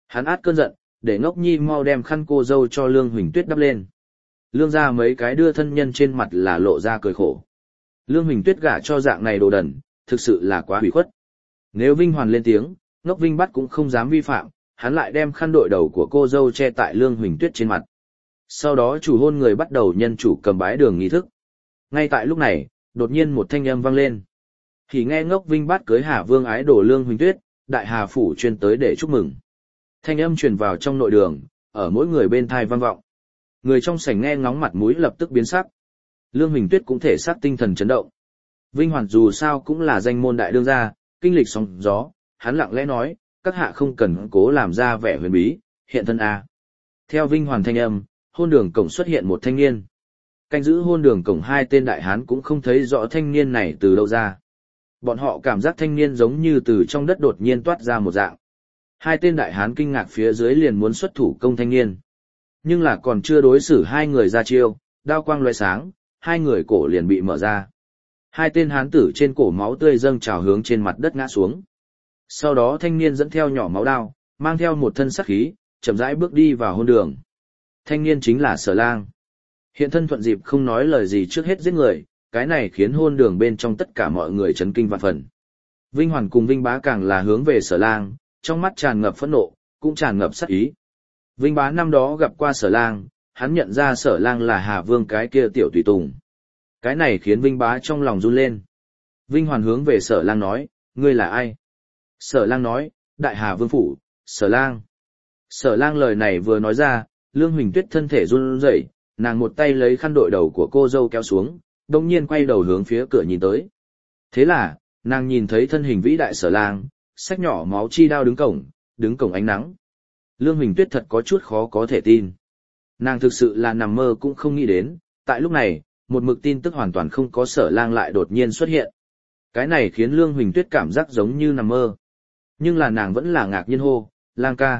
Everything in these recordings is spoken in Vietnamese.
Hắn át cơn giận, để Ngốc Nhi mau đem khăn cô dâu cho Lương Huỳnh Tuyết đắp lên. Lương ra mấy cái đưa thân nhân trên mặt là lộ ra cười khổ. Lương Huỳnh Tuyết gả cho dạng này đồ đần, thực sự là quá hủy khuất. Nếu Vinh Hoàn lên tiếng, Ngốc Vinh Bắt cũng không dám vi phạm, hắn lại đem khăn đội đầu của cô dâu che tại Lương Huỳnh Tuyết trên mặt. Sau đó chủ hôn người bắt đầu nhân chủ cầm bái đường nghi thức. Ngay tại lúc này, đột nhiên một thanh âm vang lên. Thì nghe Ngốc Vinh Bắt cưới Hà Vương ái đồ Lương Huỳnh Tuyết, đại Hà phủ chuyên tới để chúc mừng. Thanh âm truyền vào trong nội đường, ở mỗi người bên thai vang vọng. Người trong sảnh nghe ngóng mặt mũi lập tức biến sắc. Lương Huỳnh Tuyết cũng thể xác tinh thần chấn động. Vinh Hoàn dù sao cũng là danh môn đại đương gia, kinh lịch sóng gió, hắn lặng lẽ nói, các hạ không cần cố làm ra vẻ huyền bí, hiện thân a. Theo Vinh Hoàn thanh âm, hôn đường cổng xuất hiện một thanh niên. Canh giữ hôn đường cổng hai tên đại hán cũng không thấy rõ thanh niên này từ đâu ra. Bọn họ cảm giác thanh niên giống như từ trong đất đột nhiên toát ra một dạng. Hai tên đại hán kinh ngạc phía dưới liền muốn xuất thủ công thanh niên. Nhưng là còn chưa đối xử hai người ra chiêu, đao quang lóe sáng, hai người cổ liền bị mở ra. Hai tên hán tử trên cổ máu tươi dâng trào hướng trên mặt đất ngã xuống. Sau đó thanh niên dẫn theo nhỏ máu đao, mang theo một thân sát khí, chậm rãi bước đi vào hôn đường. Thanh niên chính là Sở Lang. Hiện thân thuận dịp không nói lời gì trước hết giết người, cái này khiến hôn đường bên trong tất cả mọi người chấn kinh vạn phần. Vinh Hoàn cùng Vinh Bá càng là hướng về Sở Lang, trong mắt tràn ngập phẫn nộ, cũng tràn ngập sát ý. Vinh Bá năm đó gặp qua Sở Lang, hắn nhận ra Sở Lang là Hà Vương cái kia tiểu tùy tùng. Cái này khiến Vinh Bá trong lòng run lên. Vinh Hoàn hướng về Sở Lang nói, ngươi là ai? Sở Lang nói, Đại Hà Vương phủ, Sở Lang. Sở Lang lời này vừa nói ra, Lương Huỳnh Tuyết thân thể run rẩy, nàng một tay lấy khăn đội đầu của cô dâu kéo xuống, đồng nhiên quay đầu hướng phía cửa nhìn tới. Thế là, nàng nhìn thấy thân hình vĩ đại Sở Lang, xách nhỏ máu chi đao đứng cổng ánh nắng. Lương Huỳnh Tuyết thật có chút khó có thể tin. Nàng thực sự là nằm mơ cũng không nghĩ đến, tại lúc này, một mực tin tức hoàn toàn không có Sở Lang lại đột nhiên xuất hiện. Cái này khiến Lương Huỳnh Tuyết cảm giác giống như nằm mơ. Nhưng là nàng vẫn là ngạc nhiên hô, Lang ca.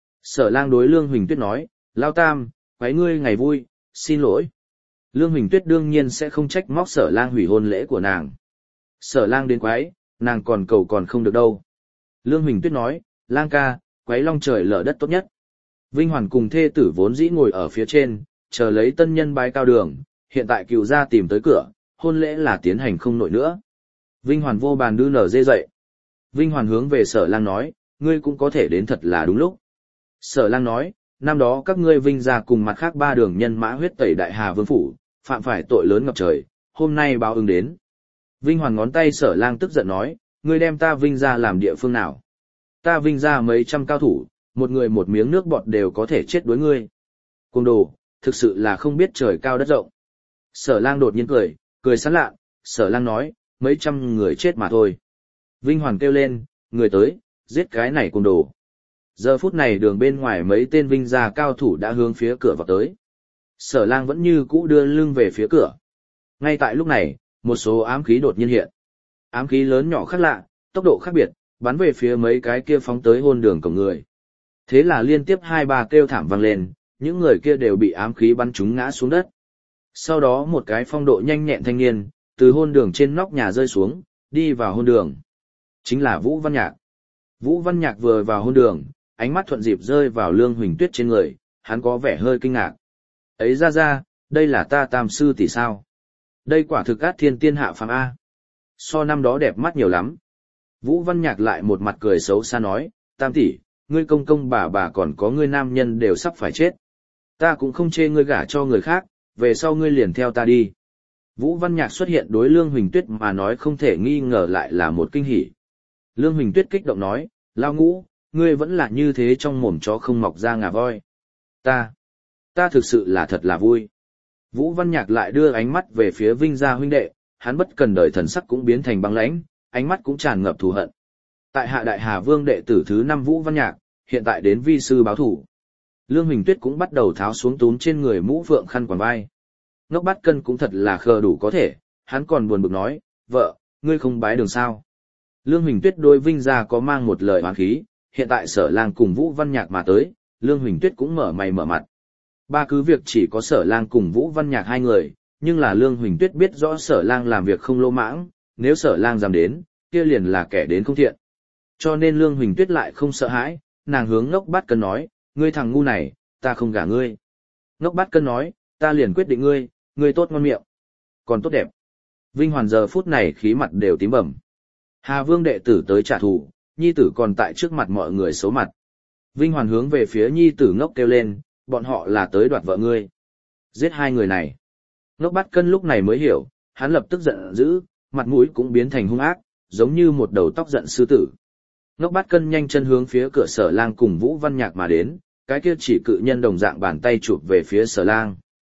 Sở Lang đối Lương Huỳnh Tuyết nói, Lao Tam, quấy ngươi ngày vui, xin lỗi. Lương Huỳnh Tuyết đương nhiên sẽ không trách móc Sở Lang hủy hôn lễ của nàng. Sở Lang đến quấy, nàng còn cầu còn không được đâu. Lương Huỳnh Tuyết nói, Lang ca, quấy long trời lở đất tốt nhất. Vinh Hoàn cùng thê tử vốn dĩ ngồi ở phía trên, chờ lấy tân nhân bái cao đường, hiện tại cựu gia tìm tới cửa, hôn lễ là tiến hành không nổi nữa. Vinh Hoàn vô bàn đưa nở dê dậy. Vinh Hoàn hướng về Sở Lang nói, ngươi cũng có thể đến thật là đúng lúc. Sở Lang nói, năm đó các ngươi Vinh gia cùng mặt khác ba đường nhân mã huyết tẩy Đại Hà Vương phủ, phạm phải tội lớn ngập trời, hôm nay báo ứng đến. Vinh Hoàn ngón tay Sở Lang tức giận nói, ngươi đem ta Vinh gia làm địa phương nào? Ta Vinh gia mấy trăm cao thủ, một người một miếng nước bọt đều có thể chết đối ngươi. Cuồng đồ, thực sự là không biết trời cao đất rộng. Sở Lang đột nhiên cười sảng lạ, Sở Lang nói, mấy trăm người chết mà thôi. Vinh Hoàn kêu lên, người tới, giết cái này cuồng đồ. Giờ phút này đường bên ngoài mấy tên Vinh gia cao thủ đã hướng phía cửa vào tới. Sở Lang vẫn như cũ đưa lưng về phía cửa. Ngay tại lúc này, một số ám khí đột nhiên hiện. Ám khí lớn nhỏ khác lạ, tốc độ khác biệt, bắn về phía mấy cái kia phóng tới hôn đường cổng người. Thế là liên tiếp 2-3 kêu thảm vang lên, những người kia đều bị ám khí bắn trúng ngã xuống đất. Sau đó một cái phong độ nhanh nhẹn thanh niên, từ hôn đường trên nóc nhà rơi xuống, đi vào hôn đường. Chính là Vũ Văn Nhạc. Vũ Văn Nhạc vừa vào hôn đường, ánh mắt thuận dịp rơi vào Lương Huỳnh Tuyết trên người, hắn có vẻ hơi kinh ngạc. Ấy ra, đây là ta Tam sư tỷ sao? Đây quả thực át thiên tiên hạ phàm A. So năm đó đẹp mắt nhiều lắm. Vũ Văn Nhạc lại một mặt cười xấu xa nói, Tam tỷ, ngươi công công bà còn có ngươi nam nhân đều sắp phải chết. Ta cũng không chê ngươi gả cho người khác, về sau ngươi liền theo ta đi. Vũ Văn Nhạc xuất hiện đối Lương Huỳnh Tuyết mà nói không thể nghi ngờ lại là một kinh hỉ. Lương Huỳnh Tuyết kích động nói, Lao Ngũ, ngươi vẫn là như thế trong mồm chó không mọc ra ngà voi. Ta thực sự là thật là vui. Vũ Văn Nhạc lại đưa ánh mắt về phía Vinh gia huynh đệ, hắn bất cần đời thần sắc cũng biến thành băng lãnh, ánh mắt cũng tràn ngập thù hận. Tại hạ Đại Hà Vương đệ tử thứ 5 Vũ Văn Nhạc, hiện tại đến vi sư báo thủ. Lương Huỳnh Tuyết cũng bắt đầu tháo xuống túm trên người mũ phượng khăn quàng vai. Ngốc Bát Cân cũng thật là khờ đủ có thể, hắn còn buồn bực nói, vợ, ngươi không bái đường sao? Lương Huỳnh Tuyết đối Vinh gia có mang một lời oán khí, hiện tại Sở Lang cùng Vũ Văn Nhạc mà tới, Lương Huỳnh Tuyết cũng mở mày mở mặt. Ba cứ việc chỉ có Sở Lang cùng Vũ Văn Nhạc hai người, nhưng là Lương Huỳnh Tuyết biết rõ Sở Lang làm việc không lô mãng, nếu Sở Lang dám đến, kia liền là kẻ đến không thiện. Cho nên Lương Huỳnh Tuyết lại không sợ hãi, nàng hướng Ngốc Bát Cân nói, ngươi thằng ngu này, ta không gả ngươi. Ngốc Bát Cân nói, ta liền quyết định ngươi, ngươi tốt ngon miệng, còn tốt đẹp. Vinh Hoàn giờ phút này khí mặt đều tím bầm. Hà Vương đệ tử tới trả thù, nhi tử còn tại trước mặt mọi người xấu mặt. Vinh Hoàn hướng về phía nhi tử Ngốc kêu lên, bọn họ là tới đoạt vợ ngươi. Giết hai người này. Ngốc Bát Cân lúc này mới hiểu, hắn lập tức giận dữ, mặt mũi cũng biến thành hung ác, giống như một đầu tóc giận sư tử. Ngốc Bát Cân nhanh chân hướng phía cửa Sở Lang cùng Vũ Văn Nhạc mà đến, cái kia chỉ cự nhân đồng dạng bàn tay chụp về phía Sở Lang.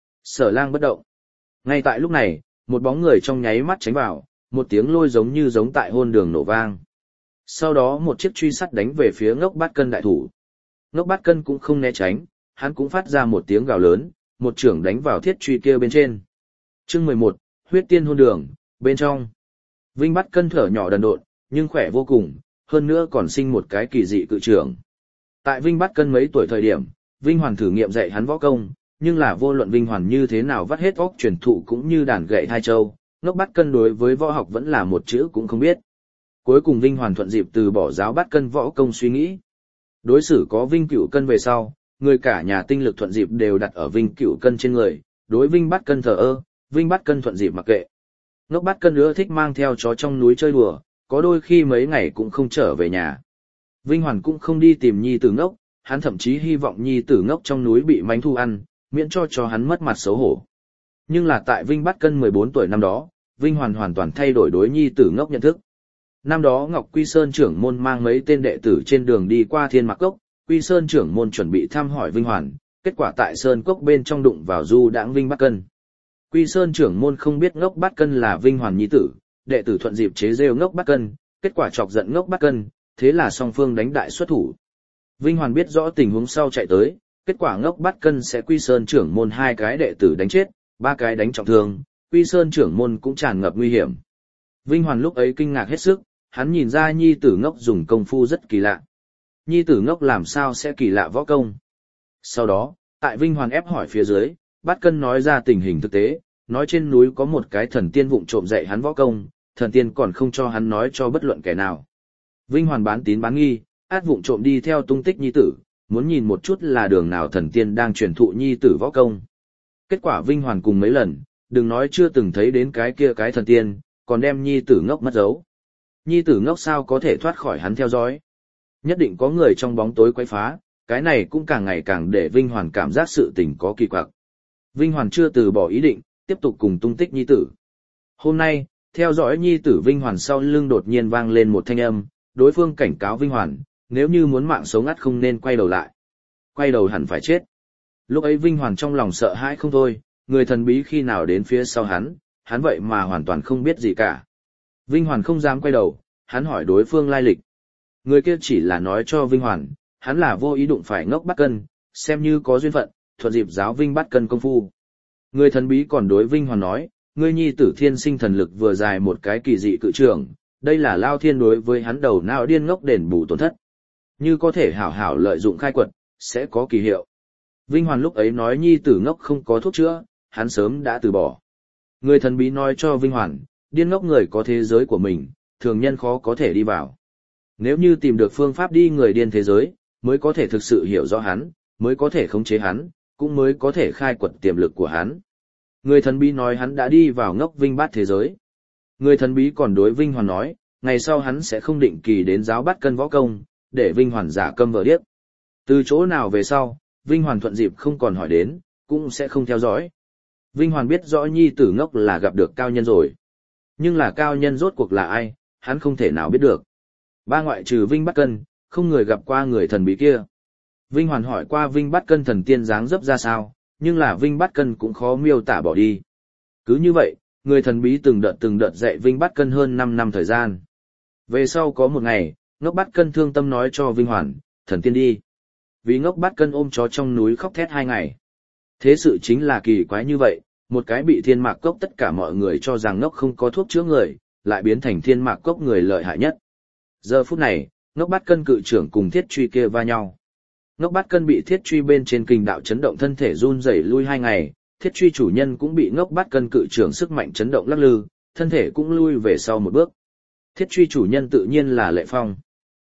Sở Lang bất động. Ngay tại lúc này, một bóng người trong nháy mắt tránh vào, một tiếng lôi giống như giống tại hôn đường nổ vang. Sau đó một chiếc truy sắt đánh về phía Ngốc Bát Cân đại thủ. Ngốc Bát Cân cũng không né tránh, hắn cũng phát ra một tiếng gào lớn, một chưởng đánh vào thiết truy kia bên trên. Chương 11, huyết tiên hôn đường, bên trong. Vinh Bát Cân thở nhỏ đần độn, nhưng khỏe vô cùng, hơn nữa còn sinh một cái kỳ dị cự trưởng. Tại Vinh Bát Cân mấy tuổi thời điểm, Vinh Hoàn thử nghiệm dạy hắn võ công, nhưng là vô luận Vinh Hoàn như thế nào vắt hết óc truyền thụ cũng như đàn gậy hai châu, Ngốc Bát Cân đối với võ học vẫn là một chữ cũng không biết. Cuối cùng Vinh Hoàn thuận dịp từ bỏ giáo Bát Cân võ công suy nghĩ. Đối xử có Vinh Cửu Cân về sau, người cả nhà tinh lực thuận dịp đều đặt ở Vinh Cửu Cân trên người, đối Vinh Bát Cân thờ ơ, Vinh Bát Cân thuận dịp mặc kệ. Ngốc Bát Cân ưa thích mang theo chó trong núi chơi đùa, có đôi khi mấy ngày cũng không trở về nhà. Vinh Hoàn cũng không đi tìm nhi tử Ngốc, hắn thậm chí hy vọng nhi tử Ngốc trong núi bị mánh thu ăn, miễn cho hắn mất mặt xấu hổ. Nhưng là tại Vinh Bát Cân 14 tuổi năm đó, Vinh Hoàn hoàn toàn thay đổi đối nhi tử Ngốc nhận thức. Năm đó Ngọc Quy Sơn trưởng môn mang mấy tên đệ tử trên đường đi qua Thiên Mạc Cốc, Quy Sơn trưởng môn chuẩn bị thăm hỏi Vinh Hoàn, kết quả tại Sơn Cốc bên trong đụng vào du đãng Vinh Bát Cân. Quy Sơn trưởng môn không biết Ngốc Bát Cân là Vinh Hoàn nhi tử, đệ tử thuận dịp chế rêu Ngốc Bát Cân, kết quả chọc giận Ngốc Bát Cân, thế là song phương đánh đại xuất thủ. Vinh Hoàn biết rõ tình huống sau chạy tới, kết quả Ngốc Bát Cân sẽ Quy Sơn trưởng môn 2 cái đệ tử đánh chết, 3 cái đánh trọng thương, Quy Sơn trưởng môn cũng tràn ngập nguy hiểm. Vinh Hoàn lúc ấy kinh ngạc hết sức, hắn nhìn ra nhi tử Ngốc dùng công phu rất kỳ lạ. Nhi tử Ngốc làm sao sẽ kỳ lạ võ công? Sau đó, tại Vinh Hoàn ép hỏi phía dưới, Bát Cân nói ra tình hình thực tế, nói trên núi có một cái thần tiên vụng trộm dạy hắn võ công, thần tiên còn không cho hắn nói cho bất luận kẻ nào. Vinh Hoàn bán tín bán nghi, át vụng trộm đi theo tung tích nhi tử, muốn nhìn một chút là đường nào thần tiên đang truyền thụ nhi tử võ công. Kết quả Vinh Hoàn cùng mấy lần, đừng nói chưa từng thấy đến cái kia cái thần tiên, còn đem nhi tử Ngốc mất dấu. Nhi tử Ngốc sao có thể thoát khỏi hắn theo dõi? Nhất định có người trong bóng tối quấy phá, cái này cũng càng ngày càng để Vinh Hoàn cảm giác sự tình có kỳ quặc. Vinh Hoàn chưa từ bỏ ý định, tiếp tục cùng tung tích nhi tử. Hôm nay, theo dõi nhi tử Vinh Hoàn sau lưng đột nhiên vang lên một thanh âm, đối phương cảnh cáo Vinh Hoàn, nếu như muốn mạng sống ắt không nên quay đầu lại. Quay đầu hẳn phải chết. Lúc ấy Vinh Hoàn trong lòng sợ hãi không thôi, người thần bí khi nào đến phía sau hắn vậy mà hoàn toàn không biết gì cả. Vinh Hoàn không dám quay đầu, hắn hỏi đối phương lai lịch. Người kia chỉ là nói cho Vinh Hoàn, hắn là vô ý đụng phải Ngốc Bát Cân, xem như có duyên phận, thuận dịp giáo Vinh Bát Cân công phu. Người thần bí còn đối Vinh Hoàn nói, ngươi nhi tử thiên sinh thần lực vừa dài một cái kỳ dị cự trường, đây là lao thiên đối với hắn đầu não điên ngốc đền bù tổn thất. Như có thể hảo hảo lợi dụng khai quật, sẽ có kỳ hiệu. Vinh Hoàn lúc ấy nói nhi tử ngốc không có thuốc chữa, hắn sớm đã từ bỏ. Người thần bí nói cho Vinh Hoàn, điên ngốc người có thế giới của mình, thường nhân khó có thể đi vào. Nếu như tìm được phương pháp đi người điên thế giới, mới có thể thực sự hiểu rõ hắn, mới có thể khống chế hắn, cũng mới có thể khai quật tiềm lực của hắn. Người thần bí nói hắn đã đi vào Ngốc Vinh Bát thế giới. Người thần bí còn đối Vinh Hoàn nói, ngày sau hắn sẽ không định kỳ đến giáo Bát Cân võ công, để Vinh Hoàn giả câm vờ điếc. Từ chỗ nào về sau, Vinh Hoàn thuận dịp không còn hỏi đến, cũng sẽ không theo dõi. Vinh Hoàn biết rõ nhi tử Ngốc là gặp được cao nhân rồi. Nhưng là cao nhân rốt cuộc là ai, hắn không thể nào biết được. Ba ngoại trừ Vinh Bát Cân, không người gặp qua người thần bí kia. Vinh Hoàn hỏi qua Vinh Bát Cân thần tiên dáng dấp ra sao, nhưng là Vinh Bát Cân cũng khó miêu tả bỏ đi. Cứ như vậy, người thần bí từng đợt dạy Vinh Bát Cân hơn 5 năm thời gian. Về sau có một ngày, Ngốc Bát Cân thương tâm nói cho Vinh Hoàn, thần tiên đi. Vì Ngốc Bát Cân ôm chó trong núi khóc thét 2 ngày. Thế sự chính là kỳ quái như vậy, một cái bị Thiên Mạc Cốc tất cả mọi người cho rằng Ngốc không có thuốc chữa người, lại biến thành Thiên Mạc Cốc người lợi hại nhất. Giờ phút này, Ngốc Bát Cân cự trưởng cùng thiết truy kia va nhau. Ngốc Bát Cân bị thiết truy bên trên kình đạo chấn động thân thể run rẩy lui 2 ngày, thiết truy chủ nhân cũng bị Ngốc Bát Cân cự trưởng sức mạnh chấn động lắc lư, thân thể cũng lui về sau một bước. Thiết truy chủ nhân tự nhiên là Lệ Phong.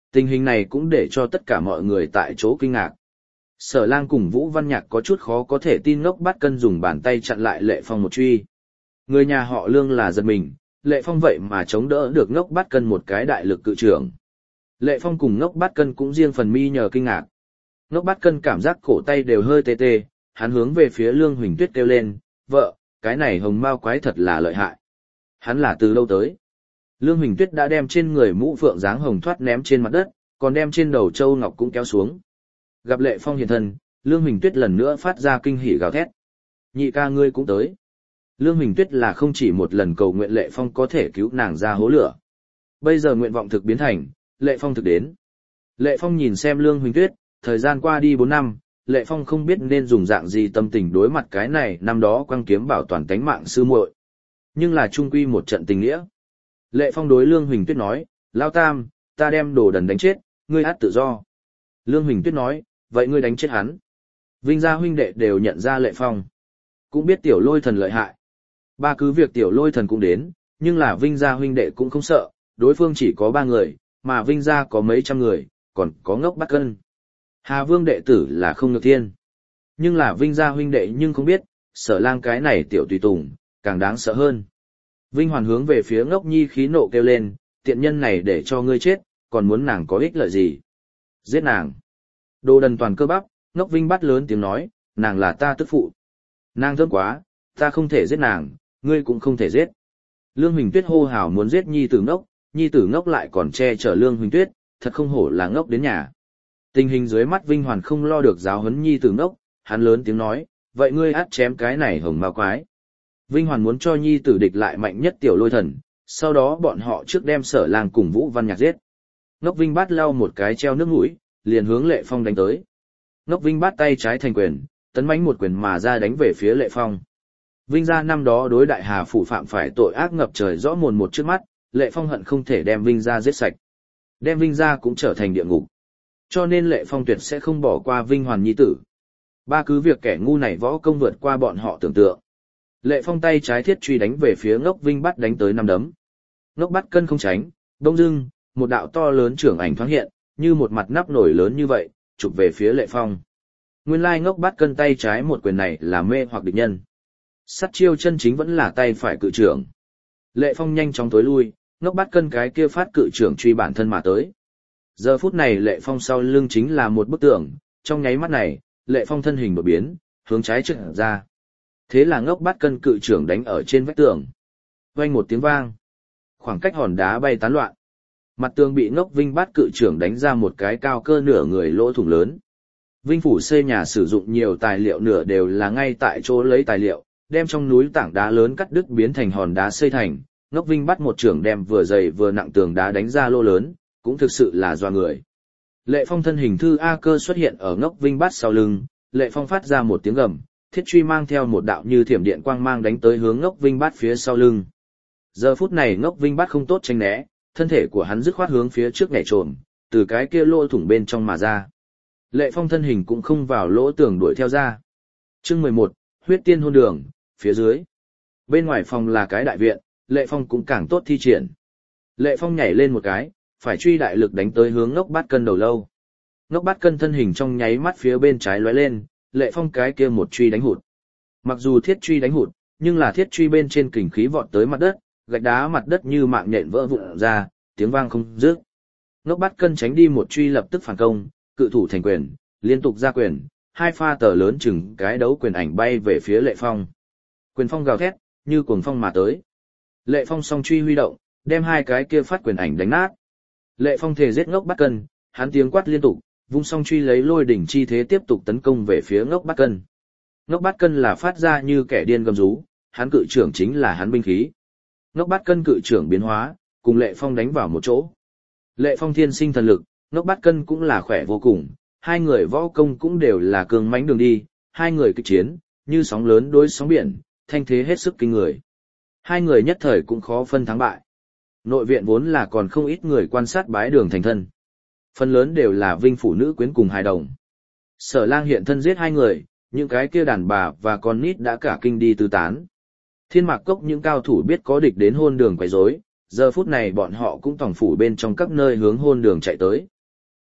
Tình hình này cũng để cho tất cả mọi người tại chỗ kinh ngạc. Sở Lang cùng Vũ Văn Nhạc có chút khó có thể tin Ngốc Bát Cân dùng bàn tay chặn lại Lệ Phong một truy. Người nhà họ Lương là giật mình, Lệ Phong vậy mà chống đỡ được Ngốc Bát Cân một cái đại lực cự trưởng. Lệ Phong cùng Ngốc Bát Cân cũng riêng phần mi nhờ kinh ngạc. Ngốc Bát Cân cảm giác cổ tay đều hơi tê tê, hắn hướng về phía Lương Huỳnh Tuyết kêu lên, vợ, cái này hồng mao quái thật là lợi hại. Hắn là từ đâu tới? Lương Huỳnh Tuyết đã đem trên người mũ phượng dáng hồng thoát ném trên mặt đất, còn đem trên đầu châu ngọc cũng kéo xuống. Gặp Lệ Phong hiện thân, Lương Huỳnh Tuyết lần nữa phát ra kinh hỉ gào thét. Nhị ca ngươi cũng tới. Lương Huỳnh Tuyết là không chỉ một lần cầu nguyện Lệ Phong có thể cứu nàng ra hố lửa. Bây giờ nguyện vọng thực biến thành, Lệ Phong thực đến. Lệ Phong nhìn xem Lương Huỳnh Tuyết, thời gian qua đi 4 năm, Lệ Phong không biết nên dùng dạng gì tâm tình đối mặt cái này năm đó quăng kiếm bảo toàn tánh mạng sư muội. Nhưng là trung quy một trận tình nghĩa. Lệ Phong đối Lương Huỳnh Tuyết nói, Lao Tam, ta đem đồ đần đánh chết, ngươi át tự do. Lương Huỳnh Tuyết nói, vậy ngươi đánh chết hắn. Vinh gia huynh đệ đều nhận ra Lệ Phong. Cũng biết tiểu lôi thần lợi hại. Ba cứ việc tiểu lôi thần cũng đến, nhưng là Vinh gia huynh đệ cũng không sợ, đối phương chỉ có 3 người, mà Vinh gia có mấy trăm người, còn có Ngốc Bát Cân. Hà Vương đệ tử là không ngược thiên. Nhưng là Vinh gia huynh đệ nhưng không biết, Sở Lang cái này tiểu tùy tùng, càng đáng sợ hơn. Vinh Hoàn hướng về phía Ngốc Nhi khí nộ kêu lên, tiện nhân này để cho ngươi chết, còn muốn nàng có ích lợi gì? Giết nàng. Đồ đần toàn cơ bắp, Ngốc Vinh bắt lớn tiếng nói, nàng là ta tức phụ. Nàng thơm quá, ta không thể giết nàng, ngươi cũng không thể giết. Lương Huỳnh Tuyết hô hào muốn giết Nhi tử Ngốc lại còn che chở Lương Huỳnh Tuyết, thật không hổ là Ngốc đến nhà. Tình hình dưới mắt Vinh Hoàn không lo được giáo huấn Nhi tử Ngốc, hắn lớn tiếng nói, vậy ngươi át chém cái này hồng ma quái. Vinh Hoàn muốn cho Nhi tử địch lại mạnh nhất tiểu lôi thần, sau đó bọn họ trước đem Sở Lang cùng Vũ Văn Nhạc giết. Ngốc Vinh bát lau một cái treo nước mũi, liền hướng Lệ Phong đánh tới. Ngốc Vinh bát tay trái thành quyền, tấn mãnh một quyền mà ra đánh về phía Lệ Phong. Vinh gia năm đó đối đại hà phủ phạm phải tội ác ngập trời rõ mồn một trước mắt, Lệ Phong hận không thể đem Vinh gia giết sạch. Đem Vinh gia cũng trở thành địa ngục. Cho nên Lệ Phong tuyệt sẽ không bỏ qua Vinh Hoàn nhi tử. Ba cứ việc kẻ ngu này võ công vượt qua bọn họ tưởng tượng. Lệ Phong tay trái thiết truy đánh về phía Ngốc Vinh bát đánh tới 5 đấm. Ngốc Bát Cân không tránh, bỗng dưng, một đạo to lớn trưởng ảnh thoáng hiện, như một mặt nắp nổi lớn như vậy, chụp về phía Lệ Phong. Nguyên lai Ngốc Bát Cân tay trái một quyền này là mê hoặc địch nhân. Sát chiêu chân chính vẫn là tay phải cự trưởng. Lệ Phong nhanh chóng tối lui, Ngốc Bát Cân cái kia phát cự trưởng truy bản thân mà tới. Giờ phút này Lệ Phong sau lưng chính là một bức tường, trong nháy mắt này, Lệ Phong thân hình đột biến, hướng trái trượt ra. Thế là Ngốc Bát Cân cự trưởng đánh ở trên vách tường. Vang một tiếng vang, khoảng cách hòn đá bay tán loạn. Mặt tường bị Ngốc Vinh bát cự trưởng đánh ra một cái cao cơ nửa người lỗ thủng lớn. Vinh phủ xây nhà sử dụng nhiều tài liệu nửa đều là ngay tại chỗ lấy tài liệu, đem trong núi tảng đá lớn cắt đứt biến thành hòn đá xây thành. Ngốc Vinh bắt một trưởng đem vừa dày vừa nặng tường đá đánh ra lô lớn, cũng thực sự là doa người. Lệ Phong thân hình thư A Cơ xuất hiện ở Ngốc Vinh bát sau lưng, Lệ Phong phát ra một tiếng gầm, thiết truy mang theo một đạo như thiểm điện quang mang đánh tới hướng Ngốc Vinh bát phía sau lưng. Giờ phút này Ngốc Vinh bát không tốt tránh né, thân thể của hắn dứt khoát hướng phía trước nhảy trồm, từ cái kia lỗ thủng bên trong mà ra. Lệ Phong thân hình cũng không vào lỗ tường đuổi theo ra. Chương 11, huyết tiên hôn đường, phía dưới. Bên ngoài phòng là cái đại viện, Lệ Phong cũng càng tốt thi triển. Lệ Phong nhảy lên một cái, phải truy đại lực đánh tới hướng Ngốc Bát Cân đầu lâu. Ngốc Bát Cân thân hình trong nháy mắt phía bên trái lóe lên, Lệ Phong cái kia một truy đánh hụt. Mặc dù thiết truy đánh hụt, nhưng là thiết truy bên trên kình khí vọt tới mặt đất, gạch đá mặt đất như mạng nhện vỡ vụn ra, tiếng vang không dứt. Ngốc Bát Cân tránh đi một truy lập tức phản công, cự thủ thành quyền, liên tục ra quyền, hai pha tờ lớn chừng cái đấu quyền ảnh bay về phía Lệ Phong. Quyền phong gào thét, như cuồng phong mà tới. Lệ Phong song truy huy động, đem hai cái kia phát quyền ảnh đánh nát. Lệ Phong thề giết Ngốc Bát Cân, hắn tiếng quát liên tục, vung song truy lấy lôi đỉnh chi thế tiếp tục tấn công về phía Ngốc Bát Cân. Ngốc Bát Cân là phát ra như kẻ điên gầm rú, hắn cự trưởng chính là hắn binh khí. Ngốc Bát Cân cự trưởng biến hóa, cùng Lệ Phong đánh vào một chỗ. Lệ Phong thiên sinh thần lực, Ngốc Bát Cân cũng là khỏe vô cùng, hai người võ công cũng đều là cường mãnh đường đi, hai người kịch chiến, như sóng lớn đối sóng biển, thanh thế hết sức kinh người. Hai người nhất thời cũng khó phân thắng bại. Nội viện vốn là còn không ít người quan sát bái đường thành thân. Phần lớn đều là Vinh phủ nữ quyến cùng hài đồng. Sở Lang hiện thân giết hai người, những cái kia đàn bà và con nít đã cả kinh đi tứ tán. Thiên Mạc Cốc những cao thủ biết có địch đến hôn đường quấy rối, giờ phút này bọn họ cũng tòng phủ bên trong các nơi hướng hôn đường chạy tới.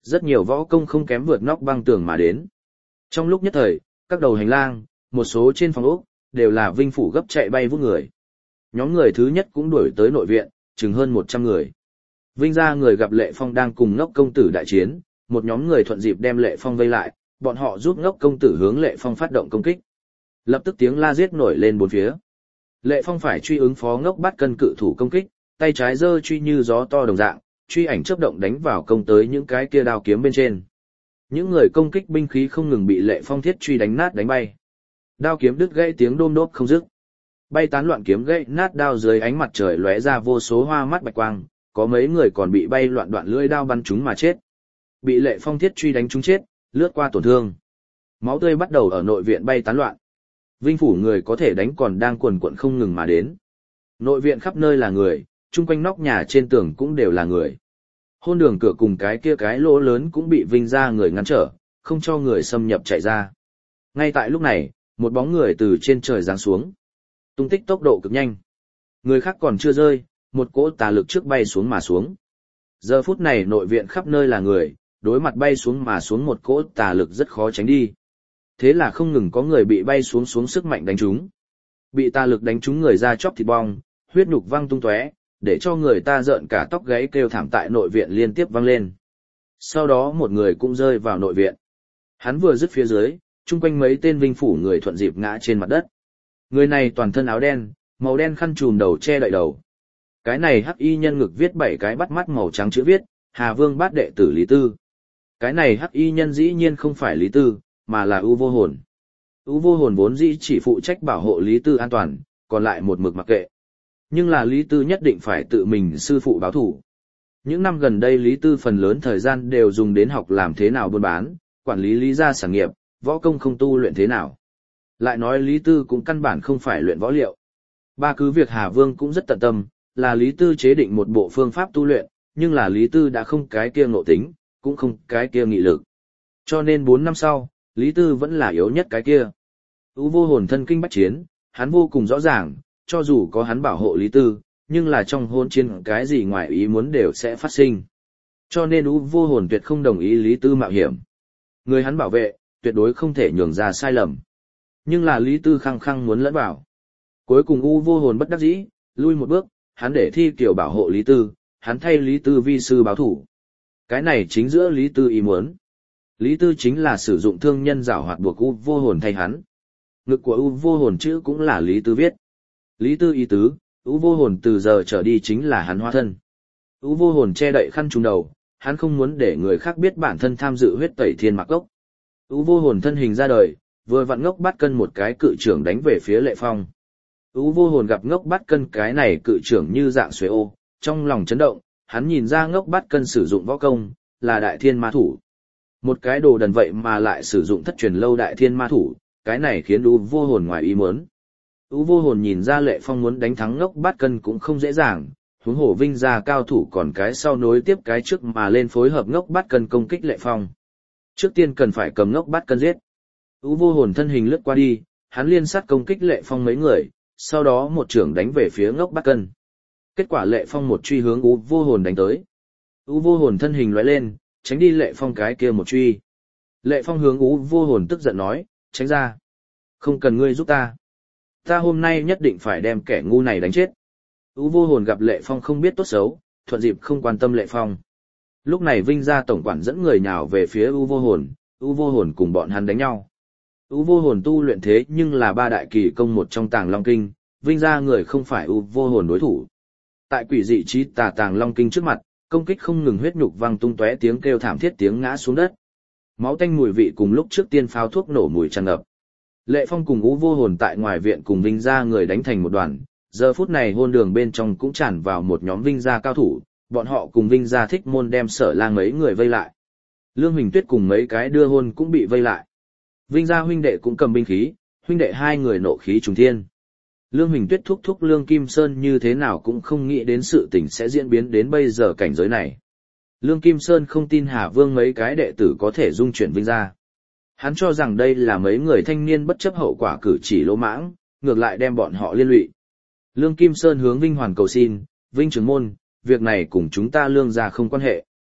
Rất nhiều võ công không kém vượt nóc băng tường mà đến. Trong lúc nhất thời, các đầu hành lang, một số trên phòng ốc, đều là Vinh phủ gấp chạy bay vút người. Nhóm người thứ nhất cũng đuổi tới nội viện, chừng hơn 100 người. Vinh gia người gặp Lệ Phong đang cùng Ngốc công tử đại chiến, một nhóm người thuận dịp đem Lệ Phong vây lại, bọn họ giúp Ngốc công tử hướng Lệ Phong phát động công kích. Lập tức tiếng la giết nổi lên bốn phía. Lệ Phong phải truy ứng phó Ngốc Bát Cân cự thủ công kích, tay trái giơ truy như gió to đồng dạng, truy ảnh chớp động đánh vào công tới những cái kia đao kiếm bên trên. Những người công kích binh khí không ngừng bị Lệ Phong thiết truy đánh nát đánh bay. Đao kiếm đứt gãy tiếng đôm đốp không dứt. Bay tán loạn kiếm gãy nát đao dưới ánh mặt trời lóe ra vô số hoa mắt bạch quang, có mấy người còn bị bay loạn đoạn lưỡi đao bắn trúng mà chết. Bị Lệ Phong thiết truy đánh trúng chết, lướt qua tổn thương. Máu tươi bắt đầu ở nội viện bay tán loạn. Vinh phủ người có thể đánh còn đang quần quật không ngừng mà đến. Nội viện khắp nơi là người, chung quanh nóc nhà trên tường cũng đều là người. Hôn đường cửa cùng cái kia cái lỗ lớn cũng bị Vinh gia người ngăn trở, không cho người xâm nhập chạy ra. Ngay tại lúc này, một bóng người từ trên trời giáng xuống. Tung tích tốc độ cực nhanh. Người khác còn chưa rơi, một cỗ tà lực trước bay xuống mà xuống. Giờ phút này nội viện khắp nơi là người, đối mặt bay xuống mà xuống một cỗ tà lực rất khó tránh đi. Thế là không ngừng có người bị bay xuống sức mạnh đánh trúng. Bị tà lực đánh trúng người ra chóc thịt bong, huyết nhục văng tung tóe, để cho người ta rợn cả tóc gáy kêu thảm tại nội viện liên tiếp vang lên. Sau đó một người cũng rơi vào nội viện. Hắn vừa dứt phía dưới, chung quanh mấy tên Vinh phủ người thuận dịp ngã trên mặt đất. Người này toàn thân áo đen, màu đen khăn trùm đầu che đậy đầu. Cái này hắc y nhân ngực viết 7 cái bắt mắt màu trắng chữ viết, Hà Vương bát đệ tử Lý Tư. Cái này hắc y nhân dĩ nhiên không phải Lý Tư, mà là U Vô Hồn. U Vô Hồn vốn dĩ chỉ phụ trách bảo hộ Lý Tư an toàn, còn lại một mực mặc kệ. Nhưng là Lý Tư nhất định phải tự mình sư phụ báo thủ. Những năm gần đây Lý Tư phần lớn thời gian đều dùng đến học làm thế nào buôn bán, quản lý Lý gia sản nghiệp, võ công không tu luyện thế nào. Lại nói Lý Tư cũng căn bản không phải luyện võ liệu. Ba cứ việc Hà Vương cũng rất tận tâm, là Lý Tư chế định một bộ phương pháp tu luyện, nhưng là Lý Tư đã không cái kia ngộ tính, cũng không cái kia nghị lực. Cho nên 4 năm sau, Lý Tư vẫn là yếu nhất cái kia. U Vô Hồn thân kinh bách chiến, hắn vô cùng rõ ràng, cho dù có hắn bảo hộ Lý Tư, nhưng là trong hôn chiến cái gì ngoài ý muốn đều sẽ phát sinh. Cho nên U Vô Hồn tuyệt không đồng ý Lý Tư mạo hiểm. Người hắn bảo vệ, tuyệt đối không thể nhường ra sai lầm. Nhưng là Lý Tư khăng khăng muốn lẫn vào. Cuối cùng U Vô Hồn bất đắc dĩ, lui một bước, hắn để Thi Kiều bảo hộ Lý Tư, hắn thay Lý Tư vi sư báo thủ. Cái này chính giữa Lý Tư ý muốn. Lý Tư chính là sử dụng thương nhân giảo hoạt buộc U Vô Hồn thay hắn. Ngực của U Vô Hồn chữ cũng là Lý Tư viết. Lý Tư ý tứ, U Vô Hồn từ giờ trở đi chính là hắn hóa thân. U Vô Hồn che đậy khăn trùm đầu, hắn không muốn để người khác biết bản thân tham dự huyết tẩy thiên mạc cốc. U Vô Hồn thân hình ra đời, vừa vặn Ngốc Bát Cân một cái cự trưởng đánh về phía Lệ Phong. U Vô Hồn gặp Ngốc Bát Cân cái này cự trưởng như dạng xuế ô, trong lòng chấn động, hắn nhìn ra Ngốc Bát Cân sử dụng võ công, là đại thiên ma thủ. Một cái đồ đần vậy mà lại sử dụng thất truyền lâu đại thiên ma thủ, cái này khiến U Vô Hồn ngoài ý muốn. U Vô Hồn nhìn ra Lệ Phong muốn đánh thắng Ngốc Bát Cân cũng không dễ dàng, huống hồ Vinh gia cao thủ còn cái sau nối tiếp cái trước mà lên phối hợp Ngốc Bát Cân công kích Lệ Phong. Trước tiên cần phải cầm Ngốc Bát Cân giết. U Vô Hồn thân hình lướt qua đi, hắn liên sát công kích Lệ Phong mấy người, sau đó một trưởng đánh về phía Ngốc Bát Cân. Kết quả Lệ Phong một truy hướng U Vô Hồn đánh tới. U Vô Hồn thân hình lóe lên, tránh đi Lệ Phong cái kia một truy. Lệ Phong hướng U Vô Hồn tức giận nói, tránh ra. Không cần ngươi giúp ta. Ta hôm nay nhất định phải đem kẻ ngu này đánh chết. U Vô Hồn gặp Lệ Phong không biết tốt xấu, thuận dịp không quan tâm Lệ Phong. Lúc này Vinh gia tổng quản dẫn người nhào về phía U Vô Hồn cùng bọn hắn đánh nhau. U Vô Hồn tu luyện thế nhưng là 3 đại kỳ công một trong Tàng Long Kinh, Vinh gia người không phải U Vô Hồn đối thủ. Tại quỷ dị trí tà Tàng Long Kinh trước mặt, công kích không ngừng huyết nhục vang tung tóe tiếng kêu thảm thiết tiếng ngã xuống đất. Máu tanh mùi vị cùng lúc trước tiên pháo thuốc nổ mùi tràn ngập. Lệ Phong cùng U Vô Hồn tại ngoài viện cùng Vinh gia người đánh thành một đoàn, giờ phút này hôn đường bên trong cũng tràn vào một nhóm Vinh gia cao thủ, bọn họ cùng Vinh gia Thích Môn đem Sở Lang mấy người vây lại. Lương Huỳnh Tuyết cùng mấy cái đưa hôn cũng bị vây lại. Vinh gia huynh đệ cũng cầm binh khí, huynh đệ hai người nộ khí trùng thiên. Lương Huỳnh Tuyết thúc Lương Kim Sơn như thế nào cũng không nghĩ đến sự tình sẽ diễn biến đến bây giờ cảnh giới này. Lương Kim Sơn không tin Hà Vương mấy cái đệ tử có thể dung chuyển Vinh gia. Hắn cho rằng đây là mấy người thanh niên bất chấp hậu quả cử chỉ lỗ mãng, ngược lại đem bọn họ liên lụy. Lương Kim Sơn hướng Vinh Hoàn cầu xin, Vinh trưởng môn, việc này cùng chúng ta Lương gia không quan hệ.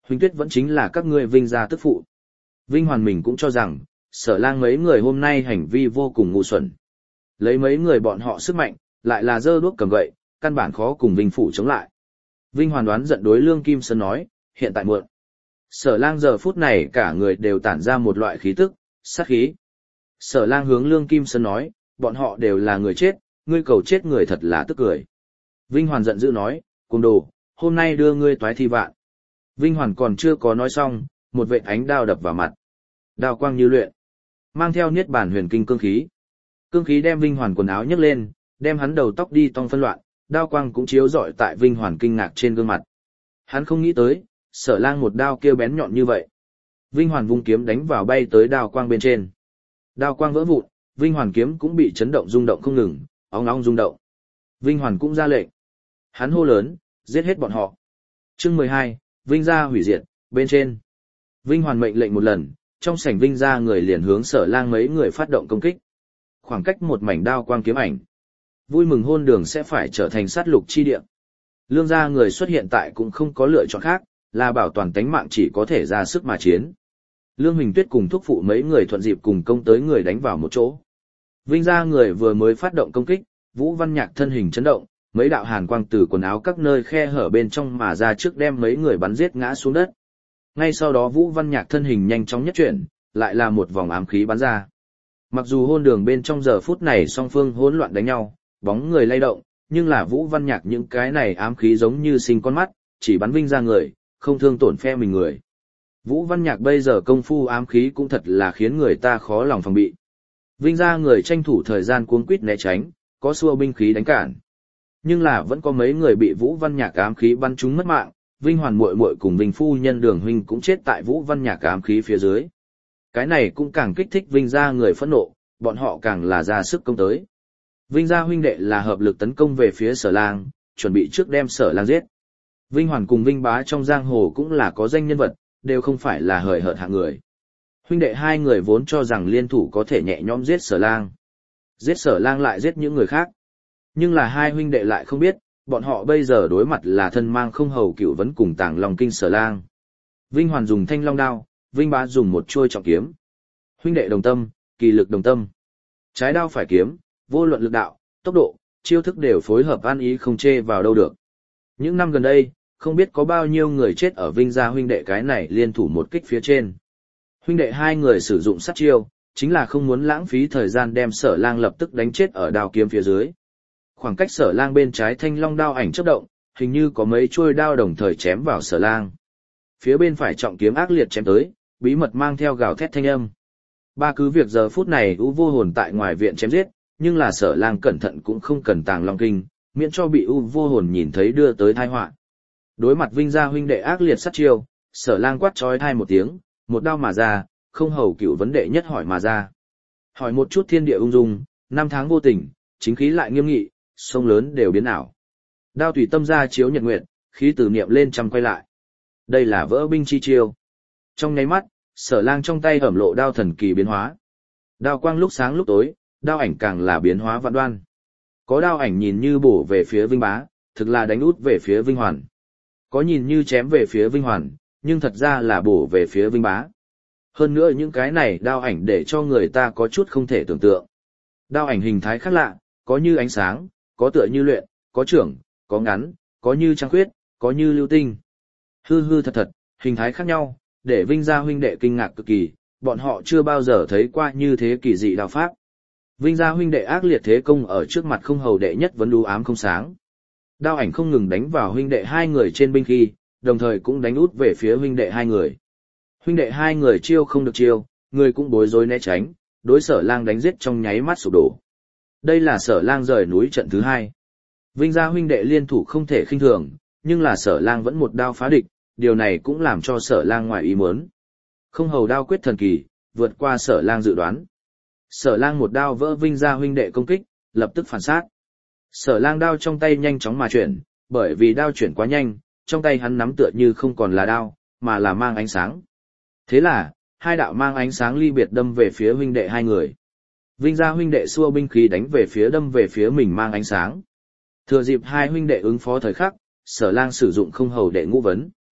Huỳnh Tuyết vẫn chính là các ngươi Vinh gia tức phụ. Vinh Hoàn mình cũng cho rằng, Sở Lang mấy người hôm nay hành vi vô cùng ngu xuẩn. Lấy mấy người bọn họ sức mạnh, lại là giơ đuốc cầm gậy, căn bản khó cùng Vinh phủ chống lại. Vinh Hoàn đoán giận đối Lương Kim Sơn nói, hiện tại muộn. Sở Lang giờ phút này cả người đều tản ra một loại khí tức, sát khí. Sở Lang hướng Lương Kim Sơn nói, bọn họ đều là người chết, ngươi cầu chết người thật là tức cười. Vinh Hoàn giận dữ nói, cùng đồ, hôm nay đưa ngươi toái thi vạn. Vinh Hoàn còn chưa có nói xong, một vệt ánh đao đập vào mặt. Đao quang như luyện, mang theo niết bàn huyền kinh cương khí. Cương khí đem Vinh Hoàn quần áo nhấc lên, đem hắn đầu tóc đi tong phân loạn, đao quang cũng chiếu rọi tại Vinh Hoàn kinh ngạc trên gương mặt. Hắn không nghĩ tới, Sở Lang một đao kia bén nhọn như vậy. Vinh Hoàn vung kiếm đánh vào bay tới đao quang bên trên. Đao quang vỡ vụn, Vinh Hoàn kiếm cũng bị chấn động rung động không ngừng, óng óng rung động. Vinh Hoàn cũng ra lệnh. Hắn hô lớn, giết hết bọn họ. Chương 12, Vinh gia hủy diệt, bên trên. Vinh Hoàn mệnh lệnh một lần, trong sảnh Vinh gia người liền hướng Sở Lang mấy người phát động công kích. Khoảng cách một mảnh đao quang kiếm ảnh. Vui mừng hôn đường sẽ phải trở thành sát lục chi địa. Lương gia người xuất hiện tại cũng không có lựa chọn khác, là bảo toàn tánh mạng chỉ có thể ra sức mà chiến. Lương Huỳnh Tuyết cùng thúc phụ mấy người thuận dịp cùng công tới người đánh vào một chỗ. Vinh gia người vừa mới phát động công kích, Vũ Văn Nhạc thân hình chấn động, mấy đạo hàn quang từ quần áo các nơi khe hở bên trong mà ra trước đem mấy người bắn giết ngã xuống đất. Ngay sau đó Vũ Văn Nhạc thân hình nhanh chóng nhất chuyển, lại là một vòng ám khí bắn ra. Mặc dù hôn đường bên trong giờ phút này song phương hỗn loạn đánh nhau, bóng người lay động, nhưng là Vũ Văn Nhạc những cái này ám khí giống như sinh con mắt, chỉ bắn Vinh gia người, không thương tổn phe mình người. Vũ Văn Nhạc bây giờ công phu ám khí cũng thật là khiến người ta khó lòng phòng bị. Vinh gia người tranh thủ thời gian cuống quýt né tránh, có xua binh khí đánh cản. Nhưng là vẫn có mấy người bị Vũ Văn Nhạc ám khí bắn trúng mất mạng, Vinh Hoàn muội muội cùng Vinh phu nhân Đường huynh cũng chết tại Vũ Văn Nhạc ám khí phía dưới. Cái này cũng càng kích thích Vinh gia người phẫn nộ, bọn họ càng là ra sức công tới. Vinh gia huynh đệ là hợp lực tấn công về phía Sở Lang, chuẩn bị trước đem Sở Lang giết. Vinh Hoàn cùng Vinh Bá trong giang hồ cũng là có danh nhân vật, đều không phải là hời hợt hạng người. Huynh đệ hai người vốn cho rằng liên thủ có thể nhẹ nhõm giết Sở Lang. Giết Sở Lang lại giết những người khác. Nhưng là hai huynh đệ lại không biết, bọn họ bây giờ đối mặt là thân mang không hầu cựu vấn cùng Tàng Long kinh Sở Lang. Vinh Hoàn dùng thanh long đao, Vinh Bá dùng một chuôi trọng kiếm. Huynh đệ đồng tâm, kỳ lực đồng tâm. Trái đao phải kiếm, vô luận lực đạo, tốc độ, chiêu thức đều phối hợp ăn ý không chê vào đâu được. Những năm gần đây, không biết có bao nhiêu người chết ở Vinh gia huynh đệ cái này liên thủ một kích phía trên. Huynh đệ hai người sử dụng sát chiêu, chính là không muốn lãng phí thời gian đem Sở Lang lập tức đánh chết ở đao kiếm phía dưới. Khoảng cách Sở Lang bên trái thanh long đao ảnh chớp động, hình như có mấy chuôi đao đồng thời chém vào Sở Lang. Phía bên phải trọng kiếm ác liệt chém tới, bí mật mang theo gào thét thanh âm. Ba cứ việc giờ phút này U Vô Hồn tại ngoài viện chém giết, nhưng là Sở Lang cẩn thận cũng không cần Tàng Long kinh, miễn cho bị U Vô Hồn nhìn thấy đưa tới tai họa. Đối mặt Vinh gia huynh đệ ác liệt sát chiêu, Sở Lang quát chói tai một tiếng, một đao mà ra, không hầu cựu vấn đệ nhất hỏi mà ra. Hỏi một chút thiên địa ung dung, năm tháng vô tình, chính khí lại nghiêm nghị, sông lớn đều biến ảo. Đao tùy tâm ra chiếu nhật nguyệt, khí từ niệm lên trăm quay lại. Đây là vỡ binh chi chiêu. Trong nháy mắt, Sở Lang trong tay ẩm lộ đao thần kỳ biến hóa. Đao quang lúc sáng lúc tối, đao ảnh càng là biến hóa vạn đoan. Có đao ảnh nhìn như bổ về phía Vinh Bá, thực là đánh út về phía Vinh Hoàn. Có nhìn như chém về phía Vinh Hoàn, nhưng thật ra là bổ về phía Vinh Bá. Hơn nữa những cái này đao ảnh để cho người ta có chút không thể tưởng tượng. Đao ảnh hình thái khác lạ, có như ánh sáng, có tựa như luyện, có trưởng, có ngắn, có như trăng khuyết, có như lưu tinh. Hư hư thật thật, hình thái khác nhau, để Vinh gia huynh đệ kinh ngạc cực kỳ, bọn họ chưa bao giờ thấy qua như thế kỳ dị đao pháp. Vinh gia huynh đệ ác liệt thế công ở trước mặt không hầu đệ nhất vẫn đu ám không sáng. Đao ảnh không ngừng đánh vào huynh đệ hai người trên binh khí, đồng thời cũng đánh út về phía huynh đệ hai người. Huynh đệ hai người chiêu không được chiêu, người cũng bối rối né tránh, đối Sở Lang đánh giết trong nháy mắt sụp đổ. Đây là Sở Lang rời núi trận thứ hai. Vinh gia huynh đệ liên thủ không thể khinh thường, nhưng là Sở Lang vẫn một đao phá địch, điều này cũng làm cho Sở Lang ngoài ý muốn. Không hầu đao quyết thần kỳ, vượt qua Sở Lang dự đoán. Sở Lang một đao vỡ Vinh gia huynh đệ công kích, lập tức phản sát. Sở Lang đao trong tay nhanh chóng mà chuyển, bởi vì đao chuyển quá nhanh, trong tay hắn nắm tựa như không còn là đao, mà là mang ánh sáng. Thế là, hai đạo mang ánh sáng ly biệt đâm về phía huynh đệ hai người. Vinh gia huynh đệ xua binh khí đánh về phía đâm về phía mình mang ánh sáng. Thừa dịp hai huynh đệ ứng phó thời khắc, Sở Lang sử dụng không hầu đệ ngũ vấn.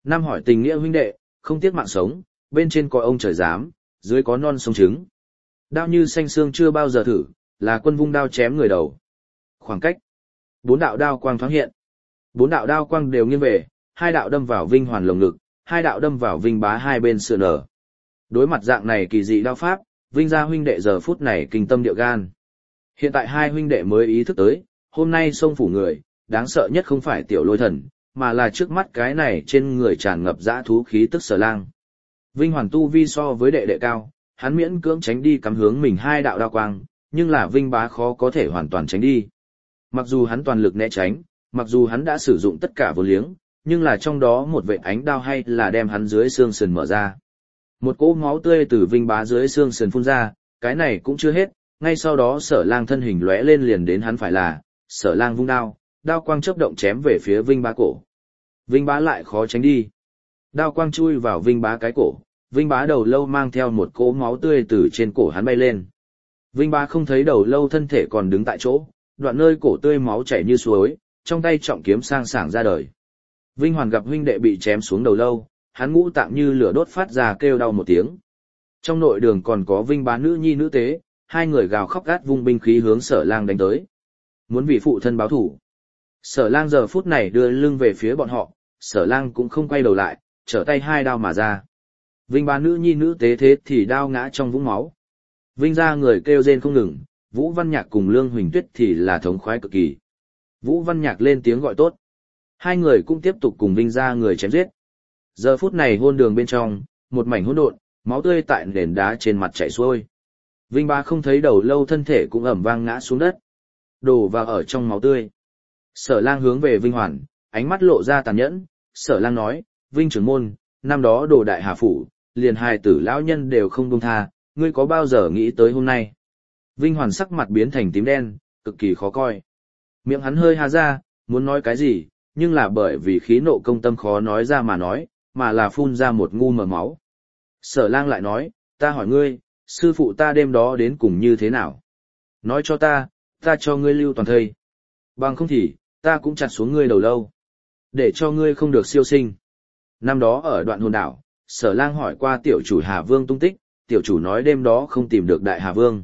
Năm hỏi tình nghĩa huynh đệ, không tiếc mạng sống, bên trên có ông trời giám, dưới có non sông trứng. Đao như xanh xương chưa bao giờ thử, là quân vung đao chém người đầu. Khoảng cách. 4 đạo đao quang thoáng hiện. 4 đạo đao quang đều nghiêng về, 2 đạo đâm vào Vinh Hoàn lồng ngực, 2 đạo đâm vào Vinh Bá hai bên sườn nở. Đối mặt dạng này kỳ dị đao pháp, Vinh gia huynh đệ giờ phút này kinh tâm điệu gan. Hiện tại hai huynh đệ mới ý thức tới, hôm nay sông phủ người, đáng sợ nhất không phải tiểu lôi thần, mà là trước mắt cái này trên người tràn ngập dã thú khí tức Sở Lang. Vinh Hoàn tu vi so với đệ đệ cao, hắn miễn cưỡng tránh đi cắm hướng mình 2 đạo đao quang, nhưng là Vinh Bá khó có thể hoàn toàn tránh đi. Mặc dù hắn toàn lực né tránh, mặc dù hắn đã sử dụng tất cả vô liếng, nhưng là trong đó một vệt ánh đao hay là đem hắn dưới xương sườn mở ra. Một cỗ máu tươi từ Vinh Bá dưới xương sườn phun ra, cái này cũng chưa hết, ngay sau đó Sở Lang thân hình lóe lên liền đến hắn phải là, Sở Lang vung đao, đao quang chớp động chém về phía Vinh Bá cổ. Vinh Bá lại khó tránh đi. Đao quang chui vào Vinh Bá cái cổ, Vinh Bá đầu lâu mang theo một cỗ máu tươi từ trên cổ hắn bay lên. Vinh Bá không thấy đầu lâu thân thể còn đứng tại chỗ, đoạn nơi cổ tươi máu chảy như suối, trong tay trọng kiếm sang sảng ra đời. Vinh Hoàn gặp huynh đệ bị chém xuống đầu lâu, hắn ngũ tạng như lửa đốt phát ra kêu đau một tiếng. Trong nội đường còn có Vinh Bá nữ nhi nữ tế, hai người gào khóc gắt vung binh khí hướng Sở Lang đánh tới. Muốn vì phụ thân báo thù. Sở Lang giờ phút này đưa lưng về phía bọn họ, Sở Lang cũng không quay đầu lại, trở tay 2 đao mà ra. Vinh Bá nữ nhi nữ tế thế thì đao ngã trong vũng máu. Vinh gia người kêu rên không ngừng, Vũ Văn Nhạc cùng Lương Huỳnh Tuyết thì là thống khoái cực kỳ. Vũ Văn Nhạc lên tiếng gọi tốt. Hai người cũng tiếp tục cùng Vinh gia người chém giết. Giờ phút này hôn đường bên trong, một mảnh hỗn độn, máu tươi tại nền đá trên mặt chảy xuôi. Vinh Bá không thấy đầu lâu thân thể cũng ẩm vang ngã xuống đất, đổ vào ở trong máu tươi. Sở Lang hướng về Vinh Hoàn, ánh mắt lộ ra tàn nhẫn. Sở Lang nói, Vinh trưởng môn, năm đó đồ đại hà phủ, liền hài tử lão nhân đều không buông tha, ngươi có bao giờ nghĩ tới hôm nay? Vinh Hoàn sắc mặt biến thành tím đen, cực kỳ khó coi. Miệng hắn hơi há ra, muốn nói cái gì, nhưng là bởi vì khí nộ công tâm khó nói ra mà nói, mà là phun ra một ngu mờ máu. Sở Lang lại nói, ta hỏi ngươi, sư phụ ta đêm đó đến cùng như thế nào? Nói cho ta cho ngươi lưu toàn thây. Bằng không thì, ta cũng chặt xuống ngươi đầu lâu. Để cho ngươi không được siêu sinh. Năm đó ở đoạn hồn đảo, Sở Lang hỏi qua tiểu chủ Hà Vương tung tích, tiểu chủ nói đêm đó không tìm được đại Hà Vương.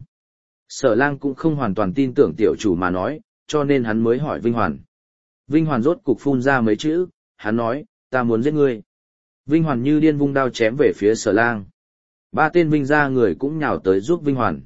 Sở Lang cũng không hoàn toàn tin tưởng tiểu chủ mà nói, cho nên hắn mới hỏi Vinh Hoàn. Vinh Hoàn rốt cục phun ra mấy chữ, hắn nói, ta muốn giết ngươi. Vinh Hoàn như điên vung đao chém về phía Sở Lang. 3 tên Vinh gia người cũng nhào tới giúp Vinh Hoàn.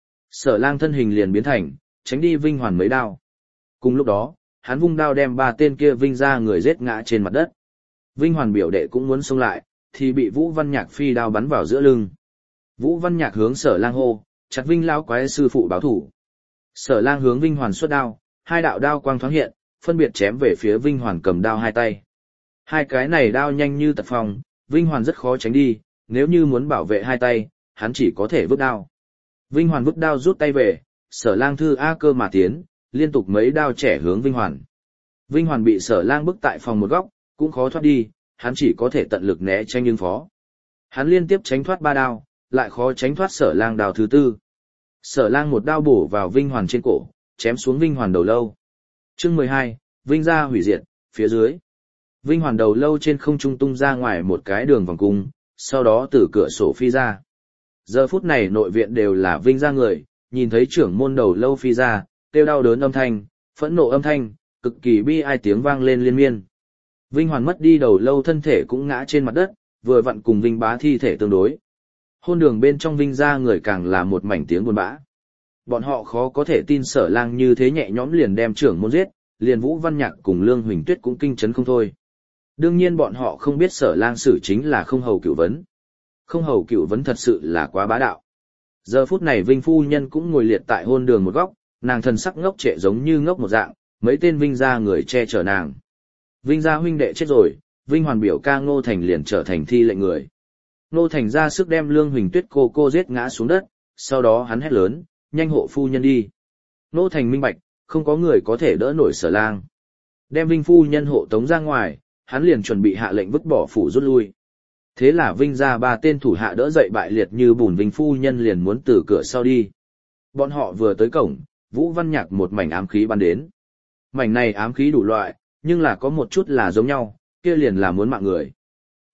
Sở Lang thân hình liền biến thành, tránh đi Vinh Hoàn mấy đao. Cùng lúc đó, hắn vung đao đem 3 tên kia Vinh gia người giết ngã trên mặt đất. Vinh Hoàn biểu đệ cũng muốn xông lại, thì bị Vũ Văn Nhạc phi đao bắn vào giữa lưng. Vũ Văn Nhạc hướng Sở Lang hô, chặt Vinh lão quái sư phụ báo thủ. Sở Lang hướng Vinh Hoàn xuất đao, 2 đạo đao quang thoáng hiện, phân biệt chém về phía Vinh Hoàn cầm đao hai tay. Hai cái này đao nhanh như tật phong, Vinh Hoàn rất khó tránh đi, nếu như muốn bảo vệ hai tay, hắn chỉ có thể vứt đao. Vinh Hoàn vứt đao rút tay về, Sở Lang thư a cơ mà tiến, liên tục mấy đao chẻ hướng Vinh Hoàn. Vinh Hoàn bị Sở Lang bức tại phòng một góc, cũng khó thoát đi, hắn chỉ có thể tận lực né tránh ứng phó. Hắn liên tiếp tránh thoát 3 đao, lại khó tránh thoát Sở Lang đao thứ 4. Sở Lang một đao bổ vào Vinh Hoàn trên cổ, chém xuống Vinh Hoàn đầu lâu. Chương 12, Vinh gia hủy diệt, phía dưới. Vinh Hoàn đầu lâu trên không trung tung ra ngoài một cái đường vòng cung, sau đó từ cửa sổ phi ra. Giờ phút này nội viện đều là Vinh gia người, nhìn thấy trưởng môn đầu lâu phi ra, kêu đau đớn âm thanh, phẫn nộ âm thanh, cực kỳ bi ai tiếng vang lên liên miên. Vinh Hoàn mất đi đầu lâu thân thể cũng ngã trên mặt đất, vừa vặn cùng Vinh Bá thi thể tương đối. Hôn đường bên trong Vinh gia người càng là một mảnh tiếng buồn bã. Bọn họ khó có thể tin Sở Lang như thế nhẹ nhõm liền đem trưởng môn giết, liền Vũ Văn Nhạc cùng Lương Huỳnh Tuyết cũng kinh chấn không thôi. Đương nhiên bọn họ không biết Sở Lang xử chính là Không Hầu Cửu Vấn. Không Hầu Cửu Vấn thật sự là quá bá đạo. Giờ phút này Vinh phu nhân cũng ngồi liệt tại hôn đường một góc, nàng thần sắc ngốc trệ giống như ngốc một dạng, mấy tên Vinh gia người che chở nàng. Vinh gia huynh đệ chết rồi, Vinh Hoàn biểu ca Ngô Thành liền trở thành thi lệnh người. Ngô Thành ra sức đem Lương Huỳnh Tuyết cô giết ngã xuống đất, sau đó hắn hét lớn, nhanh hộ phu nhân đi. Ngô Thành minh bạch, không có người có thể đỡ nổi Sở Lang. Đem Vinh phu nhân hộ tống ra ngoài, hắn liền chuẩn bị hạ lệnh vứt bỏ phủ rút lui. Thế là Vinh gia 3 tên thủ hạ đỡ dậy bại liệt như bùn Vinh phu nhân liền muốn từ cửa sau đi. Bọn họ vừa tới cổng, Vũ Văn Nhạc một mảnh ám khí bắn đến. Mảnh này ám khí đủ loại, nhưng là có một chút là giống nhau, kia liền là muốn mạng người.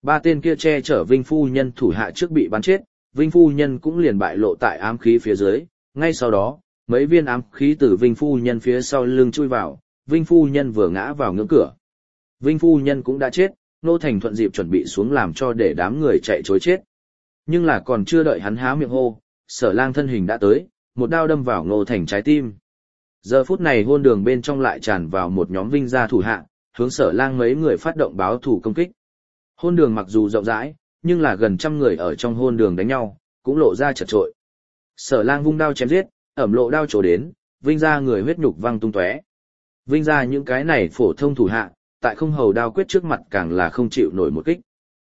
Ba tên kia che chở Vinh phu nhân thủ hạ trước bị bắn chết, Vinh phu nhân cũng liền bại lộ tại ám khí phía dưới, ngay sau đó, mấy viên ám khí từ Vinh phu nhân phía sau lưng chui vào, Vinh phu nhân vừa ngã vào ngưỡng cửa. Vinh phu nhân cũng đã chết, Ngô Thành thuận dịp chuẩn bị xuống làm cho để đám người chạy trối chết. Nhưng là còn chưa đợi hắn há miệng hô, Sở Lang thân hình đã tới, một đao đâm vào Ngô Thành trái tim. Giờ phút này hôn đường bên trong lại tràn vào một nhóm Vinh gia thủ hạ, hướng Sở Lang mấy người phát động báo thủ công kích. Hôn đường mặc dù rộng rãi, nhưng là gần trăm người ở trong hôn đường đánh nhau, cũng lộ ra chật trội. Sở Lang vung đao chém giết, ẩm lộ đao trổ đến, Vinh gia người huyết nhục văng tung tóe. Vinh gia những cái này phổ thông thủ hạ, tại không hầu đao quyết trước mặt càng là không chịu nổi một kích.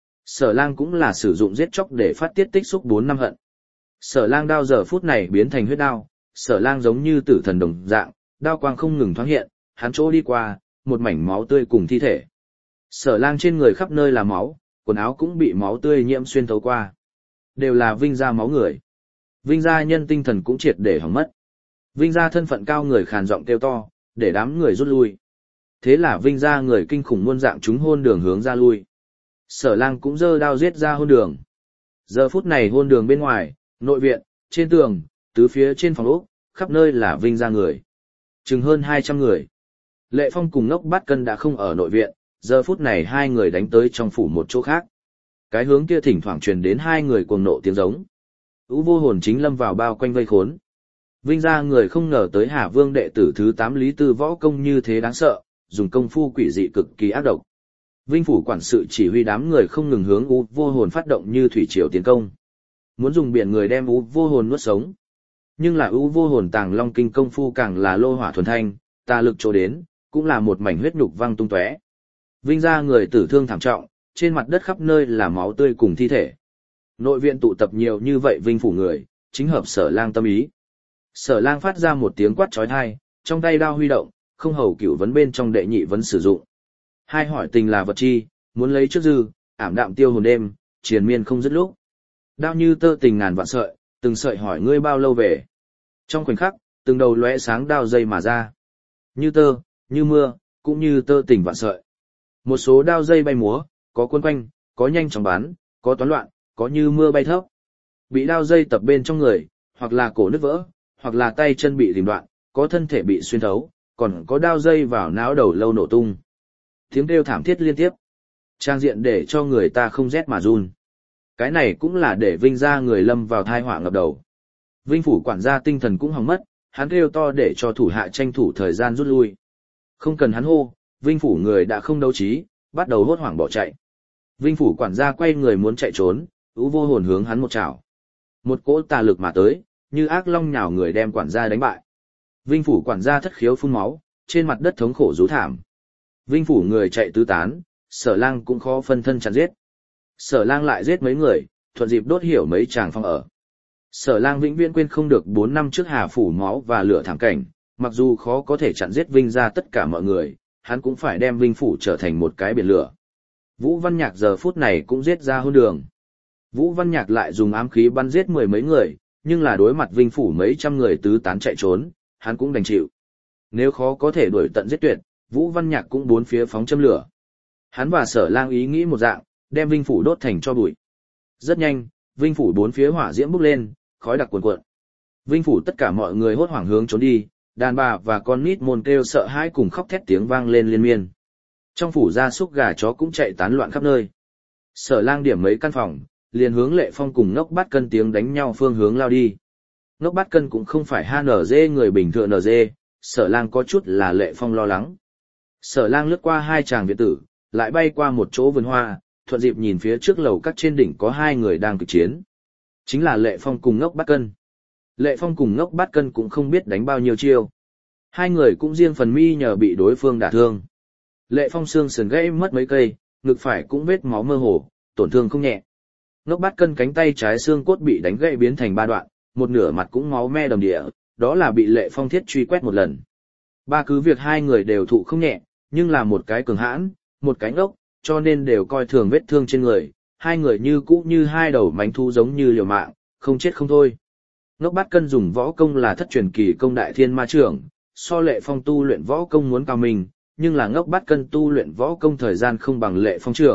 Sở Lang cũng là sử dụng giết chóc để phát tiết tích xúc 4 năm hận. Sở Lang đao giờ phút này biến thành huyết đao, Sở Lang giống như tử thần đồng dạng, đao quang không ngừng thoáng hiện, hắn chỗ đi qua, một mảnh máu tươi cùng thi thể. Sở Lang trên người khắp nơi là máu, quần áo cũng bị máu tươi nhiễm xuyên thấu qua. Đều là Vinh gia máu người. Vinh gia nhân tinh thần cũng triệt để hỏng mất. Vinh gia thân phận cao người khàn giọng kêu to, để đám người rút lui. Thế là Vinh gia người kinh khủng muôn dạng chúng hôn đường hướng ra lui. Sở Lang cũng giơ đao giết ra hôn đường. Giờ phút này hôn đường bên ngoài, nội viện, trên tường, tứ phía trên phòng ốc, khắp nơi là Vinh gia người. Chừng hơn 200 người. Lệ Phong cùng Ngốc Bát Cân đã không ở nội viện, giờ phút này hai người đánh tới trong phủ một chỗ khác. Cái hướng kia thỉnh thoảng truyền đến hai người cuồng nộ tiếng giống. U Vô Hồn chính lâm vào bao quanh vây khốn. Vinh gia người không ngờ tới Hà Vương đệ tử thứ 8 Lý Tư võ công như thế đáng sợ, dùng công phu quỷ dị cực kỳ ác độc. Vinh phủ quản sự chỉ huy đám người không ngừng hướng U Vô Hồn phát động như thủy triều tiến công. Muốn dùng biển người đem U Vô Hồn nuốt sống. Nhưng là U Vô Hồn Tàng Long kinh công phu càng là lô hỏa thuần thanh, tà lực chỗ đến, cũng là một mảnh huyết nhục văng tung tóe. Vinh gia người tử thương thảm trọng, trên mặt đất khắp nơi là máu tươi cùng thi thể. Nội viện tụ tập nhiều như vậy Vinh phủ người, chính hợp Sở Lang tâm ý. Sở Lang phát ra một tiếng quát chói tai, trong tay đao huy động, không hầu cửu vấn bên trong đệ nhị vấn sử dụng. Hai hỏi tình là vật chi, muốn lấy trước dư, ảm đạm tiêu hồn đêm, triền miên không dứt lúc. Đao như tơ tình ngàn vạn sợi, từng sợi hỏi ngươi bao lâu về. Trong khoảnh khắc, từng đầu lóe sáng đao dây mà ra. Như tơ, như mưa, cũng như tơ tình vạn sợi. Một số đao dây bay múa, có cuốn quanh, có nhanh chóng bắn, có toán loạn, có như mưa bay thấp. Bị đao dây tập bên trong người, hoặc là cổ nứt vỡ, hoặc là tay chân bị rìm đoạn, có thân thể bị xuyên thấu, còn có đao dây vào não đầu lâu nổ tung. Tiếng kêu thảm thiết liên tiếp. Trang diện để cho người ta không rét mà run. Cái này cũng là để Vinh gia người lâm vào thai họa ngập đầu. Vinh phủ quản gia tinh thần cũng hỏng mất, hắn kêu to để cho thủ hạ tranh thủ thời gian rút lui. Không cần hắn hô, Vinh phủ người đã không đấu trí, bắt đầu hốt hoảng bỏ chạy. Vinh phủ quản gia quay người muốn chạy trốn, U Vô Hồn hướng hắn một chảo. Một cỗ tà lực mà tới, như ác long nhào người đem quản gia đánh bại. Vinh phủ quản gia thất khiếu phun máu, trên mặt đất thống khổ rú thảm. Vinh phủ người chạy tứ tán, Sở Lang cũng khó phân thân chặn giết. Sở Lang lại giết mấy người, thuận dịp đốt hiểu mấy chàng phong ở. Sở Lang vĩnh viễn quên không được 4 năm trước Hà phủ máu và lửa thảm cảnh, mặc dù khó có thể chặn giết Vinh gia tất cả mọi người, hắn cũng phải đem Vinh phủ trở thành một cái biển lửa. Vũ Văn Nhạc giờ phút này cũng giết ra hôn đường. Vũ Văn Nhạc lại dùng ám khí bắn giết 10 mấy người, nhưng là đối mặt Vinh phủ mấy trăm người tứ tán chạy trốn, hắn cũng đành chịu. Nếu khó có thể đuổi tận giết tuyệt, Vũ Văn Nhạc cũng bốn phía phóng châm lửa. Hắn và Sở Lang ý nghĩ một dạng, đem Vinh phủ đốt thành tro bụi. Rất nhanh, Vinh phủ bốn phía hỏa diễm bốc lên, khói đặc cuồn cuộn. Vinh phủ tất cả mọi người hốt hoảng hướng trốn đi, đàn bà và con nít môn kêu sợ hãi cùng khóc thét tiếng vang lên liên miên. Trong phủ gia súc gà chó cũng chạy tán loạn khắp nơi. Sở Lang điểm mấy căn phòng, liền hướng Lệ Phong cùng Ngốc Bát Cân tiếng đánh nhau phương hướng lao đi. Ngốc Bát Cân cũng không phải HNZ người bình thường NZ, Sở Lang có chút là Lệ Phong lo lắng. Sở Lang lướt qua hai tràng viện tử, lại bay qua một chỗ vườn hoa, thuận dịp nhìn phía trước lầu các trên đỉnh có hai người đang kịch chiến. Chính là Lệ Phong cùng Ngốc Bát Cân. Lệ Phong cùng Ngốc Bát Cân cũng không biết đánh bao nhiêu chiêu. Hai người cũng riêng phần mi nhờ bị đối phương đả thương. Lệ Phong xương sườn gãy mất mấy cây, ngực phải cũng vết máu mơ hồ, tổn thương không nhẹ. Ngốc Bát Cân cánh tay trái xương cốt bị đánh gãy biến thành 3 đoạn, một nửa mặt cũng máu me đầm địa, đó là bị Lệ Phong thiết truy quét một lần. Ba cứ việc hai người đều thụ không nhẹ, nhưng là một cái cường hãn, một cái ngốc, cho nên đều coi thường vết thương trên người, hai người như cũ như hai đầu mánh thu giống như liều mạng, không chết không thôi. Ngốc Bát Cân dùng võ công là thất truyền kỳ công đại thiên ma trưởng, so Lệ Phong tu luyện võ công muốn cao minh, nhưng là Ngốc Bát Cân tu luyện võ công thời gian không bằng Lệ Phong trưởng,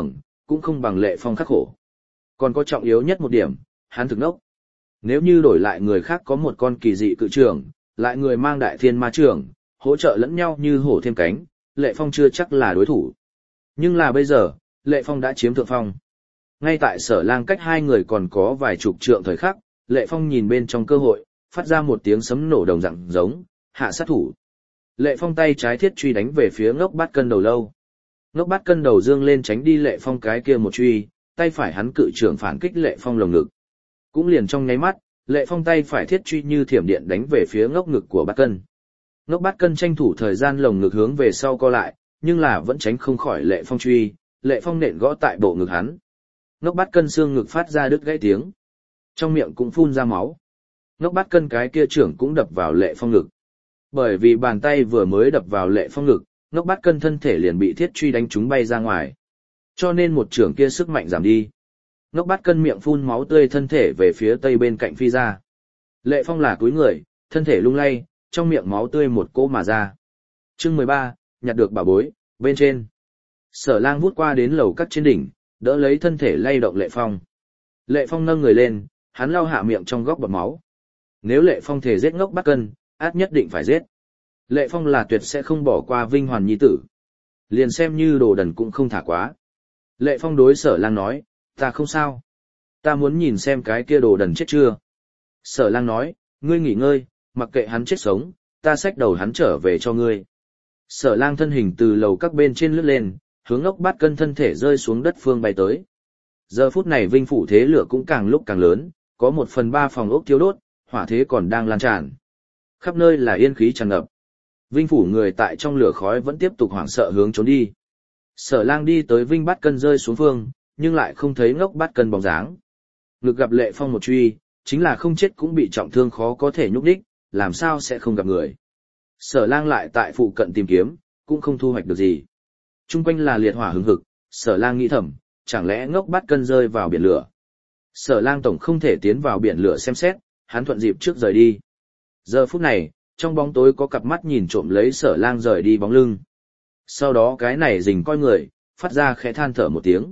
cũng không bằng Lệ Phong khắc khổ. Còn có trọng yếu nhất một điểm, hắn thực ngốc. Nếu như đổi lại người khác có một con kỳ dị cự trưởng, lại người mang đại thiên ma trưởng, hỗ trợ lẫn nhau như hổ thêm cánh, Lệ Phong chưa chắc là đối thủ. Nhưng là bây giờ, Lệ Phong đã chiếm thượng phong. Ngay tại Sở Lang cách hai người còn có vài chục trượng thời khắc, Lệ Phong nhìn bên trong cơ hội, phát ra một tiếng sấm nổ đồng dạng giống, hạ sát thủ. Lệ Phong tay trái thiết truy đánh về phía Ngốc Bát Cân đầu lâu. Ngốc Bát Cân đầu dương lên tránh đi Lệ Phong cái kia một truy, tay phải hắn cự trưởng phản kích Lệ Phong lồng ngực. Cũng liền trong nháy mắt, Lệ Phong tay phải thiết truy như thiểm điện đánh về phía ngốc ngực của Bát Cân. Ngốc Bát Cân tranh thủ thời gian lồng ngực hướng về sau co lại, nhưng là vẫn tránh không khỏi Lệ Phong truy, Lệ Phong nện gõ tại bộ ngực hắn. Ngốc Bát Cân xương ngực phát ra đứt gãy tiếng, trong miệng cũng phun ra máu. Ngốc Bát Cân cái kia trưởng cũng đập vào Lệ Phong ngực. Bởi vì bàn tay vừa mới đập vào Lệ Phong ngực, Ngốc Bát Cân thân thể liền bị thiết truy đánh trúng bay ra ngoài. Cho nên một trưởng kia sức mạnh giảm đi. Ngốc Bát Cân miệng phun máu tươi thân thể về phía tây bên cạnh phi ra. Lệ Phong là cúi người, thân thể lung lay, trong miệng máu tươi một cỗ mà ra. Chương 13, nhặt được bảo bối, bên trên. Sở Lang vút qua đến lầu cắt trên đỉnh, đỡ lấy thân thể lay động Lệ Phong. Lệ Phong nâng người lên, hắn lau hạ miệng trong góc bọt máu. Nếu Lệ Phong thể giết Ngốc Bát Cân, át nhất định phải giết. Lệ Phong là tuyệt sẽ không bỏ qua Vinh Hoàn nhi tử. Liền xem như đồ đần cũng không thả quá. Lệ Phong đối Sở Lang nói, ta không sao. Ta muốn nhìn xem cái kia đồ đần chết chưa. Sở Lang nói, ngươi nghỉ ngơi, mặc kệ hắn chết sống, ta xách đầu hắn trở về cho ngươi. Sở Lang thân hình từ lầu các bên trên lướt lên, hướng Ngốc Bát Cân thân thể rơi xuống đất phương bay tới. Giờ phút này Vinh phủ thế lửa cũng càng lúc càng lớn, có 1/3 phòng ốc thiêu đốt, hỏa thế còn đang lan tràn. Khắp nơi là yên khí tràn ngập. Vinh phủ người tại trong lửa khói vẫn tiếp tục hoảng sợ hướng trốn đi. Sở Lang đi tới Vinh Bát Cân rơi xuống phương, nhưng lại không thấy Ngốc Bát Cân bóng dáng. Ngực gặp Lệ Phong một truy, chính là không chết cũng bị trọng thương khó có thể nhúc đích, làm sao sẽ không gặp người. Sở Lang lại tại phụ cận tìm kiếm, cũng không thu hoạch được gì. Trung quanh là liệt hỏa hừng hực, Sở Lang nghĩ thầm, chẳng lẽ Ngốc Bát Cân rơi vào biển lửa. Sở Lang tổng không thể tiến vào biển lửa xem xét, hắn thuận dịp trước rời đi. Giờ phút này, trong bóng tối có cặp mắt nhìn trộm lấy Sở Lang rời đi bóng lưng. Sau đó cái này rình coi người, phát ra khẽ than thở một tiếng.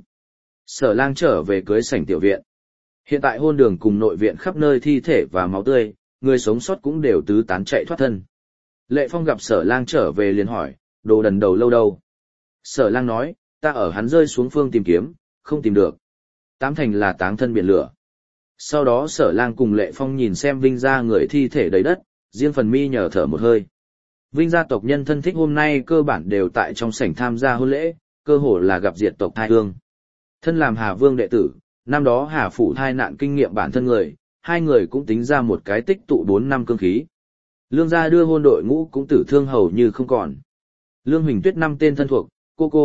Sở Lang trở về cưới sảnh tiểu viện. Hiện tại hôn đường cùng nội viện khắp nơi thi thể và máu tươi, người sống sót cũng đều tứ tán chạy thoát thân. Lệ Phong gặp Sở Lang trở về liền hỏi, đồ đần đầu lâu đâu? Sở Lang nói, ta ở hắn rơi xuống phương tìm kiếm, không tìm được. Tám thành là táng thân biển lửa. Sau đó Sở Lang cùng Lệ Phong nhìn xem Vinh gia người thi thể đầy đất, riêng phần mi nhờ thở một hơi. Vinh gia tộc nhân thân thích hôm nay cơ bản đều tại trong sảnh tham gia hôn lễ, cơ hồ là gặp diệt tộc thai hương. Thân làm Hà Vương đệ tử, năm đó Hà phủ thai nạn kinh nghiệm bản thân người, hai người cũng tính ra một cái tích tụ 4 năm cương khí. Lương gia đưa hôn đội ngũ cũng tử thương hầu như không còn. Lương Huỳnh Tuyết 5 tên thân thuộc,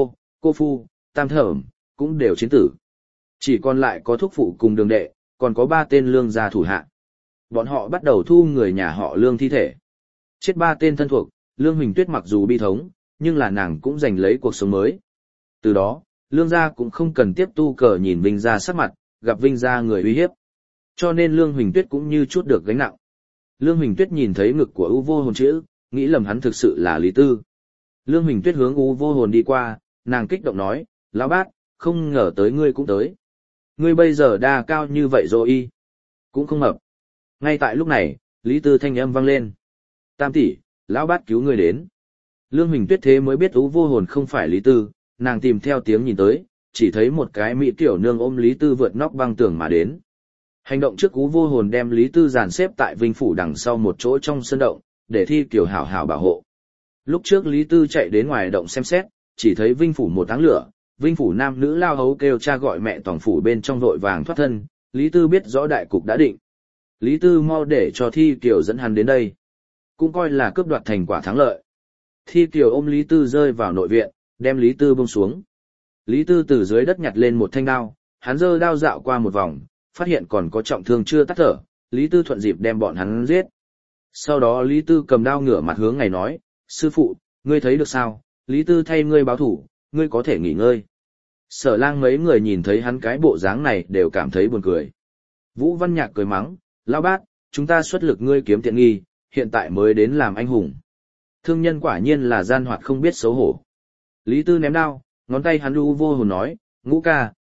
cô phu, tam thẩm, cũng đều chiến tử. Chỉ còn lại có thúc phụ cùng đường đệ, còn có 3 tên lương gia thủ hạ. Bọn họ bắt đầu thu người nhà họ Lương thi thể. Chết 3 tên thân thuộc, Lương Huỳnh Tuyết mặc dù bi thống, nhưng là nàng cũng giành lấy cuộc sống mới. Từ đó, Lương gia cũng không cần tiếp tu cờ nhìn Vinh gia sắc mặt, gặp Vinh gia người uy hiếp. Cho nên Lương Huỳnh Tuyết cũng như chút được gánh nặng. Lương Huỳnh Tuyết nhìn thấy ngực của U Vô Hồn chữ, nghĩ lầm hắn thực sự là Lý Tư. Lương Huỳnh Tuyết hướng U Vô Hồn đi qua, nàng kích động nói, lão bát, không ngờ tới ngươi cũng tới. Ngươi bây giờ đa cao như vậy rồi cũng không hợp. Ngay tại lúc này, Lý Tư thanh âm vang lên. Tam tỷ, lão bát cứu ngươi đến. Lương Huỳnh Tuyết thế mới biết U Vô Hồn không phải Lý Tư, nàng tìm theo tiếng nhìn tới, chỉ thấy một cái mỹ tiểu nương ôm Lý Tư vượt nóc băng tường mà đến. Hành động trước Ú Vô Hồn đem Lý Tư dàn xếp tại Vinh phủ đằng sau một chỗ trong sân động, để Thi Kiều hảo hảo bảo hộ. Lúc trước Lý Tư chạy đến ngoài động xem xét, chỉ thấy Vinh phủ một tháng lửa, Vinh phủ nam nữ lao hấu kêu cha gọi mẹ tổng phủ bên trong vội vàng thoát thân, Lý Tư biết rõ đại cục đã định. Lý Tư mau để cho Thi Kiều dẫn hắn đến đây, cũng coi là cướp đoạt thành quả thắng lợi. Thi Kiều ôm Lý Tư rơi vào nội viện, đem Lý Tư buông xuống. Lý Tư từ dưới đất nhặt lên một thanh đao, hắn giơ đao dạo qua một vòng, phát hiện còn có trọng thương chưa tắt thở, Lý Tư thuận dịp đem bọn hắn giết. Sau đó Lý Tư cầm đao ngửa mặt hướng ngày nói, sư phụ, ngươi thấy được sao, Lý Tư thay ngươi báo thủ, ngươi có thể nghỉ ngơi. Sở Lang mấy người nhìn thấy hắn cái bộ dáng này đều cảm thấy buồn cười. Vũ Văn Nhạc cười mắng, lão bát, chúng ta xuất lực ngươi kiếm tiện nghi, hiện tại mới đến làm anh hùng. Thương nhân quả nhiên là gian hoạt không biết xấu hổ. Lý Tư ném đao, ngón tay hắn U Vô Hồn nói, Ngũ ca,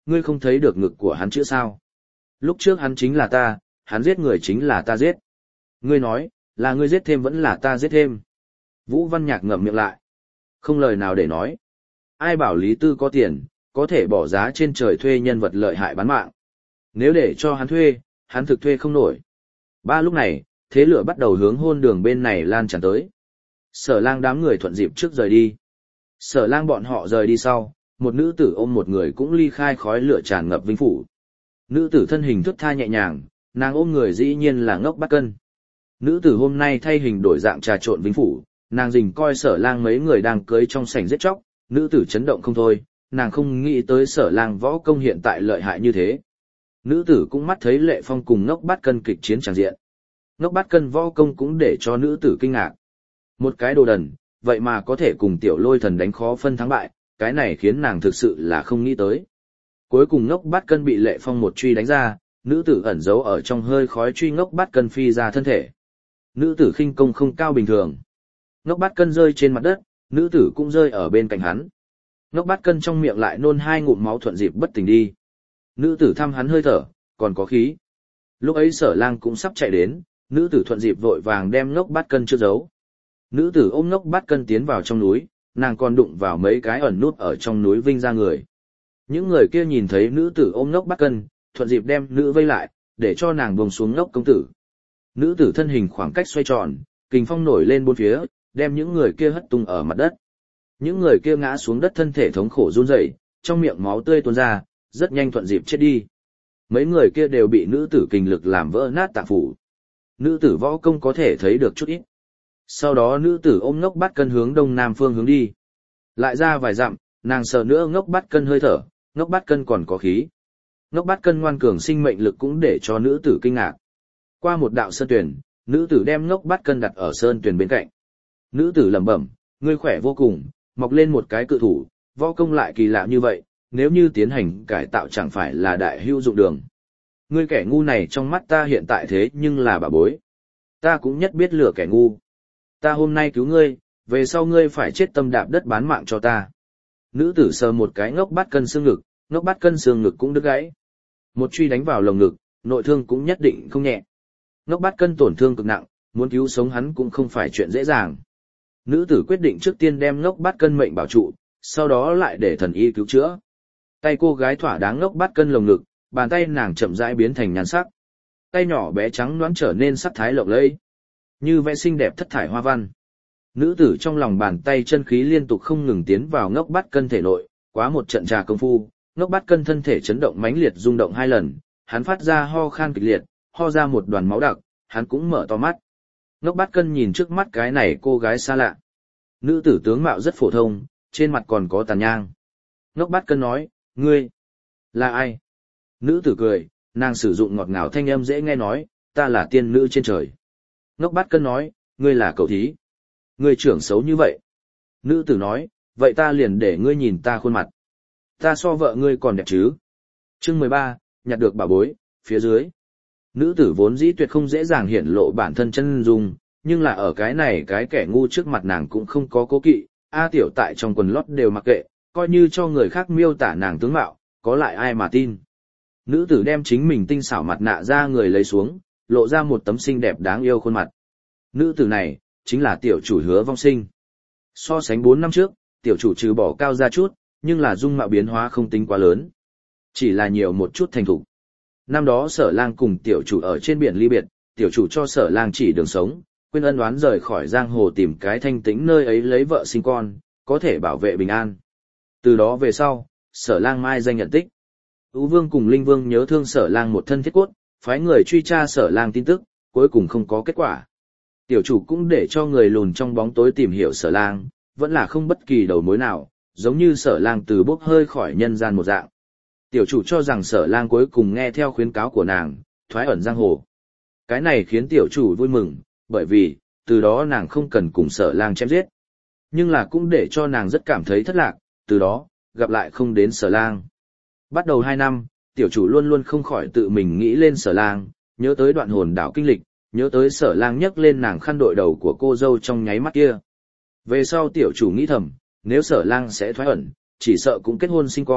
ngươi không thấy được ngực của hắn chữ sao? Lúc trước hắn chính là ta, hắn giết người chính là ta giết. Ngươi nói, là ngươi giết thêm vẫn là ta giết thêm. Vũ Văn Nhạc ngậm miệng lại. Không lời nào để nói. Ai bảo Lý Tư có tiền, có thể bỏ giá trên trời thuê nhân vật lợi hại bán mạng. Nếu để cho hắn thuê, hắn thực thuê không nổi. Lúc này, thế lửa bắt đầu hướng hôn đường bên này lan tràn tới. Sở Lang đám người thuận dịp trước rời đi. Sở Lang bọn họ rời đi sau, một nữ tử ôm một người cũng ly khai khói lửa tràn ngập vinh phủ. Nữ tử thân hình thướt tha nhẹ nhàng, nàng ôm người dĩ nhiên là Ngốc Bát Cân. Nữ tử hôm nay thay hình đổi dạng trà trộn vinh phủ, nàng rình coi Sở Lang mấy người đang cưới trong sảnh giết chóc, nữ tử chấn động không thôi, nàng không nghĩ tới Sở Lang võ công hiện tại lợi hại như thế. Nữ tử cũng mắt thấy Lệ Phong cùng Ngốc Bát Cân kịch chiến tràn diện. Ngốc Bát Cân võ công cũng để cho nữ tử kinh ngạc. Một cái đồ đần, vậy mà có thể cùng Tiểu Lôi Thần đánh khó phân thắng bại, cái này khiến nàng thực sự là không nghĩ tới. Cuối cùng Ngốc Bát Cân bị Lệ Phong một truy đánh ra, nữ tử ẩn giấu ở trong hơi khói truy Ngốc Bát Cân phi ra thân thể. Nữ tử khinh công không cao bình thường. Ngốc Bát Cân rơi trên mặt đất, nữ tử cũng rơi ở bên cạnh hắn. Ngốc Bát Cân trong miệng lại nôn 2 ngụm máu thuận dịp bất tỉnh đi. Nữ tử thăm hắn hơi thở, còn có khí. Lúc ấy Sở Lang cũng sắp chạy đến, nữ tử thuận dịp vội vàng đem Ngốc Bát Cân chưa giấu. Nữ tử ôm Ngốc Bát Cân tiến vào trong núi, nàng còn đụng vào mấy cái ẩn nút ở trong núi vinh ra người. Những người kia nhìn thấy nữ tử ôm Ngốc Bát Cân, thuận dịp đem nữ vây lại, để cho nàng buông xuống Ngốc công tử. Nữ tử thân hình khoảng cách xoay tròn, kình phong nổi lên bốn phía, đem những người kia hất tung ở mặt đất. Những người kia ngã xuống đất thân thể thống khổ run rẩy, trong miệng máu tươi tuôn ra, rất nhanh thuận dịp chết đi. Mấy người kia đều bị nữ tử kình lực làm vỡ nát tạng phủ. Nữ tử võ công có thể thấy được chút ít. Sau đó nữ tử ôm Ngốc Bát Cân hướng đông nam phương hướng đi. Lại ra vài dặm, nàng sờ nữa Ngốc Bát Cân hơi thở, Ngốc Bát Cân còn có khí. Ngốc Bát Cân ngoan cường sinh mệnh lực cũng để cho nữ tử kinh ngạc. Qua một đạo sơn tuyển, nữ tử đem Ngốc Bát Cân đặt ở sơn tuyển bên cạnh. Nữ tử lẩm bẩm, ngươi khỏe vô cùng, mọc lên một cái cự thủ, võ công lại kỳ lạ như vậy, nếu như tiến hành cải tạo chẳng phải là đại hữu dụng đường. Ngươi kẻ ngu này trong mắt ta hiện tại thế nhưng là bà bối. Ta cũng nhất biết lừa kẻ ngu. Ta hôm nay cứu ngươi, về sau ngươi phải chết tâm đạp đất bán mạng cho ta. Nữ tử sờ một cái Ngốc Bát Cân xương ngực, Ngốc Bát Cân xương ngực cũng đứt gãy. Một truy đánh vào lồng ngực, nội thương cũng nhất định không nhẹ. Ngốc Bát Cân tổn thương cực nặng, muốn cứu sống hắn cũng không phải chuyện dễ dàng. Nữ tử quyết định trước tiên đem Ngốc Bát Cân mệnh bảo trụ, sau đó lại để thần y cứu chữa. Tay cô gái thỏa đáng Ngốc Bát Cân lồng ngực, bàn tay nàng chậm rãi biến thành nhan sắc. Tay nhỏ bé trắng nõn trở nên sắc thái lộng lẫy, như vẽ xinh đẹp thất thải hoa văn. Nữ tử trong lòng bàn tay chân khí liên tục không ngừng tiến vào Ngốc Bát Cân thể nội, quá một trận trà công phu, Ngốc Bát Cân thân thể chấn động mãnh liệt rung động 2 lần, hắn phát ra ho khan kịch liệt, ho ra một đoàn máu đặc, hắn cũng mở to mắt. Ngốc Bát Cân nhìn trước mắt cái này cô gái xa lạ. Nữ tử tướng mạo rất phổ thông, trên mặt còn có tàn nhang. Ngốc Bát Cân nói, ngươi, là ai? Nữ tử cười, nàng sử dụng ngọt ngào thanh âm dễ nghe nói, ta là tiên nữ trên trời. Ngốc Bát Cân nói, ngươi là cậu thí. Ngươi trưởng xấu như vậy. Nữ tử nói, vậy ta liền để ngươi nhìn ta khuôn mặt. Ta so vợ ngươi còn đẹp chứ. Chương 13, nhặt được bảo bối, phía dưới. Nữ tử vốn dĩ tuyệt không dễ dàng hiển lộ bản thân chân dung, nhưng là ở cái này cái kẻ ngu trước mặt nàng cũng không có cố kỵ, A Tiểu tại trong quần lót đều mặc kệ, coi như cho người khác miêu tả nàng tướng mạo, có lại ai mà tin. Nữ tử đem chính mình tinh xảo mặt nạ ra người lấy xuống, lộ ra một tấm xinh đẹp đáng yêu khuôn mặt. Nữ tử này, chính là tiểu chủ Hứa Vong Sinh. So sánh 4 năm trước, tiểu chủ trừ bỏ cao ra chút, nhưng là dung mạo biến hóa không tính quá lớn. Chỉ là nhiều một chút thành thục. Năm đó Sở Lang cùng tiểu chủ ở trên biển ly biệt, tiểu chủ cho Sở Lang chỉ đường sống, quên ân oán rời khỏi giang hồ tìm cái thanh tĩnh nơi ấy lấy vợ sinh con, có thể bảo vệ bình an. Từ đó về sau, Sở Lang mai danh nhận tích. Ú Vương cùng Linh Vương nhớ thương Sở Lang một thân thiết cốt, phái người truy tra Sở Lang tin tức, cuối cùng không có kết quả. Tiểu chủ cũng để cho người lùn trong bóng tối tìm hiểu Sở Lang, vẫn là không bất kỳ đầu mối nào, giống như Sở Lang từ bốc hơi khỏi nhân gian một dạng. Tiểu chủ cho rằng Sở Lang cuối cùng nghe theo khuyến cáo của nàng, thoái ẩn giang hồ. Cái này khiến tiểu chủ vui mừng, bởi vì, từ đó nàng không cần cùng Sở Lang chém giết. Nhưng là cũng để cho nàng rất cảm thấy thất lạc, từ đó, gặp lại không đến Sở Lang. Bắt đầu 2 năm, tiểu chủ luôn luôn không khỏi tự mình nghĩ lên Sở Lang, nhớ tới đoạn hồn đảo kinh lịch, nhớ tới Sở Lang nhấc lên nàng khăn đội đầu của cô dâu trong nháy mắt kia. Về sau tiểu chủ nghĩ thầm, nếu Sở Lang sẽ thoái ẩn, chỉ sợ cũng kết hôn sinh con,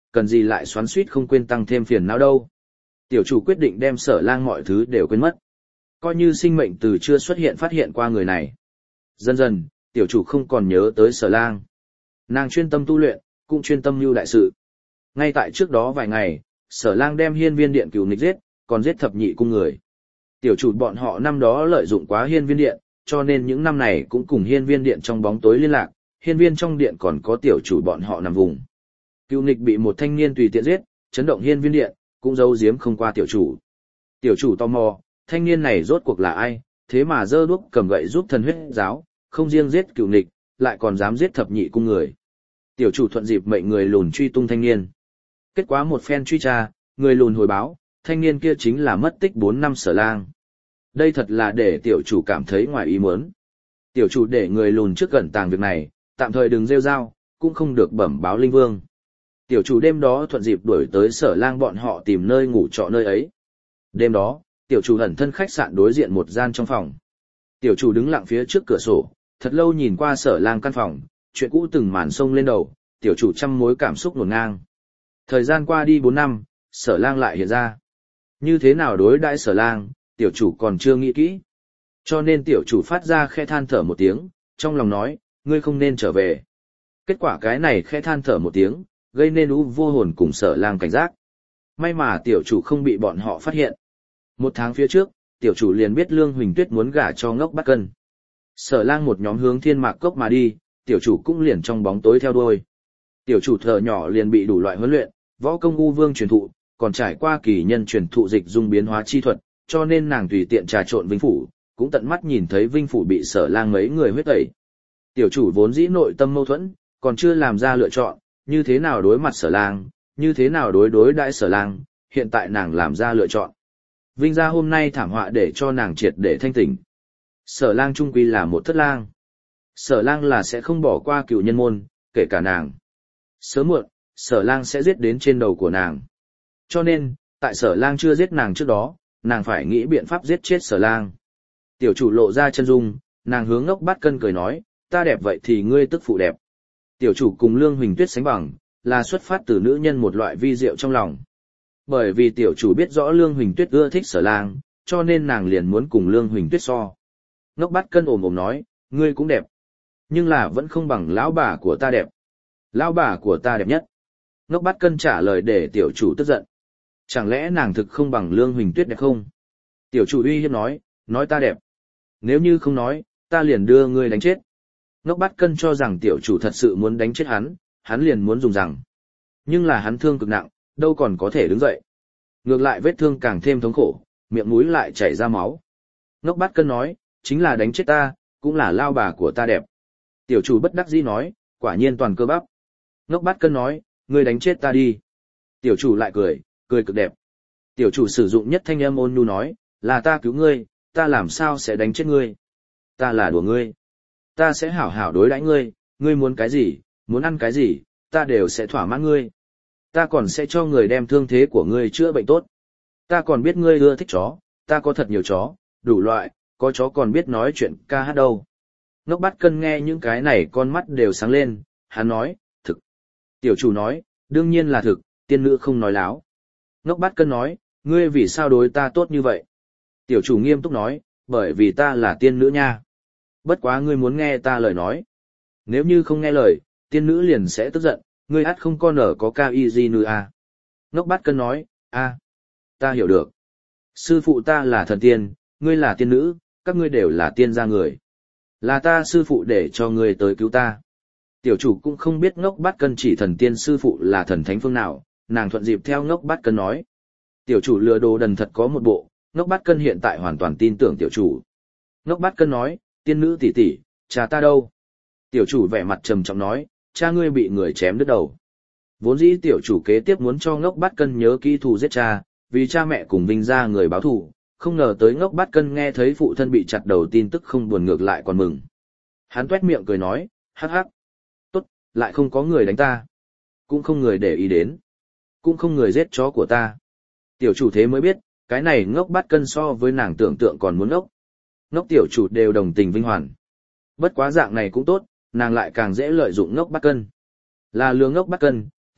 cần gì lại xoắn xuýt không quên tăng thêm phiền não đâu. Tiểu chủ quyết định đem Sở Lang mọi thứ đều quên mất. Coi như sinh mệnh từ chưa xuất hiện phát hiện qua người này. Dần dần, tiểu chủ không còn nhớ tới Sở Lang. Nàng chuyên tâm tu luyện, cũng chuyên tâm lưu đại sự. Ngay tại trước đó vài ngày, Sở Lang đem Hiên Viên Điện cửu nghịch giết, còn giết thập nhị cung người. Tiểu chủ bọn họ năm đó lợi dụng quá Hiên Viên Điện, cho nên những năm này cũng cùng Hiên Viên Điện trong bóng tối liên lạc, Hiên Viên trong điện còn có tiểu chủ bọn họ nằm vùng. Cửu nghịch bị một thanh niên tùy tiện giết, chấn động Hiên Viên Điện, cũng giấu giếm không qua tiểu chủ. Tiểu chủ tò mò, thanh niên này rốt cuộc là ai, thế mà giơ đuốc cầm gậy giúp thần huyết giáo, không riêng giết cửu nghịch, lại còn dám giết thập nhị cung người. Tiểu chủ thuận dịp mệnh người lùn truy tung thanh niên. Kết quả một phen truy tra, người lùn hồi báo, thanh niên kia chính là mất tích 4 năm Sở Lang. Đây thật là để tiểu chủ cảm thấy ngoài ý muốn. Tiểu chủ để người lùn trước gần tàng việc này, tạm thời đừng rêu rao, cũng không được bẩm báo linh vương. Tiểu chủ đêm đó thuận dịp đuổi tới Sở Lang bọn họ tìm nơi ngủ trọ nơi ấy. Đêm đó, tiểu chủ ẩn thân khách sạn đối diện một gian trong phòng. Tiểu chủ đứng lặng phía trước cửa sổ, thật lâu nhìn qua Sở Lang căn phòng, chuyện cũ từng màn sông lên đầu, tiểu chủ trăm mối cảm xúc ngổn ngang. Thời gian qua đi 4 năm, Sở Lang lại hiện ra. Như thế nào đối đãi Sở Lang, tiểu chủ còn chưa nghĩ kỹ. Cho nên tiểu chủ phát ra khe than thở một tiếng, trong lòng nói, ngươi không nên trở về. Kết quả cái này khe than thở một tiếng, gây nên u vô hồn cùng Sở Lang cảnh giác. May mà tiểu chủ không bị bọn họ phát hiện. 1 tháng phía trước, tiểu chủ liền biết Lương Huỳnh Tuyết muốn gả cho Ngốc Bát Cân. Sở Lang một nhóm hướng Thiên Mạc Cốc mà đi, tiểu chủ cũng liền trong bóng tối theo đuôi. Tiểu chủ thở nhỏ liền bị đủ loại huấn luyện, võ công U Vương truyền thụ, còn trải qua kỳ nhân truyền thụ dịch dung biến hóa chi thuật, cho nên nàng tùy tiện trà trộn Vinh phủ, cũng tận mắt nhìn thấy Vinh phủ bị Sở Lang mấy người huyết tẩy. Tiểu chủ vốn dĩ nội tâm mâu thuẫn, còn chưa làm ra lựa chọn, như thế nào đối mặt Sở Lang, như thế nào đối đãi Sở Lang, hiện tại nàng làm ra lựa chọn. Vinh gia hôm nay thảm họa để cho nàng triệt để thanh tỉnh. Sở Lang trung quy là một thất lang. Sở Lang là sẽ không bỏ qua cựu nhân môn, kể cả nàng. Sớm muộn, Sở Lang sẽ giết đến trên đầu của nàng. Cho nên, tại Sở Lang chưa giết nàng trước đó, nàng phải nghĩ biện pháp giết chết Sở Lang. Tiểu chủ lộ ra chân dung, nàng hướng Ngốc Bát Cân cười nói, ta đẹp vậy thì ngươi tức phụ đẹp. Tiểu chủ cùng Lương Huỳnh Tuyết sánh bằng, là xuất phát từ nữ nhân một loại vi diệu trong lòng. Bởi vì tiểu chủ biết rõ Lương Huỳnh Tuyết ưa thích Sở Lang, cho nên nàng liền muốn cùng Lương Huỳnh Tuyết so. Ngốc Bát Cân ồm ồm nói, ngươi cũng đẹp, nhưng là vẫn không bằng lão bà của ta đẹp. Lão bà của ta đẹp nhất. Ngốc Bát Cân trả lời để tiểu chủ tức giận. Chẳng lẽ nàng thực không bằng Lương Huỳnh Tuyết đẹp không? Tiểu chủ uy hiếp nói ta đẹp. Nếu như không nói, ta liền đưa ngươi đánh chết. Ngốc Bát Cân cho rằng tiểu chủ thật sự muốn đánh chết hắn liền muốn dùng rằng. Nhưng là hắn thương cực nặng, đâu còn có thể đứng dậy. Ngược lại vết thương càng thêm thống khổ, miệng mũi lại chảy ra máu. Ngốc Bát Cân nói, chính là đánh chết ta, cũng là lao bà của ta đẹp. Tiểu chủ bất đắc dĩ nói, quả nhiên toàn cơ bắp. Ngốc Bát Cân nói, ngươi đánh chết ta đi. Tiểu chủ lại cười cực đẹp. Tiểu chủ sử dụng nhất thanh âm ôn nhu nói, là ta cứu ngươi, ta làm sao sẽ đánh chết ngươi. Ta là đùa ngươi. Ta sẽ hảo hảo đối đãi ngươi, ngươi muốn cái gì, muốn ăn cái gì, ta đều sẽ thỏa mãn ngươi. Ta còn sẽ cho người đem thương thế của ngươi chữa bệnh tốt. Ta còn biết ngươi ưa thích chó, ta có thật nhiều chó, đủ loại, có chó còn biết nói chuyện ca hát đâu. Ngốc Bát Cân nghe những cái này con mắt đều sáng lên, hắn nói, thực. Tiểu chủ nói, đương nhiên là thực, tiên nữ không nói láo. Ngốc Bát Cân nói, ngươi vì sao đối ta tốt như vậy? Tiểu chủ nghiêm túc nói, bởi vì ta là tiên nữ nha. Bất quá ngươi muốn nghe ta lời nói. Nếu như không nghe lời, tiên nữ liền sẽ tức giận, ngươi ắt không con ở có cao y gì nữa à. Ngốc Bát Cân nói, ta hiểu được. Sư phụ ta là thần tiên, ngươi là tiên nữ, các ngươi đều là tiên gia người. Là ta sư phụ để cho ngươi tới cứu ta. Tiểu chủ cũng không biết Ngốc Bát Cân chỉ thần tiên sư phụ là thần thánh phương nào, nàng thuận dịp theo Ngốc Bát Cân nói. Tiểu chủ lừa đồ đần thật có một bộ, Ngốc Bát Cân hiện tại hoàn toàn tin tưởng tiểu chủ. Ngốc Bát Cân nói, tiên nữ tỷ tỷ, cha ta đâu? Tiểu chủ vẻ mặt trầm trọng nói, cha ngươi bị người chém đứt đầu. Vốn dĩ tiểu chủ kế tiếp muốn cho Ngốc Bát Cân nhớ kỹ thù giết cha, vì cha mẹ cùng Vinh gia người báo thù, không ngờ tới Ngốc Bát Cân nghe thấy phụ thân bị chặt đầu tin tức không buồn ngược lại còn mừng. Hắn tuét miệng cười nói, hắc hắc. Tốt, lại không có người đánh ta. Cũng không người để ý đến. Cũng không người giết chó của ta. Tiểu chủ thế mới biết, cái này Ngốc Bát Cân so với nàng tưởng tượng còn muốn ngốc. Ngốc tiểu chủ đều đồng tình Vinh Hoàn. Bất quá dạng này cũng tốt, nàng lại càng dễ lợi dụng Ngốc Bát Cân. Là lừa Ngốc Bát Cân,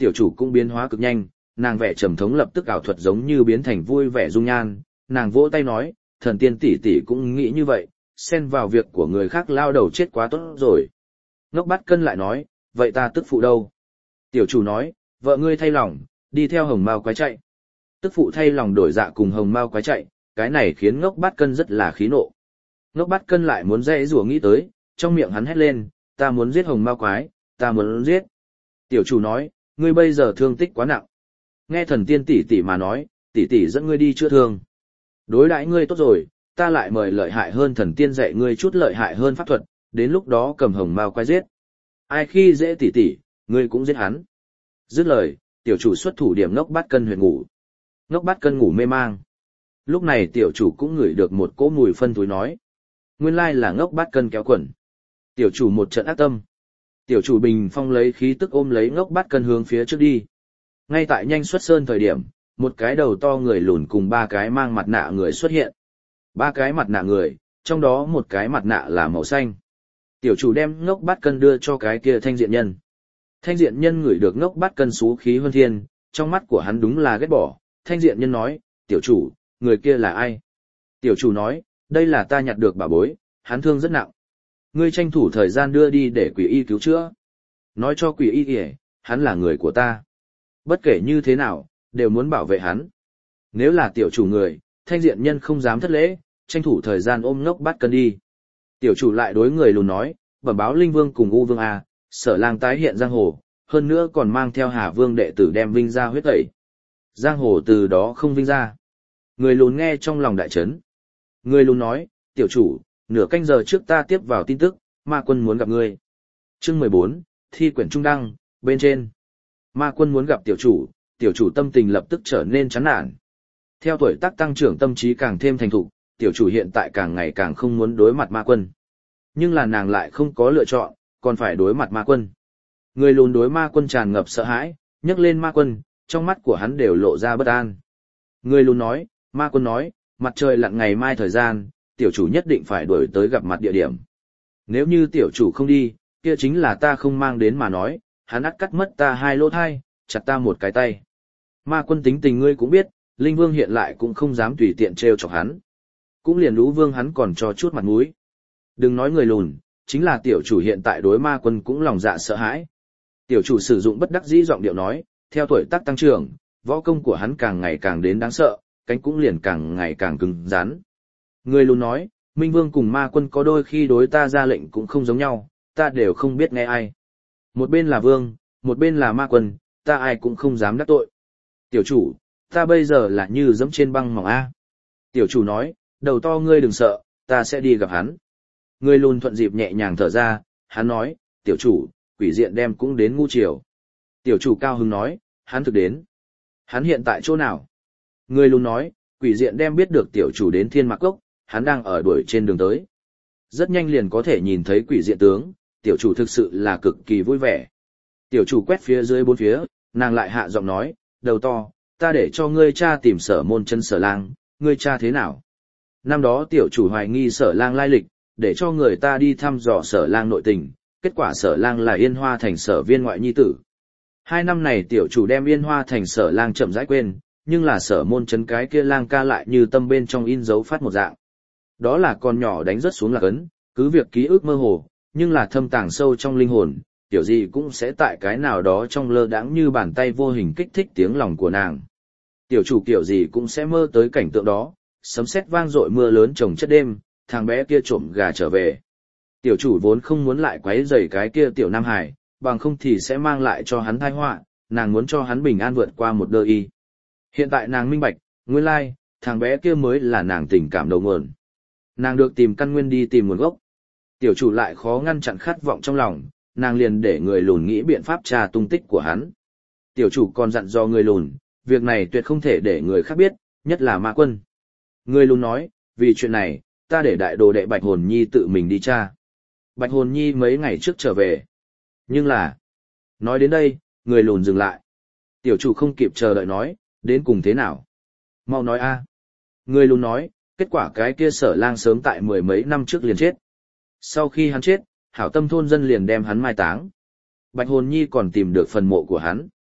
tiểu chủ cũng biến hóa cực nhanh, nàng vẻ trầm thống lập tức ảo thuật giống như biến thành vui vẻ dung nhan, nàng vỗ tay nói, thần tiên tỷ tỷ cũng nghĩ như vậy, xen vào việc của người khác lao đầu chết quá tốt rồi. Ngốc Bát Cân lại nói, vậy ta tức phụ đâu? Tiểu chủ nói, vợ ngươi thay lòng, đi theo Hồng Mao Quái chạy. Tức phụ thay lòng đổi dạ cùng Hồng Mao Quái chạy, cái này khiến Ngốc Bát Cân rất là khí nộ. Ngốc Bát Cân lại muốn dãy rủa nghĩ tới, trong miệng hắn hét lên, ta muốn giết Hồng Mao Quái, ta muốn giết. Tiểu chủ nói, ngươi bây giờ thương tích quá nặng. Nghe thần tiên tỷ tỷ mà nói, tỷ tỷ dẫn ngươi đi chữa thương. Đối đãi ngươi tốt rồi, ta lại mời lợi hại hơn thần tiên dạy ngươi chút lợi hại hơn pháp thuật, đến lúc đó cầm Hồng Mao Quái giết. Ai khi dễ tỷ tỷ, ngươi cũng giết hắn. Dứt lời, tiểu chủ xuất thủ điểm Ngốc Bát Cân huyệt ngủ. Ngốc Bát Cân ngủ mê mang. Lúc này tiểu chủ cũng ngửi được một cỗ mùi phân túi nói. Nguyên lai là Ngốc Bát Cân kéo quần. Tiểu chủ một trận ác tâm. Tiểu chủ bình phong lấy khí tức ôm lấy Ngốc Bát Cân hướng phía trước đi. Ngay tại nhanh xuất sơn thời điểm, một cái đầu to người lùn cùng ba cái mang mặt nạ người xuất hiện. Ba cái mặt nạ người, trong đó một cái mặt nạ là màu xanh. Tiểu chủ đem Ngốc Bát Cân đưa cho cái kia thanh diện nhân. Thanh diện nhân ngửi được Ngốc Bát Cân xú khí hơn thiên, trong mắt của hắn đúng là ghét bỏ. Thanh diện nhân nói, tiểu chủ, người kia là ai? Tiểu chủ nói, đây là ta nhặt được bảo bối, hắn thương rất nặng. Ngươi tranh thủ thời gian đưa đi để quỷ y cứu chữa. Nói cho quỷ y kìa, hắn là người của ta. Bất kể như thế nào, đều muốn bảo vệ hắn. Nếu là tiểu chủ người, thanh diện nhân không dám thất lễ, tranh thủ thời gian ôm Ngốc Bát Cân đi. Tiểu chủ lại đối người lùn nói, bẩm báo Linh Vương cùng U Vương A, Sở Lang tái hiện giang hồ, hơn nữa còn mang theo Hà Vương đệ tử đem vinh ra huyết tẩy. Giang hồ từ đó không vinh ra. Người lùn nghe trong lòng đại chấn. Người lùn nói, tiểu chủ, nửa canh giờ trước ta tiếp vào tin tức, ma quân muốn gặp ngươi. Chương 14, thi quyển trung đăng, bên trên. Ma quân muốn gặp tiểu chủ tâm tình lập tức trở nên chán nản. Theo tuổi tác tăng trưởng tâm trí càng thêm thành thục, tiểu chủ hiện tại càng ngày càng không muốn đối mặt ma quân. Nhưng là nàng lại không có lựa chọn, còn phải đối mặt ma quân. Người lùn đối ma quân tràn ngập sợ hãi, nhấc lên ma quân, trong mắt của hắn đều lộ ra bất an. Người lùn nói, ma quân nói, mặt trời lặn ngày mai thời gian, tiểu chủ nhất định phải đuổi tới gặp mặt địa điểm. Nếu như tiểu chủ không đi, kia chính là ta không mang đến mà nói, hắn ắt cắt mất ta hai lỗ thai, chặt ta một cái tay. Ma quân tính tình ngươi cũng biết, Linh Vương hiện lại cũng không dám tùy tiện trêu chọc hắn. Cũng liền Lũ Vương hắn còn cho chút mặt mũi. Đừng nói người lùn, chính là tiểu chủ hiện tại đối ma quân cũng lòng dạ sợ hãi. Tiểu chủ sử dụng bất đắc dĩ giọng điệu nói, theo tuổi tác tăng trưởng, võ công của hắn càng ngày càng đến đáng sợ, cánh cũng liền càng ngày càng cứng rắn. Người lùn nói, Minh Vương cùng ma quân có đôi khi đối ta ra lệnh cũng không giống nhau, ta đều không biết nghe ai. Một bên là vương, một bên là ma quân, ta ai cũng không dám đắc tội. Tiểu chủ, ta bây giờ là như dẫm trên băng mỏng A. Tiểu chủ nói, đầu to ngươi đừng sợ, ta sẽ đi gặp hắn. Người lùn thuận dịp nhẹ nhàng thở ra, hắn nói, tiểu chủ, quỷ diện đem cũng đến ngu chiều. Tiểu chủ cao hứng nói, hắn thực đến. Hắn hiện tại chỗ nào? Người lùn nói, quỷ diện đem biết được tiểu chủ đến Thiên Mạc Cốc, hắn đang ở đuổi trên đường tới. Rất nhanh liền có thể nhìn thấy quỷ diện tướng, tiểu chủ thực sự là cực kỳ vui vẻ. Tiểu chủ quét phía dưới bốn phía, nàng lại hạ giọng nói, đầu to, ta để cho ngươi cha tìm Sở Môn Chân Sở Lang, ngươi cha thế nào? Năm đó tiểu chủ hoài nghi Sở Lang lai lịch, để cho người ta đi thăm dò Sở Lang nội tình, kết quả Sở Lang là Yên Hoa Thành Sở Viên ngoại nhi tử. 2 năm này tiểu chủ đem Yên Hoa Thành Sở Lang chậm rãi quên, nhưng là Sở Môn Chân cái kia lang ca lại như tâm bên trong in dấu phát một dạng. Đó là con nhỏ đánh rất xuống lạc ấn, cứ việc ký ức mơ hồ, nhưng là thâm tàng sâu trong linh hồn, tiểu gì cũng sẽ tại cái nào đó trong lơ đãng như bàn tay vô hình kích thích tiếng lòng của nàng. Tiểu chủ kiểu gì cũng sẽ mơ tới cảnh tượng đó, sấm sét vang dội mưa lớn chồng chất đêm, thằng bé kia trộm gà trở về. Tiểu chủ vốn không muốn lại quấy rầy cái kia tiểu Nam Hải, bằng không thì sẽ mang lại cho hắn tai họa, nàng muốn cho hắn bình an vượt qua một đời y. Hiện tại nàng minh bạch, nguyên lai, thằng bé kia mới là nàng tình cảm đầu nguồn. Nàng được tìm căn nguyên đi tìm nguồn gốc. Tiểu chủ lại khó ngăn chặn khát vọng trong lòng, nàng liền để người lùn nghĩ biện pháp tra tung tích của hắn. Tiểu chủ còn dặn dò người lùn, việc này tuyệt không thể để người khác biết, nhất là ma quân. Người lùn nói, vì chuyện này, ta để đại đồ đệ Bạch Hồn Nhi tự mình đi tra. Bạch Hồn Nhi mấy ngày trước trở về. Nhưng là, nói đến đây, người lùn dừng lại. Tiểu chủ không kịp chờ đợi nói, đến cùng thế nào? Mau nói a. Người lùn nói, kết quả cái kia Sở Lang sớm tại 10 mấy năm trước liền chết. Sau khi hắn chết, hảo tâm thôn dân liền đem hắn mai táng. Bạch Hồn Nhi còn tìm được phần mộ của hắn.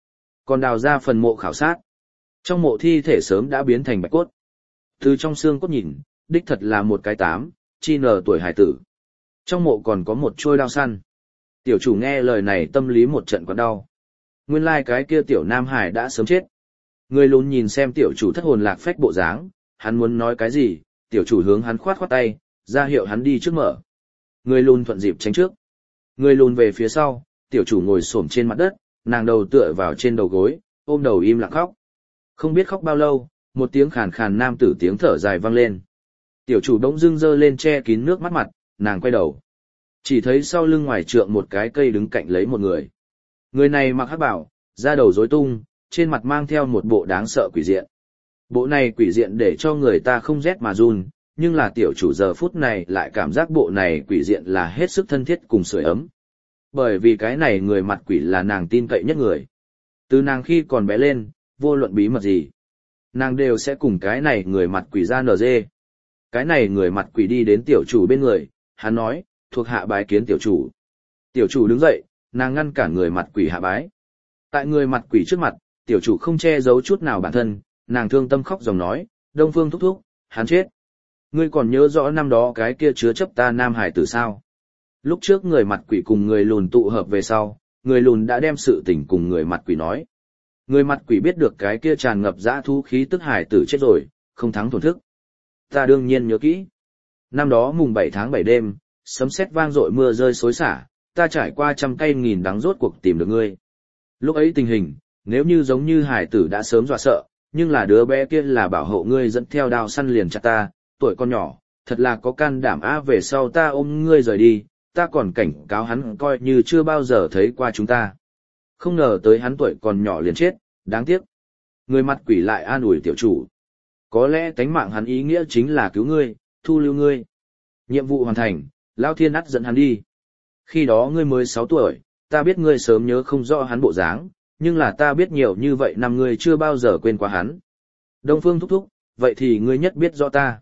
Còn đào ra phần mộ khảo sát. Trong mộ thi thể sớm đã biến thành bạch cốt. Từ trong xương cốt nhìn, đích thật là một cái 9 tuổi hải tử. Trong mộ còn có một trôi đao săn. Tiểu chủ nghe lời này tâm lý một trận quặn đau. Nguyên lai cái kia tiểu nam hải đã sớm chết. Người lùn nhìn xem tiểu chủ thất hồn lạc phách bộ dáng, hắn muốn nói cái gì, tiểu chủ hướng hắn khoát khoát tay, ra hiệu hắn đi trước mở. Người lùn thuận dịp tránh trước. Người lùn về phía sau, tiểu chủ ngồi xổm trên mặt đất, nàng đầu tựa vào trên đầu gối, ôm đầu im lặng khóc. Không biết khóc bao lâu, một tiếng khàn khàn nam tử tiếng thở dài vang lên. Tiểu chủ bỗng dưng giơ lên che kín nước mắt mặt, nàng quay đầu. Chỉ thấy sau lưng ngoài trượng một cái cây đứng cạnh lấy một người. Người này mặc hắc bào, da đầu rối tung, trên mặt mang theo một bộ đáng sợ quỷ diện. Bộ này quỷ diện để cho người ta không rét mà run, nhưng là tiểu chủ giờ phút này lại cảm giác bộ này quỷ diện là hết sức thân thiết cùng sưởi ấm. Bởi vì cái này người mặt quỷ là nàng tin cậy nhất người. Từ nàng khi còn bé lên, vô luận bí mật gì, nàng đều sẽ cùng cái này người mặt quỷ ra nở dê. Cái này người mặt quỷ đi đến tiểu chủ bên người, hắn nói, thuộc hạ bái kiến tiểu chủ. Tiểu chủ đứng dậy, nàng ngăn cản người mặt quỷ hạ bái. Tại người mặt quỷ trước mặt, tiểu chủ không che giấu chút nào bản thân, nàng thương tâm khóc dòng nói, Đông Phương thúc thúc, hắn chết. Ngươi còn nhớ rõ năm đó cái kia chứa chấp ta nam hải tử sao? Lúc trước người mặt quỷ cùng người lùn tụ hợp về sau, người lùn đã đem sự tình cùng người mặt quỷ nói. Người mặt quỷ biết được cái kia tràn ngập dã thú khí tức hải tử chết rồi, không thắng tổn thức. Ta đương nhiên nhớ kỹ. Năm đó mùng 7 tháng 7 đêm, sấm sét vang dội mưa rơi xối xả, ta trải qua trăm cây nghìn đắng rốt cuộc tìm được ngươi. Lúc ấy tình hình, nếu như giống như hải tử đã sớm dọa sợ, nhưng là đứa bé kia là bảo hộ ngươi dẫn theo đao săn liền chặt ta, tuổi con nhỏ, thật là có can đảm về sau ta ôm ngươi rời đi, ta còn cảnh cáo hắn coi như chưa bao giờ thấy qua chúng ta. Không ngờ tới hắn tuổi còn nhỏ liền chết, đáng tiếc. Người mặt quỷ lại an ủi tiểu chủ. Có lẽ tánh mạng hắn ý nghĩa chính là cứu ngươi, thu lưu ngươi. Nhiệm vụ hoàn thành, Lão Thiên ắt dẫn hắn đi. Khi đó ngươi mới 6 tuổi, ta biết ngươi sớm nhớ không rõ hắn bộ dáng, nhưng là ta biết nhiều như vậy năm ngươi chưa bao giờ quên qua hắn. Đông Phương thúc thúc, vậy thì ngươi nhất biết rõ ta.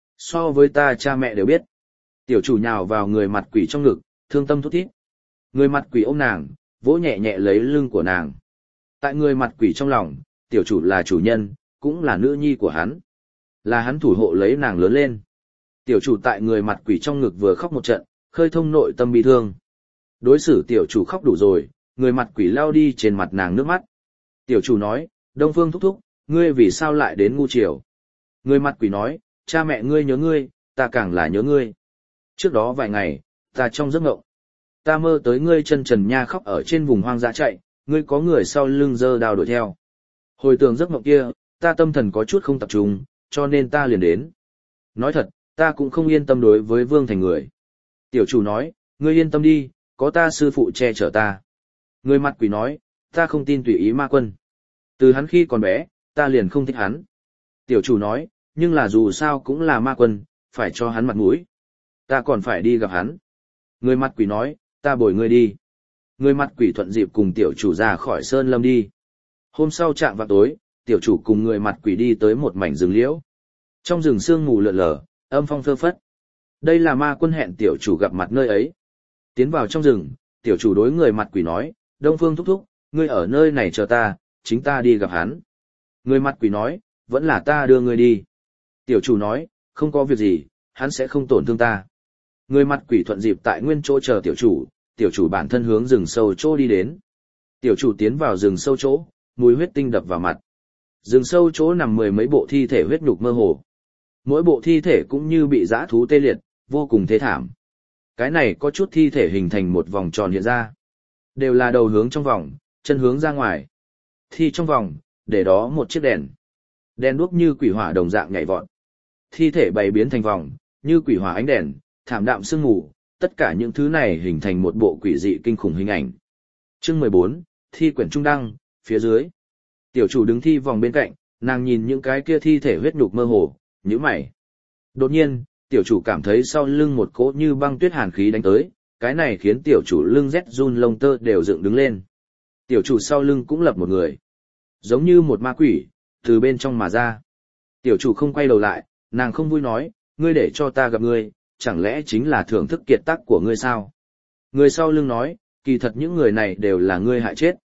So với ta cha mẹ đều biết. Tiểu chủ nhào vào người mặt quỷ trong ngực, thương tâm thút thít. Người mặt quỷ ôm nàng, vỗ nhẹ nhẹ lấy lưng của nàng. Tại người mặt quỷ trong lòng, tiểu chủ là chủ nhân, cũng là nữ nhi của hắn. Là hắn thủ hộ lấy nàng lớn lên. Tiểu chủ tại người mặt quỷ trong ngực vừa khóc một trận, khơi thông nội tâm bi thương. Đối xử tiểu chủ khóc đủ rồi, người mặt quỷ lao đi trên mặt nàng nước mắt. Tiểu chủ nói, Đông Phương thúc thúc, ngươi vì sao lại đến ngu triều? Người mặt quỷ nói, cha mẹ ngươi nhớ ngươi, ta càng là nhớ ngươi. Trước đó vài ngày, ta trong giấc mộng, ta mơ tới ngươi chân trần nha khóc ở trên vùng hoang dã chạy, ngươi có người sau lưng giơ đao đuổi theo. Hồi tưởng giấc mộng kia, ta tâm thần có chút không tập trung, cho nên ta liền đến. Nói thật, ta cũng không yên tâm đối với Vương Thành người. Tiểu chủ nói, ngươi yên tâm đi, có ta sư phụ che chở ta. Người mặt quỷ nói, ta không tin tùy ý ma quân. Từ hắn khi còn bé, ta liền không thích hắn. Tiểu chủ nói, nhưng là dù sao cũng là ma quân, phải cho hắn mặt mũi. Ta còn phải đi gặp hắn. Người mặt quỷ nói, ta bồi ngươi đi. Người mặt quỷ thuận dịp cùng tiểu chủ ra khỏi sơn lâm đi. Hôm sau chạm vào tối, tiểu chủ cùng người mặt quỷ đi tới một mảnh rừng liễu. Trong rừng sương mù lượn lờ, âm phong phơ phất. Đây là ma quân hẹn tiểu chủ gặp mặt nơi ấy. Tiến vào trong rừng, tiểu chủ đối người mặt quỷ nói, Đông Phương thúc thúc, ngươi ở nơi này chờ ta, chính ta đi gặp hắn. Người mặt quỷ nói, vẫn là ta đưa ngươi đi. Tiểu chủ nói, không có việc gì, hắn sẽ không tổn thương ta. Người mặt quỷ thuận dịp tại nguyên chỗ chờ tiểu chủ bản thân hướng rừng sâu chỗ đi đến. Tiểu chủ tiến vào rừng sâu chỗ, mùi huyết tinh đập vào mặt. Rừng sâu chỗ nằm 10 mấy bộ thi thể huyết nhục mơ hồ. Mỗi bộ thi thể cũng như bị dã thú tê liệt, vô cùng thê thảm. Cái này có chút thi thể hình thành một vòng tròn hiện ra. Đều là đầu hướng trong vòng, chân hướng ra ngoài. Thi trong vòng, để đó một chiếc đèn. Đèn đuốc như quỷ hỏa đồng dạng nhảy vọt. Thi thể bày biến thành vòng, như quỷ hỏa ánh đèn, thảm đạm sương mù, tất cả những thứ này hình thành một bộ quỷ dị kinh khủng hình ảnh. Chương 14, thi quyển trung đăng, phía dưới. Tiểu chủ đứng thi vòng bên cạnh, nàng nhìn những cái kia thi thể huyết nhục mơ hồ, nhíu mày. Đột nhiên, tiểu chủ cảm thấy sau lưng một cỗ như băng tuyết hàn khí đánh tới, cái này khiến tiểu chủ lưng rét run lông tơ đều dựng đứng lên. Tiểu chủ sau lưng cũng lập một người, giống như một ma quỷ, từ bên trong mà ra. Tiểu chủ không quay đầu lại, nàng không vui nói, ngươi để cho ta gặp ngươi, chẳng lẽ chính là thưởng thức kiệt tác của ngươi sao? Người sau lưng nói, kỳ thật những người này đều là ngươi hại chết.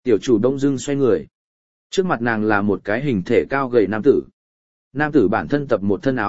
Tiểu chủ đông dưng xoay người. Trước mặt nàng là một cái hình thể cao gầy nam tử. Nam tử bản thân tập một thân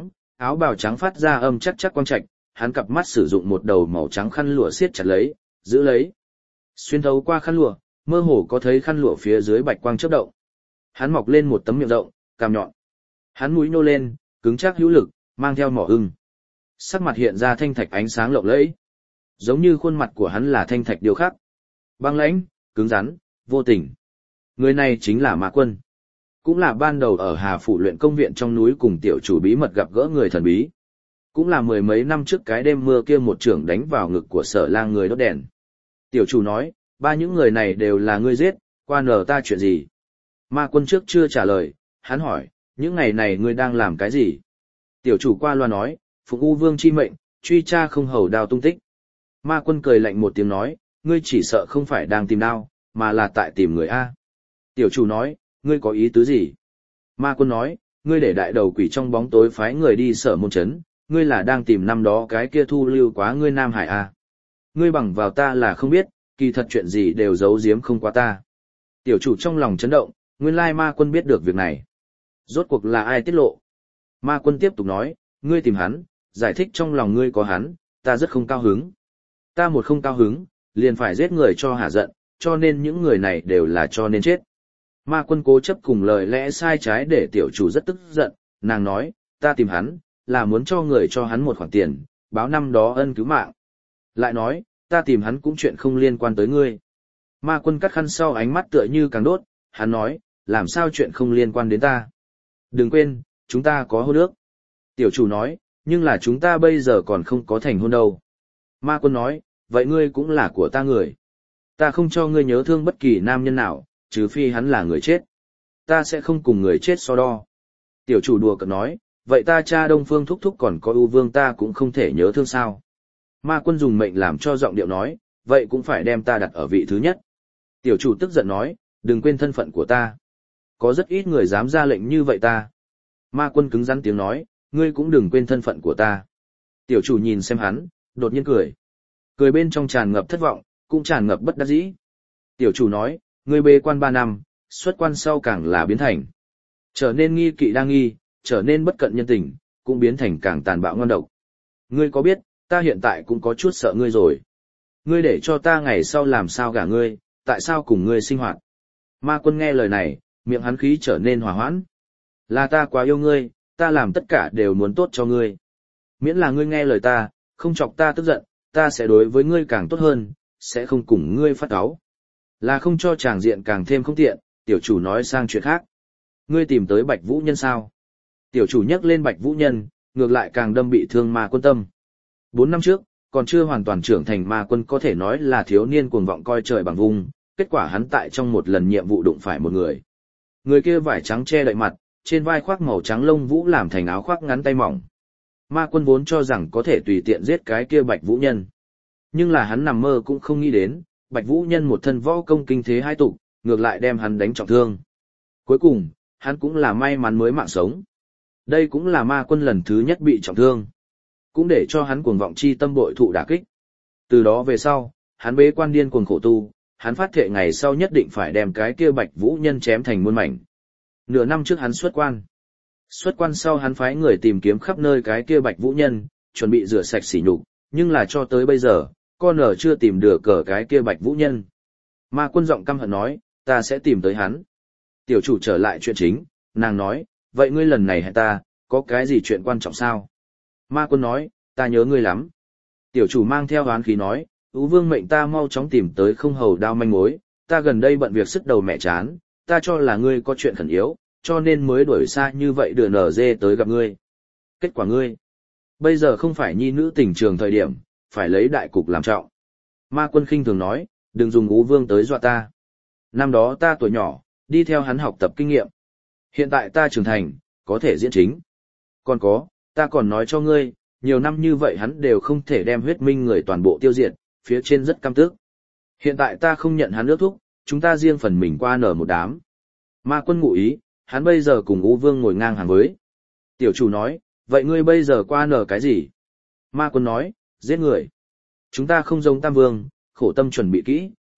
áo bào trắng phát ra âm chắc chắc quang trạch, hắn cặp mắt sử dụng một đầu màu trắng khăn lụa siết chặt lấy, giữ lấy. Xuyên thấu qua khăn lụa, mơ hồ có thấy khăn lụa phía dưới bạch quang chớp động. Hắn mọc lên một tấm miệng rộng, cằm nhọn. Hắn mũi nô lên, cứng chắc hữu lực, mang theo mỏ ưng. Sắc mặt hiện ra thanh thạch ánh sáng lộng lẫy. Giống như khuôn mặt của hắn là thanh thạch điêu khắc. Băng lãnh, cứng rắn, vô tình. Người này chính là Ma Quân. Cũng là ban đầu ở Hà Phủ luyện công viện trong núi cùng tiểu chủ bí mật gặp gỡ người thần bí. Cũng là mười mấy năm trước cái đêm mưa kia một trưởng đánh vào ngực của Sở Lang người đốt đèn. Tiểu chủ nói, ba những người này đều là ngươi giết, qua nở ta chuyện gì? Ma Quân trước chưa trả lời, hắn hỏi, những ngày này ngươi đang làm cái gì? Tiểu chủ qua loa nói, Phụng U Vương chi mệnh, truy tra không hầu đao tung tích. Ma Quân cười lạnh một tiếng nói, ngươi chỉ sợ không phải đang tìm đao, mà là tại tìm người A. Tiểu chủ nói, ngươi có ý tứ gì? Ma Quân nói, ngươi để đại đầu quỷ trong bóng tối phái người đi Sở Môn Trấn, ngươi là đang tìm năm đó cái kia thu lưu quá ngươi Nam Hải A. Ngươi bằng vào ta là không biết, kỳ thật chuyện gì đều giấu giếm không qua ta. Tiểu chủ trong lòng chấn động, nguyên lai Ma Quân biết được việc này. Rốt cuộc là ai tiết lộ? Ma Quân tiếp tục nói, ngươi tìm hắn, giải thích trong lòng ngươi có hắn, ta rất không cao hứng. Ta một không cao hứng, liền phải giết người cho hả giận, cho nên những người này đều là cho nên chết. Ma Quân cố chấp cùng lời lẽ sai trái để tiểu chủ rất tức giận, nàng nói, ta tìm hắn, là muốn cho người cho hắn một khoản tiền, báo năm đó ân cứu mạng. Lại nói, ta tìm hắn cũng chuyện không liên quan tới ngươi. Ma Quân cắt khăn sau ánh mắt tựa như càng đốt, hắn nói, làm sao chuyện không liên quan đến ta. Đừng quên, chúng ta có hôn ước. Tiểu chủ nói, nhưng là chúng ta bây giờ còn không có thành hôn đâu. Ma Quân nói, vậy ngươi cũng là của ta người. Ta không cho ngươi nhớ thương bất kỳ nam nhân nào, trừ phi hắn là người chết. Ta sẽ không cùng người chết so đo. Tiểu chủ đùa cợt nói, vậy ta cha Đông Phương thúc thúc còn có ưu vương ta cũng không thể nhớ thương sao. Ma Quân dùng mệnh làm cho giọng điệu nói, vậy cũng phải đem ta đặt ở vị thứ nhất. Tiểu chủ tức giận nói, đừng quên thân phận của ta. Có rất ít người dám ra lệnh như vậy ta. Ma Quân cứng rắn tiếng nói, ngươi cũng đừng quên thân phận của ta. Tiểu chủ nhìn xem hắn, đột nhiên cười. Cười bên trong tràn ngập thất vọng, cũng tràn ngập bất đắc dĩ. Tiểu chủ nói, ngươi bế quan 3 năm, xuất quan sau càng là biến thành. Trở nên nghi kỵ đa nghi, trở nên bất cận nhân tình, cũng biến thành càng tàn bạo ngon độc. Ngươi có biết, ta hiện tại cũng có chút sợ ngươi rồi. Ngươi để cho ta ngày sau làm sao gả ngươi, tại sao cùng ngươi sinh hoạt. Ma Quân nghe lời này, miệng hắn khí trở nên hòa hoãn. Là ta quá yêu ngươi, ta làm tất cả đều muốn tốt cho ngươi. Miễn là ngươi nghe lời ta, không chọc ta tức giận, ta sẽ đối với ngươi càng tốt hơn, sẽ không cùng ngươi phát cáu. Là không cho tràng diện càng thêm không tiện, tiểu chủ nói sang chuyện khác. Ngươi tìm tới Bạch Vũ Nhân sao? Tiểu chủ nhắc lên Bạch Vũ Nhân, ngược lại càng đâm bị thương Ma Quân tâm. 4 năm trước, còn chưa hoàn toàn trưởng thành Ma Quân có thể nói là thiếu niên cuồng vọng coi trời bằng vung, kết quả hắn tại trong một lần nhiệm vụ đụng phải một người. Người kia vải trắng che đậy mặt, trên vai khoác màu trắng lông vũ làm thành áo khoác ngắn tay mỏng. Ma Quân vốn cho rằng có thể tùy tiện giết cái kia Bạch Vũ Nhân. Nhưng là hắn nằm mơ cũng không nghĩ đến, Bạch Vũ Nhân một thân võ công kinh thế hai tục, ngược lại đem hắn đánh trọng thương. Cuối cùng, hắn cũng là may mắn mới mạng sống. Đây cũng là Ma Quân lần thứ nhất bị trọng thương. Cũng để cho hắn cuồng vọng chi tâm bội thụ đả kích. Từ đó về sau, hắn bế quan điên cuồng khổ tu, hắn phát thệ ngày sau nhất định phải đem cái kia Bạch Vũ Nhân chém thành muôn mảnh. Nửa năm trước hắn xuất quan. Xuất quan sau hắn phái người tìm kiếm khắp nơi cái kia Bạch Vũ Nhân, chuẩn bị rửa sạch sỉ nhục, nhưng là cho tới bây giờ, con ở chưa tìm được cờ cái kia Bạch Vũ Nhân. Ma Quân giọng căm hận nói, ta sẽ tìm tới hắn. Tiểu chủ trở lại chuyện chính, nàng nói, vậy ngươi lần này hẹn ta, có cái gì chuyện quan trọng sao? Ma Quân nói, ta nhớ ngươi lắm. Tiểu chủ mang theo oán khí nói, Ú Vương mệnh ta mau chóng tìm tới không hầu đao manh mối, ta gần đây bận việc sức đầu mẹ chán, ta cho là ngươi có chuyện khẩn yếu, cho nên mới đuổi xa như vậy đưa nở dê tới gặp ngươi. Kết quả ngươi, bây giờ không phải nhi nữ tình trường thời điểm, phải lấy đại cục làm trọng. Ma Quân khinh thường nói, đừng dùng Ú Vương tới dọa ta. Năm đó ta tuổi nhỏ, đi theo hắn học tập kinh nghiệm. Hiện tại ta trưởng thành, có thể diễn chính. Còn có, ta còn nói cho ngươi, nhiều năm như vậy hắn đều không thể đem huyết minh người toàn bộ tiêu diệt, phía trên rất căm tức. Hiện tại ta không nhận hắn ước thúc, chúng ta riêng phần mình qua nở một đám. Ma Quân ngụ ý, hắn bây giờ cùng Ú Vương ngồi ngang hàng với. Tiểu chủ nói, vậy ngươi bây giờ qua nở cái gì? Ma Quân nói, giết người. Chúng ta không giống Tam Vương, khổ tâm chuẩn bị kỹ,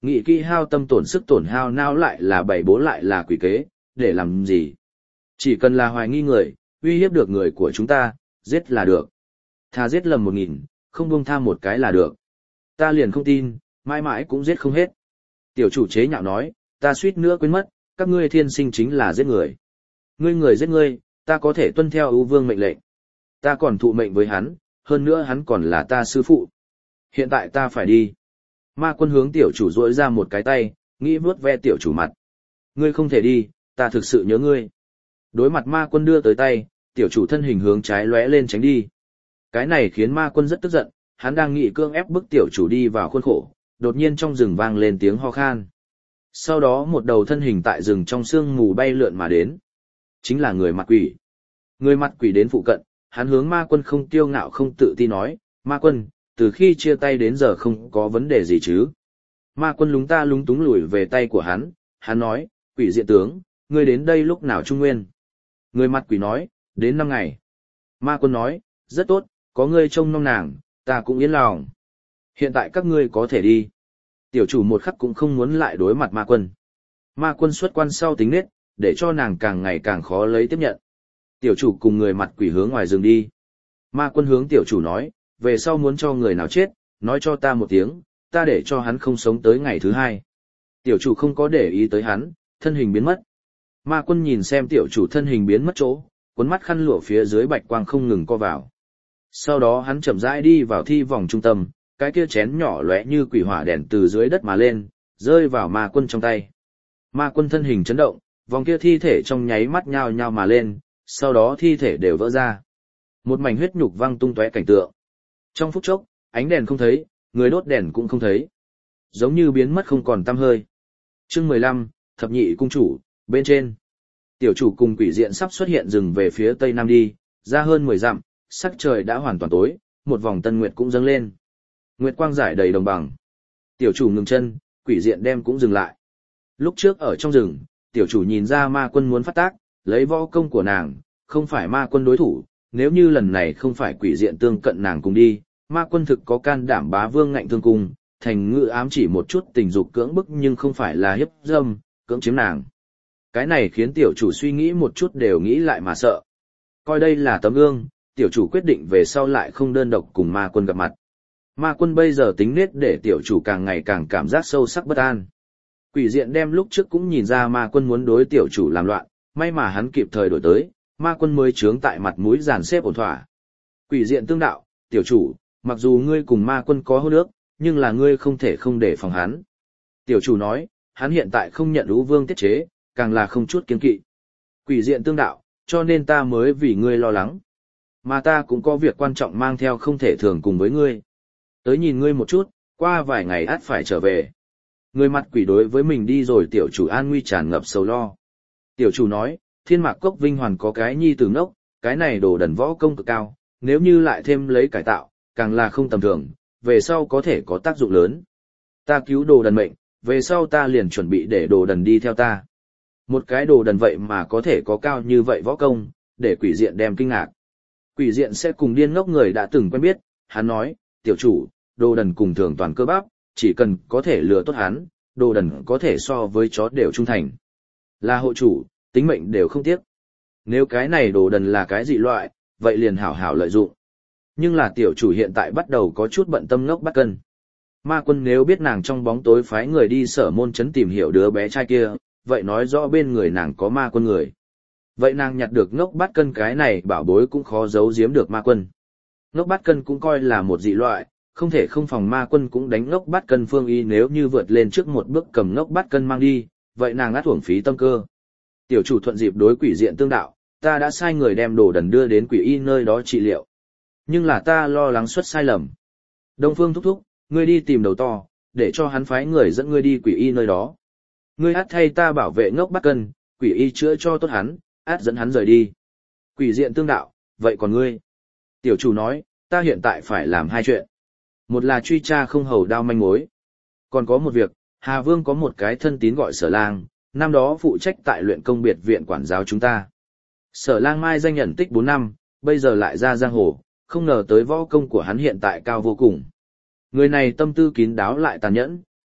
Nghĩ kỹ hao tâm tổn sức tổn hao não lại là bày bố lại là quỷ kế, để làm gì? Chỉ cần là hoài nghi người, uy hiếp được người của chúng ta, giết là được. Thà giết lầm 1000, không buông tha một cái là được. Ta liền không tin, mãi mãi cũng giết không hết. Tiểu chủ chế nhạo nói, ta suýt nữa quên mất, các ngươi thiên sinh chính là giết người. Ngươi người giết ngươi, ta có thể tuân theo ưu vương mệnh lệnh. Ta còn thụ mệnh với hắn, hơn nữa hắn còn là ta sư phụ. Hiện tại ta phải đi. Ma quân hướng tiểu chủ duỗi ra một cái tay, nghĩ vuốt ve tiểu chủ mặt. Ngươi không thể đi, ta thực sự nhớ ngươi. Đối mặt ma quân đưa tới tay, tiểu chủ thân hình hướng trái lóe lên tránh đi. Cái này khiến ma quân rất tức giận, hắn đang nghị cương ép bức tiểu chủ đi vào khuôn khổ, đột nhiên trong rừng vang lên tiếng ho khan. Sau đó một đầu thân hình tại rừng trong sương mù bay lượn mà đến. Chính là người mặt quỷ. Người mặt quỷ đến phụ cận, hắn hướng ma quân không kiêu ngạo không tự ti nói, ma quân, từ khi chia tay đến giờ không có vấn đề gì chứ. Ma quân lúng ta lúng túng lùi về tay của hắn nói, quỷ diện tướng, ngươi đến đây lúc nào trung nguyên. Người mặt quỷ nói, đến 5 ngày. Ma quân nói, rất tốt, có ngươi trông nom nàng, ta cũng yên lòng. Hiện tại các ngươi có thể đi. Tiểu chủ một khắc cũng không muốn lại đối mặt ma quân. Ma quân xuất quan sau tính nết, để cho nàng càng ngày càng khó lấy tiếp nhận. Tiểu chủ cùng người mặt quỷ hướng ngoài rừng đi. Ma quân hướng tiểu chủ nói, về sau muốn cho người nào chết, nói cho ta một tiếng, ta để cho hắn không sống tới ngày thứ 2. Tiểu chủ không có để ý tới hắn, thân hình biến mất. Ma quân nhìn xem tiểu chủ thân hình biến mất chỗ, cuốn mắt khăn lụa phía dưới bạch quang không ngừng co vào. Sau đó hắn chậm rãi đi vào thi vòng trung tâm, cái kia chén nhỏ lóe như quỷ hỏa đèn từ dưới đất mà lên, rơi vào ma quân trong tay. Ma quân thân hình chấn động, vòng kia thi thể trong nháy mắt nhao nhao mà lên, sau đó thi thể đều vỡ ra. Một mảnh huyết nhục văng tung tóe cảnh tượng. Trong phút chốc, ánh đèn không thấy, người đốt đèn cũng không thấy. Giống như biến mất không còn tăm hơi. Chương 15, thập nhị cung chủ, bên trên. Tiểu chủ cùng quỷ diện sắp xuất hiện dừng về phía tây nam đi, ra hơn 10 dặm, sắc trời đã hoàn toàn tối, một vòng tân nguyệt cũng dâng lên. Nguyệt quang rải đầy đồng bằng. Tiểu chủ ngừng chân, quỷ diện đem cũng dừng lại. Lúc trước ở trong rừng, tiểu chủ nhìn ra ma quân muốn phát tác, lấy võ công của nàng, không phải ma quân đối thủ, nếu như lần này không phải quỷ diện tương cận nàng cùng đi, ma quân thực có can đảm bá vương ngạnh thương cung, thành ngữ ám chỉ một chút tình dục cưỡng bức nhưng không phải là hiếp dâm, cưỡng chiếm nàng. Cái này khiến tiểu chủ suy nghĩ một chút đều nghĩ lại mà sợ. Coi đây là tấm gương, tiểu chủ quyết định về sau lại không đơn độc cùng ma quân gặp mặt. Ma quân bây giờ tính nết để tiểu chủ càng ngày càng cảm giác sâu sắc bất an. Quỷ diện đem lúc trước cũng nhìn ra ma quân muốn đối tiểu chủ làm loạn, may mà hắn kịp thời đổi tới, ma quân mới trướng tại mặt mũi dàn xếp ổn thỏa. Quỷ diện tương đạo, tiểu chủ, mặc dù ngươi cùng ma quân có hôn ước, nhưng là ngươi không thể không để phòng hắn. Tiểu chủ nói, hắn hiện tại không nhận Ú Vương tiết chế, càng là không chút kiêng kỵ. Quỷ diện tương đạo, cho nên ta mới vì ngươi lo lắng. Mà ta cũng có việc quan trọng mang theo không thể thường cùng với ngươi. Tới nhìn ngươi một chút, qua vài ngày ắt phải trở về. Người mặt quỷ đối với mình đi rồi tiểu chủ an nguy tràn ngập sầu lo. Tiểu chủ nói, Thiên Mạc Cốc Vinh Hoàn có cái nhi tử ngốc, cái này đồ đần võ công cực cao, nếu như lại thêm lấy cải tạo, càng là không tầm thường, về sau có thể có tác dụng lớn. Ta cứu đồ đần mệnh, về sau ta liền chuẩn bị để đồ đần đi theo ta. Một cái đồ đần vậy mà có thể có cao như vậy võ công, để quỷ diện đem kinh ngạc. Quỷ diện sẽ cùng điên ngốc người đã từng quen biết, hắn nói, tiểu chủ, đồ đần cùng thường toàn cơ bắp, chỉ cần có thể lừa tốt hắn, đồ đần có thể so với chó đều trung thành. Là hộ chủ, tính mệnh đều không tiếc. Nếu cái này đồ đần là cái dị loại, vậy liền hảo hảo lợi dụng. Nhưng là tiểu chủ hiện tại bắt đầu có chút bận tâm ngốc bắt cân. Ma quân nếu biết nàng trong bóng tối phái người đi Sở Môn Trấn tìm hiểu đứa bé trai kia, vậy nói rõ bên người nàng có ma quân người. Vậy nàng nhặt được ngốc bắt cân cái này bảo bối cũng khó giấu giếm được ma quân. Ngốc bắt cân cũng coi là một dị loại, không thể không phòng ma quân cũng đánh ngốc bắt cân phương y nếu như vượt lên trước một bước cầm ngốc bắt cân mang đi, vậy nàng át uổng phí tâm cơ. Tiểu chủ thuận dịp đối quỷ diện tương đạo, ta đã sai người đem đồ đần đưa đến quỷ y nơi đó trị liệu. Nhưng là ta lo lắng xuất sai lầm. Đông Phương thúc thúc, ngươi đi tìm đầu to, để cho hắn phái người dẫn ngươi đi quỷ y nơi đó. Ngươi át thay ta bảo vệ ngốc bắt cân, quỷ y chữa cho tốt hắn, át dẫn hắn rời đi. Quỷ diện tương đạo, vậy còn ngươi? Tiểu chủ nói, ta hiện tại phải làm 2 chuyện. Một là truy tra không hầu đao manh mối. Còn có một việc, Hà Vương có một cái thân tín gọi Sở Lang, năm đó phụ trách tại luyện công biệt viện quản giáo chúng ta. Sở Lang mai danh nhận tích 4 năm, bây giờ lại ra giang hồ, không ngờ tới võ công của hắn hiện tại cao vô cùng. Người này tâm tư kín đáo lại tàn nhẫn,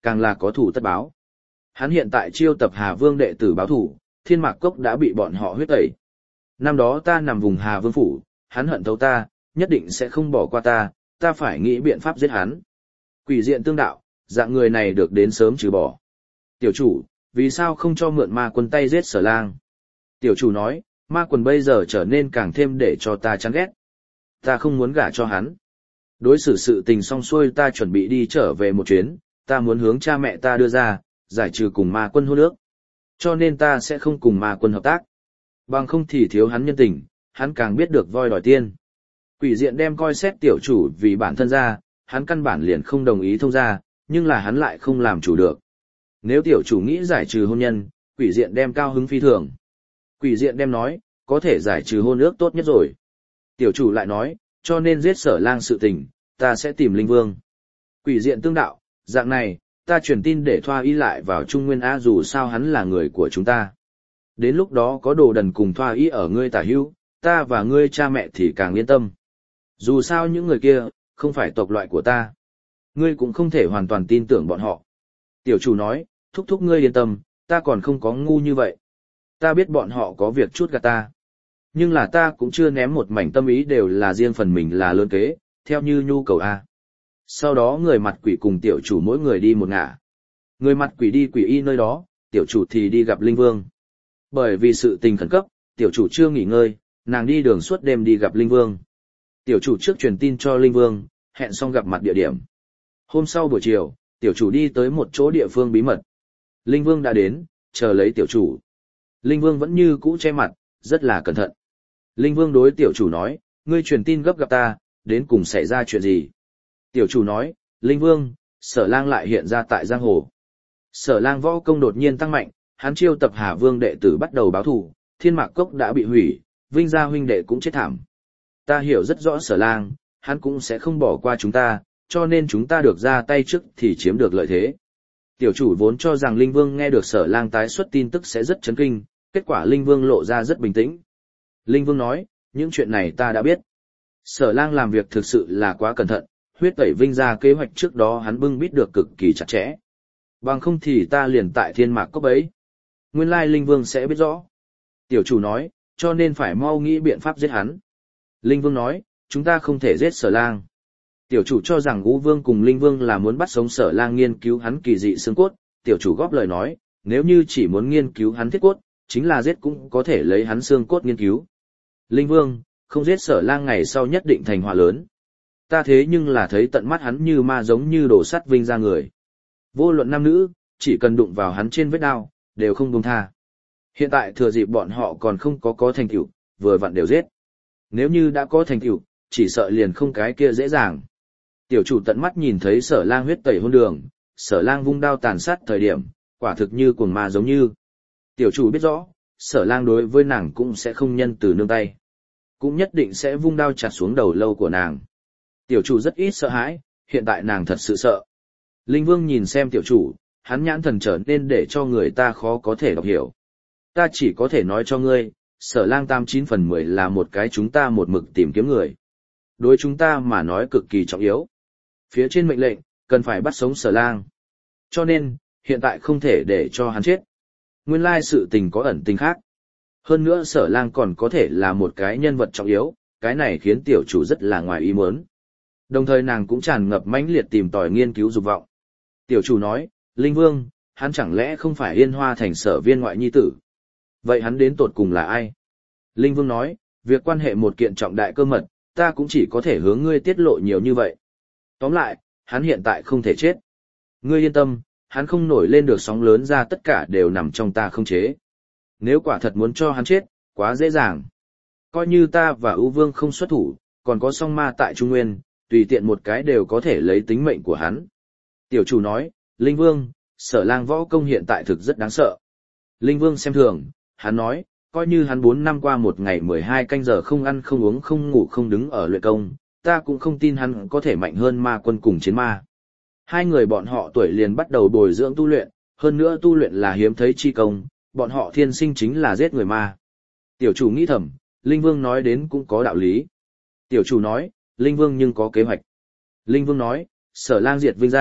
càng là có thủ tất báo. Hắn hiện tại chiêu tập Hà Vương đệ tử báo thủ, Thiên Mạc Cốc đã bị bọn họ huyết tẩy. Năm đó ta nằm vùng Hà Vương phủ, hắn hận thấu ta, nhất định sẽ không bỏ qua ta phải nghĩ biện pháp giết hắn. Quỷ diện tương đạo, dạng người này được đến sớm trừ bỏ. Tiểu chủ, vì sao không cho mượn ma quân tay giết Sở Lang? Tiểu chủ nói, ma quân bây giờ trở nên càng thêm để cho ta chán ghét. Ta không muốn gả cho hắn. Đối xử sự tình xong xuôi ta chuẩn bị đi trở về một chuyến, ta muốn hướng cha mẹ ta đưa ra, giải trừ cùng ma quân hôn ước. Cho nên ta sẽ không cùng ma quân hợp tác. Bằng không thì thiếu hắn nhân tình, hắn càng biết được voi đòi tiên. Quỷ diện đem coi xét tiểu chủ vì bản thân ra, hắn căn bản liền không đồng ý thông ra, nhưng là hắn lại không làm chủ được. Nếu tiểu chủ nghĩ giải trừ hôn nhân, quỷ diện đem cao hứng phi thường. Quỷ diện đem nói, có thể giải trừ hôn ước tốt nhất rồi. Tiểu chủ lại nói, cho nên giết Sở Lang sự tình, ta sẽ tìm Linh Vương. Quỷ diện tương đạo, dạng này, ta truyền tin để Thoa Y lại vào Trung Nguyên A dù sao hắn là người của chúng ta. Đến lúc đó có Đồ Đần cùng Thoa Y ở ngươi tả hữu, ta và ngươi cha mẹ thì càng yên tâm. Dù sao những người kia, không phải tộc loại của ta. Ngươi cũng không thể hoàn toàn tin tưởng bọn họ. Tiểu chủ nói, thúc thúc ngươi yên tâm, ta còn không có ngu như vậy. Ta biết bọn họ có việc chút gạt ta. Nhưng là ta cũng chưa ném một mảnh tâm ý đều là riêng phần mình là lớn kế, theo như nhu cầu A. Sau đó người mặt quỷ cùng tiểu chủ mỗi người đi một ngả. Người mặt quỷ đi quỷ y nơi đó, tiểu chủ thì đi gặp Linh Vương. Bởi vì sự tình khẩn cấp, tiểu chủ chưa nghỉ ngơi, nàng đi đường suốt đêm đi gặp Linh Vương. Tiểu chủ trước truyền tin cho Linh Vương, hẹn xong gặp mặt địa điểm. Hôm sau buổi chiều, tiểu chủ đi tới một chỗ địa phương bí mật. Linh Vương đã đến, chờ lấy tiểu chủ. Linh Vương vẫn như cũ che mặt, rất là cẩn thận. Linh Vương đối tiểu chủ nói, ngươi truyền tin gấp gặp ta, đến cùng xảy ra chuyện gì? Tiểu chủ nói, Linh Vương, Sở Lang lại hiện ra tại giang hồ. Sở Lang võ công đột nhiên tăng mạnh, hắn chiêu tập Hà Vương đệ tử bắt đầu báo thù, Thiên Mạc Cốc đã bị hủy, Vinh gia huynh đệ cũng chết thảm. Ta hiểu rất rõ Sở Lang, hắn cũng sẽ không bỏ qua chúng ta, cho nên chúng ta được ra tay trước thì chiếm được lợi thế. Tiểu chủ vốn cho rằng Linh Vương nghe được Sở Lang tái xuất tin tức sẽ rất chấn kinh, kết quả Linh Vương lộ ra rất bình tĩnh. Linh Vương nói, những chuyện này ta đã biết. Sở Lang làm việc thực sự là quá cẩn thận, huyết tẩy Vinh gia kế hoạch trước đó hắn bưng bít được cực kỳ chặt chẽ. Bằng không thì ta liền tại Thiên Mạc Cốc ấy. Nguyên lai Linh Vương sẽ biết rõ. Tiểu chủ nói, cho nên phải mau nghĩ biện pháp giết hắn. Linh Vương nói, chúng ta không thể giết Sở Lang. Tiểu chủ cho rằng Ngũ Vương cùng Linh Vương là muốn bắt sống Sở Lang nghiên cứu hắn kỳ dị xương cốt. Tiểu chủ góp lời nói, nếu như chỉ muốn nghiên cứu hắn thiết cốt, chính là giết cũng có thể lấy hắn xương cốt nghiên cứu. Linh Vương, không giết Sở Lang ngày sau nhất định thành họa lớn. Ta thế nhưng là thấy tận mắt hắn như ma giống như đổ sắt Vinh ra người. Vô luận nam nữ, chỉ cần đụng vào hắn trên vết đao, đều không buông tha. Hiện tại thừa dịp bọn họ còn không có thành tựu, vừa vặn đều giết. Nếu như đã có thành tựu, chỉ sợ liền không cái kia dễ dàng. Tiểu chủ tận mắt nhìn thấy Sở Lang huyết tẩy hôn đường, Sở Lang vung đao tàn sát thời điểm, quả thực như cuồng ma giống như. Tiểu chủ biết rõ, Sở Lang đối với nàng cũng sẽ không nhân từ nương tay. Cũng nhất định sẽ vung đao chặt xuống đầu lâu của nàng. Tiểu chủ rất ít sợ hãi, hiện tại nàng thật sự sợ. Linh Vương nhìn xem tiểu chủ, hắn nhãn thần trở nên để cho người ta khó có thể đọc hiểu. Ta chỉ có thể nói cho ngươi, Sở Lang 89/10 là một cái chúng ta một mực tìm kiếm người. Đối chúng ta mà nói cực kỳ trọng yếu. Phía trên mệnh lệnh, cần phải bắt sống Sở Lang. Cho nên, hiện tại không thể để cho hắn chết. Nguyên lai sự tình có ẩn tình khác. Hơn nữa Sở Lang còn có thể là một cái nhân vật trọng yếu, cái này khiến tiểu chủ rất là ngoài ý muốn. Đồng thời nàng cũng tràn ngập mãnh liệt tìm tòi nghiên cứu dục vọng. Tiểu chủ nói, Linh Vương, hắn chẳng lẽ không phải Yên Hoa thành Sở Viên ngoại nhi tử? Vậy hắn đến tột cùng là ai? Linh Vương nói, việc quan hệ một kiện trọng đại cơ mật, ta cũng chỉ có thể hướng ngươi tiết lộ nhiều như vậy. Tóm lại, hắn hiện tại không thể chết. Ngươi yên tâm, hắn không nổi lên được sóng lớn ra tất cả đều nằm trong ta không chế. Nếu quả thật muốn cho hắn chết, quá dễ dàng. Coi như ta và ưu vương không xuất thủ, còn có song ma tại Trung Nguyên, tùy tiện một cái đều có thể lấy tính mệnh của hắn. Tiểu chủ nói, Linh Vương, Sở Lang võ công hiện tại thực rất đáng sợ. Linh Vương xem thường, hắn nói, coi như hắn 4 năm qua một ngày 12 canh giờ không ăn không uống không ngủ không đứng ở luyện công, ta cũng không tin hắn có thể mạnh hơn ma quân cùng chiến ma. Hai người bọn họ tuổi liền bắt đầu bồi dưỡng tu luyện, hơn nữa tu luyện là hiếm thấy chi công, bọn họ thiên sinh chính là giết người ma. Tiểu chủ nghĩ thầm, Linh Vương nói đến cũng có đạo lý. Tiểu chủ nói, Linh Vương nhưng có kế hoạch. Linh Vương nói, Sở Lang diệt Vinh gia,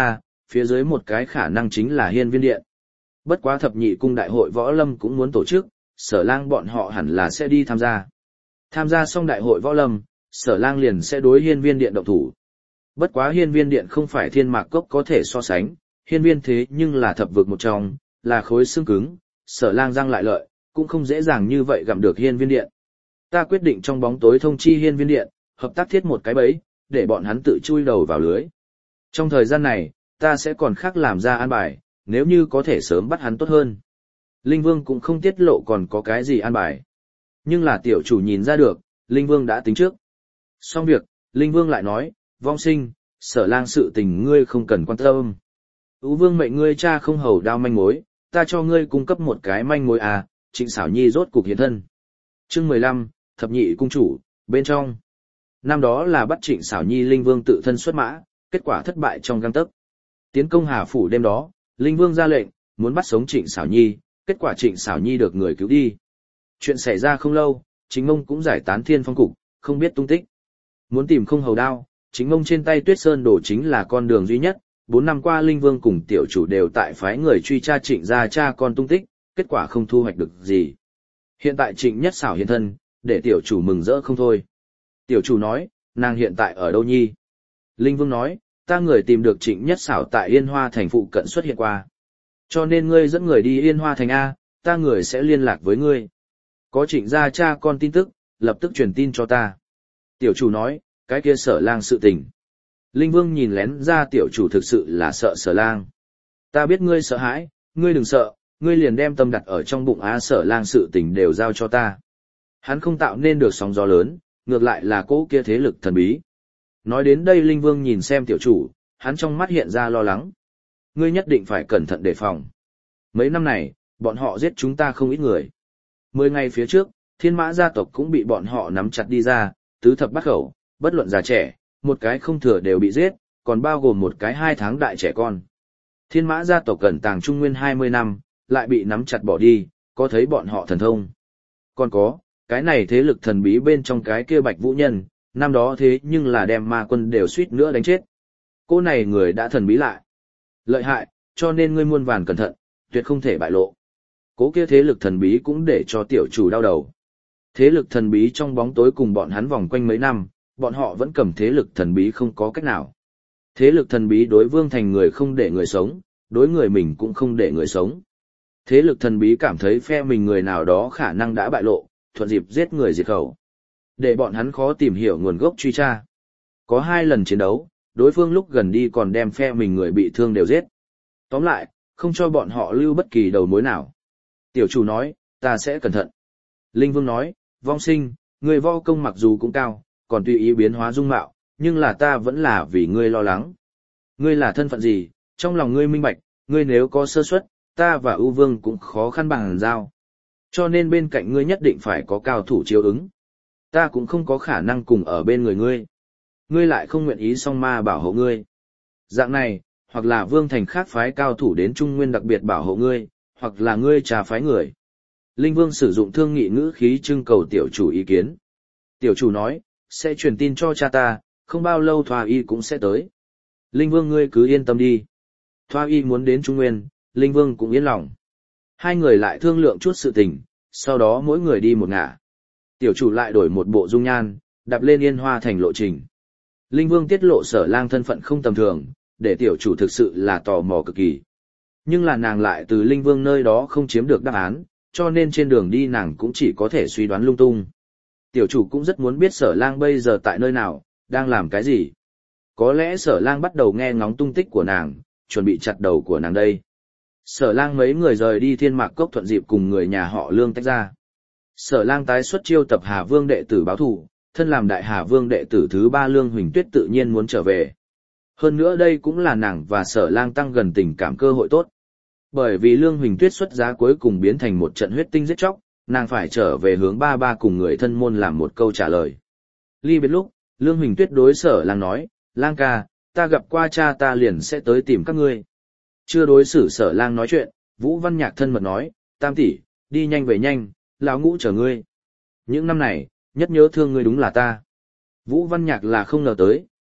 phía dưới một cái khả năng chính là hiên viên điện. Bất quá thập nhị cung đại hội võ lâm cũng muốn tổ chức, Sở Lang bọn họ hẳn là sẽ đi tham gia. Tham gia xong đại hội võ lâm, Sở Lang liền sẽ đối hiên viên điện động thủ. Bất quá hiên viên điện không phải thiên mạc cốc có thể so sánh, hiên viên thế nhưng là thập vực một trong, là khối xương cứng, Sở Lang răng lại lợi, cũng không dễ dàng như vậy gặm được hiên viên điện. Ta quyết định trong bóng tối thông chi hiên viên điện, hợp tác thiết một cái bẫy, để bọn hắn tự chui đầu vào lưới. Trong thời gian này, ta sẽ còn khác làm ra an bài, nếu như có thể sớm bắt hắn tốt hơn. Linh Vương cũng không tiết lộ còn có cái gì an bài. Nhưng là tiểu chủ nhìn ra được, Linh Vương đã tính trước. Xong việc, Linh Vương lại nói, vong sinh, Sở Lang sự tình ngươi không cần quan tâm. Ú Vương mệnh ngươi cha không hầu đao manh mối, ta cho ngươi cung cấp một cái manh mối à, Trịnh Xảo Nhi rốt cục hiện thân. Chương 15, Thập nhị cung chủ, bên trong. Năm đó là bắt Trịnh Xảo Nhi Linh Vương tự thân xuất mã, kết quả thất bại trong gang tấc. Tiến công Hà Phủ đêm đó, Linh Vương ra lệnh, muốn bắt sống Trịnh Xảo Nhi, kết quả Trịnh Xảo Nhi được người cứu đi. Chuyện xảy ra không lâu, Chính Mông cũng giải tán Thiên Phong cục, không biết tung tích. Muốn tìm không hầu đao, Chính Mông trên tay Tuyết Sơn đổ chính là con đường duy nhất. 4 năm qua Linh Vương cùng tiểu chủ đều tại phái người truy tra Trịnh gia cha con tung tích, kết quả không thu hoạch được gì. Hiện tại Trịnh Nhất Xảo hiện thân, để tiểu chủ mừng rỡ không thôi. Tiểu chủ nói, nàng hiện tại ở đâu nhi? Linh Vương nói, ta người tìm được Trịnh Nhất Xảo tại Yên Hoa thành phụ cận xuất hiện qua. Cho nên ngươi dẫn người đi Yên Hoa thành A, ta người sẽ liên lạc với ngươi. Có Trịnh gia cha con tin tức, lập tức truyền tin cho ta. Tiểu chủ nói, cái kia Sở Lang sự tình. Linh Vương nhìn lén ra tiểu chủ thực sự là sợ Sở Lang. Ta biết ngươi sợ hãi, ngươi đừng sợ, ngươi liền đem tâm đặt ở trong bụng Á, Sở Lang sự tình đều giao cho ta. Hắn không tạo nên được sóng gió lớn, ngược lại là cỗ kia thế lực thần bí. Nói đến đây Linh Vương nhìn xem tiểu chủ, hắn trong mắt hiện ra lo lắng. Ngươi nhất định phải cẩn thận đề phòng. Mấy năm này, bọn họ giết chúng ta không ít người. 10 ngày phía trước, Thiên Mã gia tộc cũng bị bọn họ nắm chặt đi ra, tứ thập bắt khẩu, bất luận già trẻ, một cái không thừa đều bị giết, còn bao gồm một cái 2 tháng đại trẻ con. Thiên Mã gia tộc cẩn tàng Trung Nguyên 20 năm, lại bị nắm chặt bỏ đi, có thấy bọn họ thần thông. Còn có, cái này thế lực thần bí bên trong cái kia Bạch Vũ Nhân, năm đó thế nhưng là đem ma quân đều suýt nữa đánh chết. Cô này người đã thần bí lại. Lợi hại, cho nên ngươi muôn vàn cẩn thận, tuyệt không thể bại lộ. Cố kia thế lực thần bí cũng để cho tiểu chủ đau đầu. Thế lực thần bí trong bóng tối cùng bọn hắn vòng quanh mấy năm, bọn họ vẫn cầm thế lực thần bí không có cách nào. Thế lực thần bí đối Vương Thành người không để người sống, đối người mình cũng không để người sống. Thế lực thần bí cảm thấy phe mình người nào đó khả năng đã bại lộ, thuận dịp giết người diệt khẩu. Để bọn hắn khó tìm hiểu nguồn gốc truy tra. Có 2 lần chiến đấu, đối phương lúc gần đi còn đem phe mình người bị thương đều giết. Tóm lại, không cho bọn họ lưu bất kỳ đầu mối nào. Tiểu chủ nói, ta sẽ cẩn thận. Linh Vương nói, vong sinh, người võ công mặc dù cũng cao, còn tùy ý biến hóa dung mạo, nhưng là ta vẫn là vì ngươi lo lắng. Ngươi là thân phận gì, trong lòng ngươi minh bạch, ngươi nếu có sơ suất, ta và ưu vương cũng khó khăn bằng giao. Cho nên bên cạnh ngươi nhất định phải có cao thủ chiếu ứng. Ta cũng không có khả năng cùng ở bên người ngươi. Ngươi lại không nguyện ý song ma bảo hộ ngươi. Dạng này, hoặc là Vương Thành khác phái cao thủ đến Trung Nguyên đặc biệt bảo hộ ngươi, hoặc là ngươi trà phái người. Linh Vương sử dụng thương nghị ngữ khí trưng cầu tiểu chủ ý kiến. Tiểu chủ nói, sẽ truyền tin cho cha ta, không bao lâu Thoa Y cũng sẽ tới. Linh Vương ngươi cứ yên tâm đi. Thoa Y muốn đến Trung Nguyên, Linh Vương cũng yên lòng. 2 người lại thương lượng chút sự tình, sau đó mỗi người đi một ngả. Tiểu chủ lại đổi một bộ dung nhan, đạp lên Yên Hoa thành lộ trình. Linh Vương tiết lộ Sở Lang thân phận không tầm thường, để tiểu chủ thực sự là tò mò cực kỳ. Nhưng là nàng lại từ Linh Vương nơi đó không chiếm được đáp án, cho nên trên đường đi nàng cũng chỉ có thể suy đoán lung tung. Tiểu chủ cũng rất muốn biết Sở Lang bây giờ tại nơi nào, đang làm cái gì. Có lẽ Sở Lang bắt đầu nghe ngóng tung tích của nàng, chuẩn bị chặt đầu của nàng đây. Sở Lang mấy người rời đi Thiên Mạc Cốc thuận dịp cùng người nhà họ Lương tách ra. Sở Lang tái xuất chiêu tập Hà Vương đệ tử báo thù, thân làm đại Hà Vương đệ tử thứ 3 Lương Huỳnh Tuyết tự nhiên muốn trở về. Hơn nữa đây cũng là nàng và Sở Lang tăng gần tình cảm cơ hội tốt. Bởi vì Lương Huỳnh Tuyết xuất giá cuối cùng biến thành một trận huyết tinh giết chóc, nàng phải trở về hướng ba cùng người thân môn làm một câu trả lời. Ly biệt lúc, Lương Huỳnh Tuyết đối Sở Lang nói, Lang ca, ta gặp qua cha ta liền sẽ tới tìm các ngươi. Chưa đối xử Sở Lang nói chuyện, Vũ Văn Nhạc thân mật nói, Tam tỷ, đi nhanh về nhanh, lão ngũ chờ ngươi. Những năm này, nhất nhớ thương ngươi đúng là ta. Vũ Văn Nhạc là không ngờ tới,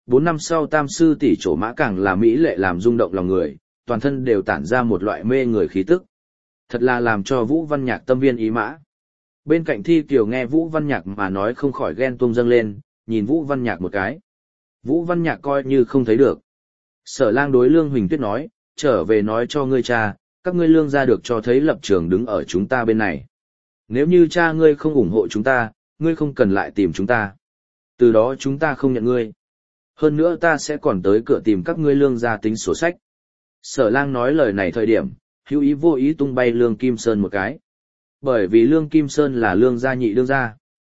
4 năm sau tam sư tỷ trổ mã càng là mỹ lệ làm rung động lòng người, toàn thân đều tản ra một loại mê người khí tức. Thật là làm cho Vũ Văn Nhạc tâm viên ý mã. Bên cạnh Thi Kiều nghe Vũ Văn Nhạc mà nói không khỏi ghen tuông dâng lên, nhìn Vũ Văn Nhạc một cái. Vũ Văn Nhạc coi như không thấy được. Sở Lang đối Lương Huỳnh Tuyết nói, trở về nói cho ngươi cha, các ngươi Lương gia được cho thấy lập trường đứng ở chúng ta bên này. Nếu như cha ngươi không ủng hộ chúng ta, ngươi không cần lại tìm chúng ta. Từ đó chúng ta không nhận ngươi. Hơn nữa ta sẽ còn tới cửa tìm các ngươi Lương gia tính sổ sách. Sở Lang nói lời này thời điểm, hữu ý vô ý tung bay Lương Kim Sơn một cái. Bởi vì Lương Kim Sơn là Lương gia nhị đương gia.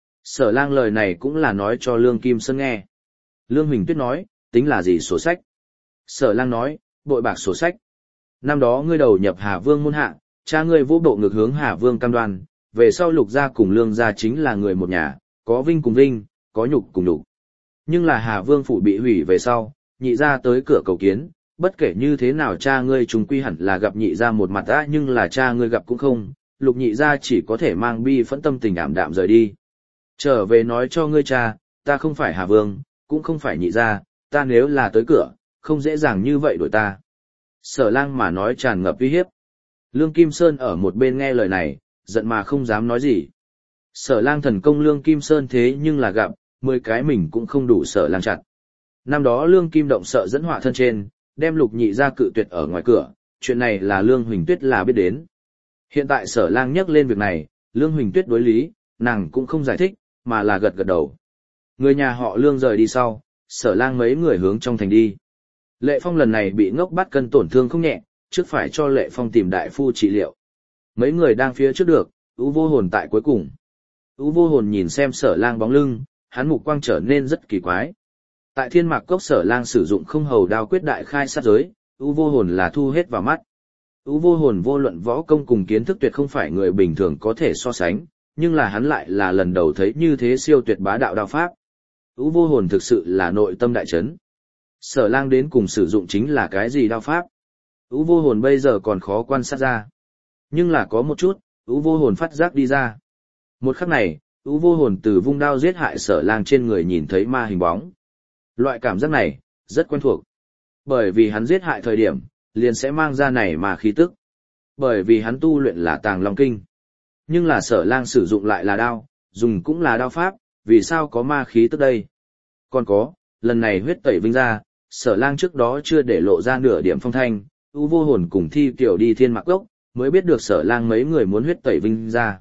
Sở Lang lời này cũng là nói cho Lương Kim Sơn nghe. Lương Huỳnh Tuyết nói, tính là gì sổ sách? Sở Lang nói, bội bạc sổ sách. Năm đó ngươi đầu nhập Hà Vương môn hạ, cha ngươi vũ bộ ngược hướng Hà Vương cam đoan, về sau Lục gia cùng Lương gia chính là người một nhà, có vinh cùng vinh, có nhục cùng nhục. Nhưng là Hà Vương phủ bị hủy về sau, nhị gia tới cửa cầu kiến, bất kể như thế nào cha ngươi chúng quy hẳn là gặp nhị gia một mặt đã, nhưng là cha ngươi gặp cũng không, Lục nhị gia chỉ có thể mang bi phẫn tâm tình ảm đạm rời đi. Trở về nói cho ngươi cha, ta không phải Hà Vương, cũng không phải nhị gia, ta nếu là tới cửa, không dễ dàng như vậy đổi ta. Sở Lang mà nói tràn ngập uy hiếp. Lương Kim Sơn ở một bên nghe lời này, giận mà không dám nói gì. Sở Lang thần công Lương Kim Sơn thế nhưng là gặp, 10 cái mình cũng không đủ Sở Lang chặt. Năm đó Lương Kim động sợ dẫn họa thân trên, đem Lục nhị gia cự tuyệt ở ngoài cửa, chuyện này là Lương Huỳnh Tuyết là biết đến. Hiện tại Sở Lang nhắc lên việc này, Lương Huỳnh Tuyết đối lý, nàng cũng không giải thích, mà là gật gật đầu. Người nhà họ Lương rời đi sau, Sở Lang mấy người hướng trong thành đi. Lệ Phong lần này bị ngốc bắt cân tổn thương không nhẹ, trước phải cho Lệ Phong tìm đại phu trị liệu. Mấy người đang phía trước được, U Vô Hồn tại cuối cùng. U Vô Hồn nhìn xem Sở Lang bóng lưng, hắn mục quang trở nên rất kỳ quái. Tại Thiên Mạc Cốc Sở Lang sử dụng không hầu đao quyết đại khai sát giới, U Vô Hồn là thu hết vào mắt. U Vô Hồn vô luận võ công cùng kiến thức tuyệt không phải người bình thường có thể so sánh, nhưng là hắn lại là lần đầu thấy như thế siêu tuyệt bá đạo đao pháp. U Vô Hồn thực sự là nội tâm đại chấn. Sở Lang đến cùng sử dụng chính là cái gì đao pháp? U Vô Hồn bây giờ còn khó quan sát ra. Nhưng là có một chút, U Vô Hồn phát giác đi ra. Một khắc này, U Vô Hồn từ vung đao giết hại Sở Lang trên người nhìn thấy ma hình bóng. Loại cảm giác này, rất quen thuộc. Bởi vì hắn giết hại thời điểm, liền sẽ mang ra này mà khí tức. Bởi vì hắn tu luyện là Tàng Long Kinh. Nhưng là Sở Lang sử dụng lại là đao, dùng cũng là đao pháp, vì sao có ma khí tức đây? Còn có, lần này huyết tẩy vinh ra, Sở Lang trước đó chưa để lộ ra nửa điểm phong thanh, U Vô Hồn cùng Thi Kiều đi Thiên Mạc Cốc, mới biết được Sở Lang mấy người muốn huyết tẩy vinh ra.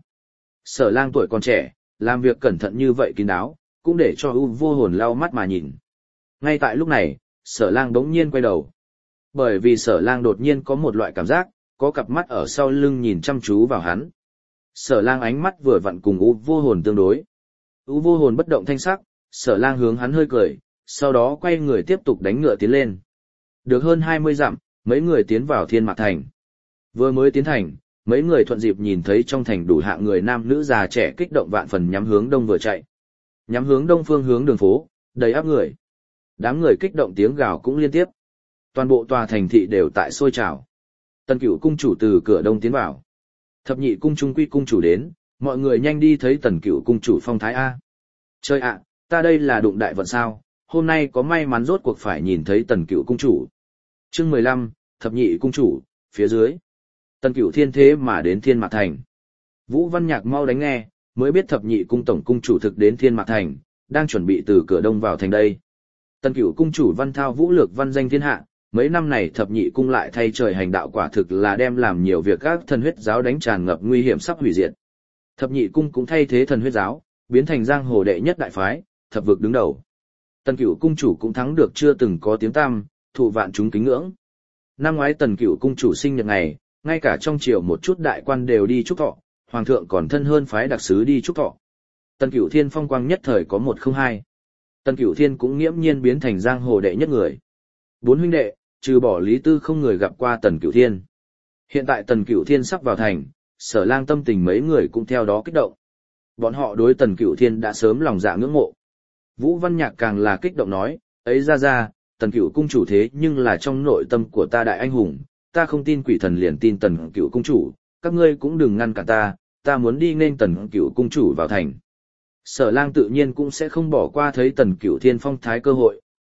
Sở Lang tuổi còn trẻ, làm việc cẩn thận như vậy kín đáo, cũng để cho U Vô Hồn lau mắt mà nhìn. Ngay tại lúc này, Sở Lang bỗng nhiên quay đầu. Bởi vì Sở Lang đột nhiên có một loại cảm giác, có cặp mắt ở sau lưng nhìn chăm chú vào hắn. Sở Lang ánh mắt vừa vặn cùng U Vô Hồn tương đối. U Vô Hồn bất động thanh sắc, Sở Lang hướng hắn hơi cười, sau đó quay người tiếp tục đánh ngựa tiến lên. Được hơn 20 dặm, mấy người tiến vào Thiên Mạc Thành. Vừa mới tiến thành, mấy người thuận dịp nhìn thấy trong thành đủ hạng người nam nữ già trẻ kích động vạn phần nhắm hướng đông vừa chạy. Nhắm hướng đông phương hướng đường phố, đầy áp người. Đám người kích động tiếng gào cũng liên tiếp. Toàn bộ tòa thành thị đều tại sôi trào. Tần Cửu cung chủ từ cửa đông tiến vào. Thập nhị cung trung quy cung chủ đến, mọi người nhanh đi thấy Tần Cửu cung chủ phong thái a. Chơi ạ, ta đây là đụng đại vận sao, hôm nay có may mắn rốt cuộc phải nhìn thấy Tần Cửu cung chủ. Chương 15, thập nhị cung chủ, phía dưới. Tần Cửu thiên thế mà đến Thiên Mạc Thành. Vũ Văn Nhạc mau đánh nghe, mới biết thập nhị cung tổng cung chủ thực đến Thiên Mạc Thành, đang chuẩn bị từ cửa đông vào thành đây. Tần Cửu cung chủ văn thao vũ lược văn danh thiên hạ, mấy năm này thập nhị cung lại thay trời hành đạo quả thực là đem làm nhiều việc các thần huyết giáo đánh tràn ngập nguy hiểm sắp hủy diệt. Thập nhị cung cũng thay thế thần huyết giáo, biến thành giang hồ đệ nhất đại phái, thập vực đứng đầu. Tần Cửu cung chủ cũng thắng được chưa từng có tiếng tăm, thụ vạn chúng kính ngưỡng. Năm ngoái Tần Cửu cung chủ sinh nhật ngày, ngay cả trong triều một chút đại quan đều đi chúc thọ, hoàng thượng còn thân hơn phái đặc sứ đi chúc thọ. Tần Cửu Thiên phong quang nhất thời có 102. Tần Cửu Thiên cũng nghiễm nhiên biến thành giang hồ đệ nhất người. 4 huynh đệ, trừ bỏ Lý Tư không người gặp qua Tần Cửu Thiên. Hiện tại Tần Cửu Thiên sắp vào thành, Sở Lang tâm tình mấy người cũng theo đó kích động. Bọn họ đối Tần Cửu Thiên đã sớm lòng dạ ngưỡng mộ. Vũ Văn Nhạc càng là kích động nói, ấy ra, Tần Cửu cung chủ thế nhưng là trong nội tâm của ta đại anh hùng, ta không tin quỷ thần liền tin Tần Cửu cung chủ, các ngươi cũng đừng ngăn cản ta muốn đi nên Tần Cửu cung chủ vào thành. Sở Lang tự nhiên cũng sẽ không bỏ qua thấy Tần Cửu Thiên phong thái cơ hội,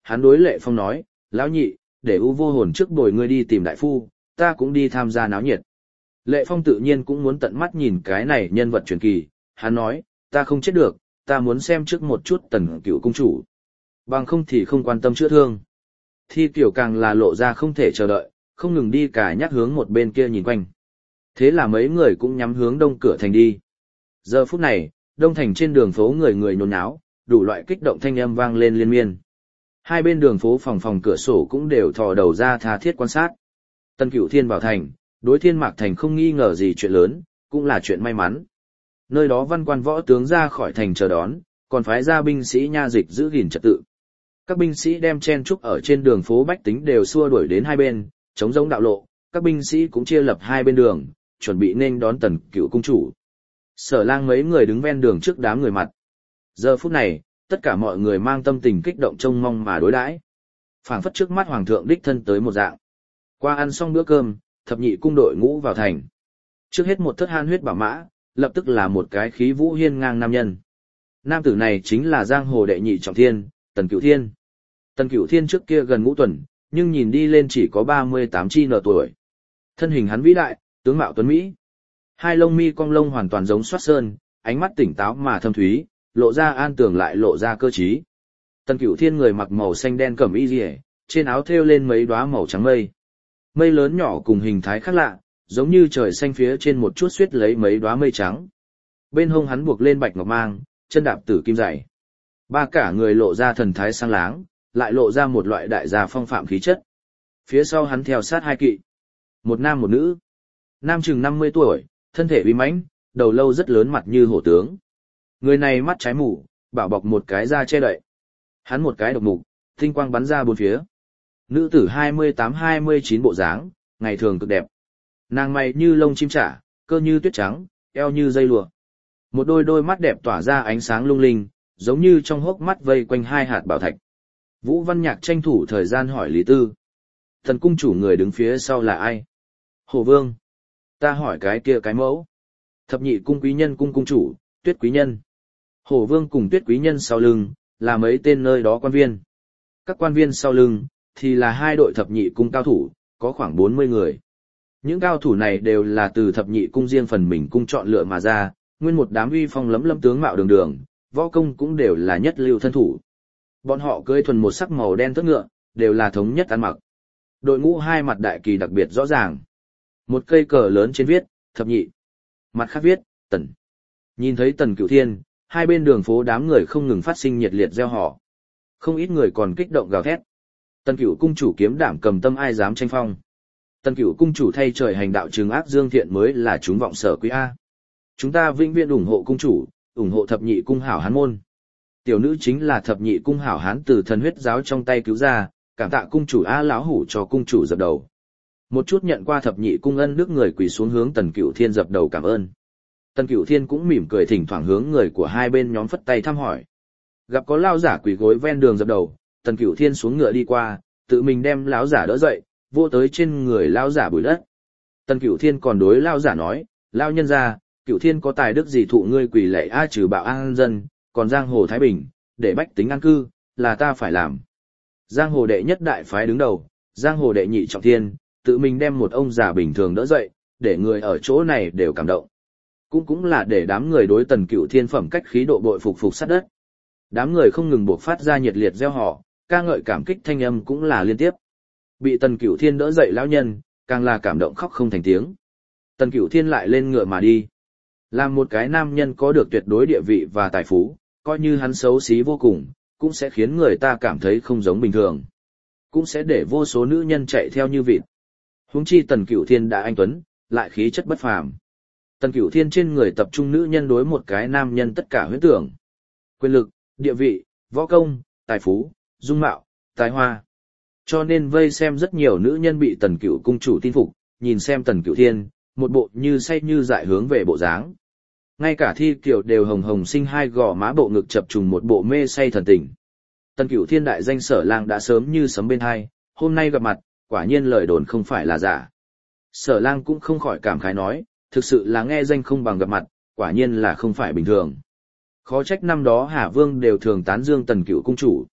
hắn đối Lệ Phong nói, lão nhị, để U Vô Hồn trước bồi ngươi đi tìm đại phu, ta cũng đi tham gia náo nhiệt. Lệ Phong tự nhiên cũng muốn tận mắt nhìn cái này nhân vật truyền kỳ, hắn nói, ta không chết được, ta muốn xem trước một chút Tần Cựu cung chủ. Bằng không thì không quan tâm chữa thương. Thi Kiều càng là lộ ra không thể chờ đợi, không ngừng đi cả nhắc hướng một bên kia nhìn quanh. Thế là mấy người cũng nhắm hướng đông cửa thành đi. Giờ phút này, đông thành trên đường phố người người nhốn nháo, đủ loại kích động thanh âm vang lên liên miên. Hai bên đường phố phòng cửa sổ cũng đều thò đầu ra tha thiết quan sát. Tần Cựu Thiên vào thành, đối Thiên Mạc thành không nghi ngờ gì chuyện lớn, cũng là chuyện may mắn. Nơi đó văn quan võ tướng ra khỏi thành chờ đón, còn phái ra binh sĩ nha dịch giữ gìn trật tự. Các binh sĩ đem chen trúc ở trên đường phố bách tính đều xua đuổi đến hai bên, chống giống đạo lộ, các binh sĩ cũng chia lập hai bên đường, chuẩn bị nên đón Tần Cựu cung chủ. Sở Lang mấy người đứng ven đường trước đám người mặt. Giờ phút này, tất cả mọi người mang tâm tình kích động trông mong mà đối đãi. Phảng phất trước mắt hoàng thượng đích thân tới một dạng. Qua ăn xong bữa cơm, thập nhị cung đội ngũ vào thành. Trước hết một thất han huyết bảo mã, lập tức là một cái khí vũ hiên ngang nam nhân. Nam tử này chính là giang hồ đệ nhị trọng thiên, Tần Cựu Thiên. Tần Cựu Thiên trước kia gần ngũ tuần, nhưng nhìn đi lên chỉ có 38 chi nở tuổi. Thân hình hắn vĩ đại, tướng mạo tuấn mỹ. Hai lông mi cong lông hoàn toàn giống soát sơn, ánh mắt tỉnh táo mà thâm thúy, lộ ra an tường lại lộ ra cơ trí. Tần Cựu Thiên người mặc màu xanh đen cẩm y liễu, trên áo thêu lên mấy đóa màu trắng mây. Mây lớn nhỏ cùng hình thái khác lạ, giống như trời xanh phía trên một chút xuyết lấy mấy đóa mây trắng. Bên hông hắn buộc lên bạch ngọc mang, chân đạp tử kim dày. Ba cả người lộ ra thần thái sang láng, lại lộ ra một loại đại gia phong phạm khí chất. Phía sau hắn theo sát hai kỵ, một nam một nữ. Nam chừng 50 tuổi, thân thể uy mãnh, đầu lâu rất lớn mặt như hổ tướng. Người này mắt trái mù, bảo bọc một cái da che đậy. Hắn một cái độc mục, tinh quang bắn ra bốn phía. Nữ tử 28-29 bộ dáng, ngày thường cực đẹp. Nàng mày như lông chim trả, cơ như tuyết trắng, eo như dây lụa. Một đôi mắt đẹp tỏa ra ánh sáng lung linh, giống như trong hốc mắt vây quanh hai hạt bảo thạch. Vũ Văn Nhạc tranh thủ thời gian hỏi Lý Tư. Thần cung chủ người đứng phía sau là ai? Hồ Vương. Ta hỏi cái kia cái mẫu. Thập nhị cung quý nhân cung chủ, Tuyết quý nhân. Hồ Vương cùng Tuyết quý nhân sau lưng, là mấy tên nơi đó quan viên. Các quan viên sau lưng, thì là hai đội thập nhị cung cao thủ, có khoảng 40 người. Những cao thủ này đều là từ thập nhị cung riêng phần mình cung chọn lựa mà ra, nguyên một đám uy phong lẫm lẫm tướng mạo đường đường, võ công cũng đều là nhất lưu thân thủ. Bọn họ cưỡi thuần một sắc màu đen thớt ngựa, đều là thống nhất ăn mặc. Đội ngũ hai mặt đại kỳ đặc biệt rõ ràng. Một cây cờ lớn trên viết, thập nhị. Mặt khác viết, Tần. Nhìn thấy Tần Cựu Thiên, hai bên đường phố đám người không ngừng phát sinh nhiệt liệt reo hò. Không ít người còn kích động gào thét. Tần Cựu cung chủ kiếm đảm cầm tâm ai dám tranh phong. Tần Cựu cung chủ thay trời hành đạo trừng ác dương thiện mới là chúng vọng sở quý A. Chúng ta vĩnh viễn ủng hộ cung chủ, ủng hộ thập nhị cung hảo hán môn. Tiểu nữ chính là thập nhị cung hảo hán từ thần huyết giáo trong tay cứu ra, cảm tạ cung chủ A lão hủ cho cung chủ dập đầu. Một chút nhận qua thập nhị cung ân đức người quỳ xuống hướng Tần Cựu Thiên dập đầu cảm ơn. Tần Cựu Thiên cũng mỉm cười thỉnh thoảng hướng người của hai bên nhóm phất tay thăm hỏi. Gặp có lao giả quỳ gối ven đường dập đầu, Tần Cựu Thiên xuống ngựa đi qua, tự mình đem lão giả đỡ dậy, vô tới trên người lao giả bùi đất. Tần Cựu Thiên còn đối lao giả nói, lao nhân ra, Cựu Thiên có tài đức gì thụ ngươi quỳ lạy a trừ bạo an dân, còn giang hồ thái bình, để bách tính an cư, là ta phải làm. Giang hồ đệ nhất đại phái đứng đầu, giang hồ đệ nhị trọng thiên, tự mình đem một ông già bình thường đỡ dậy, để người ở chỗ này đều cảm động. Cũng là để đám người đối Tần Cựu Thiên phẩm cách khí độ bội phục sát đất. Đám người không ngừng buộc phát ra nhiệt liệt reo hò, ca ngợi cảm kích thanh âm cũng là liên tiếp. Bị Tần Cựu Thiên đỡ dậy lão nhân, càng là cảm động khóc không thành tiếng. Tần Cựu Thiên lại lên ngựa mà đi. Làm một cái nam nhân có được tuyệt đối địa vị và tài phú, coi như hắn xấu xí vô cùng, cũng sẽ khiến người ta cảm thấy không giống bình thường. Cũng sẽ để vô số nữ nhân chạy theo như vịt. Huống chi Tần Cựu Thiên đã anh tuấn, lại khí chất bất phàm. Tần Cựu Thiên trên người tập trung nữ nhân đối một cái nam nhân tất cả huyễn tưởng. Quyền lực, địa vị, võ công, tài phú, dung mạo, tài hoa. Cho nên vây xem rất nhiều nữ nhân bị Tần Cựu cung chủ tin phục, nhìn xem Tần Cựu Thiên, một bộ như say như dại hướng về bộ dáng. Ngay cả Thi Kiều đều hồng hồng sinh hai gò má bộ ngực chập trùng một bộ mê say thần tình. Tần Cựu Thiên đại danh Sở Lang đã sớm như sấm bên hai, hôm nay gặp mặt, quả nhiên lời đồn không phải là giả. Sở Lang cũng không khỏi cảm khái nói, thực sự là nghe danh không bằng gặp mặt, quả nhiên là không phải bình thường. Khó trách năm đó Hà Vương đều thường tán dương Tần Cựu cung chủ.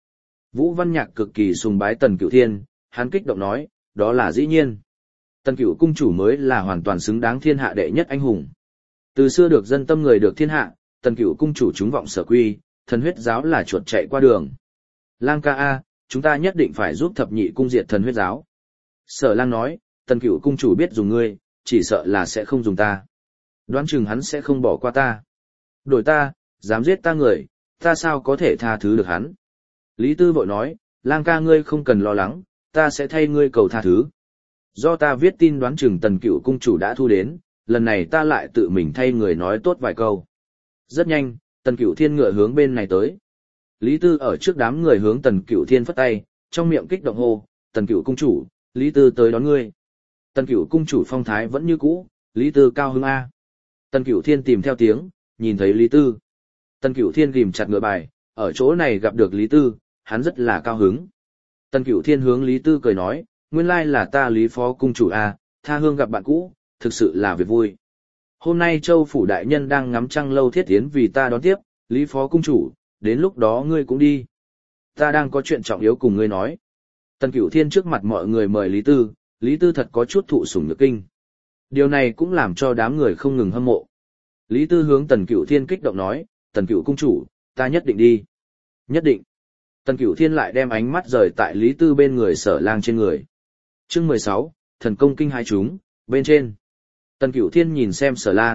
Vũ Văn Nhạc cực kỳ sùng bái Tần Cửu Thiên, hắn kích động nói, đó là dĩ nhiên. Tần Cửu cung chủ mới là hoàn toàn xứng đáng thiên hạ đệ nhất anh hùng. Từ xưa được dân tâm người được thiên hạ, Tần Cửu cung chủ chúng vọng sở quy, thần huyết giáo là chuột chạy qua đường. Lang ca a, chúng ta nhất định phải giúp thập nhị cung diệt thần huyết giáo. Sở Lang nói, Tần Cửu cung chủ biết dùng ngươi, chỉ sợ là sẽ không dùng ta. Đoán chừng hắn sẽ không bỏ qua ta. Đổi ta, dám giết ta người, ta sao có thể tha thứ được hắn. Lý Tư vội nói, Lang ca ngươi không cần lo lắng, ta sẽ thay ngươi cầu tha thứ. Do ta viết tin đoán chừng Tần Cửu cung chủ đã thu đến, lần này ta lại tự mình thay người nói tốt vài câu. Rất nhanh, Tần Cửu Thiên ngựa hướng bên này tới. Lý Tư ở trước đám người hướng Tần Cửu Thiên phất tay, trong miệng kích động hô, Tần Cửu cung chủ, Lý Tư tới đón ngươi. Tần Cửu cung chủ phong thái vẫn như cũ, Lý Tư cao hứng A. Tần Cửu Thiên tìm theo tiếng, nhìn thấy Lý Tư. Tần Cửu Thiên ghim chặt ngựa bài, ở chỗ này gặp được Lý Tư, hắn rất là cao hứng. Tần Cửu Thiên hướng Lý Tư cười nói, nguyên lai là ta Lý phó cung chủ A, tha hương gặp bạn cũ, thực sự là việc vui. Hôm nay Châu phủ đại nhân đang ngắm trăng lâu thiết tiến vì ta đón tiếp, Lý phó cung chủ, đến lúc đó ngươi cũng đi. Ta đang có chuyện trọng yếu cùng ngươi nói. Tần Cửu Thiên trước mặt mọi người mời Lý Tư thật có chút thụ sủng nhược kinh. Điều này cũng làm cho đám người không ngừng hâm mộ. Lý Tư hướng Tần Cửu Thiên kích động nói, Tần Cửu cung chủ, ta nhất định đi. Nhất định. Tần Cửu Thiên lại đem ánh mắt rời tại Lý Tư bên người Sở Lang trên người. Chương 16, thần công kinh hai chúng, bên trên. Tần Cửu Thiên nhìn xem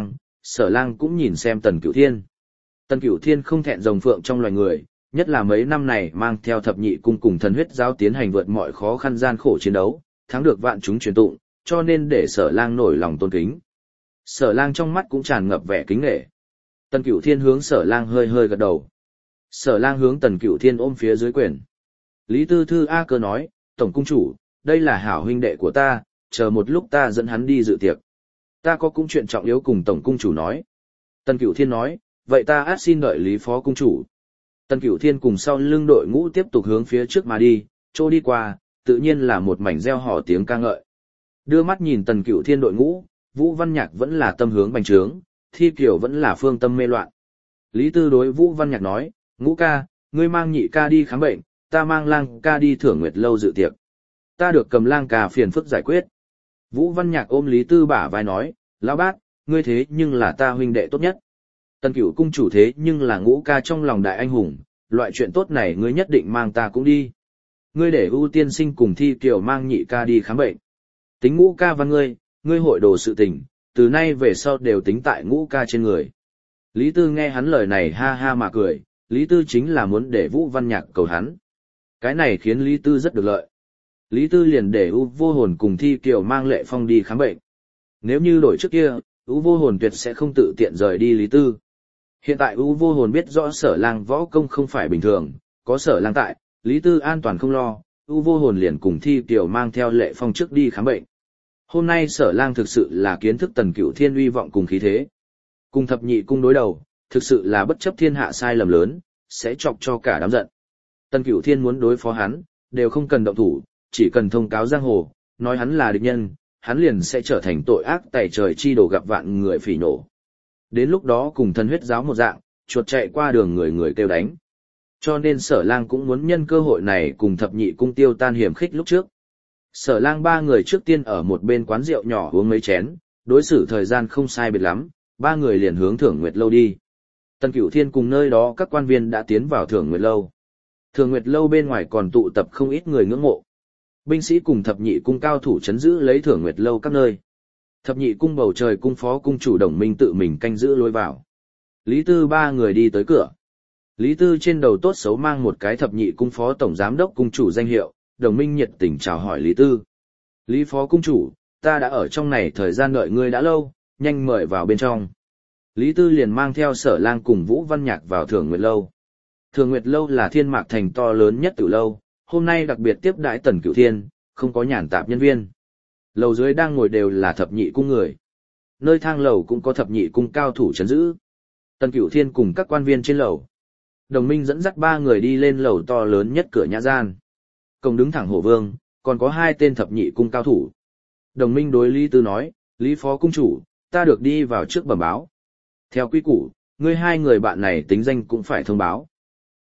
Sở Lang cũng nhìn xem Tần Cửu Thiên. Tần Cửu Thiên không thẹn rồng phượng trong loài người, nhất là mấy năm này mang theo thập nhị cung cùng thần huyết giáo tiến hành vượt mọi khó khăn gian khổ chiến đấu, thắng được vạn chúng truyền tụng, cho nên để Sở Lang nổi lòng tôn kính. Sở Lang trong mắt cũng tràn ngập vẻ kính nể. Tần Cửu Thiên hướng Sở Lang hơi hơi gật đầu. Sở Lang hướng Tần Cửu Thiên ôm phía dưới quyền. Lý Tư Thư A Cơ nói, Tổng cung chủ, đây là hảo huynh đệ của ta, chờ một lúc ta dẫn hắn đi dự tiệc. Ta có cũng chuyện trọng yếu cùng Tổng cung chủ nói. Tần Cửu Thiên nói, vậy ta át xin đợi Lý phó cung chủ. Tần Cửu Thiên cùng sau lưng đội ngũ tiếp tục hướng phía trước mà đi, chỗ đi qua, tự nhiên là một mảnh reo hò tiếng ca ngợi. Đưa mắt nhìn Tần Cửu Thiên đội ngũ, Vũ Văn Nhạc vẫn là tâm hướng bành trướng, Thi Kiều vẫn là phương tâm mê loạn. Lý Tư đối Vũ Văn Nhạc nói, Ngũ ca, ngươi mang nhị ca đi khám bệnh, ta mang Lang ca đi thưởng nguyệt lâu dự tiệc. Ta được cầm Lang ca phiền phức giải quyết. Vũ Văn Nhạc ôm Lý Tư bả vai nói, lão bát, ngươi thế nhưng là ta huynh đệ tốt nhất. Tần Cửu cung chủ thế nhưng là Ngũ ca trong lòng đại anh hùng, loại chuyện tốt này ngươi nhất định mang ta cũng đi. Ngươi để ưu tiên sinh cùng Thi Kiều mang nhị ca đi khám bệnh. Tính Ngũ ca và ngươi hội đồ sự tình, từ nay về sau đều tính tại Ngũ ca trên người. Lý Tư nghe hắn lời này ha ha mà cười, Lý Tư chính là muốn để Vũ Văn Nhạc cầu hắn. Cái này khiến Lý Tư rất được lợi. Lý Tư liền để U Vô Hồn cùng Thi Kiều mang Lệ Phong đi khám bệnh. Nếu như đổi trước kia, U Vô Hồn tuyệt sẽ không tự tiện rời đi Lý Tư. Hiện tại U Vô Hồn biết rõ Sở Lang võ công không phải bình thường, có Sở Lang tại, Lý Tư an toàn không lo, U Vô Hồn liền cùng Thi Kiều mang theo Lệ Phong trước đi khám bệnh. Hôm nay Sở Lang thực sự là kiến thức Tần Cửu Thiên uy vọng cùng khí thế. Cùng thập nhị cung đối đầu, thực sự là bất chấp thiên hạ sai lầm lớn, sẽ chọc cho cả đám giận. Tần Cửu Thiên muốn đối phó hắn, đều không cần động thủ, chỉ cần thông cáo giang hồ, nói hắn là địch nhân, hắn liền sẽ trở thành tội ác tày trời chi đồ gặp vạn người phỉ nổ. Đến lúc đó cùng thần huyết giáo một dạng, chuột chạy qua đường người người kêu đánh. Cho nên Sở Lang cũng muốn nhân cơ hội này cùng thập nhị cung tiêu tan hiểm khích lúc trước. Sở Lang ba người trước tiên ở một bên quán rượu nhỏ uống mấy chén, đối xử thời gian không sai biệt lắm, ba người liền hướng Thưởng Nguyệt lâu đi. Tần Cửu Thiên cùng nơi đó các quan viên đã tiến vào Thưởng Nguyệt lâu. Thưởng Nguyệt lâu bên ngoài còn tụ tập không ít người ngưỡng mộ. Binh sĩ cùng thập nhị cung cao thủ trấn giữ lấy Thưởng Nguyệt lâu các nơi. Thập nhị cung bầu trời cung phó cung chủ Đồng Minh tự mình canh giữ lối vào. Lý Tư ba người đi tới cửa. Lý Tư trên đầu tốt xấu mang một cái thập nhị cung phó tổng giám đốc cung chủ danh hiệu, Đồng Minh nhiệt tình chào hỏi Lý Tư. Lý phó cung chủ, ta đã ở trong này thời gian đợi ngươi đã lâu, nhanh mời vào bên trong. Lý Tư liền mang theo Sở Lang cùng Vũ Văn Nhạc vào Thưởng Nguyệt lâu. Thưởng Nguyệt lâu là Thiên Mạc thành to lớn nhất tử lâu, hôm nay đặc biệt tiếp đãi Tần Cửu Thiên, không có nhàn tạp nhân viên. Lầu dưới đang ngồi đều là thập nhị cung người. Nơi thang lầu cũng có thập nhị cung cao thủ trấn giữ. Tần Cửu Thiên cùng các quan viên trên lầu. Đồng Minh dẫn dắt ba người đi lên lầu to lớn nhất cửa nhã gian. Cổng đứng thẳng hổ vương, còn có hai tên thập nhị cung cao thủ. Đồng Minh đối Lý Tư nói, Lý phó cung chủ, ta được đi vào trước bẩm báo. Theo quy củ, ngươi hai người bạn này tính danh cũng phải thông báo.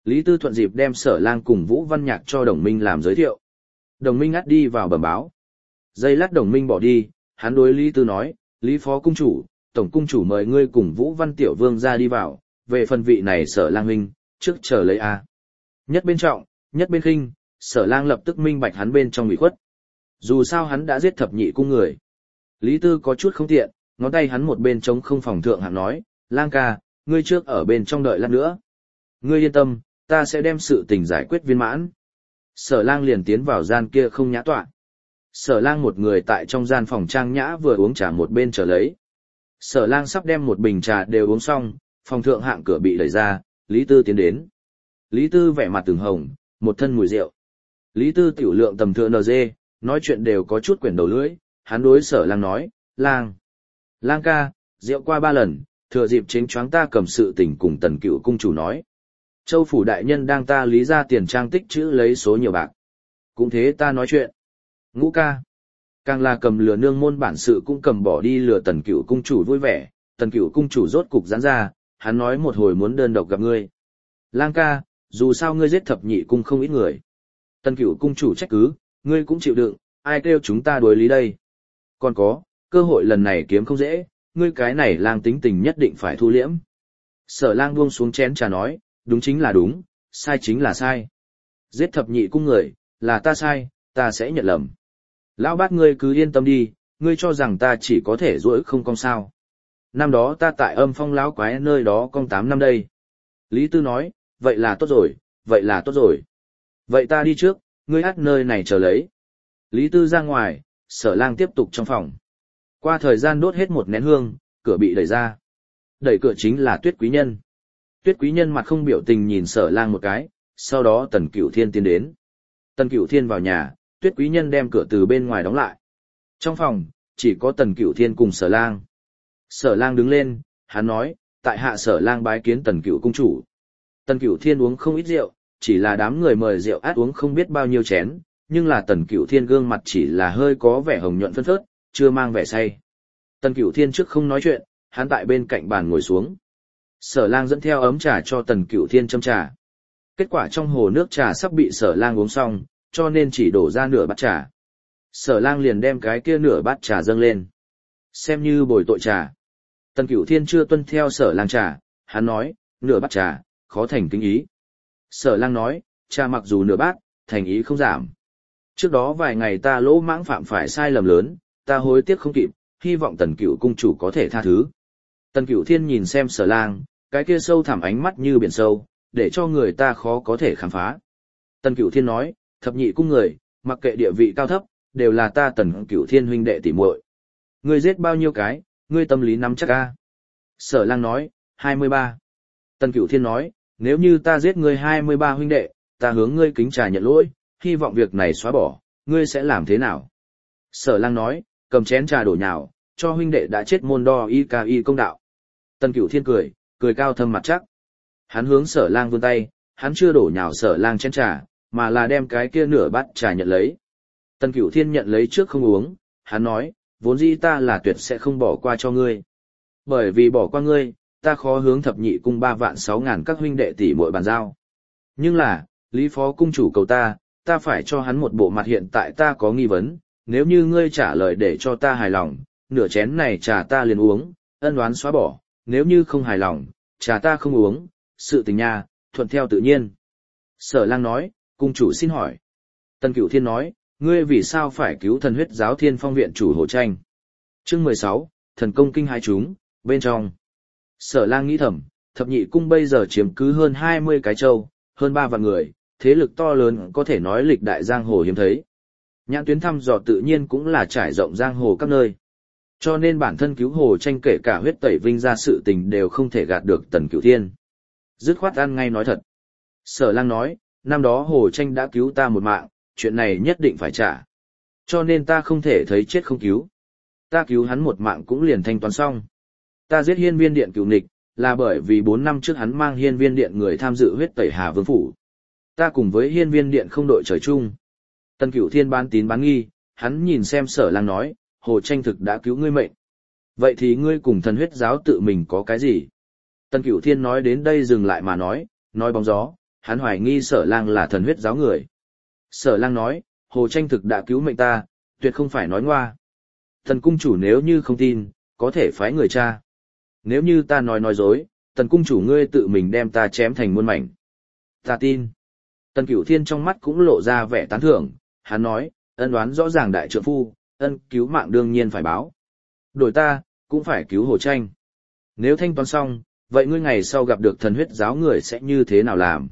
Lý Tư thuận dịp đem Sở Lang cùng Vũ Văn Nhạc cho Đồng Minh làm giới thiệu. Đồng Minh ngắt đi vào bẩm báo. Giây lát Đồng Minh bỏ đi, hắn đối Lý Tư nói, Lý Phó Cung Chủ, Tổng Cung Chủ mời ngươi cùng Vũ Văn Tiểu Vương ra đi vào, về phần vị này Sở Lang huynh, trước chờ lấy a. Nhất bên trọng, nhất bên khinh, Sở Lang lập tức minh bạch hắn bên trong ủy khuất. Dù sao hắn đã giết thập nhị cung người. Lý Tư có chút không tiện, ngón tay hắn một bên trống không phòng thượng hạng nói, Lang ca, ngươi trước ở bên trong đợi lát nữa. Ngươi yên tâm, ta sẽ đem sự tình giải quyết viên mãn. Sở Lang liền tiến vào gian kia không nhã tọa. Sở Lang một người tại trong gian phòng trang nhã vừa uống trà một bên chờ lấy. Sở Lang sắp đem một bình trà đều uống xong, phòng thượng hạng cửa bị đẩy ra, Lý Tư tiến đến. Lý Tư vẻ mặt từng hồng, một thân mùi rượu. Lý Tư tiểu lượng tầm thượng NG, nói chuyện đều có chút quyển đầu lưỡi, hắn đối Sở Lang nói, Lang ca, rượu qua 3 lần, thừa dịp chính choáng ta cầm sự tình cùng Tần Cựu cung chủ nói. Châu phủ đại nhân đang ta lý ra tiền trang tích trữ lấy số nhiều bạc. Cũng thế ta nói chuyện. Ngũ ca. Càng là cầm lừa nương môn bản sự cũng cầm bỏ đi lừa Tần Cựu cung chủ vui vẻ, Tần Cựu cung chủ rốt cục giãn ra, hắn nói một hồi muốn đơn độc gặp ngươi. Lang ca, dù sao ngươi giết thập nhị cung không ít người. Tần Cựu cung chủ trách cứ, ngươi cũng chịu đựng, ai kêu chúng ta đối lý đây. Còn có, cơ hội lần này kiếm không dễ, ngươi cái này Lang tính tình nhất định phải thu liễm. Sở Lang buông xuống chén trà nói, đúng chính là đúng, sai chính là sai. Giết thập nhị cung người, là ta sai, ta sẽ nhận lầm. Lão bát ngươi cứ yên tâm đi, ngươi cho rằng ta chỉ có thể duỗi không cong sao. Năm đó ta tại Âm Phong lão quái nơi đó cong 8 năm đây. Lý Tư nói, vậy là tốt rồi, vậy là tốt rồi. Vậy ta đi trước, ngươi hát nơi này chờ lấy. Lý Tư ra ngoài, Sở Lang tiếp tục trong phòng. Qua thời gian đốt hết một nén hương, cửa bị đẩy ra. Đẩy cửa chính là Tuyết Quý Nhân. Tuyết Quý Nhân mặt không biểu tình nhìn Sở Lang một cái, sau đó Tần Cửu Thiên tiến đến. Tần Cửu Thiên vào nhà, Tuyết Quý Nhân đem cửa từ bên ngoài đóng lại. Trong phòng, chỉ có Tần Cửu Thiên cùng Sở Lang. Sở Lang đứng lên, hắn nói, tại hạ Sở Lang bái kiến Tần Cửu cung chủ. Tần Cửu Thiên uống không ít rượu, chỉ là đám người mời rượu át uống không biết bao nhiêu chén, nhưng là Tần Cửu Thiên gương mặt chỉ là hơi có vẻ hồng nhuận phơn phớt, chưa mang vẻ say. Tần Cửu Thiên trước không nói chuyện, hắn tại bên cạnh bàn ngồi xuống. Sở Lang dẫn theo ấm trà cho Tần Cửu Thiên châm trà. Kết quả trong hồ nước trà sắp bị Sở Lang uống xong, cho nên chỉ đổ ra nửa bát trà. Sở Lang liền đem cái kia nửa bát trà dâng lên, xem như bồi tội trà. Tần Cửu Thiên chưa tuân theo Sở Lang trà, hắn nói, nửa bát trà, khó thành kính ý. Sở Lang nói, trà mặc dù nửa bát, thành ý không giảm. Trước đó vài ngày ta lỗ mãng phạm phải sai lầm lớn, ta hối tiếc không kịp, hy vọng Tần Cửu cung chủ có thể tha thứ. Tần Cửu Thiên nhìn xem Sở Lang, cái kia sâu thẳm ánh mắt như biển sâu, để cho người ta khó có thể khám phá. Tần Cửu Thiên nói, thập nhị cung người, mặc kệ địa vị cao thấp, đều là ta Tần Cửu Thiên huynh đệ tỷ muội. Ngươi giết bao nhiêu cái, ngươi tâm lý nắm chắc a? Sở Lang nói, 23. Tần Cửu Thiên nói, nếu như ta giết ngươi 23 huynh đệ, ta hướng ngươi kính trà nhận lỗi, hy vọng việc này xóa bỏ, ngươi sẽ làm thế nào? Sở Lang nói, cầm chén trà đổ nhào, cho huynh đệ đã chết môn đo y công đạo. Tần Cửu Thiên cười cao thâm mặt chắc. Hắn hướng Sở Lang vươn tay, hắn chưa đổ nhào Sở Lang chén trà, mà là đem cái kia nửa bát trà nhận lấy. Tần Cửu Thiên nhận lấy trước không uống, hắn nói, vốn dĩ ta là tuyệt sẽ không bỏ qua cho ngươi. Bởi vì bỏ qua ngươi, ta khó hướng thập nhị cung 3.600.000 các huynh đệ tỷ muội bàn giao. Nhưng là, Lý Phó cung chủ cầu ta phải cho hắn một bộ mặt hiện tại ta có nghi vấn, nếu như ngươi trả lời để cho ta hài lòng, nửa chén này trà ta liền uống, ân oán xóa bỏ, nếu như không hài lòng, trà ta không uống, sự tình nha, thuận theo tự nhiên. Sở Lang nói, cung chủ xin hỏi. Tần Cửu Thiên nói, ngươi vì sao phải cứu thần huyết giáo Thiên Phong viện chủ Hồ Tranh? Chương 16, thần công kinh hai chúng, bên trong. Sở Lang nghĩ thầm, thập nhị cung bây giờ chiếm cứ hơn 20 cái châu, hơn 3 vạn người, thế lực to lớn có thể nói lịch đại giang hồ hiếm thấy. Nhãn tuyến thăm dò tự nhiên cũng là trải rộng giang hồ các nơi. Cho nên bản thân cứu Hồ Tranh kể cả huyết tẩy vinh ra sự tình đều không thể gạt được Tần Cửu Thiên. Dứt khoát ăn ngay nói thật. Sở Lang nói, năm đó Hồ Tranh đã cứu ta một mạng, chuyện này nhất định phải trả. Cho nên ta không thể thấy chết không cứu. Ta cứu hắn một mạng cũng liền thanh toán xong. Ta giết Hiên Viên Điện cửu nghịch, là bởi vì 4 năm trước hắn mang Hiên Viên Điện người tham dự huyết tẩy Hà Vương phủ. Ta cùng với Hiên Viên Điện không đội trời chung. Tần Cửu Thiên bán tín bán nghi, hắn nhìn xem Sở Lang nói, Hồ Tranh thực đã cứu ngươi mệnh. Vậy thì ngươi cùng thần huyết giáo tự mình có cái gì? Tần Cửu Thiên nói đến đây dừng lại mà nói bóng gió, hắn hoài nghi Sở Lang là thần huyết giáo người. Sở Lang nói, Hồ Tranh thực đã cứu mệnh ta, tuyệt không phải nói ngoa. Tần cung chủ nếu như không tin, có thể phái người tra. Nếu như ta nói dối, Tần cung chủ ngươi tự mình đem ta chém thành muôn mảnh. Ta tin. Tần Cửu Thiên trong mắt cũng lộ ra vẻ tán thưởng, hắn nói, ân oán rõ ràng đại trượng phu, ân cứu mạng đương nhiên phải báo. Đổi ta, cũng phải cứu Hồ Tranh. Nếu thanh toán xong, vậy ngươi ngày sau gặp được thần huyết giáo người sẽ như thế nào làm?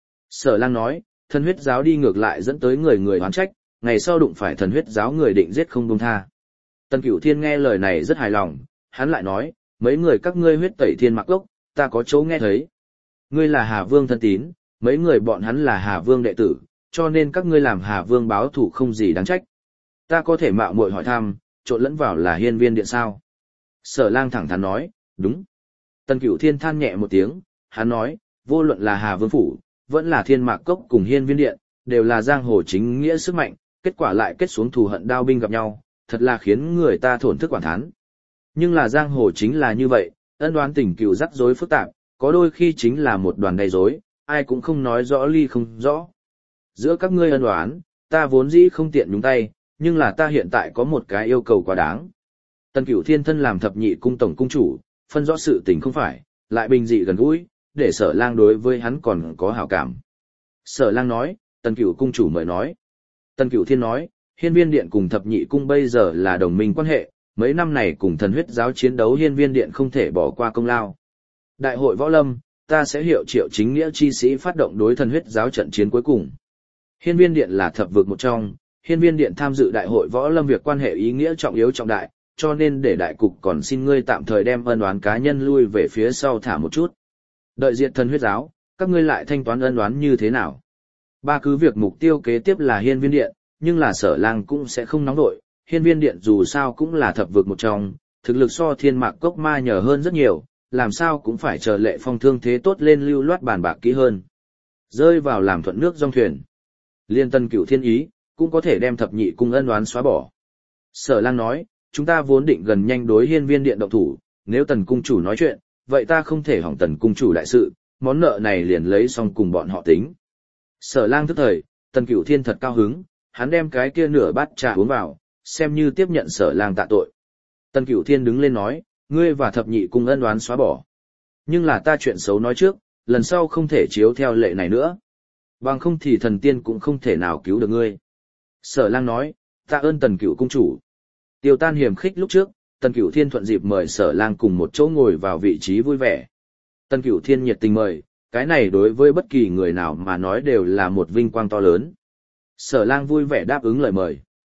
Sở Lang nói, thần huyết giáo đi ngược lại dẫn tới người người oán trách, ngày sau đụng phải thần huyết giáo người định giết không buông tha. Tần Cửu Thiên nghe lời này rất hài lòng, hắn lại nói, mấy người các ngươi huyết tẩy thiên mặc gốc, ta có chỗ nghe thấy. Ngươi là Hà Vương thân tín, mấy người bọn hắn là Hà Vương đệ tử, cho nên các ngươi làm Hà Vương báo thù không gì đáng trách. Ta có thể mạo muội hỏi thăm, trộn lẫn vào là Hiên Viên Điện sao? Sở Lang thẳng thắn nói, đúng. Tần Cửu Thiên than nhẹ một tiếng, hắn nói, vô luận là Hà Vương phủ, vẫn là Thiên Mạc Cốc cùng Hiên Viên Điện, đều là giang hồ chính nghĩa sức mạnh, kết quả lại kết xuống thù hận đao binh gặp nhau, thật là khiến người ta thổn thức quản thán. Nhưng là giang hồ chính là như vậy, ân oán tình cừu rắc rối phức tạp, có đôi khi chính là một đoàn đầy rối, ai cũng không nói rõ ly không rõ. Giữa các ngươi ân oán, ta vốn dĩ không tiện nhúng tay, nhưng là ta hiện tại có một cái yêu cầu quá đáng. Tần Cửu Thiên thân làm thập nhị cung tổng cung chủ, phân rõ sự tình không phải, lại bình dị gần gũi, để Sở Lang đối với hắn còn có hảo cảm. Sở Lang nói, Tần Cửu cung chủ mời nói. Tần Cửu Thiên nói, Hiên Viên Điện cùng thập nhị cung bây giờ là đồng minh quan hệ, mấy năm này cùng thần huyết giáo chiến đấu Hiên Viên Điện không thể bỏ qua công lao. Đại hội võ lâm, ta sẽ hiệu triệu chính nghĩa chi sĩ phát động đối thần huyết giáo trận chiến cuối cùng. Hiên Viên Điện là thập vực một trong, Hiên Viên Điện tham dự đại hội võ lâm việc quan hệ ý nghĩa trọng yếu trọng đại, cho nên để đại cục còn xin ngươi tạm thời đem ân oán cá nhân lui về phía sau thả một chút. Đợi diệt thần huyết giáo, các ngươi lại thanh toán ân oán như thế nào? Ba cứ việc mục tiêu kế tiếp là Hiên Viên Điện, nhưng là Sở Lang cũng sẽ không nóng đội. Hiên Viên Điện dù sao cũng là thập vực một trong, thực lực so Thiên Mạc Cốc ma nhờ hơn rất nhiều, làm sao cũng phải chờ Lệ Phong thương thế tốt lên lưu loát bàn bạc kỹ hơn. Rơi vào làm thuận nước dòng thuyền. Liên Tần Cửu Thiên ý, cũng có thể đem thập nhị cung ân oán xóa bỏ. Sở Lang nói, chúng ta vốn định gần nhanh đối Hiên Viên Điện động thủ, nếu Tần cung chủ nói chuyện, vậy ta không thể hỏng Tần cung chủ đại sự, món nợ này liền lấy xong cùng bọn họ tính. Sở Lang thức thời, Tần Cửu Thiên thật cao hứng, hắn đem cái kia nửa bát trà uống vào, xem như tiếp nhận Sở Lang tạ tội. Tần Cửu Thiên đứng lên nói, ngươi và thập nhị cung ân oán xóa bỏ. Nhưng là ta chuyện xấu nói trước, lần sau không thể chiếu theo lệ này nữa. Bằng không thì thần tiên cũng không thể nào cứu được ngươi. Sở Lang nói, tạ ơn Tần Cửu cung chủ. Tiêu tan hiềm khích lúc trước, Tần Cửu Thiên thuận dịp mời Sở Lang cùng một chỗ ngồi vào vị trí vui vẻ. Tần Cửu Thiên nhiệt tình mời, cái này đối với bất kỳ người nào mà nói đều là một vinh quang to lớn. Sở Lang vui vẻ đáp ứng lời mời.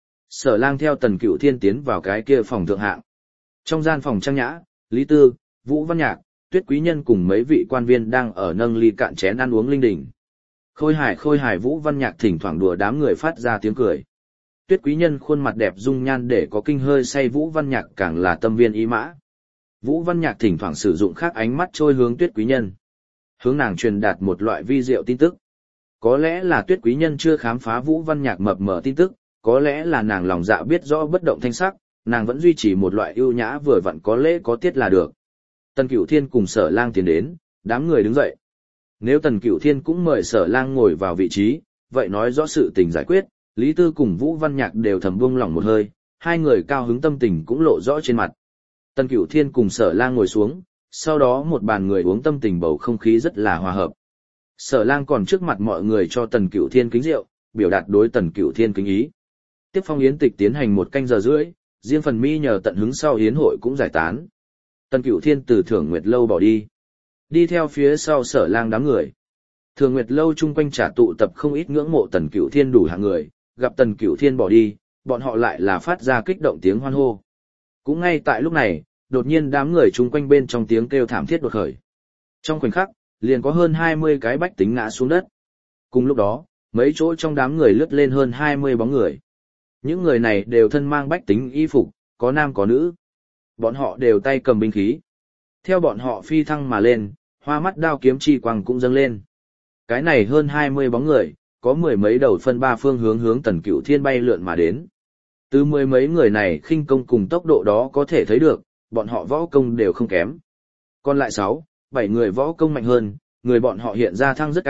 Sở Lang theo Tần Cửu Thiên tiến vào cái kia phòng thượng hạng. Trong gian phòng trang nhã, Lý Tư, Vũ Văn Nhạc, Tuyết Quý Nhân cùng mấy vị quan viên đang ở nâng ly cạn chén ăn uống linh đình. Khôi hài Vũ Văn Nhạc thỉnh thoảng đùa đám người phát ra tiếng cười. Tuyết Quý Nhân khuôn mặt đẹp dung nhan để có kinh hơi say Vũ Văn Nhạc càng là tâm viên ý mã. Vũ Văn Nhạc thỉnh thoảng sử dụng khác ánh mắt trôi hướng Tuyết Quý Nhân, hướng nàng truyền đạt một loại vi diệu tin tức. Có lẽ là Tuyết Quý Nhân chưa khám phá Vũ Văn Nhạc mập mờ tin tức, có lẽ là nàng lòng dạ biết rõ bất động thanh sắc, nàng vẫn duy trì một loại ưu nhã vừa vặn có lễ có tiết là được. Tần Cửu Thiên cùng Sở Lang tiến đến, đám người đứng dậy. Nếu Tần Cửu Thiên cũng mời Sở Lang ngồi vào vị trí, vậy nói rõ sự tình giải quyết, Lý Tư cùng Vũ Văn Nhạc đều thầm buông lỏng một hơi, hai người cao hứng tâm tình cũng lộ rõ trên mặt. Tần Cửu Thiên cùng Sở Lang ngồi xuống, sau đó một bàn người uống tâm tình bầu không khí rất là hòa hợp. Sở Lang còn trước mặt mọi người cho Tần Cửu Thiên kính rượu, biểu đạt đối Tần Cửu Thiên kính ý. Tiếp phong yến tịch tiến hành 1 canh giờ rưỡi, riêng phần mi nhờ tận hứng sau yến hội cũng giải tán. Tần Cửu Thiên từ Thưởng Nguyệt lâu bỏ đi theo phía sau Sở Lang đám người. Thưởng Nguyệt lâu chung quanh trả tụ tập không ít ngưỡng mộ Tần Cửu Thiên đủ hạng người, gặp Tần Cửu Thiên bỏ đi, bọn họ lại là phát ra kích động tiếng hoan hô. Cũng ngay tại lúc này, đột nhiên đám người chung quanh bên trong tiếng kêu thảm thiết đột khởi. Trong khoảnh khắc, liền có hơn 20 cái bách tính ngã xuống đất. Cùng lúc đó, mấy chỗ trong đám người lướt lên hơn 20 bóng người. Những người này đều thân mang bách tính y phục, có nam có nữ. Bọn họ đều tay cầm binh khí. Theo bọn họ phi thăng mà lên, hoa mắt đao kiếm chi quang cũng dâng lên. Cái này hơn 20 bóng người, có 10 mấy đầu phân 3 phương hướng Tần Cửu Thiên bay lượn mà đến. Từ 10 mấy người này khinh công cùng tốc độ đó có thể thấy được, bọn họ võ công đều không kém. Còn lại 6, 7 người võ công mạnh hơn, người bọn họ hiện ra thăng rất cao,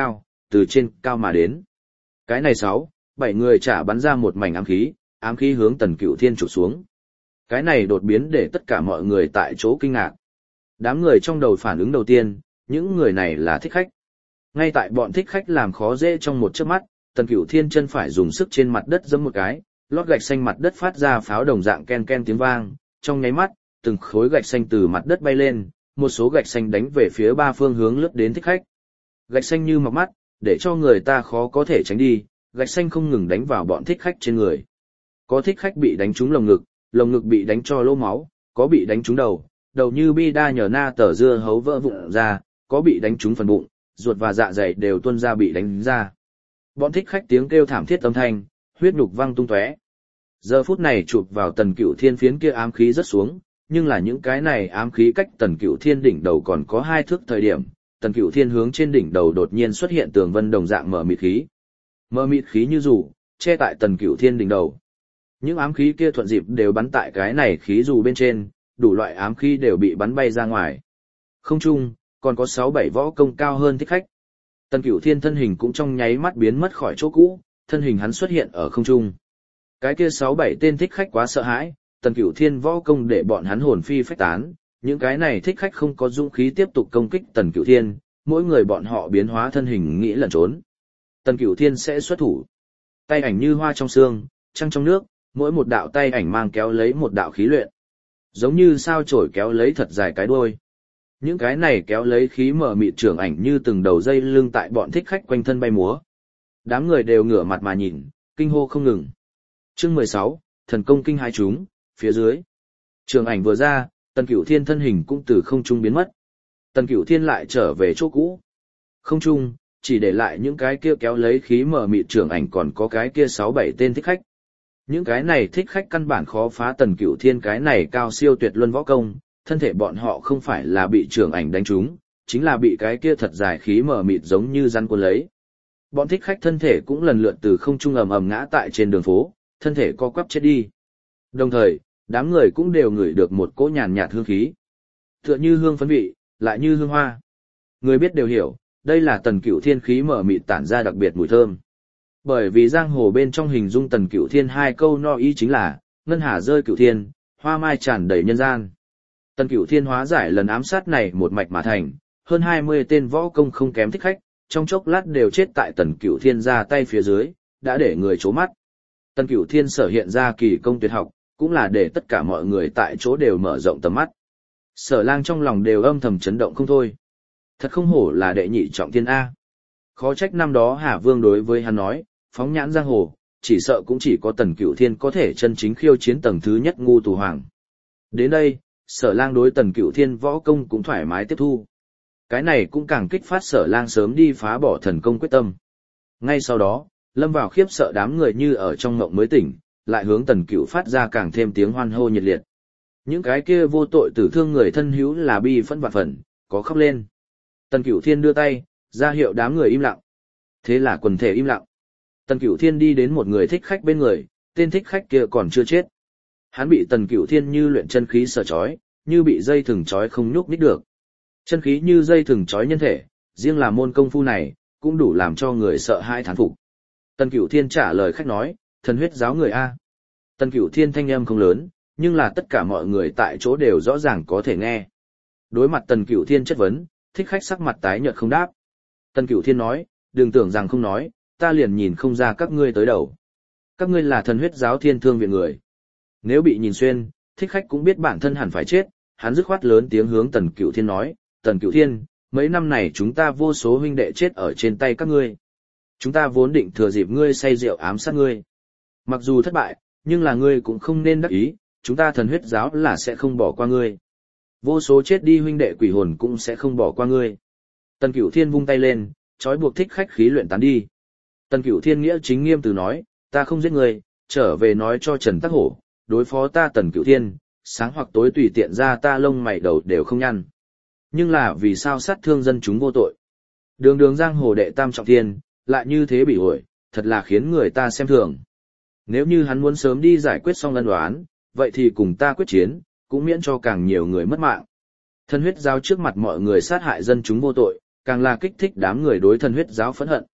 từ trên cao mà đến. Cái này 6, 7 người chả bắn ra một mảnh ám khí hướng Tần Cửu Thiên chụp xuống. Cái này đột biến để tất cả mọi người tại chỗ kinh ngạc. Đám người trong đầu phản ứng đầu tiên, những người này là thích khách. Ngay tại bọn thích khách làm khó dễ trong một chớp mắt, Tần Cửu Thiên chân phải dùng sức trên mặt đất giẫm một cái, lót gạch xanh mặt đất phát ra pháo đồng dạng ken ken tiếng vang, trong nháy mắt, từng khối gạch xanh từ mặt đất bay lên, một số gạch xanh đánh về phía ba phương hướng lướt đến thích khách. Gạch xanh như mọc mắt, để cho người ta khó có thể tránh đi, gạch xanh không ngừng đánh vào bọn thích khách trên người. Có thích khách bị đánh trúng lồng ngực bị đánh cho lỗ máu, có bị đánh trúng đầu như bi đa nhờ na tờ dưa hấu vỡ vụn ra, có bị đánh trúng phần bụng, ruột và dạ dày đều tuôn ra bị đánh ra. Bọn thích khách tiếng kêu thảm thiết âm thanh, huyết nhục văng tung tóe. Giờ phút này chụp vào Tần Cửu Thiên phiến kia ám khí rất xuống, nhưng là những cái này ám khí cách Tần Cửu Thiên đỉnh đầu còn có 2 thước thời điểm, Tần Cửu Thiên hướng trên đỉnh đầu đột nhiên xuất hiện tường vân đồng dạng mờ mịt khí. Mờ mịt khí như dù che tại Tần Cửu Thiên đỉnh đầu. Những ám khí kia thuận dịp đều bắn tại cái này khí dù bên trên, đủ loại ám khí đều bị bắn bay ra ngoài. Không trung, còn có 6-7 võ công cao hơn thích khách. Tần Cửu Thiên thân hình cũng trong nháy mắt biến mất khỏi chỗ cũ, thân hình hắn xuất hiện ở không trung. Cái kia 6-7 tên thích khách quá sợ hãi, Tần Cửu Thiên võ công để bọn hắn hồn phi phách tán, những cái này thích khách không có dũng khí tiếp tục công kích Tần Cửu Thiên, mỗi người bọn họ biến hóa thân hình nghĩ lẩn trốn. Tần Cửu Thiên sẽ xuất thủ. Tay ảnh như hoa trong sương, trăng trong nước, mỗi một đạo tay ảnh mang kéo lấy một đạo khí luyện. Giống như sao chổi kéo lấy thật dài cái đuôi. Những cái này kéo lấy khí mờ mịt trưởng ảnh như từng đầu dây lưng tại bọn thích khách quanh thân bay múa. Đám người đều ngửa mặt mà nhìn, kinh hô không ngừng. Chương 16, thần công kinh hai chúng, phía dưới. Trường ảnh vừa ra, Tần Cửu Thiên thân hình cũng từ không trung biến mất. Tần Cửu Thiên lại trở về chỗ cũ. Không trung, chỉ để lại những cái kia kéo lấy khí mờ mịt trường ảnh còn có cái kia 6-7 tên thích khách. Những cái này thích khách căn bản khó phá Tần Cửu Thiên cái này cao siêu tuyệt luân võ công, thân thể bọn họ không phải là bị trường ảnh đánh trúng, chính là bị cái kia thật dài khí mờ mịt giống như rắn cuốn lấy. Bọn thích khách thân thể cũng lần lượt từ không trung ầm ầm ngã tại trên đường phố, thân thể co quắp chết đi. Đồng thời, đám người cũng đều ngửi được một cỗ nhàn nhạt hương khí. Tựa như hương phấn vị, lại như hương hoa. Người biết đều hiểu, đây là Tần Cửu Thiên khí mờ mịt tản ra đặc biệt mùi thơm. Bởi vì giang hồ bên trong hình dung Tần Cửu Thiên 2 câu no ý chính là, ngân hà rơi cửu thiên, hoa mai tràn đầy nhân gian. Tần Cửu Thiên hóa giải lần ám sát này một mạch mà thành, hơn 20 tên võ công không kém thích khách, trong chốc lát đều chết tại Tần Cửu Thiên ra tay phía dưới, đã để người chố mắt. Tần Cửu Thiên sở hiện ra kỳ công tuyệt học, cũng là để tất cả mọi người tại chỗ đều mở rộng tầm mắt. Sở Lang trong lòng đều âm thầm chấn động không thôi. Thật không hổ là đệ nhị trọng thiên A. Khó trách năm đó Hà Vương đối với hắn nói, phóng nhãn giang hồ, chỉ sợ cũng chỉ có Tần Cửu Thiên có thể chân chính khiêu chiến tầng thứ nhất ngu tù hoàng. Đến đây, Sở Lang đối Tần Cửu Thiên võ công cũng thoải mái tiếp thu. Cái này cũng càng kích phát Sở Lang sớm đi phá bỏ thần công quyết tâm. Ngay sau đó, lâm vào khiếp sợ đám người như ở trong mộng mới tỉnh, lại hướng Tần Cửu phát ra càng thêm tiếng hoan hô nhiệt liệt. Những cái kia vô tội tử thương người thân hữu là bi phẫn vạn phần, có khóc lên. Tần Cửu Thiên đưa tay, ra hiệu đám người im lặng. Thế là quần thể im lặng. Tần Cửu Thiên đi đến một người thích khách bên người, tên thích khách kia còn chưa chết. Hắn bị Tần Cửu Thiên như luyện chân khí sở trói, như bị dây thừng trói không nhúc nhích được. Chân khí như dây thừng trói nhân thể, riêng là môn công phu này, cũng đủ làm cho người sợ hãi thán phục. Tần Cửu Thiên trả lời khách nói, thần huyết giáo người A. Tần Cửu Thiên thanh âm không lớn, nhưng là tất cả mọi người tại chỗ đều rõ ràng có thể nghe. Đối mặt Tần Cửu Thiên chất vấn, thích khách sắc mặt tái nhợt không đáp. Tần Cửu Thiên nói, đừng tưởng rằng không nói, ta liền nhìn không ra các ngươi tới đầu. Các ngươi là thần huyết giáo Thiên Thương viện người. Nếu bị nhìn xuyên, thích khách cũng biết bản thân hẳn phải chết, hắn dứt khoát lớn tiếng hướng Tần Cửu Thiên nói, Tần Cửu Thiên, mấy năm này chúng ta vô số huynh đệ chết ở trên tay các ngươi. Chúng ta vốn định thừa dịp ngươi say rượu ám sát ngươi. Mặc dù thất bại, nhưng là ngươi cũng không nên đắc ý, chúng ta thần huyết giáo là sẽ không bỏ qua ngươi. Vô số chết đi huynh đệ quỷ hồn cũng sẽ không bỏ qua ngươi. Tần Cửu Thiên vung tay lên, trói buộc thích khách khí luyện tán đi. Tần Cửu Thiên nghĩa chính nghiêm từ nói, ta không giết ngươi, trở về nói cho Trần Tắc Hổ, đối phó ta Tần Cửu Thiên, sáng hoặc tối tùy tiện ra ta lông mày đầu đều không nhăn. Nhưng là vì sao sát thương dân chúng vô tội? Đường đường giang hồ đệ tam trọng thiên, lại như thế bị ổi, thật là khiến người ta xem thường. Nếu như hắn muốn sớm đi giải quyết xong ân oán, vậy thì cùng ta quyết chiến, cũng miễn cho càng nhiều người mất mạng. Thần huyết giáo trước mặt mọi người sát hại dân chúng vô tội, càng là kích thích đám người đối thần huyết giáo phẫn hận,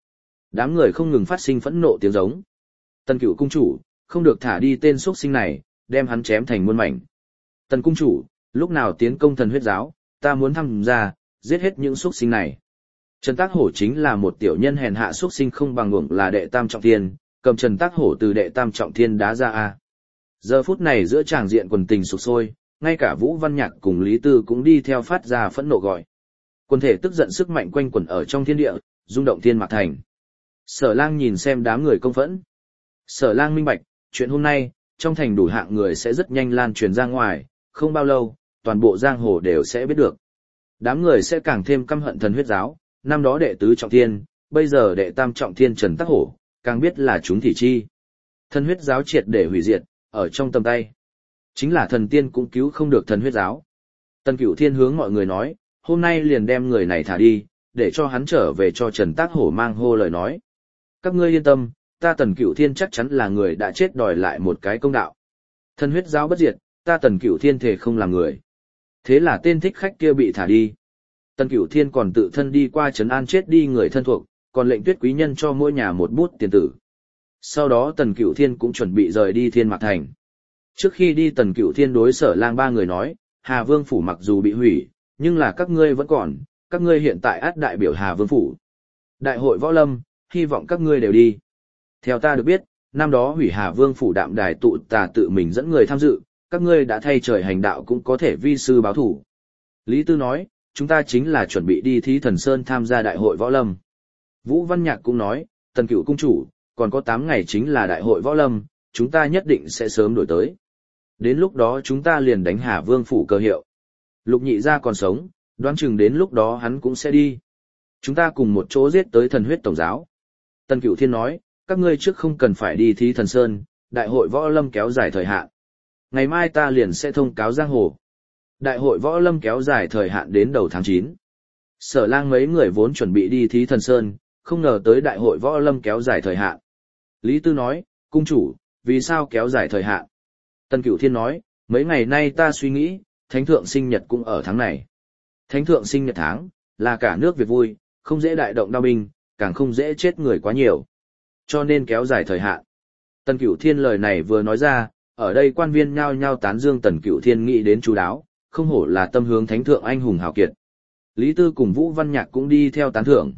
Đám người không ngừng phát sinh phẫn nộ tiếng giống. Tần Cựu cung chủ, không được thả đi tên xuất sinh này, đem hắn chém thành muôn mảnh. Tần cung chủ, lúc nào tiến công thần huyết giáo, ta muốn tham gia, giết hết những xuất sinh này. Trần Tác Hổ chính là một tiểu nhân hèn hạ xuất sinh không bằng ngủng là đệ tam trọng thiên, cầm Trần Tác Hổ từ đệ tam trọng thiên đá ra a. Giờ phút này giữa tràng diện quần tình sục sôi, ngay cả Vũ Văn Nhạc cùng Lý Tư cũng đi theo phát ra phẫn nộ gọi. Quần thể tức giận sức mạnh quanh quẩn ở trong thiên địa, rung động thiên mạc thành. Sở Lang nhìn xem đám người công phẫn. Sở Lang minh bạch, chuyện hôm nay, trong thành đủ hạng người sẽ rất nhanh lan truyền ra ngoài, không bao lâu, toàn bộ giang hồ đều sẽ biết được. Đám người sẽ càng thêm căm hận thần huyết giáo, năm đó đệ tứ trọng thiên, bây giờ đệ tam trọng thiên Trần Tác Hổ, càng biết là chúng thị chi. Thần huyết giáo triệt để hủy diệt, ở trong tầm tay. Chính là thần tiên cũng cứu không được thần huyết giáo. Tần Cửu Thiên hướng mọi người nói, hôm nay liền đem người này thả đi, để cho hắn trở về cho Trần Tác Hổ mang hô lời nói. Các ngươi yên tâm, ta Tần Cửu Thiên chắc chắn là người đã chết đòi lại một cái công đạo. Thần huyết giáo bất diệt, ta Tần Cửu Thiên thể không làm người. Thế là tên thích khách kia bị thả đi. Tần Cửu Thiên còn tự thân đi qua trấn an chết đi người thân thuộc, còn lệnh Tuyết quý nhân cho mỗi nhà một bút tiền tử. Sau đó Tần Cửu Thiên cũng chuẩn bị rời đi Thiên Mạc Thành. Trước khi đi Tần Cửu Thiên đối Sở Lang ba người nói, Hà Vương phủ mặc dù bị hủy, nhưng là các ngươi vẫn còn, các ngươi hiện tại át đại biểu Hà Vương phủ. Đại hội võ lâm, hy vọng các ngươi đều đi. Theo ta được biết, năm đó hủy Hà Vương phủ đạm đài tụ tà tự mình dẫn người tham dự, các ngươi đã thay trời hành đạo cũng có thể vi sư báo thủ. Lý Tư nói, chúng ta chính là chuẩn bị đi Thí Thần Sơn tham gia đại hội võ lâm. Vũ Văn Nhạc cũng nói, Tần Cửu cung chủ, còn có 8 ngày chính là đại hội võ lâm, chúng ta nhất định sẽ sớm đổi tới. Đến lúc đó chúng ta liền đánh Hà Vương phủ cơ hiệu. Lục Nhị gia còn sống, đoán chừng đến lúc đó hắn cũng sẽ đi. Chúng ta cùng một chỗ giết tới thần huyết tổng giáo. Tần Cửu Thiên nói, các ngươi trước không cần phải đi Thí Thần Sơn, đại hội võ lâm kéo dài thời hạn. Ngày mai ta liền sẽ thông cáo giang hồ. Đại hội võ lâm kéo dài thời hạn đến đầu tháng 9. Sở Lang mấy người vốn chuẩn bị đi Thí Thần Sơn, không ngờ tới đại hội võ lâm kéo dài thời hạn. Lý Tư nói, cung chủ, vì sao kéo dài thời hạn? Tần Cửu Thiên nói, mấy ngày nay ta suy nghĩ, Thánh Thượng sinh nhật cũng ở tháng này. Thánh Thượng sinh nhật tháng, là cả nước việc vui, không dễ đại động đao binh, càng không dễ chết người quá nhiều. Cho nên kéo dài thời hạn. Tần Cửu Thiên lời này vừa nói ra, ở đây quan viên nhao nhao tán dương Tần Cửu Thiên nghĩ đến chú đáo, không hổ là tâm hướng Thánh Thượng anh hùng hào kiệt. Lý Tư cùng Vũ Văn Nhạc cũng đi theo tán thưởng.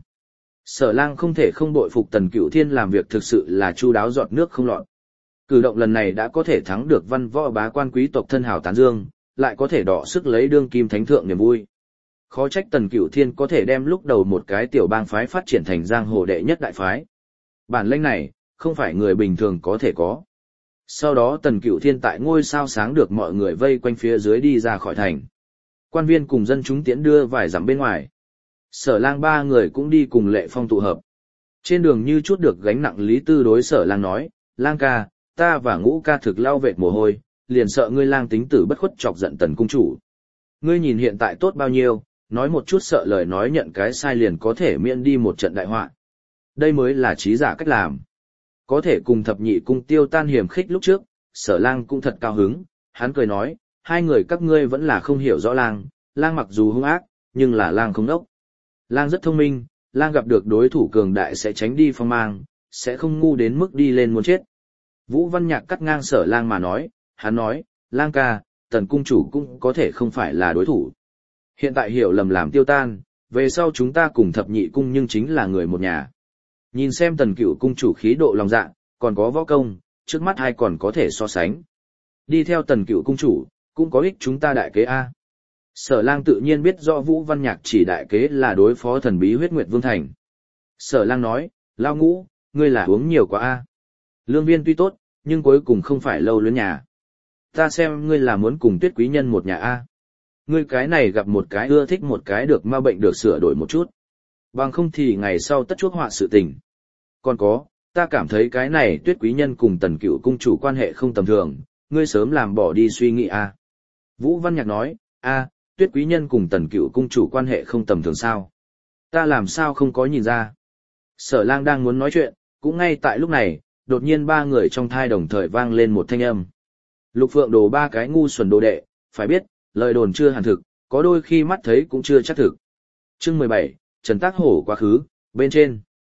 Sở Lang không thể không bội phục Tần Cửu Thiên làm việc thực sự là chu đáo giọt nước không lọt. Cử động lần này đã có thể thắng được văn võ bá quan quý tộc thân hào tán dương, lại có thể đọ sức lấy đương kim thánh thượng niềm vui. Khó trách Tần Cửu Thiên có thể đem lúc đầu một cái tiểu bang phái phát triển thành giang hồ đệ nhất đại phái. Bản lĩnh này, không phải người bình thường có thể có. Sau đó Tần Cửu Thiên tại ngôi sao sáng được mọi người vây quanh phía dưới đi ra khỏi thành. Quan viên cùng dân chúng tiễn đưa vài dặm bên ngoài. Sở Lang ba người cũng đi cùng Lệ Phong tụ hợp. Trên đường như chút được gánh nặng Lý Tư đối Sở Lang nói, Lang ca, ta và Ngũ ca thực lau vệt mồ hôi, liền sợ ngươi Lang tính tử bất khuất chọc giận Tần cung chủ. Ngươi nhìn hiện tại tốt bao nhiêu, nói một chút sợ lời nói nhận cái sai liền có thể miễn đi một trận đại họa. Đây mới là trí giả cách làm. Có thể cùng thập nhị cung tiêu tan hiểm khích lúc trước, Sở Lang cũng thật cao hứng, hắn cười nói, hai người các ngươi vẫn là không hiểu rõ Lang, Lang mặc dù hung ác, nhưng là Lang không đốc. Lang rất thông minh, Lang gặp được đối thủ cường đại sẽ tránh đi phong mang, sẽ không ngu đến mức đi lên muốn chết. Vũ Văn Nhạc cắt ngang Sở Lang mà nói, hắn nói, Lang ca, Tần cung chủ cũng có thể không phải là đối thủ. Hiện tại hiểu lầm làm tiêu tan, về sau chúng ta cùng thập nhị cung nhưng chính là người một nhà. Nhìn xem Tần Cửu cung chủ khí độ lòng dạ, còn có võ công, trước mắt ai còn có thể so sánh. Đi theo Tần Cửu cung chủ, cũng có ích chúng ta đại kế A. Sở Lang tự nhiên biết rõ Vũ Văn Nhạc chỉ đại kế là đối phó thần bí huyết nguyệt vương thành. Sở Lang nói, Lao Ngũ, ngươi là uống nhiều quá A. Lương viên tuy tốt, nhưng cuối cùng không phải lâu luyến nhà. Ta xem ngươi là muốn cùng Tuyết quý nhân một nhà A. Ngươi cái này gặp một cái ưa thích một cái được ma bệnh được sửa đổi một chút. Bằng không thì ngày sau tất chuốc họa sự tình. Còn có, ta cảm thấy cái này Tuyết quý nhân cùng Tần Cửu cung chủ quan hệ không tầm thường, ngươi sớm làm bỏ đi suy nghĩ A. Vũ Văn Nhạc nói, A, Tuyết quý nhân cùng Tần Cửu cung chủ quan hệ không tầm thường sao? Ta làm sao không có nhìn ra? Sở Lang đang muốn nói chuyện, cũng ngay tại lúc này, đột nhiên ba người trong thai đồng thời vang lên một thanh âm. Lục Phượng Đồ ba cái ngu xuẩn đồ đệ, phải biết, lời đồn chưa hẳn thực, có đôi khi mắt thấy cũng chưa chắc thực. Chương 17, Trần Tác Hổ quá khứ, bên trên.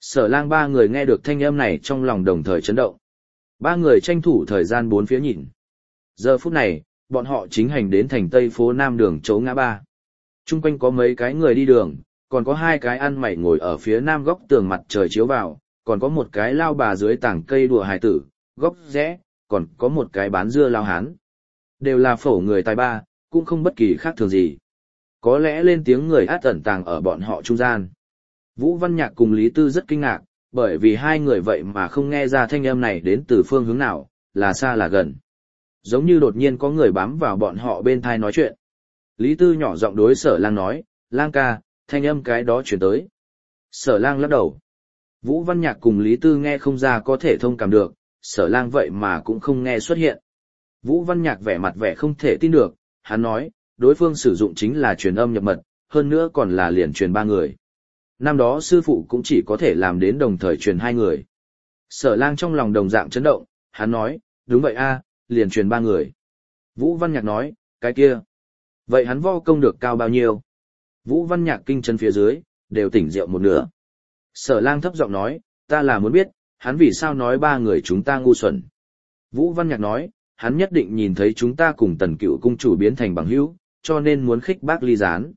Sở Lang ba người nghe được thanh âm này trong lòng đồng thời chấn động. Ba người tranh thủ thời gian bốn phía nhìn. Giờ phút này, bọn họ chính hành đến thành Tây phố Nam đường chỗ ngã ba. Trung quanh có mấy cái người đi đường, còn có hai cái ăn mày ngồi ở phía nam góc tường mặt trời chiếu vào, còn có một cái lao bà dưới tảng cây đùa hài tử, góc rẽ, còn có một cái bán dưa lao hán. Đều là phổ người tài ba, cũng không bất kỳ khác thường gì. Có lẽ lên tiếng người át ẩn tàng ở bọn họ trung gian. Vũ Văn Nhạc cùng Lý Tư rất kinh ngạc, bởi vì hai người vậy mà không nghe ra thanh âm này đến từ phương hướng nào, là xa là gần. Giống như đột nhiên có người bám vào bọn họ bên thai nói chuyện. Lý Tư nhỏ giọng đối Sở Lang nói, Lang ca, thanh âm cái đó chuyển tới. Sở Lang lắc đầu. Vũ Văn Nhạc cùng Lý Tư nghe không ra có thể thông cảm được, Sở Lang vậy mà cũng không nghe xuất hiện. Vũ Văn Nhạc vẻ mặt vẻ không thể tin được, hắn nói, đối phương sử dụng chính là truyền âm nhập mật, hơn nữa còn là liền truyền 3 người. Năm đó sư phụ cũng chỉ có thể làm đến đồng thời truyền 2 người. Sở Lang trong lòng đồng dạng chấn động, hắn nói, đúng vậy a, liền truyền 3 người. Vũ Văn Nhạc nói, cái kia. Vậy hắn võ công được cao bao nhiêu? Vũ Văn Nhạc kinh chân phía dưới, đều tỉnh rượu một nửa. Sở Lang thấp giọng nói, ta là muốn biết, hắn vì sao nói 3 người chúng ta ngu xuẩn. Vũ Văn Nhạc nói, hắn nhất định nhìn thấy chúng ta cùng Tần Cựu cung chủ biến thành bằng hữu, cho nên muốn khích bác ly gián.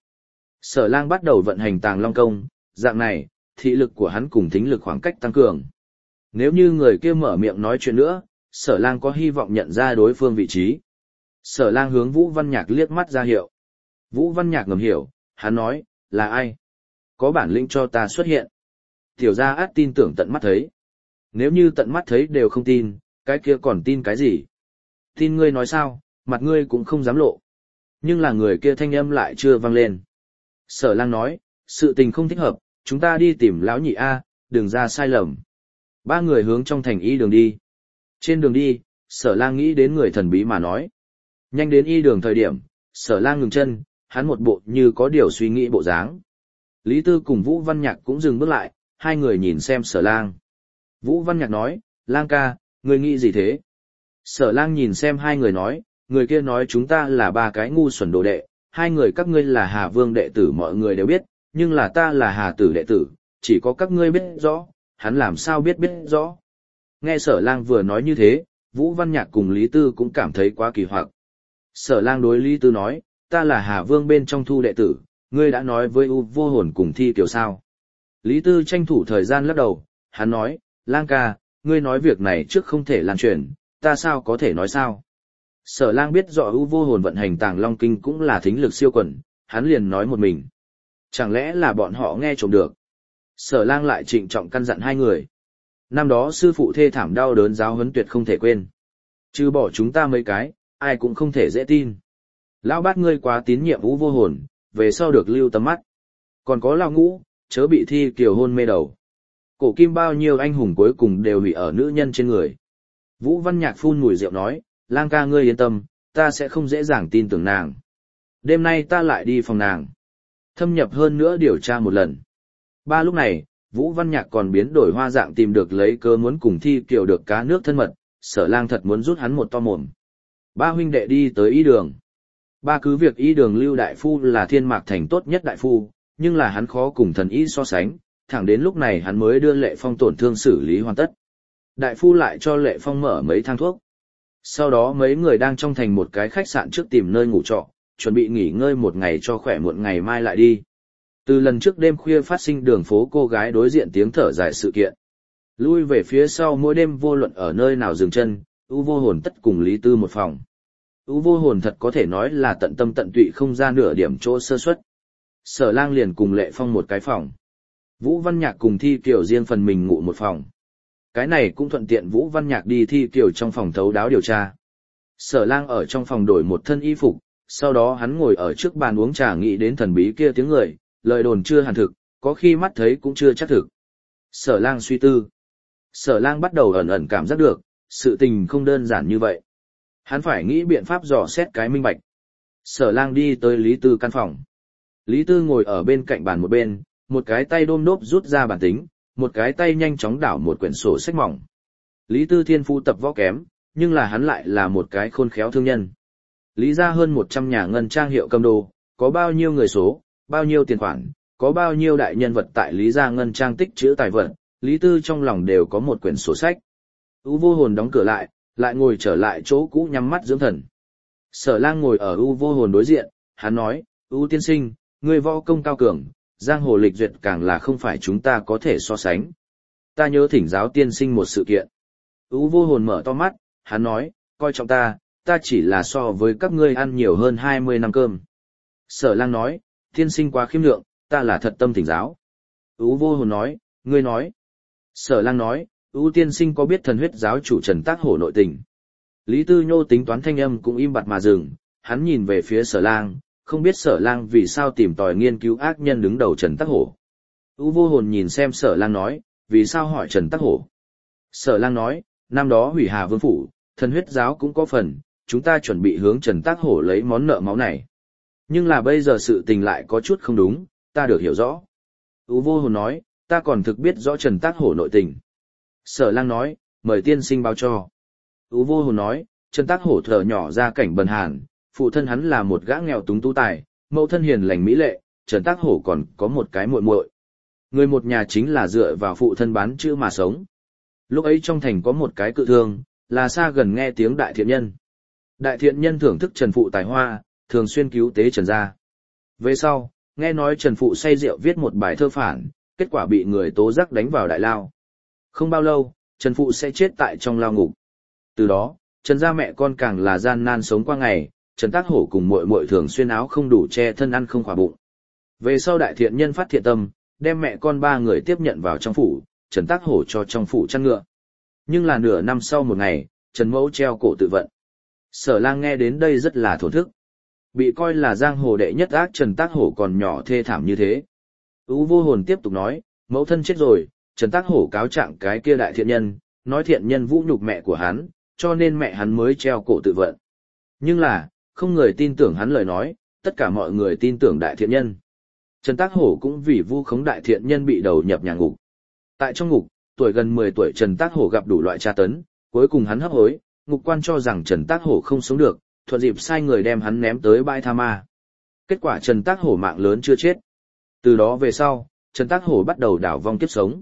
Sở Lang bắt đầu vận hành Tàng Long công, dạng này, thị lực của hắn cùng thính lực khoảng cách tăng cường. Nếu như người kia mở miệng nói chuyện nữa, Sở Lang có hy vọng nhận ra đối phương vị trí. Sở Lang hướng Vũ Văn Nhạc liếc mắt ra hiệu. Vũ Văn Nhạc ngầm hiểu, hắn nói, là ai? Có bản lĩnh cho ta xuất hiện. Tiểu gia át tin tưởng tận mắt thấy. Nếu như tận mắt thấy đều không tin, cái kia còn tin cái gì? Tin ngươi nói sao, mặt ngươi cũng không dám lộ. Nhưng là người kia thanh âm lại chưa vang lên. Sở Lang nói, sự tình không thích hợp, chúng ta đi tìm lão nhị A, đừng ra sai lầm. 3 người hướng trong thành y đường đi. Trên đường đi, Sở Lang nghĩ đến người thần bí mà nói. Nhanh đến y đường thời điểm, Sở Lang ngừng chân, hắn một bộ như có điều suy nghĩ bộ dáng. Lý Tư cùng Vũ Văn Nhạc cũng dừng bước lại, hai người nhìn xem Sở Lang. Vũ Văn Nhạc nói, Lang ca, ngươi nghĩ gì thế? Sở Lang nhìn xem hai người nói, người kia nói chúng ta là 3 cái ngu xuẩn đồ đệ, 2 người các ngươi là Hà Vương đệ tử mọi người đều biết, nhưng là ta là Hà Tử đệ tử, chỉ có các ngươi biết rõ, hắn làm sao biết rõ. Nghe Sở Lang vừa nói như thế, Vũ Văn Nhạc cùng Lý Tư cũng cảm thấy quá kỳ hoặc. Sở Lang đối Lý Tư nói, ta là Hà Vương bên trong thu đệ tử, ngươi đã nói với U Vô Hồn cùng Thi Kiều sao? Lý Tư tranh thủ thời gian lắc đầu, hắn nói, Lang ca, ngươi nói việc này trước không thể lan truyền, ta sao có thể nói sao? Sở Lang biết rõ U Vô Hồn vận hành Tàng Long Kinh cũng là thính lực siêu quần, hắn liền nói một mình. Chẳng lẽ là bọn họ nghe trộm được? Sở Lang lại trịnh trọng căn dặn 2 người. Năm đó sư phụ thê thảm đau đớn giáo huấn tuyệt không thể quên. Trừ bỏ chúng ta mấy cái, ai cũng không thể dễ tin. Lão bát ngươi quá tín nhiệm U Vô Hồn, về sau được lưu tầm mắt. Còn có Lão Ngũ, chớ bị Thi Kiều hôn mê đầu. Cổ kim bao nhiêu anh hùng cuối cùng đều hủy ở nữ nhân trên người. Vũ Văn Nhạc phun mùi rượu nói, Lang ca ngươi yên tâm, ta sẽ không dễ dàng tin tưởng nàng. Đêm nay ta lại đi phòng nàng. Thâm nhập hơn nữa điều tra một lần. Lúc này, Vũ Văn Nhạc còn biến đổi hoa dạng tìm được lấy cớ muốn cùng Thi Kiều được cá nước thân mật, Sở Lang thật muốn rút hắn một to mồm. 3 huynh đệ đi tới y đường. 3 cứ việc y đường Lưu đại phu là Thiên Mạc thành tốt nhất đại phu, nhưng là hắn khó cùng thần y so sánh, thẳng đến lúc này hắn mới đưa Lệ Phong tổn thương xử lý hoàn tất. Đại phu lại cho Lệ Phong mở mấy thang thuốc. Sau đó mấy người đang trong thành một cái khách sạn trước tìm nơi ngủ trọ, chuẩn bị nghỉ ngơi một ngày cho khỏe muộn ngày mai lại đi. Từ lần trước đêm khuya phát sinh đường phố cô gái đối diện tiếng thở dài sự kiện. Lui về phía sau mỗi đêm vô luận ở nơi nào dừng chân, U Vô Hồn tất cùng Lý Tư một phòng. U Vô Hồn thật có thể nói là tận tâm tận tụy không ra nửa điểm chỗ sơ suất. Sở Lang liền cùng Lệ Phong một cái phòng. Vũ Văn Nhạc cùng Thi Kiều riêng phần mình ngủ một phòng. Cái này cũng thuận tiện Vũ Văn Nhạc đi Thi Kiều trong phòng thấu đáo điều tra. Sở Lang ở trong phòng đổi một thân y phục, sau đó hắn ngồi ở trước bàn uống trà nghĩ đến thần bí kia tiếng người, lời đồn chưa hẳn thực, có khi mắt thấy cũng chưa chắc thực. Sở Lang suy tư. Sở Lang bắt đầu ẩn ẩn cảm giác được, sự tình không đơn giản như vậy. Hắn phải nghĩ biện pháp dò xét cái minh bạch. Sở Lang đi tới Lý Tư căn phòng. Lý Tư ngồi ở bên cạnh bàn một bên, một cái tay đôm đốp rút ra bản tính, một cái tay nhanh chóng đảo một quyển sổ sách mỏng. Lý Tư thiên phú tập võ kém, nhưng là hắn lại là một cái khôn khéo thương nhân. Lý ra hơn 100 nhà ngân trang hiệu cầm đồ, có bao nhiêu người số, bao nhiêu tiền khoản, có bao nhiêu đại nhân vật tại Lý gia ngân trang tích trữ tài vật, Lý Tư trong lòng đều có một quyển sổ sách. U Vô Hồn đóng cửa lại ngồi trở lại chỗ cũ nhắm mắt dưỡng thần. Sở Lang ngồi ở U Vô Hồn đối diện, hắn nói, U tiên sinh, ngươi võ công cao cường, giang hồ lịch duyệt càng là không phải chúng ta có thể so sánh. Ta nhớ thỉnh giáo tiên sinh một sự kiện. U Vô Hồn mở to mắt, hắn nói, coi trọng ta chỉ là so với các ngươi ăn nhiều hơn 20 năm cơm. Sở Lang nói, tiên sinh quá khiêm lượng, ta là thật tâm thỉnh giáo. U Vô Hồn nói, ngươi nói. Sở Lang nói, U tiên sinh có biết thần huyết giáo chủ Trần Tác Hổ nội tình. Lý Tư Nhô tính toán thanh âm cũng im bặt mà dừng, hắn nhìn về phía Sở Lang, không biết Sở Lang vì sao tìm tòi nghiên cứu ác nhân đứng đầu Trần Tác Hổ. U Vô Hồn nhìn xem Sở Lang nói, vì sao hỏi Trần Tác Hổ. Sở Lang nói, năm đó hủy Hà Vương phủ, thần huyết giáo cũng có phần, chúng ta chuẩn bị hướng Trần Tác Hổ lấy món nợ máu này. Nhưng là bây giờ sự tình lại có chút không đúng, ta được hiểu rõ. U Vô Hồn nói, ta còn thực biết rõ Trần Tác Hổ nội tình. Sở Lang nói, mời tiên sinh báo cho. U Vô Hồn nói, Trần Tác Hổ thở nhỏ ra cảnh bần hàn, phụ thân hắn là một gã nghèo túng tú tài, mẫu thân hiền lành mỹ lệ, Trần Tác Hổ còn có một cái muội muội. Người một nhà chính là dựa vào phụ thân bán chữ mà sống. Lúc ấy trong thành có một cái cự thương, là xa gần nghe tiếng đại thiện nhân. Đại thiện nhân thưởng thức Trần phụ tài hoa, thường xuyên cứu tế Trần gia. Về sau, nghe nói Trần phụ say rượu viết một bài thơ phản, kết quả bị người tố giác đánh vào đại lao. Không bao lâu, Trần phụ sẽ chết tại trong lao ngục. Từ đó, Trần gia mẹ con càng là gian nan sống qua ngày, Trần Tác Hổ cùng muội muội thường xuyên áo không đủ che thân ăn không khỏa bụng. Về sau đại thiện nhân phát thiện tâm, đem mẹ con ba người tiếp nhận vào trong phủ, Trần Tác Hổ cho trong phủ chăn ngựa. Nhưng là nửa năm sau một ngày, Trần Mẫu treo cổ tự vận. Sở Lang nghe đến đây rất là thổn thức. Bị coi là giang hồ đệ nhất ác Trần Tác Hổ còn nhỏ thê thảm như thế. U Vô Hồn tiếp tục nói, mẫu thân chết rồi, Trần Tác Hổ cáo trạng cái kia đại thiện nhân, nói thiện nhân vũ nhục mẹ của hắn, cho nên mẹ hắn mới treo cổ tự vận. Nhưng là, không người tin tưởng hắn lời nói, tất cả mọi người tin tưởng đại thiện nhân. Trần Tác Hổ cũng vì vu khống đại thiện nhân bị đầu nhập nhà ngục. Tại trong ngục, tuổi gần 10 tuổi Trần Tác Hổ gặp đủ loại tra tấn, cuối cùng hắn hấp hối, ngục quan cho rằng Trần Tác Hổ không sống được, thuận dịp sai người đem hắn ném tới bãi tha ma. Kết quả Trần Tác Hổ mạng lớn chưa chết. Từ đó về sau, Trần Tác Hổ bắt đầu đảo vong kiếp sống.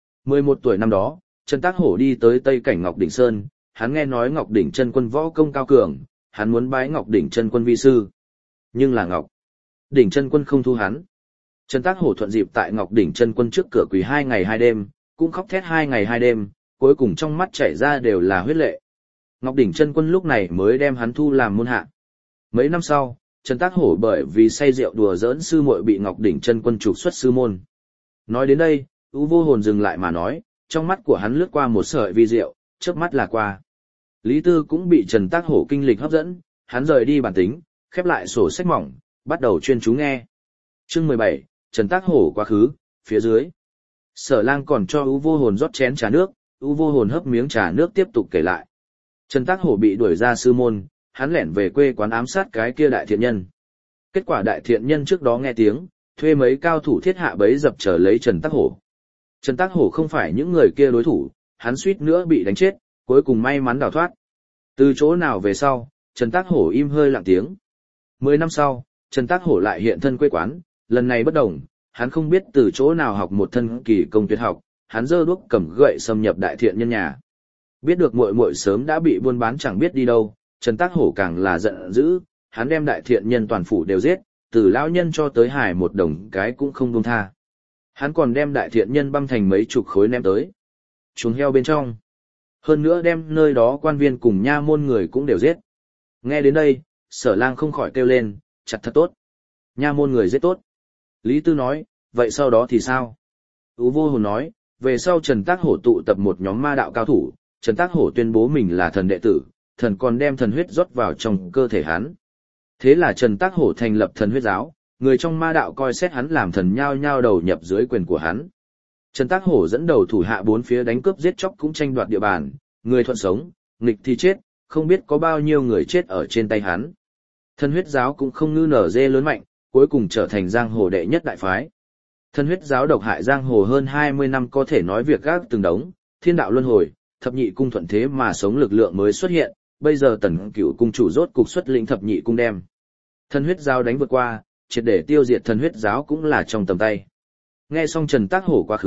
11 tuổi năm đó, Trần Tác Hổ đi tới Tây Cảnh Ngọc Đỉnh Sơn, hắn nghe nói Ngọc Đỉnh Chân Quân võ công cao cường, hắn muốn bái Ngọc Đỉnh Chân Quân vi sư. Nhưng là Ngọc Đỉnh Chân Quân không thu hắn. Trần Tác Hổ thuận dịp tại Ngọc Đỉnh Chân Quân trước cửa quỳ 2 ngày 2 đêm, cũng khóc thét 2 ngày 2 đêm, cuối cùng trong mắt chảy ra đều là huyết lệ. Ngọc Đỉnh Chân Quân lúc này mới đem hắn thu làm môn hạ. Mấy năm sau, Trần Tác Hổ bởi vì say rượu đùa giỡn sư muội bị Ngọc Đỉnh Chân Quân trục xuất sư môn. Nói đến đây, U Vô Hồn dừng lại mà nói, trong mắt của hắn lướt qua một sợi vi diệu, chớp mắt là qua. Lý Tư cũng bị Trần Tác Hổ kinh lịch hấp dẫn, hắn rời đi bản tính, khép lại sổ sách mỏng, bắt đầu chuyên chú nghe. Chương 17, Trần Tác Hổ quá khứ, phía dưới. Sở Lang còn cho U Vô Hồn rót chén trà nước, U Vô Hồn hấp miếng trà nước tiếp tục kể lại. Trần Tác Hổ bị đuổi ra sư môn, hắn lẻn về quê quán ám sát cái kia đại thiện nhân. Kết quả đại thiện nhân trước đó nghe tiếng, thuê mấy cao thủ thiết hạ bẫy dập trở lấy Trần Tác Hổ. Trần Tác Hổ không phải những người kia đối thủ, hắn suýt nữa bị đánh chết, cuối cùng may mắn đào thoát. Từ chỗ nào về sau, Trần Tác Hổ im hơi lặng tiếng. 10 năm sau, Trần Tác Hổ lại hiện thân quê quán, lần này bất đồng, hắn không biết từ chỗ nào học một thân kỳ công tuyệt học, hắn giơ đuốc cầm gậy xâm nhập đại thiện nhân nhà. Biết được muội muội sớm đã bị buôn bán chẳng biết đi đâu, Trần Tác Hổ càng là giận dữ, hắn đem đại thiện nhân toàn phủ đều giết, từ lão nhân cho tới hài một đồng cái cũng không buông tha. Hắn còn đem đại thiện nhân băm thành mấy chục khối ném tới chuồng heo bên trong. Hơn nữa đem nơi đó quan viên cùng nha môn người cũng đều giết. Nghe đến đây, Sở Lang không khỏi kêu lên, chặt thật tốt. Nha môn người giết tốt. Lý Tư nói, vậy sau đó thì sao? U Vô Hồn nói, về sau Trần Tác Hổ tụ tập một nhóm ma đạo cao thủ, Trần Tác Hổ tuyên bố mình là thần đệ tử, thần còn đem thần huyết rót vào trong cơ thể hắn. Thế là Trần Tác Hổ thành lập thần huyết giáo, người trong ma đạo coi xét hắn làm thần nhao nhao đầu nhập dưới quyền của hắn. Trần Tác Hổ dẫn đầu thủ hạ bốn phía đánh cướp giết chóc cũng tranh đoạt địa bàn, người thuận sống, nghịch thì chết, không biết có bao nhiêu người chết ở trên tay hắn. Thần huyết giáo cũng không ngư nở dê lớn mạnh, cuối cùng trở thành giang hồ đệ nhất đại phái. Thần huyết giáo độc hại giang hồ hơn 20 năm có thể nói việc gác từng đống, thiên đạo luân hồi, thập nhị cung thuận thế mà sống lực lượng mới xuất hiện, bây giờ Tần Cửu cung chủ rốt cục xuất lĩnh thập nhị cung đem. Thần huyết giáo đánh vượt qua, triệt để tiêu diệt thần huyết giáo cũng là trong tầm tay. Nghe xong Trần Tác Hổ quá khứ,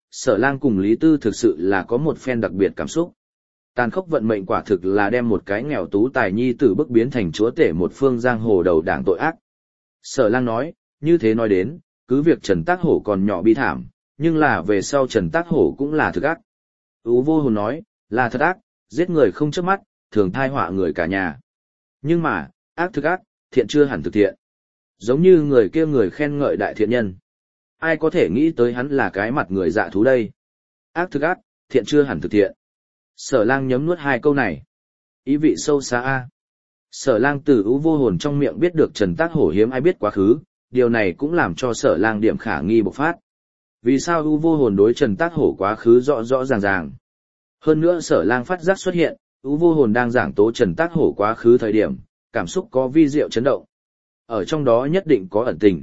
Sở Lang cùng Lý Tư thực sự là có một phen đặc biệt cảm xúc. Tàn khốc vận mệnh quả thực là đem một cái nghèo tú tài nhi tử bức biến thành chúa tể một phương giang hồ đầu đảng tội ác. Sở Lang nói, như thế nói đến, cứ việc Trần Tác Hổ còn nhỏ bi thảm, nhưng là về sau Trần Tác Hổ cũng là thực ác. Ú Vô Hồn nói, là thật ác, giết người không chớp mắt, thường thai họa người cả nhà. Nhưng mà, ác thực ác, thiện chưa hẳn thực thiện. Giống như người kia người khen ngợi đại thiện nhân. Ai có thể nghĩ tới hắn là cái mặt người dạ thú đây? Ác thực ác, thiện chưa hẳn thực thiện. Sở Lang nhấm nuốt hai câu này. Ý vị sâu xa a. Sở Lang từ Ú Vô Hồn trong miệng biết được Trần Tác Hổ hiếm ai biết quá khứ, điều này cũng làm cho Sở Lang điểm khả nghi bộc phát. Vì sao Ú Vô Hồn đối Trần Tác Hổ quá khứ rõ rõ ràng ràng? Hơn nữa Sở Lang phát giác xuất hiện, Ú Vô Hồn đang giảng tố Trần Tác Hổ quá khứ thời điểm, cảm xúc có vi diệu chấn động. Ở trong đó nhất định có ẩn tình.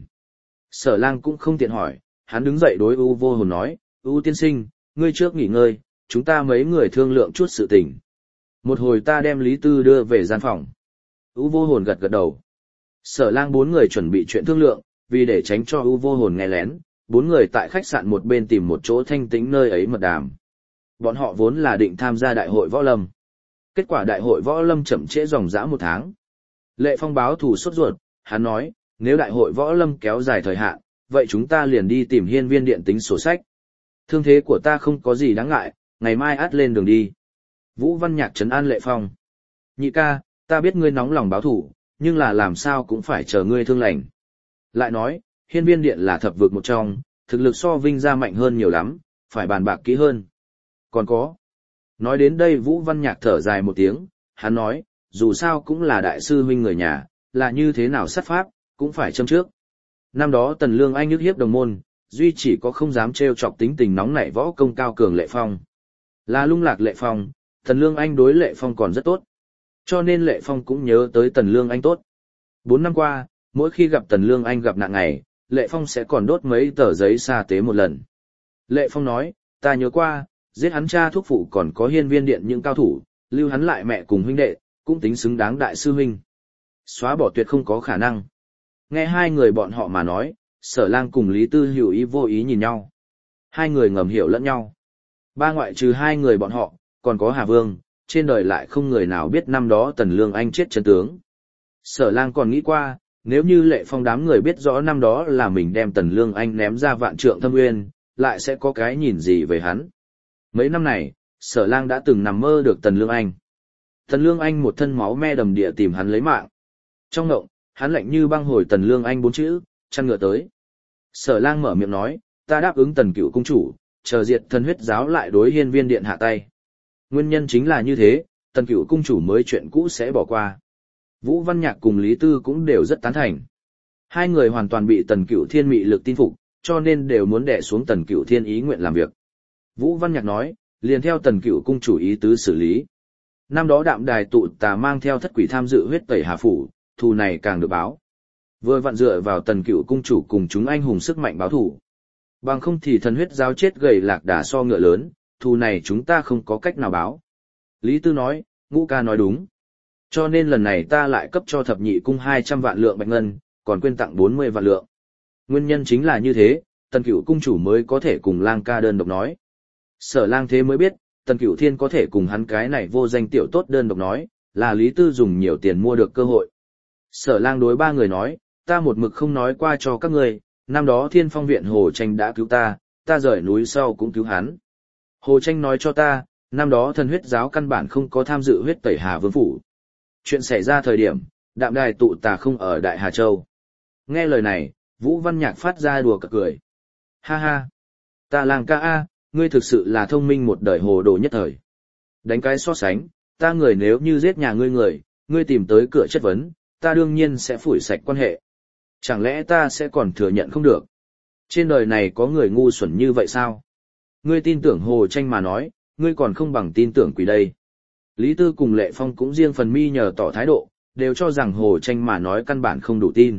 Sở Lang cũng không tiện hỏi, hắn đứng dậy đối Ú Vô Hồn nói, Ú tiên sinh, ngươi trước nghỉ ngơi, chúng ta mấy người thương lượng chút sự tình. Một hồi ta đem Lý Tư đưa về gian phòng. Ú Vô Hồn gật gật đầu. Sở Lang bốn người chuẩn bị chuyện thương lượng, vì để tránh cho Ú Vô Hồn nghe lén, bốn người tại khách sạn một bên tìm một chỗ thanh tĩnh nơi ấy mật đàm. Bọn họ vốn là định tham gia đại hội võ lâm. Kết quả đại hội võ lâm chậm trễ dòng dã một tháng. Lệ Phong báo thù sốt ruột, hắn nói, nếu đại hội võ lâm kéo dài thời hạn, vậy chúng ta liền đi tìm Hiên Viên Điện tính sổ sách. Thương thế của ta không có gì đáng ngại, ngày mai át lên đường đi. Vũ Văn Nhạc trấn an Lệ Phong. Nhị ca, ta biết ngươi nóng lòng báo thù, nhưng là làm sao cũng phải chờ ngươi thương lành. Lại nói, Hiên Viên Điện là thập vực một trong, thực lực so Vinh gia mạnh hơn nhiều lắm, phải bàn bạc kỹ hơn. Còn có. Nói đến đây Vũ Văn Nhạc thở dài một tiếng, hắn nói, dù sao cũng là đại sư huynh người nhà, là như thế nào sát pháp, cũng phải châm trước. Năm đó Tần Lương Anh nhức hiếp đồng môn, duy chỉ có không dám trêu chọc tính tình nóng nảy võ công cao cường Lệ Phong. Là lung lạc Lệ Phong, Tần Lương Anh đối Lệ Phong còn rất tốt. Cho nên Lệ Phong cũng nhớ tới Tần Lương Anh tốt. 4 năm qua, mỗi khi gặp Tần Lương Anh gặp nạn ngày, Lệ Phong sẽ còn đốt mấy tờ giấy sa tế một lần. Lệ Phong nói, ta nhớ qua, giết hắn cha thuốc phụ còn có Hiên Viên Điện những cao thủ, lưu hắn lại mẹ cùng huynh đệ, cũng tính xứng đáng đại sư huynh. Xóa bỏ tuyệt không có khả năng. Nghe hai người bọn họ mà nói, Sở Lang cùng Lý Tư hiểu ý vô ý nhìn nhau. Hai người ngầm hiểu lẫn nhau. Ba ngoại trừ hai người bọn họ, còn có Hà Vương, trên đời lại không người nào biết năm đó Tần Lương Anh chết chân tướng. Sở Lang còn nghĩ qua, nếu như Lệ Phong đám người biết rõ năm đó là mình đem Tần Lương Anh ném ra vạn trượng thâm uyên, lại sẽ có cái nhìn gì về hắn. Mấy năm này, Sở Lang đã từng nằm mơ được Tần Lương Anh. Tần Lương Anh một thân máu me đầm địa tìm hắn lấy mạng. Trong ngộng, hắn lạnh như băng hồi Tần Lương Anh 4 chữ, chăn ngựa tới. Sở Lang mở miệng nói, ta đáp ứng Tần Cựu cung chủ, chờ diệt thần huyết giáo lại đối Hiên Viên Điện hạ tay. Nguyên nhân chính là như thế, Tần Cựu cung chủ mới chuyện cũ sẽ bỏ qua. Vũ Văn Nhạc cùng Lý Tư cũng đều rất tán thành. Hai người hoàn toàn bị Tần Cựu Thiên mị lực tin phục, cho nên đều muốn đè xuống Tần Cựu Thiên ý nguyện làm việc. Vũ Văn Nhạc nói, liền theo Tần Cựu cung chủ ý tứ xử lý. Năm đó Đạm Đài tụ tà mang theo thất quỷ tham dự huyết tẩy Hà phủ, thù này càng được báo. Vừa vặn dựa vào Tần Cựu cung chủ cùng chúng anh hùng sức mạnh báo thù. Bằng không thì thần huyết giáo chết gầy lạc đà so ngựa lớn, thù này chúng ta không có cách nào báo. Lý Tư nói, Ngũ ca nói đúng. Cho nên lần này ta lại cấp cho thập nhị cung 200 vạn lượng bạch ngân, còn quên tặng 40 vạn lượng. Nguyên nhân chính là như thế, Tần Cựu cung chủ mới có thể cùng Lang ca đơn độc nói. Sở Lang thế mới biết, Tần Cựu Thiên có thể cùng hắn cái này vô danh tiểu tốt đơn độc nói, là Lý Tư dùng nhiều tiền mua được cơ hội. Sở Lang đối ba người nói, ta một mực không nói qua cho các người, năm đó Thiên Phong viện Hồ Tranh đã cứu ta, ta rời núi sau cũng cứu hắn. Hồ Tranh nói cho ta, năm đó thần huyết giáo căn bản không có tham dự huyết tẩy Hà Vương phủ. Chuyện xảy ra thời điểm, Đạm Đài tụ tà không ở Đại Hà Châu. Nghe lời này, Vũ Văn Nhạc phát ra đùa cợt cười. Ha ha, ta Lang ca a, ngươi thực sự là thông minh một đời hồ đồ nhất thời. Đánh cái so sánh, ta người nếu như giết nhà ngươi ngươi tìm tới cửa chất vấn, ta đương nhiên sẽ phủi sạch quan hệ. Chẳng lẽ ta sẽ còn thừa nhận không được? Trên đời này có người ngu xuẩn như vậy sao? Ngươi tin tưởng Hồ Tranh mà nói, ngươi còn không bằng tin tưởng quỷ đây. Lý Tư cùng Lệ Phong cũng riêng phần mi nhờ tỏ thái độ, đều cho rằng Hồ Tranh mà nói căn bản không đủ tin.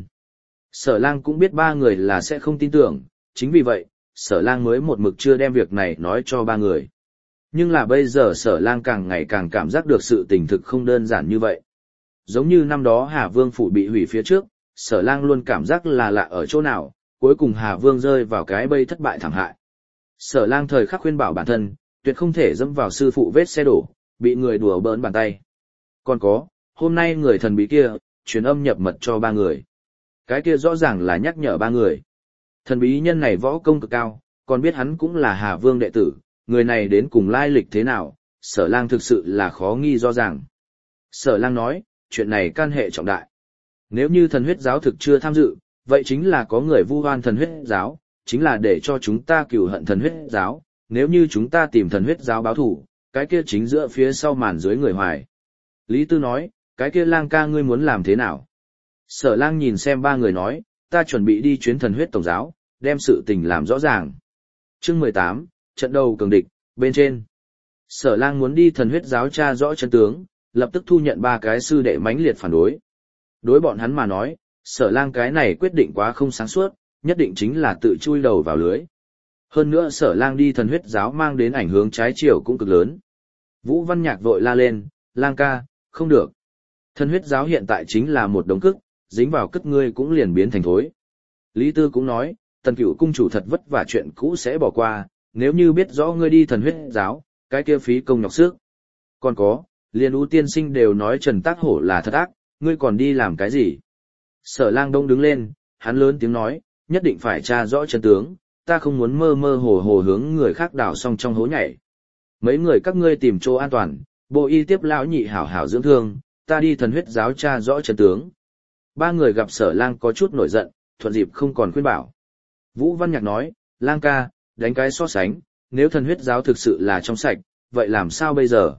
Sở Lang cũng biết ba người là sẽ không tin tưởng, chính vì vậy, Sở Lang mới một mực chưa đem việc này nói cho ba người. Nhưng là bây giờ Sở Lang càng ngày càng cảm giác được sự tình thực không đơn giản như vậy. Giống như năm đó Hà Vương phủ bị hủy phía trước, Sở Lang luôn cảm giác là lạ ở chỗ nào, cuối cùng Hà Vương rơi vào cái bẫy thất bại thảm hại. Sở Lang thời khắc khuyên bảo bản thân, tuyệt không thể dẫm vào sư phụ vết xe đổ, bị người đùa bỡn bàn tay. Còn có, hôm nay người thần bí kia, truyền âm nhập mật cho 3 người. Cái kia rõ ràng là nhắc nhở 3 người. Thần bí nhân này võ công cực cao, còn biết hắn cũng là Hà Vương đệ tử, người này đến cùng lai lịch thế nào, Sở Lang thực sự là khó nghi rõ ràng. Sở Lang nói, chuyện này can hệ trọng đại. Nếu như thần huyết giáo thực chưa tham dự, vậy chính là có người vu oan thần huyết giáo, chính là để cho chúng ta cừu hận thần huyết giáo, nếu như chúng ta tìm thần huyết giáo báo thù, cái kia chính giữa phía sau màn dưới người hoài. Lý Tư nói, cái kia Lang ca ngươi muốn làm thế nào? Sở Lang nhìn xem 3 người nói, ta chuẩn bị đi chuyến thần huyết tổng giáo, đem sự tình làm rõ ràng. Chương 18, trận đầu cường địch, bên trên. Sở Lang muốn đi thần huyết giáo tra rõ chân tướng, lập tức thu nhận 3 cái sư đệ mãnh liệt phản đối. Đối bọn hắn mà nói, Sở Lang cái này quyết định quá không sáng suốt, nhất định chính là tự chui đầu vào lưới. Hơn nữa Sở Lang đi thần huyết giáo mang đến ảnh hưởng trái chiều cũng cực lớn. Vũ Văn Nhạc vội la lên, Lang ca, không được. Thần huyết giáo hiện tại chính là một đống cức, dính vào cức ngươi cũng liền biến thành thối. Lý Tư cũng nói, Tần Cửu cung chủ thật vất vả chuyện cũ sẽ bỏ qua, nếu như biết rõ ngươi đi thần huyết giáo, cái kia phí công nhọc sức. Còn có, Liên Ú tiên sinh đều nói Trần Tác Hổ là thật ác, ngươi còn đi làm cái gì? Sở Lang Đông đứng lên, hắn lớn tiếng nói, nhất định phải tra rõ chân tướng, ta không muốn mơ mơ hồ hồ hướng người khác đào xong trong hố nhảy. Mấy người các ngươi tìm chỗ an toàn, bộ y tiếp lão nhị hảo hảo dưỡng thương, ta đi thần huyết giáo tra rõ chân tướng. 3 người gặp Sở Lang có chút nổi giận, thuận dịp không còn khuyên bảo. Vũ Văn Nhạc nói, Lang ca, đánh cái so sánh, nếu thần huyết giáo thực sự là trong sạch, vậy làm sao bây giờ?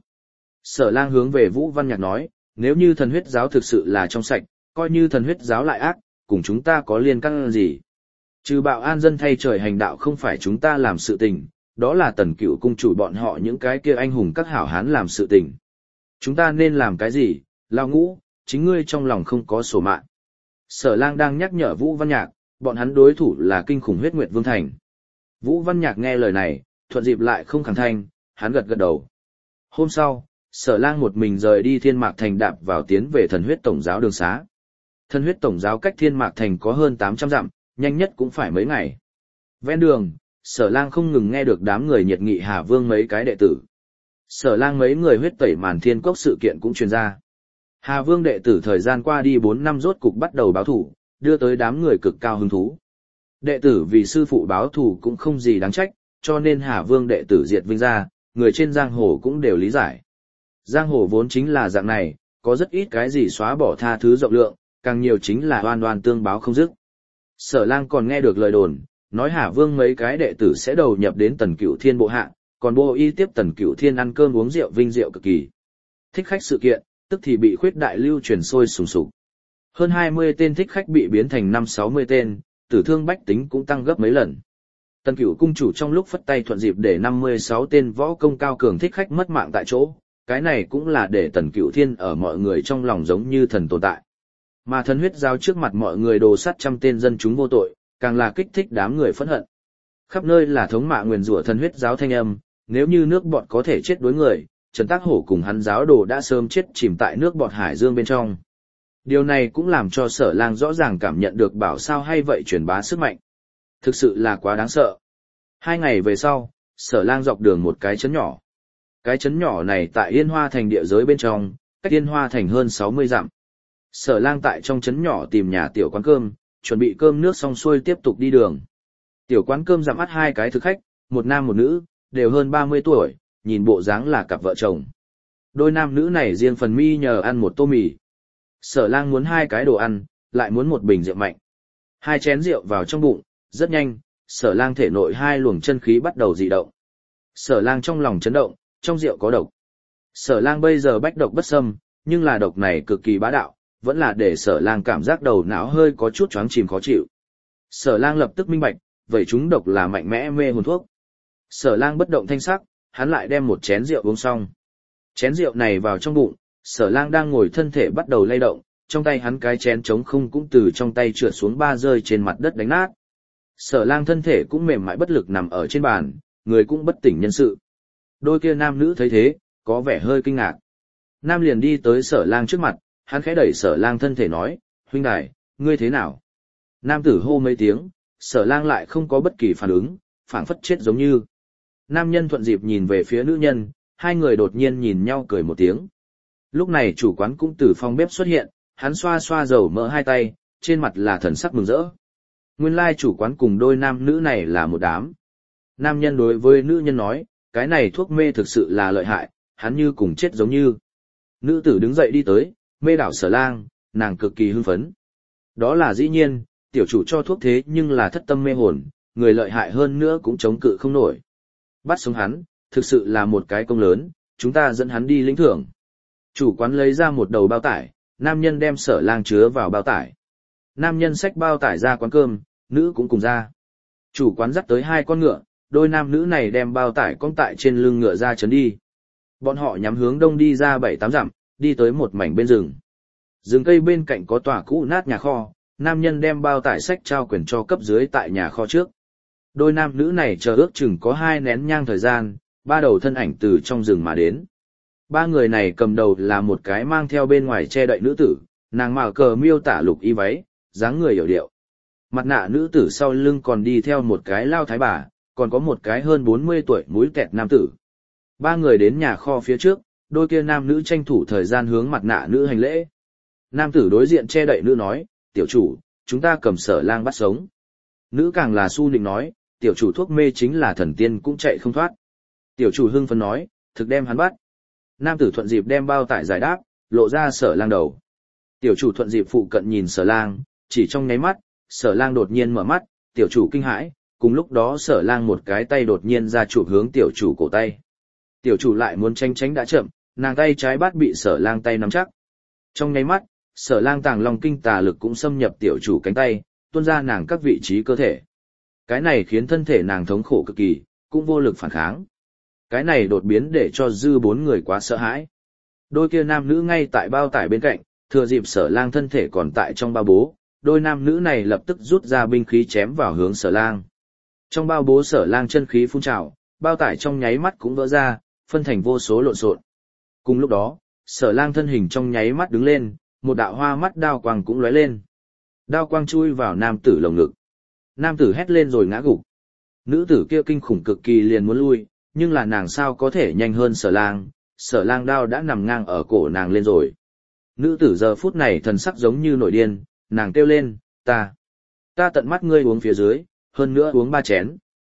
Sở Lang hướng về Vũ Văn Nhạc nói, nếu như thần huyết giáo thực sự là trong sạch, coi như thần huyết giáo lại ác, cùng chúng ta có liên can gì? Trừ bạo an dân thay trời hành đạo không phải chúng ta làm sự tình, đó là Tần Cửu cung chủ bọn họ những cái kia anh hùng các hảo hán làm sự tình. Chúng ta nên làm cái gì? Lão Ngũ, chính ngươi trong lòng không có sổ mạng. Sở Lang đang nhắc nhở Vũ Văn Nhạc, bọn hắn đối thủ là kinh khủng huyết nguyệt vương thành. Vũ Văn Nhạc nghe lời này, thuận dịp lại không khẳng thanh, hắn gật gật đầu. Hôm sau, Sở Lang một mình rời đi Thiên Mạc Thành đạp vào tiến về thần huyết tổng giáo đường xá. Thần huyết tổng giáo cách Thiên Mạc Thành có hơn 800 dặm, nhanh nhất cũng phải mấy ngày. Ven đường, Sở Lang không ngừng nghe được đám người nhiệt nghị Hà Vương mấy cái đệ tử. Sở Lang mấy người huyết tẩy màn thiên cốc sự kiện cũng truyền ra. Hà Vương đệ tử thời gian qua đi 4 năm rốt cục bắt đầu báo thù, đưa tới đám người cực cao hứng thú. Đệ tử vì sư phụ báo thù cũng không gì đáng trách, cho nên Hà Vương đệ tử diệt vinh ra, người trên giang hồ cũng đều lý giải. Giang hồ vốn chính là dạng này, có rất ít cái gì xóa bỏ tha thứ rộng lượng, càng nhiều chính là oan oan tương báo không dứt. Sở Lang còn nghe được lời đồn, nói Hà Vương mấy cái đệ tử sẽ đầu nhập đến Tần Cửu Thiên bộ hạ, còn bộ y tiếp Tần Cửu Thiên ăn cơm uống rượu vinh diệu cực kỳ. Thích khách sự kiện, tức thì bị khuyết đại lưu truyền sôi sùng sục. Hơn 20 tên thích khách bị biến thành 5-60 tên, tử thương bách tính cũng tăng gấp mấy lần. Tần Cửu cung chủ trong lúc phất tay thuận dịp để 56 tên võ công cao cường thích khách mất mạng tại chỗ, cái này cũng là để Tần Cửu Thiên ở mọi người trong lòng giống như thần tồn tại. Mà thần huyết giáo trước mặt mọi người đồ sát trăm tên dân chúng vô tội, càng là kích thích đám người phẫn hận. Khắp nơi là thống mạ nguyền rủa thần huyết giáo thanh âm, nếu như nước bọt có thể chết đối người, Trần Tác Hổ cùng hắn giáo đồ đã sớm chết chìm tại nước bọt hải dương bên trong. Điều này cũng làm cho Sở Lang rõ ràng cảm nhận được bảo sao hay vậy truyền bá sức mạnh. Thực sự là quá đáng sợ. 2 ngày về sau, Sở Lang dọc đường một cái trấn nhỏ. Cái trấn nhỏ này tại Yên Hoa thành địa giới bên trong, cách Yên Hoa thành hơn 60 dặm. Sở Lang tại trong trấn nhỏ tìm nhà tiểu quán cơm, chuẩn bị cơm nước xong xuôi tiếp tục đi đường. Tiểu quán cơm dặm mắt 2 cái thực khách, một nam một nữ, đều hơn 30 tuổi, nhìn bộ dáng là cặp vợ chồng. Đôi nam nữ này riêng phần mi nhờ ăn một tô mì. Sở Lang muốn 2 cái đồ ăn, lại muốn một bình rượu mạnh. 2 chén rượu vào trong bụng, rất nhanh, Sở Lang thể nội 2 luồng chân khí bắt đầu dị động. Sở Lang trong lòng chấn động, trong rượu có độc. Sở Lang bây giờ bách độc bất xâm, nhưng là độc này cực kỳ bá đạo, vẫn là để Sở Lang cảm giác đầu não hơi có chút choáng chìm khó chịu. Sở Lang lập tức minh bạch, vậy chúng độc là mạnh mẽ mê hồn thuốc. Sở Lang bất động thanh sắc, hắn lại đem một chén rượu uống xong. Chén rượu này vào trong bụng, Sở Lang đang ngồi thân thể bắt đầu lay động, trong tay hắn cái chén trống không cũng từ trong tay trượt xuống 3 rơi trên mặt đất đánh nát. Sở Lang thân thể cũng mềm mại bất lực nằm ở trên bàn, người cũng bất tỉnh nhân sự. Đôi kia nam nữ thấy thế, có vẻ hơi kinh ngạc. Nam liền đi tới Sở Lang trước mặt, hắn khẽ đẩy Sở Lang thân thể nói, huynh đài, ngươi thế nào? Nam tử hô mấy tiếng, Sở Lang lại không có bất kỳ phản ứng, phảng phất chết giống như. Nam nhân thuận dịp nhìn về phía nữ nhân, hai người đột nhiên nhìn nhau cười một tiếng. Lúc này chủ quán cũng từ phòng bếp xuất hiện, hắn xoa xoa dầu mỡ hai tay, trên mặt là thần sắc mừng rỡ. Nguyên lai chủ quán cùng đôi nam nữ này là một đám. Nam nhân đối với nữ nhân nói, cái này thuốc mê thực sự là lợi hại, hắn như cùng chết giống như. Nữ tử đứng dậy đi tới, mê đảo Sở Lang, nàng cực kỳ hưng phấn. Đó là dĩ nhiên, tiểu chủ cho thuốc thế nhưng là thất tâm mê hồn, người lợi hại hơn nữa cũng chống cự không nổi. Bắt sống hắn, thực sự là một cái công lớn, chúng ta dẫn hắn đi lĩnh thưởng. Chủ quán lấy ra một đầu bao tải, nam nhân đem Sở Lang chứa vào bao tải. Nam nhân xách bao tải ra quán cơm, nữ cũng cùng ra. Chủ quán dắt tới hai con ngựa, đôi nam nữ này đem bao tải cong tại trên lưng ngựa ra chấn đi. Bọn họ nhắm hướng đông đi ra 7-8 dặm, đi tới một mảnh bên rừng. Rừng cây bên cạnh có tòa cũ nát nhà kho, nam nhân đem bao tải xách trao quyền cho cấp dưới tại nhà kho trước. Đôi nam nữ này chờ ước chừng có 2 nén nhang thời gian, ba đầu thân ảnh từ trong rừng mà đến. Ba người này cầm đầu là một cái mang theo bên ngoài che đậy nữ tử, nàng mặc cờ miêu tả lục y váy, dáng người hiểu điệu. Mặt nạ nữ tử sau lưng còn đi theo một cái lao thái bà, còn có một cái hơn 40 tuổi mũi kẹt nam tử. Ba người đến nhà kho phía trước, đôi kia nam nữ tranh thủ thời gian hướng mặt nạ nữ hành lễ. Nam tử đối diện che đậy nữ nói, tiểu chủ, chúng ta cầm Sở Lang bắt sống. Nữ càng là su nịnh nói, tiểu chủ thuốc mê chính là thần tiên cũng chạy không thoát. Tiểu chủ hưng phấn nói, thực đem hắn bắt. Nam tử thuận dịp đem bao tải giải đáp, lộ ra Sở Lang đầu. Tiểu chủ thuận dịp phụ cận nhìn Sở Lang, chỉ trong nháy mắt, Sở Lang đột nhiên mở mắt, tiểu chủ kinh hãi, cùng lúc đó Sở Lang một cái tay đột nhiên ra chụp hướng tiểu chủ cổ tay. Tiểu chủ lại muốn tránh tránh đã chậm, nàng tay trái bắt bị Sở Lang tay nắm chắc. Trong nháy mắt, Sở Lang tàng long kinh tà lực cũng xâm nhập tiểu chủ cánh tay, tuôn ra nàng các vị trí cơ thể. Cái này khiến thân thể nàng thống khổ cực kỳ, cũng vô lực phản kháng. Cái này đột biến để cho dư 4 người quá sợ hãi. Đôi kia nam nữ ngay tại bao tải bên cạnh, thừa dịp Sở Lang thân thể còn tại trong bao bố, đôi nam nữ này lập tức rút ra binh khí chém vào hướng Sở Lang. Trong bao bố Sở Lang chân khí phun trào, bao tải trong nháy mắt cũng vỡ ra, phân thành vô số lộn xộn. Cùng lúc đó, Sở Lang thân hình trong nháy mắt đứng lên, một đạo hoa mắt đao quang cũng lóe lên. Đao quang chui vào nam tử lồng ngực. Nam tử hét lên rồi ngã gục. Nữ tử kia kinh khủng cực kỳ liền muốn lui, nhưng là nàng sao có thể nhanh hơn Sở Lang đao đã nằm ngang ở cổ nàng lên rồi. Nữ tử giờ phút này thần sắc giống như nổi điên, nàng kêu lên, ta tận mắt ngươi uống phía dưới, hơn nữa uống 3 chén.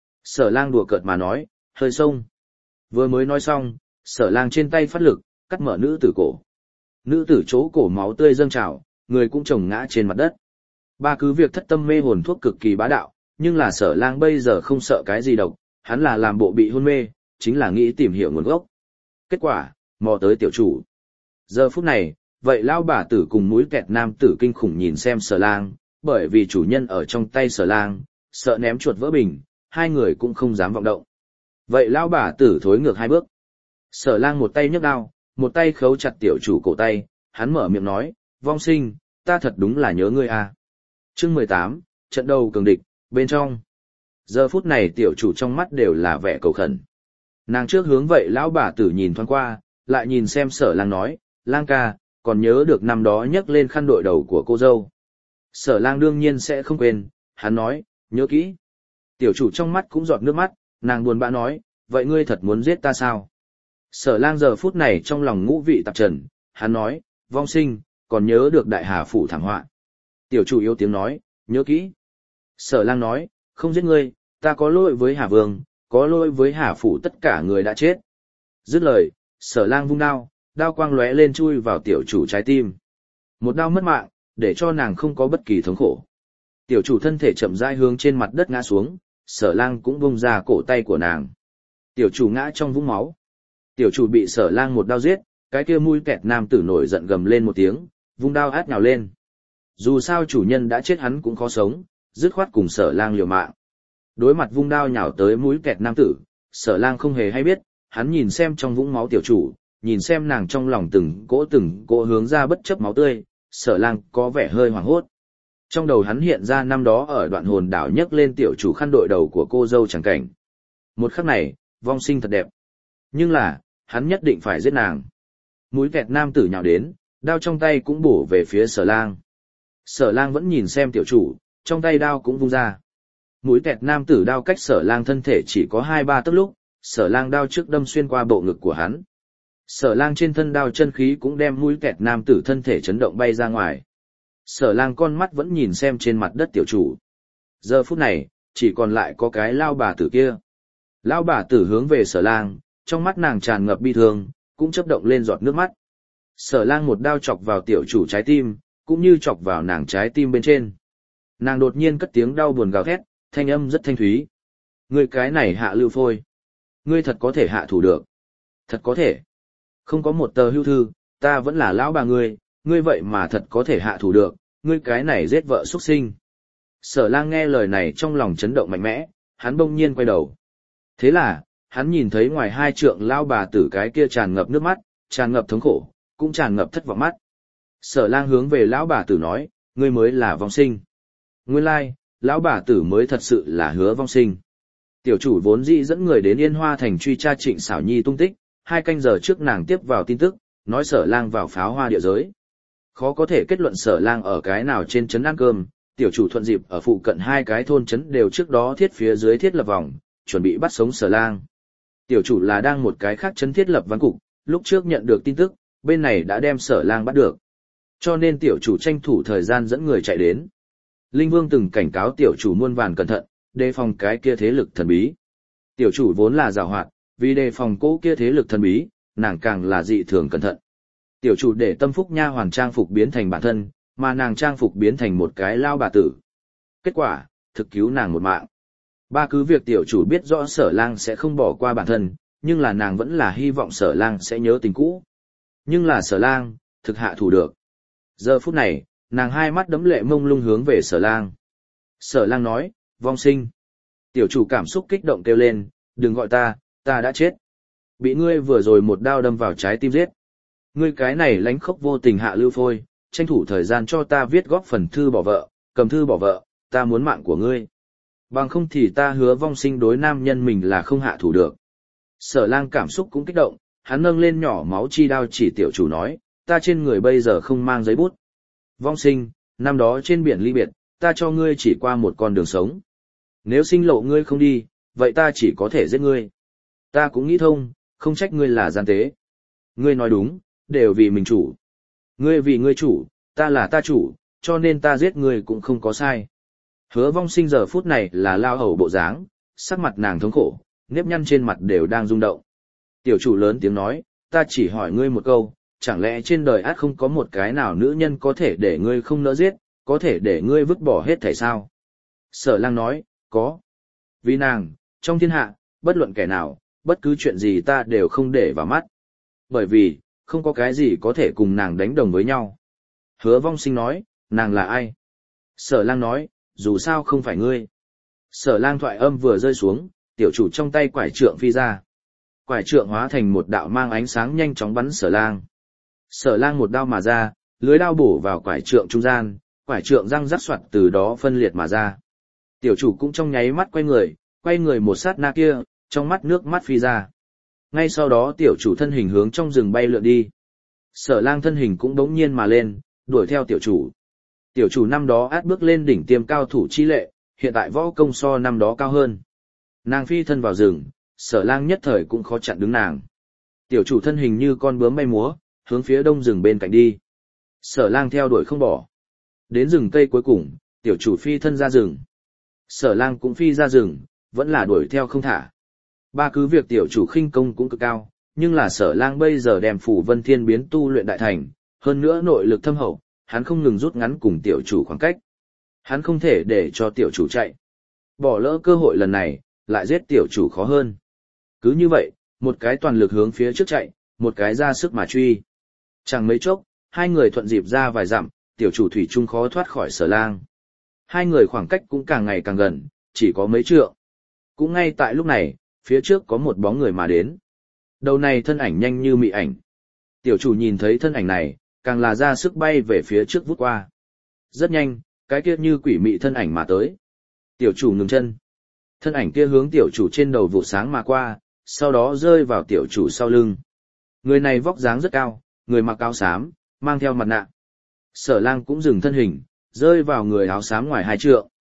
Sở Lang đùa cợt mà nói, hơi xông. Vừa mới nói xong, Sở Lang trên tay phát lực, cắt mở nữ tử cổ. Nữ tử chỗ cổ máu tươi dâng trào, người cũng chồng ngã trên mặt đất. Ba cứ việc thất tâm mê hồn thuốc cực kỳ bá đạo, nhưng là Sở Lang bây giờ không sợ cái gì độc, hắn là làm bộ bị hôn mê, chính là nghĩ tìm hiểu nguồn gốc. Kết quả, mò tới tiểu chủ. Giờ phút này, vậy lão bà tử cùng mũi kẹt nam tử kinh khủng nhìn xem Sở Lang, bởi vì chủ nhân ở trong tay Sở Lang, sợ ném chuột vỡ bình, hai người cũng không dám vọng động. Vậy lão bà tử thối ngược 2 bước. Sở Lang một tay nhấc đao, một tay khấu chặt tiểu chủ cổ tay, hắn mở miệng nói, vong sinh, ta thật đúng là nhớ ngươi à. Chương 18, trận đầu cường địch, bên trong. Giờ phút này tiểu chủ trong mắt đều là vẻ cầu khẩn. Nàng trước hướng vậy lão bà tử nhìn thoáng qua, lại nhìn xem Sở Lang nói, Lang ca, còn nhớ được năm đó nhấc lên khăn đội đầu của cô dâu. Sở Lang đương nhiên sẽ không quên, hắn nói, nhớ kỹ. Tiểu chủ trong mắt cũng giọt nước mắt, nàng buồn bã nói, vậy ngươi thật muốn giết ta sao? Sở Lang giờ phút này trong lòng ngũ vị tạp trần, hắn nói, vong sinh, còn nhớ được đại hà phủ thảm họa. Tiểu chủ yếu tiếng nói, nhớ kỹ. Sở Lang nói, không giết ngươi, ta có lỗi với Hà Vương, có lỗi với Hà phủ tất cả người đã chết. Dứt lời, Sở Lang vung đao, đao quang lóe lên chui vào tiểu chủ trái tim. Một đao mất mạng, để cho nàng không có bất kỳ thống khổ. Tiểu chủ thân thể chậm rãi hướng trên mặt đất ngã xuống, Sở Lang cũng vung ra cổ tay của nàng. Tiểu chủ ngã trong vũng máu. Tiểu chủ bị Sở Lang một đao giết, cái kia mũi kẹt nam tử nổi giận gầm lên một tiếng, vung đao át nhào lên. Dù sao chủ nhân đã chết hắn cũng khó sống, dứt khoát cùng Sở Lang liều mạng. Đối mặt vung đao nhào tới mũi kẹt nam tử, Sở Lang không hề hay biết, hắn nhìn xem trong vũng máu tiểu chủ, nhìn xem nàng trong lòng từng cỗ hướng ra bất chấp máu tươi, Sở Lang có vẻ hơi hoảng hốt. Trong đầu hắn hiện ra năm đó ở đoạn hồn đảo nhấc lên tiểu chủ khăn đội đầu của cô dâu chẳng cảnh. Một khắc này, vong sinh thật đẹp. Nhưng là, hắn nhất định phải giết nàng. Mũi kẹt nam tử nhào đến, đao trong tay cũng bổ về phía Sở Lang. Sở Lang vẫn nhìn xem tiểu chủ, trong tay đao cũng vung ra. Mũi tẹt nam tử đao cách Sở Lang thân thể chỉ có 2-3 tấc lúc, Sở Lang đao trước đâm xuyên qua bộ ngực của hắn. Sở Lang trên thân đao chân khí cũng đem mũi tẹt nam tử thân thể chấn động bay ra ngoài. Sở Lang con mắt vẫn nhìn xem trên mặt đất tiểu chủ. Giờ phút này, chỉ còn lại có cái lao bà tử kia. Lao bà tử hướng về Sở Lang, trong mắt nàng tràn ngập bi thương, cũng chớp động lên giọt nước mắt. Sở Lang một đao chọc vào tiểu chủ trái tim, cũng như chọc vào nàng trái tim bên trên. Nàng đột nhiên cất tiếng đau buồn gào thét, thanh âm rất thanh thúy. Ngươi cái này hạ lưu phôi. Ngươi thật có thể hạ thủ được. Thật có thể. Không có một tờ hưu thư, ta vẫn là lão bà ngươi vậy mà thật có thể hạ thủ được, ngươi cái này giết vợ xuất sinh. Sở Lang nghe lời này trong lòng chấn động mạnh mẽ, hắn bỗng nhiên quay đầu. Thế là, hắn nhìn thấy ngoài hai trượng lão bà tử cái kia tràn ngập nước mắt, tràn ngập thống khổ, cũng tràn ngập thất vọng mắt. Sở Lang hướng về lão bà tử nói, ngươi mới là vong sinh. Nguyên lai, lão bà tử mới thật sự là Hứa Vong Sinh. Tiểu chủ vốn dĩ dẫn người đến Yên Hoa thành truy tra Trịnh Xảo Nhi tung tích, 2 canh giờ trước nàng tiếp vào tin tức, nói Sở Lang vào Pháo Hoa địa giới. Khó có thể kết luận Sở Lang ở cái nào trên trấn ăn cơm, tiểu chủ thuận dịp ở phụ cận 2 cái thôn trấn đều trước đó thiết phía dưới thiết lập vòng, chuẩn bị bắt sống Sở Lang. Tiểu chủ là đang một cái khác trấn thiết lập ván cục, lúc trước nhận được tin tức, bên này đã đem Sở Lang bắt được. Cho nên tiểu chủ tranh thủ thời gian dẫn người chạy đến. Linh Vương từng cảnh cáo tiểu chủ muôn vàn cẩn thận, đề phòng cái kia thế lực thần bí. Tiểu chủ vốn là giàu hoạt, vì đề phòng cố kia thế lực thần bí, nàng càng là dị thường cẩn thận. Tiểu chủ để Tâm Phúc nha hoàn trang phục biến thành bản thân, mà nàng trang phục biến thành một cái lao bà tử. Kết quả, thực cứu nàng một mạng. Ba cứ việc tiểu chủ biết rõ Sở Lang sẽ không bỏ qua bản thân, nhưng là nàng vẫn là hy vọng Sở Lang sẽ nhớ tình cũ. Nhưng là Sở Lang, thực hạ thủ được. Giờ phút này, nàng hai mắt đẫm lệ mông lung hướng về Sở Lang. Sở Lang nói, vong sinh. Tiểu chủ cảm xúc kích động kêu lên, đừng gọi ta đã chết. Bị ngươi vừa rồi một đao đâm vào trái tim giết. Ngươi cái này lánh khốc vô tình hạ lưu phôi, tranh thủ thời gian cho ta viết góp phần thư bỏ vợ, cầm thư bỏ vợ, ta muốn mạng của ngươi. Bằng không thì ta hứa vong sinh đối nam nhân mình là không hạ thủ được. Sở Lang cảm xúc cũng kích động, hắn nâng lên nhỏ máu chi đao chỉ tiểu chủ nói, ta trên người bây giờ không mang giấy bút. Vong sinh, năm đó trên biển ly biệt, ta cho ngươi chỉ qua một con đường sống. Nếu sinh lộ ngươi không đi, vậy ta chỉ có thể giết ngươi. Ta cũng nghĩ thông, không trách ngươi là gian tế. Ngươi nói đúng, đều vì mình chủ. Ngươi vì ngươi chủ, ta là ta chủ, cho nên ta giết ngươi cũng không có sai. Hứa Vong sinh giờ phút này là lao hầu bộ dáng, sắc mặt nàng thống khổ, nếp nhăn trên mặt đều đang rung động. Tiểu chủ lớn tiếng nói, ta chỉ hỏi ngươi một câu, chẳng lẽ trên đời ắt không có một cái nào nữ nhân có thể để ngươi không nỡ giết, có thể để ngươi vứt bỏ hết thảy sao? Sở Lang nói, có. Vì nàng, trong thiên hạ, bất luận kẻ nào, bất cứ chuyện gì ta đều không để vào mắt. Bởi vì, không có cái gì có thể cùng nàng đánh đồng với nhau. Hứa Vong sinh nói, nàng là ai? Sở Lang nói, dù sao không phải ngươi. Sở Lang thoại âm vừa rơi xuống, tiểu chủ trong tay quải trượng phi ra. Quải trượng hóa thành một đạo mang ánh sáng nhanh chóng bắn Sở Lang. Sở Lang một đao mà ra, lưới đao bổ vào quải trượng trung gian, quải trượng răng rắc soạt từ đó phân liệt mà ra. Tiểu chủ cũng trong nháy mắt quay người một sát na kia, trong mắt nước mắt phi ra. Ngay sau đó tiểu chủ thân hình hướng trong rừng bay lượn đi. Sở Lang thân hình cũng bỗng nhiên mà lên, đuổi theo tiểu chủ. Tiểu chủ năm đó át bước lên đỉnh tiêm cao thủ chi lệ, hiện tại võ công so năm đó cao hơn. Nàng phi thân vào rừng, Sở Lang nhất thời cũng khó chặn đứng nàng. Tiểu chủ thân hình như con bướm bay múa, hướng phía đông rừng bên cạnh đi. Sở Lang theo đuổi không bỏ. Đến rừng cây cuối cùng, tiểu chủ phi thân ra rừng. Sở Lang cũng phi ra rừng, vẫn là đuổi theo không thả. Ba cứ việc tiểu chủ khinh công cũng cực cao, nhưng là Sở Lang bây giờ đem Phủ Vân Thiên biến tu luyện đại thành, hơn nữa nội lực thâm hậu, hắn không ngừng rút ngắn cùng tiểu chủ khoảng cách. Hắn không thể để cho tiểu chủ chạy. Bỏ lỡ cơ hội lần này, lại giết tiểu chủ khó hơn. Cứ như vậy, một cái toàn lực hướng phía trước chạy, một cái ra sức mà truy. Chẳng mấy chốc, hai người thuận dịp ra vài dặm, tiểu chủ thủy chung khó thoát khỏi Sở Lang. Hai người khoảng cách cũng càng ngày càng gần, chỉ có mấy trượng. Cũng ngay tại lúc này, phía trước có một bóng người mà đến. Đầu này thân ảnh nhanh như mị ảnh. Tiểu chủ nhìn thấy thân ảnh này, càng là ra sức bay về phía trước vút qua. Rất nhanh, cái kia như quỷ mị thân ảnh mà tới. Tiểu chủ ngừng chân. Thân ảnh kia hướng tiểu chủ trên đầu vụ sáng mà qua, sau đó rơi vào tiểu chủ sau lưng. Người này vóc dáng rất cao, người mặc áo xám, mang theo mặt nạ. Sở Lang cũng dừng thân hình, rơi vào người áo xám ngoài hai trượng.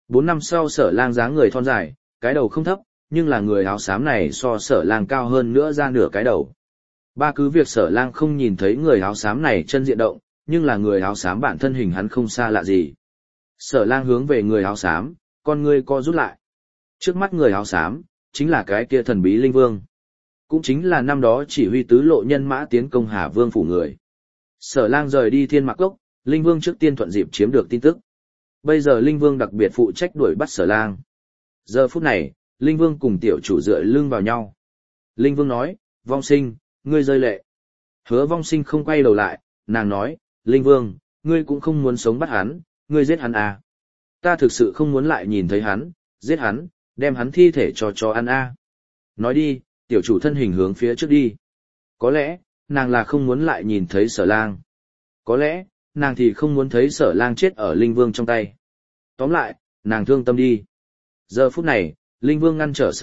4 năm sau Sở Lang dáng người thon dài, cái đầu không thấp, nhưng là người áo xám này so Sở Lang cao hơn nữa ra nửa cái đầu. Ba cứ việc Sở Lang không nhìn thấy người áo xám này chân diện động, nhưng là người áo xám bản thân hình hắn không xa lạ gì. Sở Lang hướng về người áo xám, con ngươi co rút lại. Trước mắt người áo xám, chính là cái kia thần bí Linh Vương. Cũng chính là năm đó chỉ huy tứ lộ nhân mã tiến công Hà Vương phủ người. Sở Lang rời đi Thiên Mạc Cốc, Linh Vương trước tiên thuận dịp chiếm được tin tức. Bây giờ Linh Vương đặc biệt phụ trách đuổi bắt Sở Lang. Giờ phút này, Linh Vương cùng tiểu chủ dựa lưng vào nhau. Linh Vương nói, Vong Sinh, ngươi rơi lệ. Hứa Vong Sinh không quay đầu lại, nàng nói, Linh Vương, ngươi cũng không muốn sống bắt hắn, ngươi giết hắn à. Ta thực sự không muốn lại nhìn thấy hắn, giết hắn, đem hắn thi thể cho chó ăn à. Nói đi, tiểu chủ thân hình hướng phía trước đi. Có lẽ, nàng là không muốn lại nhìn thấy Sở Lang. Có lẽ, nàng thì không muốn thấy Sở Lang chết ở Linh Vương trong tay. Tóm lại, nàng thương tâm đi. Giờ phút này, Linh Vương ngăn trở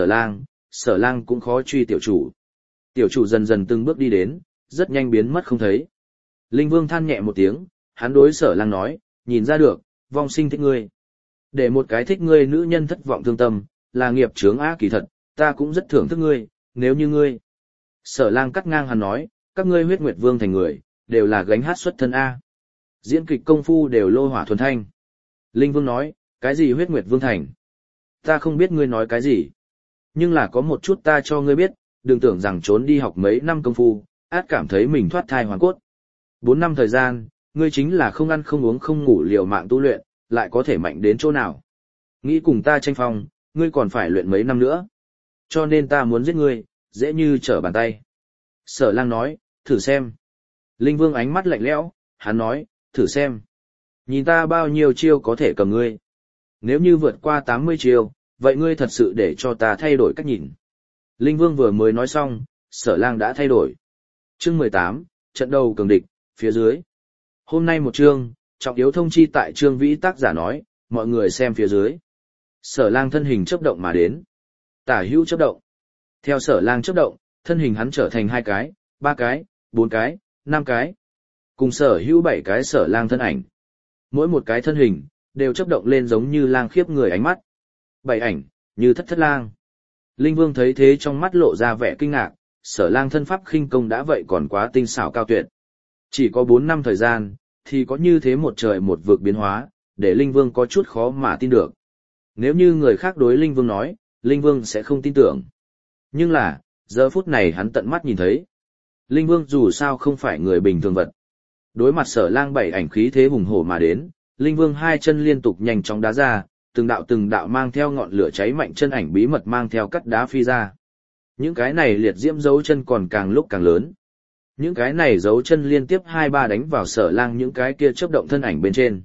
Sở Lang cũng khó truy tiểu chủ. Tiểu chủ dần dần từng bước đi đến, rất nhanh biến mất không thấy. Linh Vương than nhẹ một tiếng, hắn đối Sở Lang nói, nhìn ra được, Vong Sinh thích ngươi. Để một cái thích ngươi nữ nhân thất vọng thương tâm, là nghiệp chướng á kỳ thật, ta cũng rất thưởng thức ngươi, nếu như ngươi. Sở Lang cắt ngang hắn nói, các ngươi huyết nguyệt vương thành người, đều là gánh hát xuất thân A. Diễn kịch công phu đều lô hỏa thuần thanh. Linh Vương nói, cái gì huyết nguyệt vương thành? Ta không biết ngươi nói cái gì. Nhưng là có một chút ta cho ngươi biết, đừng tưởng rằng trốn đi học mấy năm công phu, át cảm thấy mình thoát thai hoàn cốt. 4 năm thời gian, ngươi chính là không ăn không uống không ngủ liều mạng tu luyện, lại có thể mạnh đến chỗ nào. Nghĩ cùng ta tranh phong, ngươi còn phải luyện mấy năm nữa. Cho nên ta muốn giết ngươi, dễ như trở bàn tay. Sở Lang nói, thử xem. Linh Vương ánh mắt lạnh lẽo, hắn nói, thử xem. Nhìn ta bao nhiêu chiêu có thể cầm ngươi. Nếu như vượt qua 80 chiêu, vậy ngươi thật sự để cho ta thay đổi cách nhìn. Linh Vương vừa mới nói xong, Sở Lang đã thay đổi. Chương 18, trận đầu cường địch, phía dưới. Hôm nay một chương, trọng yếu thông chi tại chương vĩ tác giả nói, mọi người xem phía dưới. Sở Lang thân hình chớp động mà đến. Tả hữu chớp động. Theo Sở Lang chớp động, thân hình hắn trở thành 2 cái, 3 cái, 4 cái, 5 cái. Cùng sở hữu 7 cái Sở Lang thân ảnh. Mỗi một cái thân hình, đều chớp động lên giống như lang khiếp người ánh mắt. 7 ảnh, như thất lang. Linh Vương thấy thế trong mắt lộ ra vẻ kinh ngạc, Sở Lang thân pháp khinh công đã vậy còn quá tinh xảo cao tuyệt. Chỉ có 4 năm thời gian, thì có như thế một trời một vực biến hóa, để Linh Vương có chút khó mà tin được. Nếu như người khác đối Linh Vương nói, Linh Vương sẽ không tin tưởng. Nhưng là, giờ phút này hắn tận mắt nhìn thấy. Linh Vương dù sao không phải người bình thường vật. Đối mặt Sở Lang 7 ảnh khí thế hùng hổ mà đến, Linh Vương 2 chân liên tục nhanh chóng đá ra, từng đạo mang theo ngọn lửa cháy mạnh chân ảnh bí mật mang theo cắt đá phi ra. Những cái này liệt diễm dấu chân còn càng lúc càng lớn. Những cái này dấu chân liên tiếp 2-3 đánh vào Sở Lang những cái kia chớp động thân ảnh bên trên.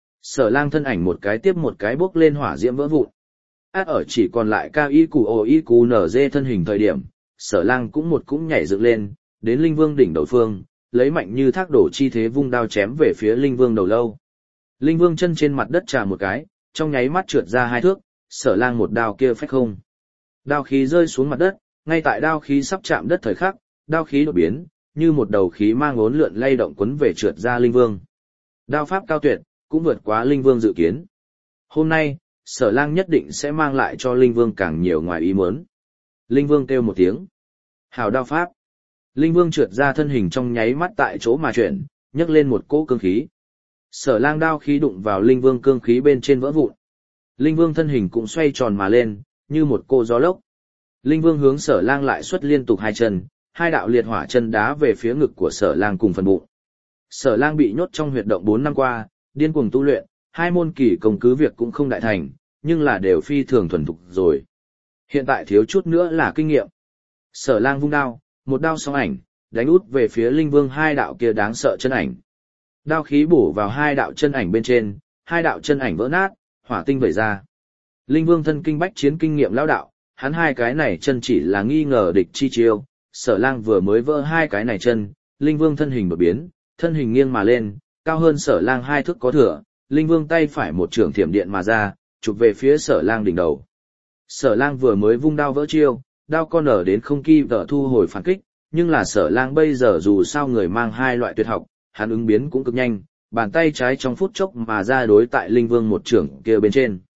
Sở Lang thân ảnh một cái tiếp một cái bốc lên hỏa diễm vỡ vụn. Át ở chỉ còn lại cao y cù ồ y cù nở dê thân hình thời điểm, Sở Lang cũng nhảy dựng lên, đến Linh Vương đỉnh đầu phương, lấy mạnh như thác đổ chi thế vung đao chém về phía Linh Vương đầu lâu. Linh Vương chân trên mặt đất trà một cái, trong nháy mắt trượt ra 2 thước, Sở Lang một đao kia phách không. Đao khí rơi xuống mặt đất, ngay tại đao khí sắp chạm đất thời khắc, đao khí đột biến, như một đầu khí mang uốn lượn lay động quấn về trượt ra Linh Vương. Đao pháp cao tuyệt, cũng vượt quá Linh Vương dự kiến. Hôm nay, Sở Lang nhất định sẽ mang lại cho Linh Vương càng nhiều ngoài ý muốn. Linh Vương kêu một tiếng. Hào đao pháp. Linh Vương trượt ra thân hình trong nháy mắt tại chỗ mà chuyển, nhấc lên một cỗ cương khí. Sở Lang đao khí đụng vào Linh Vương cương khí bên trên vỡ vụn. Linh Vương thân hình cũng xoay tròn mà lên, như một cô gió lốc. Linh Vương hướng Sở Lang lại xuất liên tục 2 chân, 2 đạo liệt hỏa chân đá về phía ngực của Sở Lang cùng phần bụng. Sở Lang bị nhốt trong huyệt động 4 năm qua, điên cuồng tu luyện, 2 môn kỳ công cứ việc cũng không đại thành, nhưng là đều phi thường thuần thục rồi. Hiện tại thiếu chút nữa là kinh nghiệm. Sở Lang vung đao, một đao song ảnh, đánh út về phía Linh Vương 2 đạo kia đáng sợ chân ảnh. Đao khí bổ vào 2 đạo chân ảnh bên trên, 2 đạo chân ảnh vỡ nát, hỏa tinh vẩy ra. Linh Vương thân kinh bách chiến kinh nghiệm lão đạo, hắn 2 cái này chân chỉ là nghi ngờ địch chi chiêu, Sở Lang vừa mới vỡ 2 cái này chân, Linh Vương thân hình đột biến, thân hình nghiêng mà lên, cao hơn Sở Lang 2 thước có thừa, Linh Vương tay phải một chưởng thiểm điện mà ra, chụp về phía Sở Lang đỉnh đầu. Sở Lang vừa mới vung đao vỡ chiêu, đao con ở đến không kịp đỡ thu hồi phản kích, nhưng là Sở Lang bây giờ dù sao người mang 2 loại tuyệt học, hắn ứng biến cũng cực nhanh, bàn tay trái trong phút chốc mà ra đối tại Linh Vương một chưởng kia bên trên.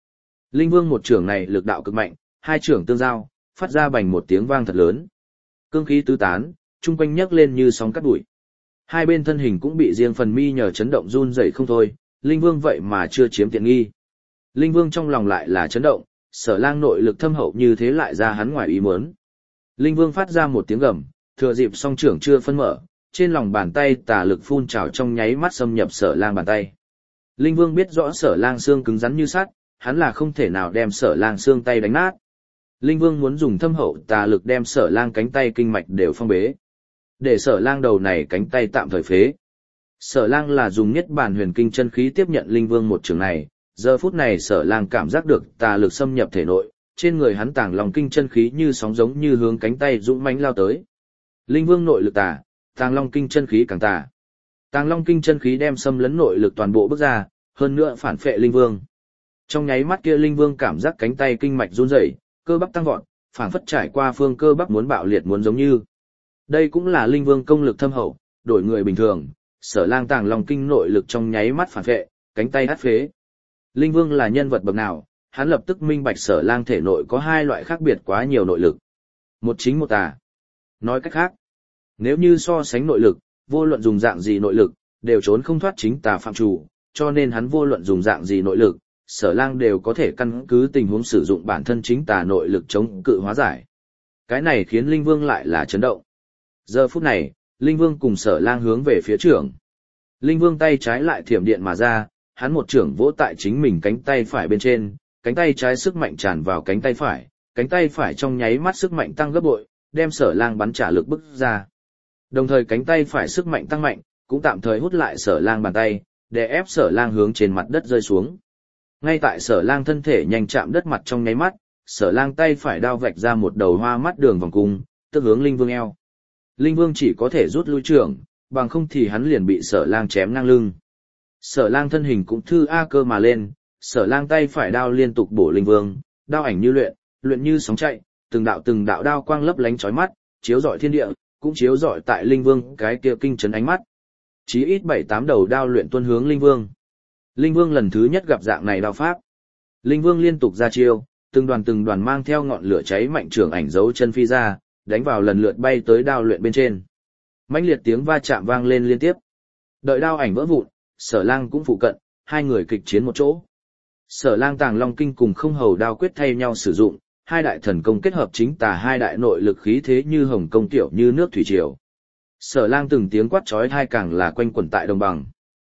Linh Vương một trưởng này lực đạo cực mạnh, hai trưởng tương giao, phát ra bành một tiếng vang thật lớn. Cương khí tứ tán, chung quanh nhấc lên như sóng cát bụi. Hai bên thân hình cũng bị riêng phần mi nhờ chấn động run rẩy không thôi, Linh Vương vậy mà chưa chiếm tiện nghi. Linh Vương trong lòng lại là chấn động, Sở Lang nội lực thâm hậu như thế lại ra hắn ngoài ý muốn. Linh Vương phát ra một tiếng gầm, thừa dịp song trưởng chưa phân mở, trên lòng bàn tay tà lực phun trào trong nháy mắt xâm nhập Sở Lang bàn tay. Linh Vương biết rõ Sở Lang xương cứng rắn như sắt, hắn là không thể nào đem Sở Lang xương tay đánh nát. Linh Vương muốn dùng thâm hậu tà lực đem Sở Lang cánh tay kinh mạch đều phong bế, để Sở Lang đầu này cánh tay tạm thời phế. Sở Lang là dùng nhất bản huyền kinh chân khí tiếp nhận Linh Vương một trường này, giờ phút này Sở Lang cảm giác được tà lực xâm nhập thể nội, trên người hắn tàng lòng kinh chân khí như sóng giống như hướng cánh tay dũng mãnh lao tới. Linh Vương nội lực tà, tàng long kinh chân khí càng tà. Tàng long kinh chân khí đem xâm lấn nội lực toàn bộ bước ra, hơn nữa phản phệ Linh Vương. Trong nháy mắt kia Linh Vương cảm giác cánh tay kinh mạch run rẩy, cơ bắp tăng vọt, phảng phất trải qua phương cơ bắp muốn bạo liệt muốn giống như. Đây cũng là Linh Vương công lực thâm hậu, đổi người bình thường, Sở Lang tàng long kinh nội lực trong nháy mắt phản phệ, cánh tay hất phế. Linh Vương là nhân vật bậc nào, hắn lập tức minh bạch Sở Lang thể nội có hai loại khác biệt quá nhiều nội lực. Một chính một tà. Nói cách khác, nếu như so sánh nội lực, vô luận dùng dạng gì nội lực, đều trốn không thoát chính tà phạm chủ, cho nên hắn vô luận dùng dạng gì nội lực, Sở Lang đều có thể căn cứ tình huống sử dụng bản thân chính tà nội lực chống cự hóa giải. Cái này khiến Linh Vương lại là chấn động. Giờ phút này, Linh Vương cùng Sở Lang hướng về phía trưởng. Linh Vương tay trái lại thiểm điện mà ra, hắn một trưởng vỗ tại chính mình cánh tay phải bên trên, cánh tay trái sức mạnh tràn vào cánh tay phải trong nháy mắt sức mạnh tăng gấp bội, đem Sở Lang bắn trả lực bức ra. Đồng thời cánh tay phải sức mạnh tăng mạnh, cũng tạm thời hút lại Sở Lang bàn tay, để ép Sở Lang hướng trên mặt đất rơi xuống. Ngay tại Sở Lang thân thể nhanh chạm đất mặt trong nháy mắt, Sở Lang tay phải đao vạch ra một đầu hoa mắt đường vòng cung, tức hướng Linh Vương eo. Linh Vương chỉ có thể rút lui trưởng, bằng không thì hắn liền bị Sở Lang chém ngang lưng. Sở Lang thân hình cũng thư a cơ mà lên, Sở Lang tay phải đao liên tục bổ Linh Vương, đao ảnh như luyện như sóng chạy, từng đạo đao quang lấp lánh chói mắt, chiếu rọi thiên địa, cũng chiếu rọi tại Linh Vương cái kia kinh chấn ánh mắt. Chí ít 7-8 đầu đao luyện tuôn hướng Linh Vương. Linh Vương lần thứ nhất gặp dạng này đao pháp. Linh Vương liên tục ra chiêu, từng đoàn mang theo ngọn lửa cháy mạnh trưởng ảnh dấu chân phi ra, đánh vào lần lượt bay tới đao luyện bên trên. Mãnh liệt tiếng va chạm vang lên liên tiếp. Đợi đao ảnh vỡ vụn, Sở Lang cũng phụ cận, hai người kịch chiến một chỗ. Sở Lang tàng long kinh cùng không hầu đao quyết thay nhau sử dụng, hai đại thần công kết hợp chính tà hai đại nội lực khí thế như hồng công tiểu như nước thủy triều. Sở Lang từng tiếng quát chói tai càng là quanh quẩn tại đồng bằng.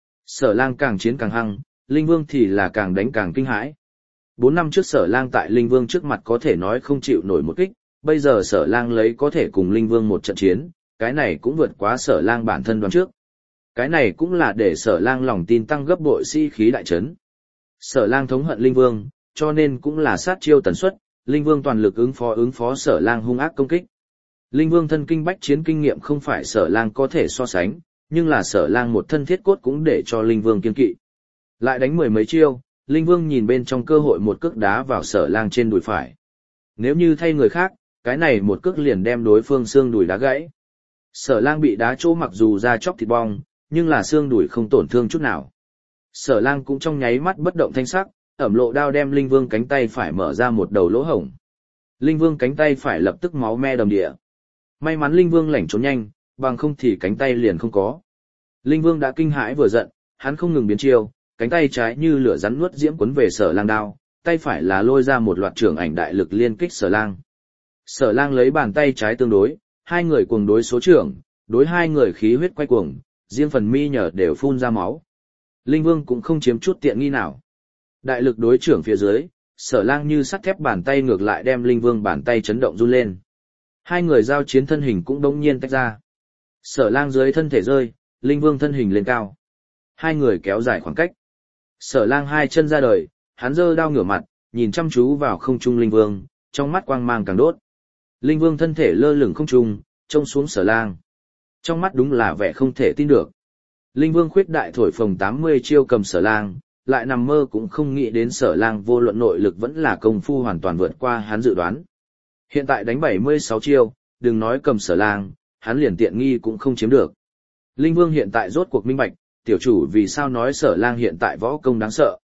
Sở Lang càng chiến càng hăng, Linh Vương thì là càng đánh càng kinh hãi. 4 năm trước Sở Lang tại Linh Vương trước mặt có thể nói không chịu nổi một kích, bây giờ Sở Lang lấy có thể cùng Linh Vương một trận chiến, cái này cũng vượt quá Sở Lang bản thân đoán trước. Cái này cũng là để Sở Lang lòng tin tăng gấp bội sĩ khí đại trấn. Sở Lang thống hận Linh Vương, cho nên cũng là sát chiêu tần suất, Linh Vương toàn lực ứng phó Sở Lang hung ác công kích. Linh Vương thân kinh bách chiến kinh nghiệm không phải Sở Lang có thể so sánh, nhưng là Sở Lang một thân thiết cốt cũng để cho Linh Vương kiên kỵ. Lại đánh mười mấy chiêu, Linh Vương nhìn bên trong cơ hội một cước đá vào Sở Lang trên đùi phải. Nếu như thay người khác, cái này một cước liền đem đối phương xương đùi đá gãy. Sở Lang bị đá chỗ mặc dù da chóc thịt bong, nhưng là xương đùi không tổn thương chút nào. Sở Lang cũng trong nháy mắt bất động thanh sắc, ẩm lộ đao đem Linh Vương cánh tay phải mở ra một đầu lỗ hổng. Linh Vương cánh tay phải lập tức máu me đầm địa. May mắn Linh Vương lảnh trốn nhanh, bằng không thì cánh tay liền không có. Linh Vương đã kinh hãi vừa giận, hắn không ngừng biến chiêu, cánh tay trái như lửa rắn nuốt diễm cuốn về Sở Lang đao, tay phải là lôi ra một loạt trưởng ảnh đại lực liên kích Sở Lang. Sở Lang lấy bàn tay trái tương đối, hai người cuồng đối số trưởng, đối hai người khí huyết quay cuồng, riêng phần mi nhờ đều phun ra máu. Linh Vương cũng không chiếm chút tiện nghi nào. Đại lực đối trưởng phía dưới, Sở Lang như sắt thép bàn tay ngược lại đem Linh Vương bàn tay chấn động run lên. Hai người giao chiến thân hình cũng đống nhiên tách ra. Sở Lang dưới thân thể rơi, Linh Vương thân hình lên cao. Hai người kéo dài khoảng cách. Sở Lang hai chân ra đời, hắn giơ đao ngửa mặt, nhìn chăm chú vào không trung Linh Vương, trong mắt quang mang càng đốt. Linh Vương thân thể lơ lửng không trung, trông xuống Sở Lang. Trong mắt đúng là vẻ không thể tin được. Linh Vương khuyết đại thổi phồng 80 chiêu cầm Sở Lang, lại nằm mơ cũng không nghĩ đến Sở Lang vô luận nội lực vẫn là công phu hoàn toàn vượt qua hắn dự đoán. Hiện tại đánh 76 chiêu, đừng nói cầm Sở Lang, hắn liền tiện nghi cũng không chiếm được. Linh Vương hiện tại rốt cuộc minh bạch, tiểu chủ vì sao nói Sở Lang hiện tại võ công đáng sợ.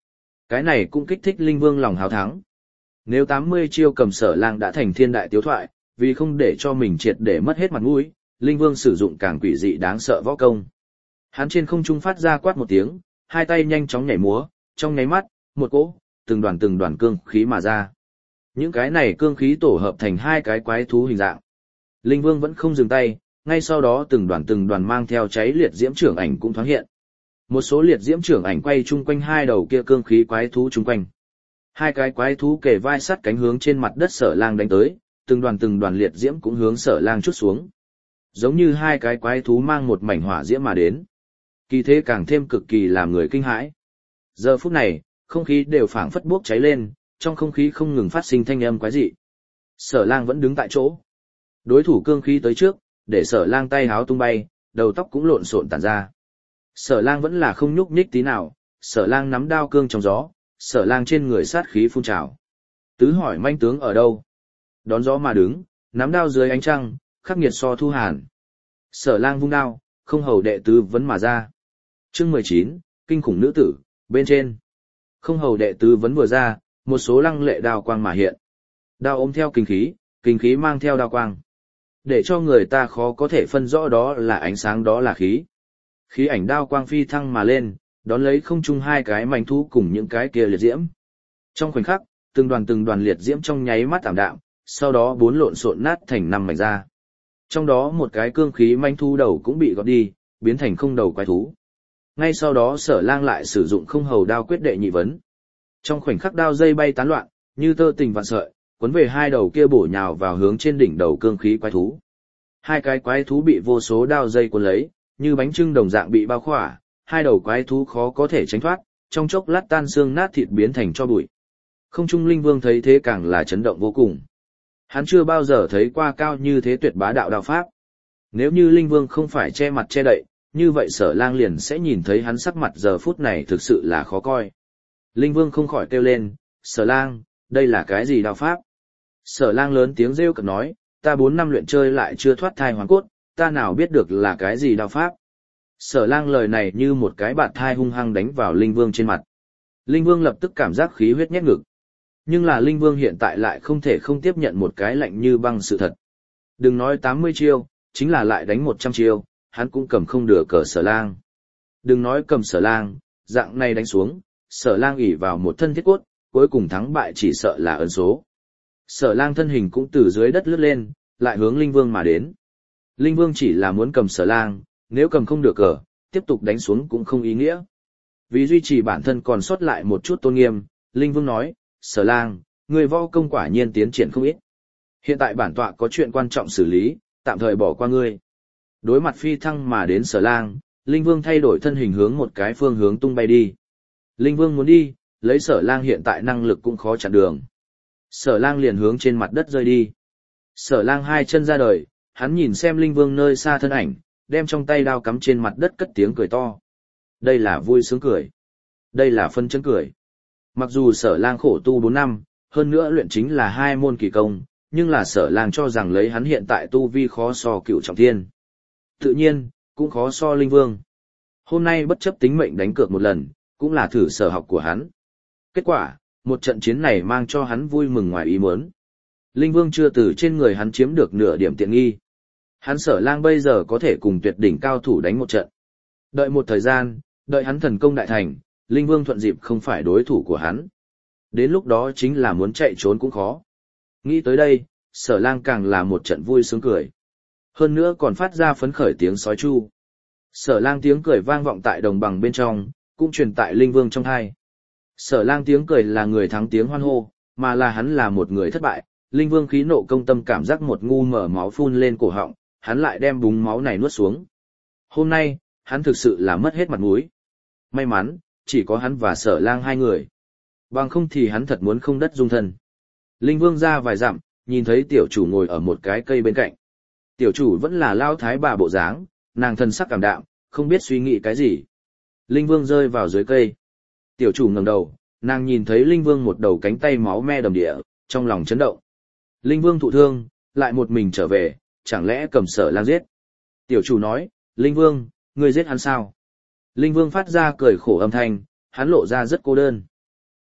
Cái này cũng kích thích Linh Vương lòng hào thắng. Nếu 80 chiêu cầm Sở Lang đã thành thiên đại tiếu thoại, vì không để cho mình triệt để mất hết mặt mũi, Linh Vương sử dụng càng quỷ dị đáng sợ võ công. Hắn trên không trung phát ra quát một tiếng, hai tay nhanh chóng nhảy múa, trong nháy mắt, một cỗ, từng đoàn cương khí mà ra. Những cái này cương khí tổ hợp thành hai cái quái thú hình dạng. Linh Vương vẫn không dừng tay, ngay sau đó từng đoàn mang theo cháy liệt diễm trưởng ảnh cũng thoáng hiện. Một số liệt diễm trưởng ảnh quay chung quanh hai đầu kia cương khí quái thú chung quanh. Hai cái quái thú kề vai sát cánh hướng trên mặt đất Sở Lang đánh tới, từng đoàn liệt diễm cũng hướng Sở Lang chút xuống. Giống như hai cái quái thú mang một mảnh hỏa diễm mà đến. Kỳ thế càng thêm cực kỳ làm người kinh hãi. Giờ phút này, không khí đều phảng phất bốc cháy lên, trong không khí không ngừng phát sinh thanh âm quái dị. Sở Lang vẫn đứng tại chỗ. Đối thủ cương khí tới trước, để Sở Lang tay háo tung bay, đầu tóc cũng lộn xộn tản ra. Sở Lang vẫn là không nhúc nhích tí nào, Sở Lang nắm đao cương trong gió, Sở Lang trên người sát khí phun trào. Tứ hỏi manh tướng ở đâu? Đón gió mà đứng, nắm đao dưới ánh trăng, khắc nghiệt so thu hàn. Sở Lang vung đao, không hầu đệ tứ vấn mà ra. Chương 19, kinh khủng nữ tử, bên trên. Không hầu đệ tứ vấn vừa ra, một số lăng lệ đao quang mà hiện. Đao ôm theo kinh khí mang theo đao quang. Để cho người ta khó có thể phân rõ đó là ánh sáng đó là khí. Khí ảnh đao quang phi thăng mà lên, đón lấy không trung hai cái mảnh thú cùng những cái kia liệt diễm. Trong khoảnh khắc, từng đoàn liệt diễm trong nháy mắt tạm đạm, sau đó bốn lộn xộn nát thành năm mảnh ra. Trong đó một cái cương khí manh thú đầu cũng bị gọt đi, biến thành không đầu quái thú. Ngay sau đó Sở Lang lại sử dụng không hầu đao quyết đệ nhị vấn. Trong khoảnh khắc đao dây bay tán loạn, như tơ tình vạn sợi, cuốn về hai đầu kia bổ nhào vào hướng trên đỉnh đầu cương khí quái thú. Hai cái quái thú bị vô số đao dây cuốn lấy, như bánh chưng đồng dạng bị bao khỏa, hai đầu quái thú khó có thể tránh thoát, trong chốc lát tan xương nát thịt biến thành tro bụi. Không Trung Linh Vương thấy thế càng là chấn động vô cùng. Hắn chưa bao giờ thấy qua cao như thế tuyệt bá đạo đao pháp. Nếu như Linh Vương không phải che mặt che đậy, như vậy Sở Lang liền sẽ nhìn thấy hắn sắc mặt giờ phút này thực sự là khó coi. Linh Vương không khỏi kêu lên, Sở Lang, đây là cái gì đao pháp? Sở Lang lớn tiếng rêu cợt nói, ta 4 năm luyện chơi lại chưa thoát thai hoàn cốt, ta nào biết được là cái gì đao pháp? Sở Lang lời này như một cái bạt thai hung hăng đánh vào Linh Vương trên mặt. Linh Vương lập tức cảm giác khí huyết nhét ngực. Nhưng là Linh Vương hiện tại lại không thể không tiếp nhận một cái lạnh như băng sự thật. Đừng nói 80 chiêu, chính là lại đánh 100 chiêu, hắn cũng cầm không được cờ Sở Lang. Đừng nói cầm Sở Lang, dạng này đánh xuống, Sở Lang ỷ vào một thân thiết cốt, cuối cùng thắng bại chỉ sợ là ấn số. Sở Lang thân hình cũng từ dưới đất lướt lên, lại hướng Linh Vương mà đến. Linh Vương chỉ là muốn cầm Sở Lang, nếu cầm không được cờ, tiếp tục đánh xuống cũng không ý nghĩa. Vì duy trì bản thân còn sót lại một chút tôn nghiêm, Linh Vương nói, Sở Lang, người võ công quả nhiên tiến triển không ít. Hiện tại bản tọa có chuyện quan trọng xử lý, tạm thời bỏ qua ngươi. Đối mặt phi thăng mà đến Sở Lang, Linh Vương thay đổi thân hình hướng một cái phương hướng tung bay đi. Linh Vương muốn đi, lấy Sở Lang hiện tại năng lực cũng khó chặn đường. Sở Lang liền hướng trên mặt đất rơi đi. Sở Lang hai chân ra đời, hắn nhìn xem Linh Vương nơi xa thân ảnh, đem trong tay đao cắm trên mặt đất cất tiếng cười to. Đây là vui sướng cười. Đây là phân chấn cười. Mặc dù Sở Lang khổ tu 4 năm, hơn nữa luyện chính là 2 môn kỳ công, nhưng là Sở Lang cho rằng lấy hắn hiện tại tu vi khó so Cửu Trọng Thiên. Tự nhiên, cũng khó so Linh Vương. Hôm nay bất chấp tính mệnh đánh cược một lần, cũng là thử sở học của hắn. Kết quả, một trận chiến này mang cho hắn vui mừng ngoài ý muốn. Linh Vương chưa từ trên người hắn chiếm được nửa điểm tiện nghi. Hắn Sở Lang bây giờ có thể cùng tuyệt đỉnh cao thủ đánh một trận. Đợi một thời gian, đợi hắn thần công đại thành, Linh Vương thuận dịp không phải đối thủ của hắn. Đến lúc đó chính là muốn chạy trốn cũng khó. Nghĩ tới đây, Sở Lang càng là một trận vui sướng cười. Hơn nữa còn phát ra phấn khởi tiếng sói chu. Sở Lang tiếng cười vang vọng tại đồng bằng bên trong, cũng truyền tại Linh Vương trong tai. Sở Lang tiếng cười là người thắng tiếng hoan hô, mà là hắn là một người thất bại. Linh Vương khí nộ công tâm cảm giác một ngu mở máu phun lên cổ họng, hắn lại đem búng máu này nuốt xuống. Hôm nay, hắn thực sự là mất hết mặt mũi. May mắn, chỉ có hắn và Sở Lang hai người. Bằng không thì hắn thật muốn không đất dung thân. Linh Vương ra vài dặm, nhìn thấy tiểu chủ ngồi ở một cái cây bên cạnh. Tiểu chủ vẫn là lao thái bà bộ dáng, nàng thân sắc cảm đạm, không biết suy nghĩ cái gì. Linh Vương rơi vào dưới cây. Tiểu chủ ngẩng đầu, nàng nhìn thấy Linh Vương một đầu cánh tay máu me đầm địa, trong lòng chấn động. Linh Vương thụ thương, lại một mình trở về, chẳng lẽ cầm Sở Lang giết? Tiểu chủ nói, Linh Vương, ngươi giết hắn sao? Linh Vương phát ra cười khổ âm thanh, hắn lộ ra rất cô đơn.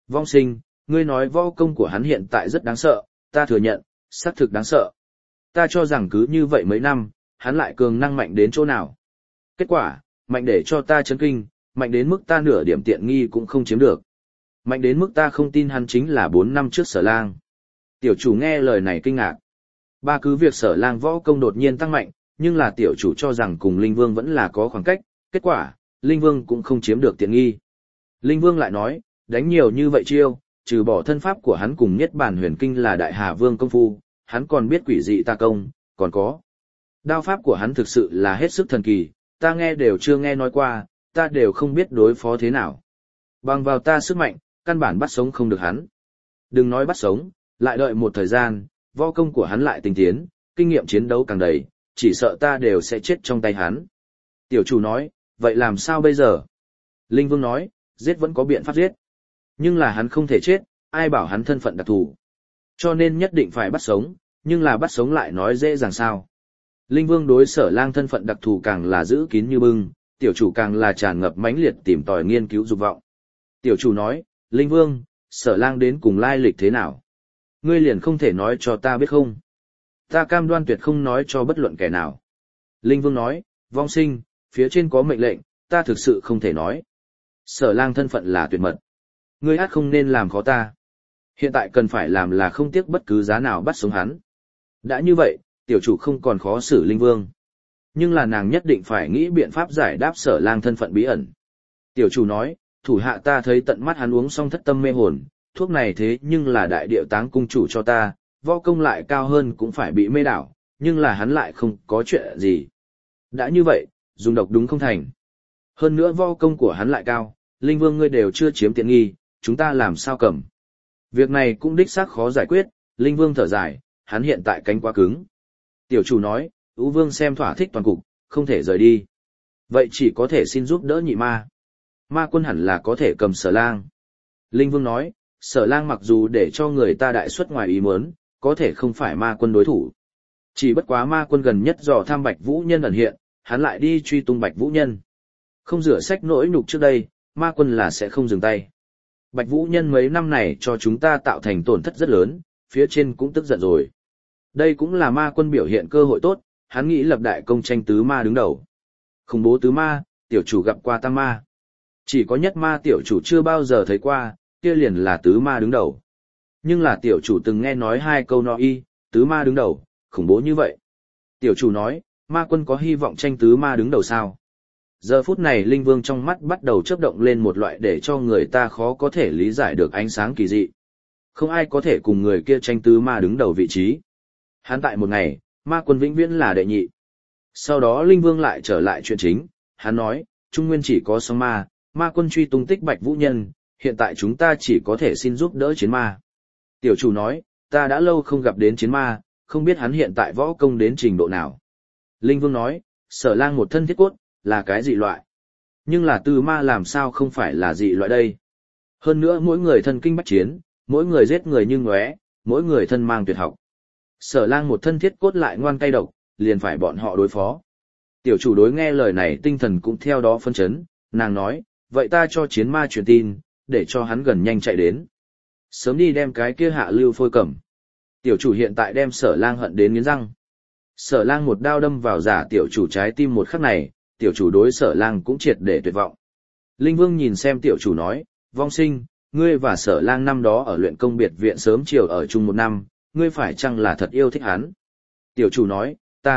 Vong sinh, ngươi nói võ công của hắn hiện tại rất đáng sợ, ta thừa nhận, xác thực đáng sợ. Ta cho rằng cứ như vậy mấy năm, hắn lại cường năng mạnh đến chỗ nào. Kết quả, mạnh để cho ta chấn kinh, mạnh đến mức ta nửa điểm tiện nghi cũng không chiếm được. Mạnh đến mức ta không tin hắn chính là 4 năm trước Sở Lang. Tiểu chủ nghe lời này kinh ngạc. Ba cứ việc Sở Lang võ công đột nhiên tăng mạnh, nhưng là tiểu chủ cho rằng cùng Linh Vương vẫn là có khoảng cách, kết quả, Linh Vương cũng không chiếm được tiện nghi. Linh Vương lại nói, đánh nhiều như vậy chiêu, trừ bỏ thân pháp của hắn cùng Niết Bàn Huyền Kinh là Đại Hà Vương công phu, hắn còn biết quỷ dị tà công, còn có. Đao pháp của hắn thực sự là hết sức thần kỳ, ta nghe đều chưa nghe nói qua, ta đều không biết đối phó thế nào. Bằng vào ta sức mạnh, căn bản bắt sống không được hắn. Đừng nói bắt sống, lại đợi một thời gian, võ công của hắn lại tinh tiến, kinh nghiệm chiến đấu càng đầy, chỉ sợ ta đều sẽ chết trong tay hắn. Tiểu chủ nói, vậy làm sao bây giờ? Linh Vương nói, giết vẫn có biện pháp giết. Nhưng là hắn không thể chết, ai bảo hắn thân phận đặc thù. Cho nên nhất định phải bắt sống, nhưng là bắt sống lại nói dễ dàng sao. Linh Vương đối Sở Lang thân phận đặc thù càng là giữ kín như bưng, tiểu chủ càng là tràn ngập mãnh liệt tìm tòi nghiên cứu dục vọng. Tiểu chủ nói, Linh Vương, Sở Lang đến cùng lai lịch thế nào? Ngươi liền không thể nói cho ta biết không? Ta cam đoan tuyệt không nói cho bất luận kẻ nào. Linh Vương nói, vong sinh, phía trên có mệnh lệnh, ta thực sự không thể nói. Sở Lang thân phận là tuyệt mật. Ngươi át không nên làm khó ta. Hiện tại cần phải làm là không tiếc bất cứ giá nào bắt sống hắn. Đã như vậy, tiểu chủ không còn khó xử Linh Vương. Nhưng là nàng nhất định phải nghĩ biện pháp giải đáp Sở Lang thân phận bí ẩn. Tiểu chủ nói, thủ hạ ta thấy tận mắt hắn uống xong thất tâm mê hồn, thuốc này thế nhưng là đại điệu táng cung chủ cho ta, võ công lại cao hơn cũng phải bị mê đảo, nhưng là hắn lại không có chuyện gì. Đã như vậy, dùng độc đúng không thành. Hơn nữa võ công của hắn lại cao, Linh Vương ngươi đều chưa chiếm tiện nghi, chúng ta làm sao cầm. Việc này cũng đích xác khó giải quyết, Linh Vương thở dài, hắn hiện tại cánh quá cứng. Tiểu chủ nói, Ú Vương xem thỏa thích toàn cục, không thể rời đi. Vậy chỉ có thể xin giúp đỡ nhị ma. Ma quân hẳn là có thể cầm Sở Lang. Linh Vương nói, Sở Lang mặc dù để cho người ta đại xuất ngoài ý muốn, có thể không phải ma quân đối thủ. Chỉ bất quá ma quân gần nhất dò tham Bạch Vũ Nhân ẩn hiện, hắn lại đi truy tung Bạch Vũ Nhân. Không rửa sách nỗi nhục trước đây, ma quân là sẽ không dừng tay. Bạch Vũ Nhân mấy năm này cho chúng ta tạo thành tổn thất rất lớn, phía trên cũng tức giận rồi. Đây cũng là ma quân biểu hiện cơ hội tốt, hắn nghĩ lập đại công tranh tứ ma đứng đầu. Khủng bố tứ ma, tiểu chủ gặp qua tam ma. Chỉ có nhất ma tiểu chủ chưa bao giờ thấy qua, kia liền là tứ ma đứng đầu. Nhưng là tiểu chủ từng nghe nói 2 câu no y, tứ ma đứng đầu, khủng bố như vậy. Tiểu chủ nói, ma quân có hy vọng tranh tứ ma đứng đầu sao? Giờ phút này Linh Vương trong mắt bắt đầu chớp động lên một loại để cho người ta khó có thể lý giải được ánh sáng kỳ dị. Không ai có thể cùng người kia tranh tứ ma đứng đầu vị trí. Hắn tại một ngày, ma quân vĩnh viễn là đệ nhị. Sau đó Linh Vương lại trở lại chuyện chính, hắn nói, Trung Nguyên chỉ có song ma, ma quân truy tung tích Bạch Vũ Nhân, hiện tại chúng ta chỉ có thể xin giúp đỡ chiến ma. Tiểu chủ nói, ta đã lâu không gặp đến chiến ma, không biết hắn hiện tại võ công đến trình độ nào. Linh Vương nói, Sở Lang một thân thiết cốt, là cái dị loại. Nhưng là tứ ma làm sao không phải là dị loại đây. Hơn nữa mỗi người thân kinh bách chiến, mỗi người giết người như ngóe, mỗi người thân mang tuyệt học. Sở Lang một thân thiết cốt lại ngoan cay độc, liền phải bọn họ đối phó. Tiểu chủ đối nghe lời này tinh thần cũng theo đó phân chấn, nàng nói, vậy ta cho chiến ma truyền tin, để cho hắn gần nhanh chạy đến. Sớm đi đem cái kia hạ lưu phôi cầm. Tiểu chủ hiện tại đem Sở Lang hận đến nghiến răng. Sở Lang một đao đâm vào giả tiểu chủ trái tim một khắc này, tiểu chủ đối Sở Lang cũng triệt để tuyệt vọng. Linh Vương nhìn xem tiểu chủ nói, vong sinh, ngươi và Sở Lang năm đó ở luyện công biệt viện sớm chiều ở chung 1 năm, ngươi phải chăng là thật yêu thích hắn? Tiểu chủ nói,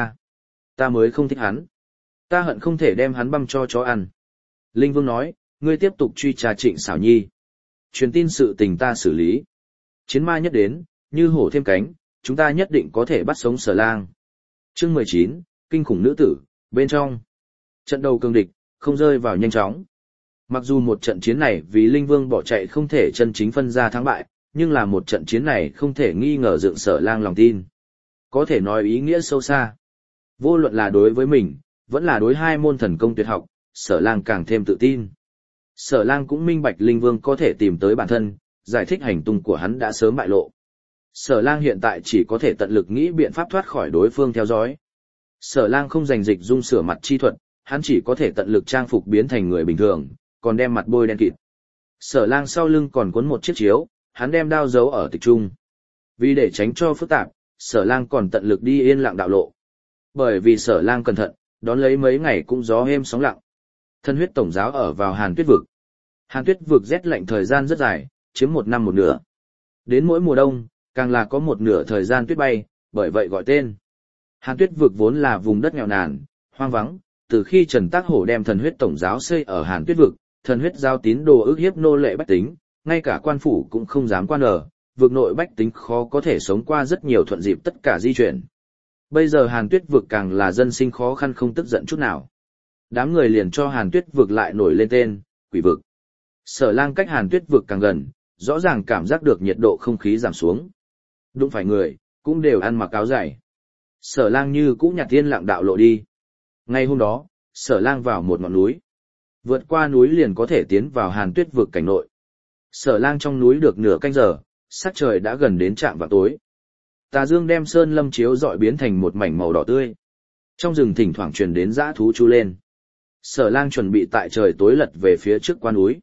ta mới không thích hắn. Ta hận không thể đem hắn băm cho chó ăn. Linh Vương nói, ngươi tiếp tục truy tra Trịnh Xảo Nhi. Truyền tin sự tình ta xử lý. Chiến ma nhất đến, như hổ thêm cánh, chúng ta nhất định có thể bắt sống Sở Lang. Chương 19, kinh khủng nữ tử, bên trong. Trận đầu cường địch, không rơi vào nhanh chóng. Mặc dù một trận chiến này vì Linh Vương bỏ chạy không thể chân chính phân ra thắng bại, nhưng là một trận chiến này không thể nghi ngờ dựng Sở Lang lòng tin. Có thể nói ý nghĩa sâu xa. Vô luận là đối với mình, vẫn là đối 2 môn thần công tuyệt học, Sở Lang càng thêm tự tin. Sở Lang cũng minh bạch Linh Vương có thể tìm tới bản thân, giải thích hành tung của hắn đã sớm bại lộ. Sở Lang hiện tại chỉ có thể tận lực nghĩ biện pháp thoát khỏi đối phương theo dõi. Sở Lang không dành dịch dung sửa mặt chi thuật, hắn chỉ có thể tận lực trang phục biến thành người bình thường, còn đem mặt bôi đen kịt. Sở Lang sau lưng còn cuốn một chiếc chiếu, hắn đem đao giấu ở tịch trung. Vì để tránh cho phức tạp, Sở Lang còn tận lực đi yên lặng đạo lộ. Bởi vì Sở Lang cẩn thận, đón lấy mấy ngày cũng gió êm sóng lặng. Thân huyết tổng giáo ở vào Hàn Tuyết vực. Hàn Tuyết vực rét lạnh thời gian rất dài, chiếm 1 năm 1 nửa. Đến mỗi mùa đông, càng là có 1 nửa thời gian tuyết bay, bởi vậy gọi tên. Hàn Tuyết vực vốn là vùng đất nghèo nàn, hoang vắng, từ khi Trần Tác Hổ đem thần huyết tổng giáo xây ở Hàn Tuyết vực, thần huyết giáo tín đồ ức hiếp nô lệ bách tính, ngay cả quan phủ cũng không dám quan ở, vực nội bách tính khó có thể sống qua rất nhiều thuận dịp tất cả di chuyển. Bây giờ Hàn Tuyết vực càng là dân sinh khó khăn không tức giận chút nào. Đám người liền cho Hàn Tuyết vực lại nổi lên tên, Quỷ vực. Sở Lang cách Hàn Tuyết vực càng gần, rõ ràng cảm giác được nhiệt độ không khí giảm xuống. Đụng phải người, cũng đều ăn mặc áo dày. Sở Lang như cũ nhặt thiên lặng đạo lộ đi. Ngay hôm đó, Sở Lang vào một ngọn núi. Vượt qua núi liền có thể tiến vào Hàn Tuyết vực cảnh nội. Sở Lang trong núi được nửa canh giờ, sắc trời đã gần đến trạm vào tối. Tà dương đem sơn lâm chiếu rọi biến thành một mảnh màu đỏ tươi. Trong rừng thỉnh thoảng truyền đến dã thú chu lên. Sở Lang chuẩn bị tại trời tối lật về phía trước qua núi.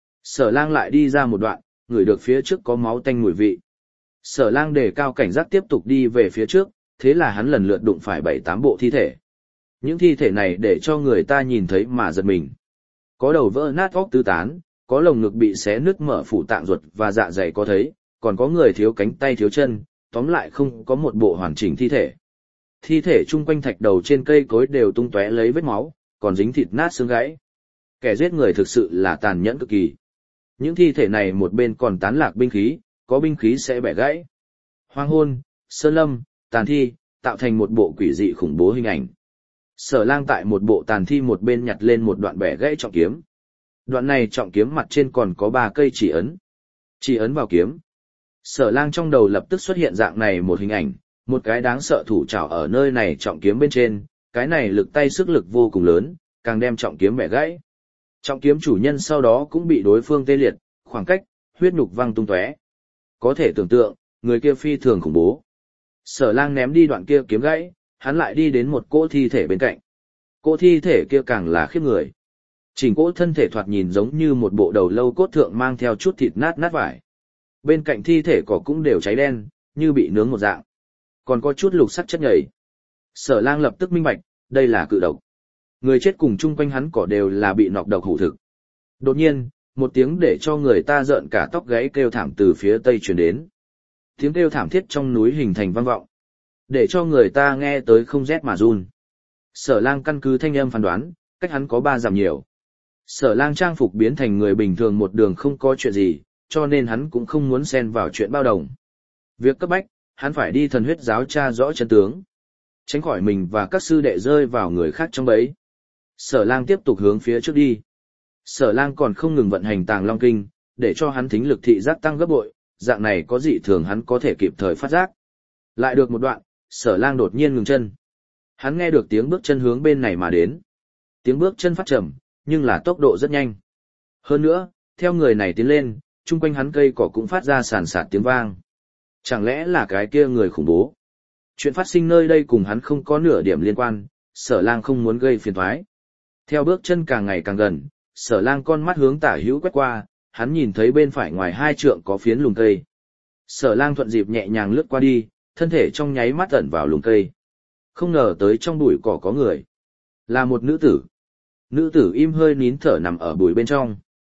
Sở Lang lại đi ra một đoạn, ngửi được phía trước có máu tanh mùi vị. Sở Lang đề cao cảnh giác tiếp tục đi về phía trước, thế là hắn lần lượt đụng phải 7-8 bộ thi thể. Những thi thể này để cho người ta nhìn thấy mà giật mình. Có đầu vỡ nát óc tứ tán, có lồng ngực bị xé nứt mở phủ tạng ruột và dạ dày có thấy, còn có người thiếu cánh tay thiếu chân, tóm lại không có một bộ hoàn chỉnh thi thể. Thi thể chung quanh thạch đầu trên cây cối đều tung tóe lấy vết máu, còn dính thịt nát xương gãy. Kẻ giết người thực sự là tàn nhẫn cực kỳ. Những thi thể này một bên còn tán lạc binh khí, có binh khí sẽ bẻ gãy. Hoang hôn, sơn lâm, tàn thi, tạo thành một bộ quỷ dị khủng bố hình ảnh. Sở Lang tại một bộ tàn thi một bên nhặt lên một đoạn bẻ gãy trọng kiếm. Đoạn này trọng kiếm mặt trên còn có 3 cây chỉ ấn. Chỉ ấn vào kiếm. Sở Lang trong đầu lập tức xuất hiện dạng này một hình ảnh, một cái đáng sợ thủ trảo ở nơi này trọng kiếm bên trên, cái này lực tay sức lực vô cùng lớn, càng đem trọng kiếm bẻ gãy. Trọng kiếm chủ nhân sau đó cũng bị đối phương tê liệt, khoảng cách, huyết nhục văng tung tóe. Có thể tưởng tượng, người kia phi thường khủng bố. Sở Lang ném đi đoạn kia kiếm gãy, hắn lại đi đến một cỗ thi thể bên cạnh. Cỗ thi thể kia càng là khiếp người. Chỉnh cỗ thân thể thoạt nhìn giống như một bộ đầu lâu cốt thượng mang theo chút thịt nát nát vải. Bên cạnh thi thể cỏ cũng đều cháy đen, như bị nướng một dạng. Còn có chút lục sắc chất nhầy. Sở Lang lập tức minh bạch, đây là cự độc. Người chết cùng chung quanh hắn cỏ đều là bị nọc độc hủ thực. Đột nhiên, một tiếng để cho người ta rợn cả tóc gáy kêu thảm từ phía tây truyền đến. Tiếng kêu thảm thiết trong núi hình thành vang vọng, để cho người ta nghe tới không rét mà run. Sở Lang căn cứ thanh âm phán đoán, cách hắn có 3 dặm nhiều. Sở Lang trang phục biến thành người bình thường một đường không có chuyện gì, cho nên hắn cũng không muốn xen vào chuyện bao đồng. Việc cấp bách, hắn phải đi thần huyết giáo tra rõ chân tướng, tránh khỏi mình và các sư đệ rơi vào người khác trong bẫy. Sở Lang tiếp tục hướng phía trước đi. Sở Lang còn không ngừng vận hành Tàng Long Kinh, để cho hắn thính lực thị giác tăng gấp bội, dạng này có dị thường hắn có thể kịp thời phát giác. Lại được một đoạn, Sở Lang đột nhiên ngừng chân. Hắn nghe được tiếng bước chân hướng bên này mà đến. Tiếng bước chân phát chậm, nhưng là tốc độ rất nhanh. Hơn nữa, theo người này tiến lên, chung quanh hắn cây cỏ cũng phát ra sàn sạt tiếng vang. Chẳng lẽ là cái kia người khủng bố? Chuyện phát sinh nơi đây cùng hắn không có nửa điểm liên quan, Sở Lang không muốn gây phiền toái. Theo bước chân càng ngày càng gần, Sở Lang con mắt hướng tả hữu quét qua, hắn nhìn thấy bên phải ngoài 2 trượng có phiến lùm cây. Sở Lang thuận dịp nhẹ nhàng lướt qua đi, thân thể trong nháy mắt ẩn vào lùm cây. Không ngờ tới trong bụi cỏ có người. Là một nữ tử. Nữ tử im hơi nín thở nằm ở bụi bên trong.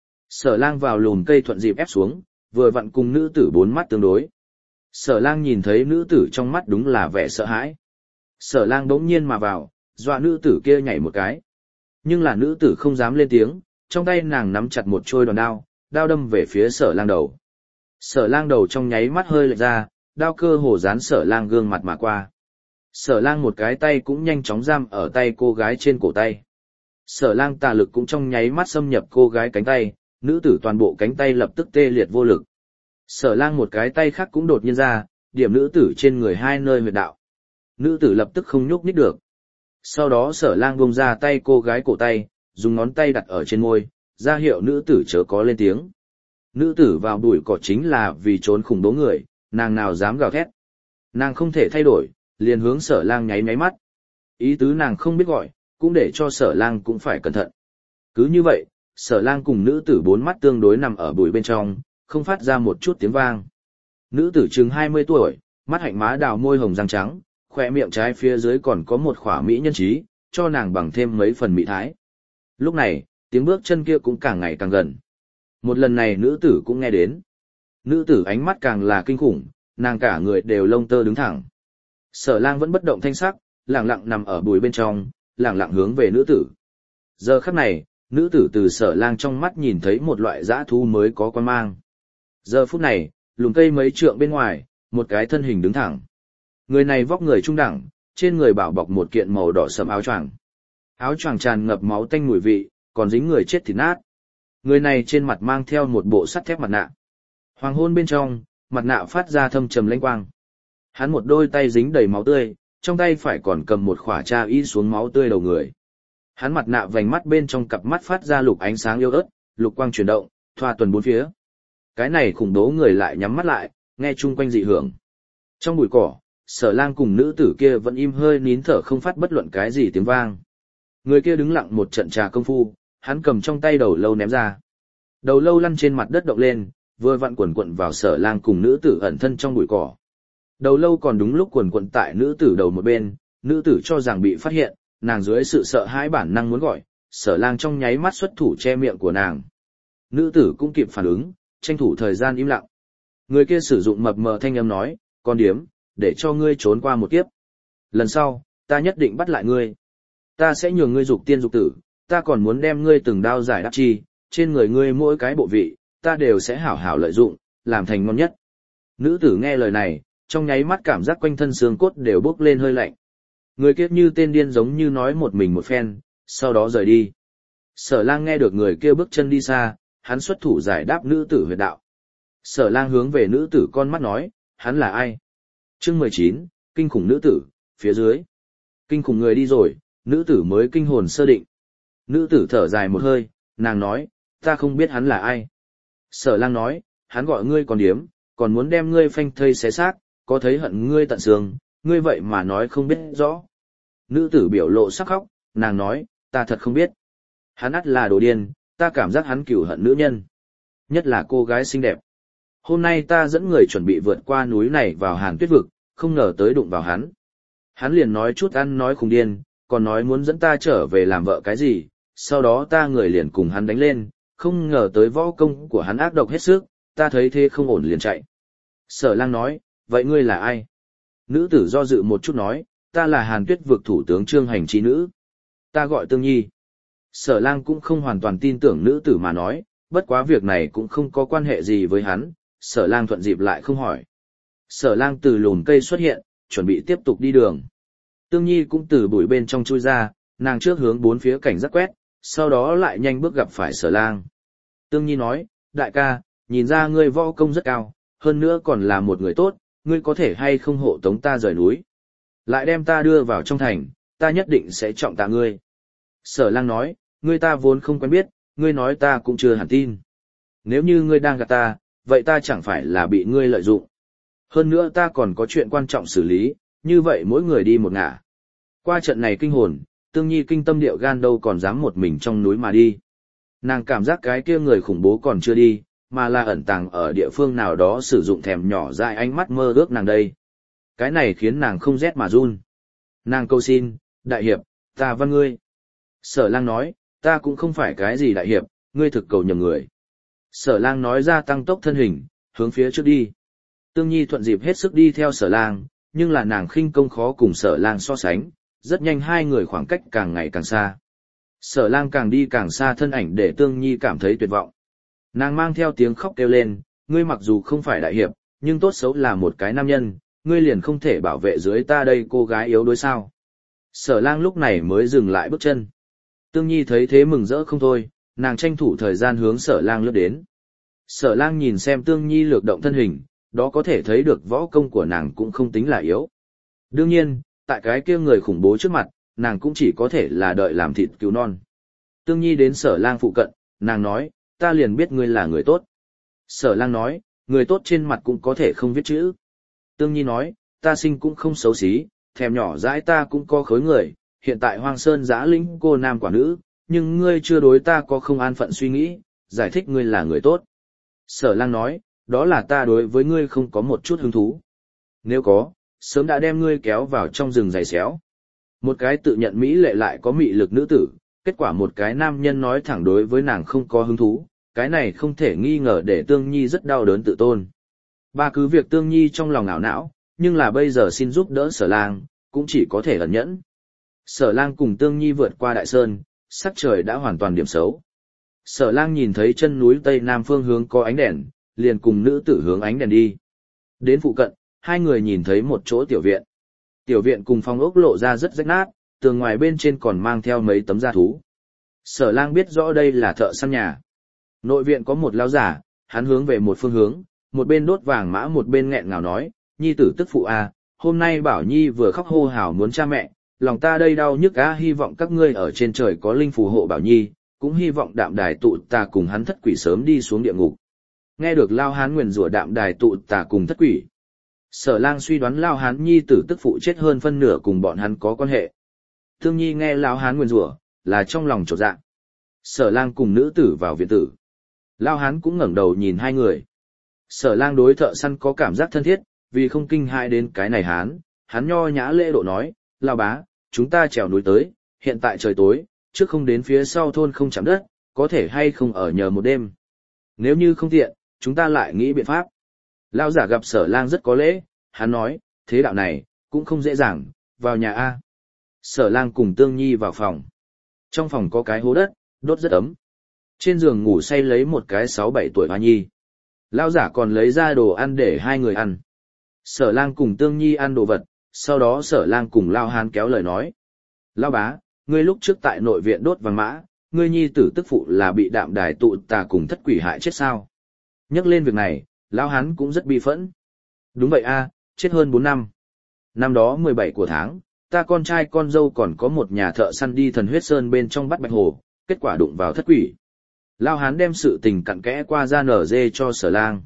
Sở Lang vào lùm cây thuận dịp ép xuống, vừa vặn cùng nữ tử 4 mắt tương đối. Sở Lang nhìn thấy nữ tử trong mắt đúng là vẻ sợ hãi. Sở Lang bỗng nhiên mà vào, dọa nữ tử kia nhảy một cái. Nhưng là nữ tử không dám lên tiếng, trong tay nàng nắm chặt một trôi đòn đao, đao đâm về phía Sở Lang đầu. Sở Lang đầu trong nháy mắt hơi lệch ra, đao cơ hồ dán Sở Lang gương mặt mà qua. Sở Lang một cái tay cũng nhanh chóng giam ở tay cô gái trên cổ tay. Sở Lang tà lực cũng trong nháy mắt xâm nhập cô gái cánh tay, nữ tử toàn bộ cánh tay lập tức tê liệt vô lực. Sở Lang một cái tay khác cũng đột nhiên ra, điểm nữ tử trên người 2 nơi huyệt đạo. Nữ tử lập tức không nhúc nhích được. Sau đó Sở Lang buông ra tay cô gái cổ tay, dùng ngón tay đặt ở trên môi, ra hiệu nữ tử chớ có lên tiếng. Nữ tử vào bụi cỏ chính là vì trốn khủng bố người, nàng nào dám gào thét. Nàng không thể thay đổi, liền hướng Sở Lang nháy nháy mắt. Ý tứ nàng không biết gọi, cũng để cho Sở Lang cũng phải cẩn thận. Cứ như vậy, Sở Lang cùng nữ tử bốn mắt tương đối nằm ở bụi bên trong, không phát ra một chút tiếng vang. Nữ tử chừng 20 tuổi, mắt hạnh má đào môi hồng răng trắng, khỏe miệng trái phía dưới còn có một khỏa mỹ nhân trí, cho nàng bằng thêm mấy phần mỹ thái. Lúc này, tiếng bước chân kia cũng càng ngày càng gần. Một lần này nữ tử cũng nghe đến. Nữ tử ánh mắt càng là kinh khủng, nàng cả người đều lông tơ đứng thẳng. Sở Lang vẫn bất động thanh sắc, lặng lặng nằm ở bụi bên trong, lặng lặng hướng về nữ tử. Giờ khắc này, nữ tử từ Sở Lang trong mắt nhìn thấy một loại dã thú mới có quan mang. Giờ phút này, lùm cây mấy trượng bên ngoài, một cái thân hình đứng thẳng. Người này vóc người trung đẳng, trên người bảo bọc một kiện màu đỏ sẫm áo choàng. Áo choàng tràn ngập máu tanh mùi vị, còn dính người chết thịt nát. Người này trên mặt mang theo một bộ sắt thép mặt nạ. Hoàng hôn bên trong, mặt nạ phát ra thâm trầm lãnh quang. Hắn một đôi tay dính đầy máu tươi, trong tay phải còn cầm một khỏa tra y xuống máu tươi đầu người. Hắn mặt nạ vành mắt bên trong cặp mắt phát ra lục ánh sáng yếu ớt, lục quang chuyển động, thoa tuần bốn phía. Cái này khủng bố người lại nhắm mắt lại, nghe chung quanh dị hưởng. Trong bụi cỏ, Sở Lang cùng nữ tử kia vẫn im hơi nín thở không phát bất luận cái gì tiếng vang. Người kia đứng lặng một trận trà công phu, hắn cầm trong tay đầu lâu ném ra. Đầu lâu lăn trên mặt đất động lên, vừa vặn quần quận vào Sở Lang cùng nữ tử ẩn thân trong bụi cỏ. Đầu lâu còn đúng lúc quần quận tại nữ tử đầu một bên, nữ tử cho rằng bị phát hiện, nàng dưới sự sợ hãi bản năng muốn gọi, Sở Lang trong nháy mắt xuất thủ che miệng của nàng. Nữ tử cũng kịp phản ứng, tranh thủ thời gian im lặng. Người kia sử dụng mập mờ thanh âm nói, con điếm, để cho ngươi trốn qua một kiếp. Lần sau, ta nhất định bắt lại ngươi. Ta sẽ nhường ngươi dục tiên dục tử, ta còn muốn đem ngươi từng đao giải đáp chi, trên người ngươi mỗi cái bộ vị, ta đều sẽ hảo hảo lợi dụng, làm thành ngon nhất. Nữ tử nghe lời này, trong nháy mắt cảm giác quanh thân xương cốt đều bốc lên hơi lạnh. Người kia như tên điên giống như nói một mình một phen, sau đó rời đi. Sở Lang nghe được người kia bước chân đi xa, hắn xuất thủ giải đáp nữ tử huyệt đạo. Sở Lang hướng về nữ tử con mắt nói, hắn là ai? Chương 19, kinh khủng nữ tử, phía dưới. Kinh khủng người đi rồi, nữ tử mới kinh hồn sơ định. Nữ tử thở dài một hơi, nàng nói, ta không biết hắn là ai. Sở Lang nói, hắn gọi ngươi còn điếm, còn muốn đem ngươi phanh thây xé xác, có thấy hận ngươi tận xương, ngươi vậy mà nói không biết rõ. Nữ tử biểu lộ sắc khóc, nàng nói, ta thật không biết. Hắn ắt là đồ điên, ta cảm giác hắn cừu hận nữ nhân. Nhất là cô gái xinh đẹp. Hôm nay ta dẫn người chuẩn bị vượt qua núi này vào Hàn Tuyết Vực, không ngờ tới đụng vào hắn. Hắn liền nói chút ăn nói khùng điên, còn nói muốn dẫn ta trở về làm vợ cái gì, sau đó ta người liền cùng hắn đánh lên, không ngờ tới võ công của hắn ác độc hết sức, ta thấy thế không ổn liền chạy. Sở Lang nói, vậy ngươi là ai? Nữ tử do dự một chút nói, ta là Hàn Tuyết Vực thủ tướng Trương Hành Trí nữ. Ta gọi Tương Nhi. Sở Lang cũng không hoàn toàn tin tưởng nữ tử mà nói, bất quá việc này cũng không có quan hệ gì với hắn, Sở Lang thuận dịp lại không hỏi. Sở Lang từ lùm cây xuất hiện, chuẩn bị tiếp tục đi đường. Tương Nhi cũng từ bụi bên trong chui ra, nàng trước hướng bốn phía cảnh giác quét, sau đó lại nhanh bước gặp phải Sở Lang. Tương Nhi nói, đại ca, nhìn ra ngươi võ công rất cao, hơn nữa còn là một người tốt, ngươi có thể hay không hộ tống ta rời núi. Lại đem ta đưa vào trong thành, ta nhất định sẽ trọng tạ ngươi. Sở Lang nói, ngươi ta vốn không quen biết, ngươi nói ta cũng chưa hẳn tin. Nếu như ngươi đang gạt ta, vậy ta chẳng phải là bị ngươi lợi dụng. Hơn nữa ta còn có chuyện quan trọng xử lý, như vậy mỗi người đi một ngả. Qua trận này kinh hồn, Tương Nhi kinh tâm điệu gan đâu còn dám một mình trong núi mà đi. Nàng cảm giác cái kia người khủng bố còn chưa đi, mà là ẩn tàng ở địa phương nào đó sử dụng thèm nhỏ dại ánh mắt mơ ước nàng đây. Cái này khiến nàng không rét mà run. Nàng cầu xin, đại hiệp, ta văn ngươi. Sở Lang nói, ta cũng không phải cái gì đại hiệp, ngươi thực cầu nhầm người. Sở Lang nói ra tăng tốc thân hình, hướng phía trước đi. Tương Nhi thuận dịp hết sức đi theo Sở Lang, nhưng là nàng khinh công khó cùng Sở Lang so sánh, rất nhanh hai người khoảng cách càng ngày càng xa. Sở Lang càng đi càng xa thân ảnh để Tương Nhi cảm thấy tuyệt vọng. Nàng mang theo tiếng khóc kêu lên, ngươi mặc dù không phải đại hiệp, nhưng tốt xấu là một cái nam nhân, ngươi liền không thể bảo vệ dưới ta đây cô gái yếu đuối sao. Sở Lang lúc này mới dừng lại bước chân. Tương Nhi thấy thế mừng rỡ không thôi, nàng tranh thủ thời gian hướng Sở Lang lướt đến. Sở Lang nhìn xem Tương Nhi lược động thân hình, đó có thể thấy được võ công của nàng cũng không tính là yếu. Đương nhiên, tại cái kia người khủng bố trước mặt, nàng cũng chỉ có thể là đợi làm thịt cứu non. Tương Nhi đến Sở Lang phụ cận, nàng nói, ta liền biết ngươi là người tốt. Sở Lang nói, người tốt trên mặt cũng có thể không viết chữ. Tương Nhi nói, ta sinh cũng không xấu xí, thèm nhỏ dãi ta cũng có khối người, hiện tại Hoang Sơn giã lĩnh cô nam quả nữ, nhưng ngươi chưa đối ta có không an phận suy nghĩ, giải thích ngươi là người tốt. Sở lang nói, đó là ta đối với ngươi không có một chút hứng thú. Nếu có, sớm đã đem ngươi kéo vào trong rừng giày xéo. Một cái tự nhận mỹ lệ lại có mị lực nữ tử, kết quả một cái nam nhân nói thẳng đối với nàng không có hứng thú, cái này không thể nghi ngờ để Tương Nhi rất đau đớn tự tôn. Ba cứ việc Tương Nhi trong lòng ảo não, nhưng là bây giờ xin giúp đỡ Sở lang, cũng chỉ có thể ẩn nhẫn. Sở lang cùng Tương Nhi vượt qua đại sơn, sắc trời đã hoàn toàn điểm xấu. Sở lang nhìn thấy chân núi tây nam phương hướng có ánh đèn, liền cùng nữ tử hướng ánh đèn đi. Đến phụ cận, hai người nhìn thấy một chỗ tiểu viện. Tiểu viện cùng phòng ốc lộ ra rất rách nát, tường ngoài bên trên còn mang theo mấy tấm da thú. Sở lang biết rõ đây là thợ săn nhà. Nội viện có một lão giả, hắn hướng về một phương hướng, một bên đốt vàng mã một bên nghẹn ngào nói, Nhi tử tức phụ a, hôm nay Bảo Nhi vừa khóc hô hào muốn cha mẹ, lòng ta đây đau nhức a, hy vọng các ngươi ở trên trời có linh phù hộ Bảo Nhi, cũng hy vọng Đạm Đài tụ tà cùng hắn thất quỷ sớm đi xuống địa ngục. Nghe được lao hán nguyền rủa Đạm Đài tụ tà cùng thất quỷ. Sở lang suy đoán lao hán Nhi tử tức phụ chết hơn phân nửa cùng bọn hắn có quan hệ. Thương Nhi nghe lao hán nguyền rủa, là trong lòng chột dạ. Sở lang cùng nữ tử vào viện tử. Lao hán cũng ngẩng đầu nhìn hai người. Sở lang đối thợ săn có cảm giác thân thiết, vì không kinh hại đến cái này hắn nho nhã lễ độ nói, lao bá, chúng ta trèo núi tới, hiện tại trời tối, trước không đến phía sau thôn không chạm đất, có thể hay không ở nhờ một đêm. Nếu như không tiện, chúng ta lại nghĩ biện pháp. Lao giả gặp sở lang rất có lễ, hắn nói, thế đạo này, cũng không dễ dàng, vào nhà A. Sở lang cùng Tương Nhi vào phòng. Trong phòng có cái hố đất, đốt rất ấm. Trên giường ngủ say lấy một cái 6-7 tuổi hoa nhi. Lao giả còn lấy ra đồ ăn để hai người ăn. Sở lang cùng Tương Nhi ăn đồ vật, sau đó sở lang cùng Lao hán kéo lời nói. Lao bá, ngươi lúc trước tại nội viện đốt vàng mã, ngươi nhi tử tức phụ là bị Đạm Đài tụ tà cùng thất quỷ hại chết sao? Nhắc lên việc này, Lao hán cũng rất bi phẫn. Đúng vậy a, chết hơn 4 năm. Năm đó 17 của tháng, ta con trai con dâu còn có một nhà thợ săn đi Thần Huyết Sơn bên trong bắt bạch hồ, kết quả đụng vào thất quỷ. Lao hán đem sự tình cặn kẽ qua ra nở dê cho sở lang.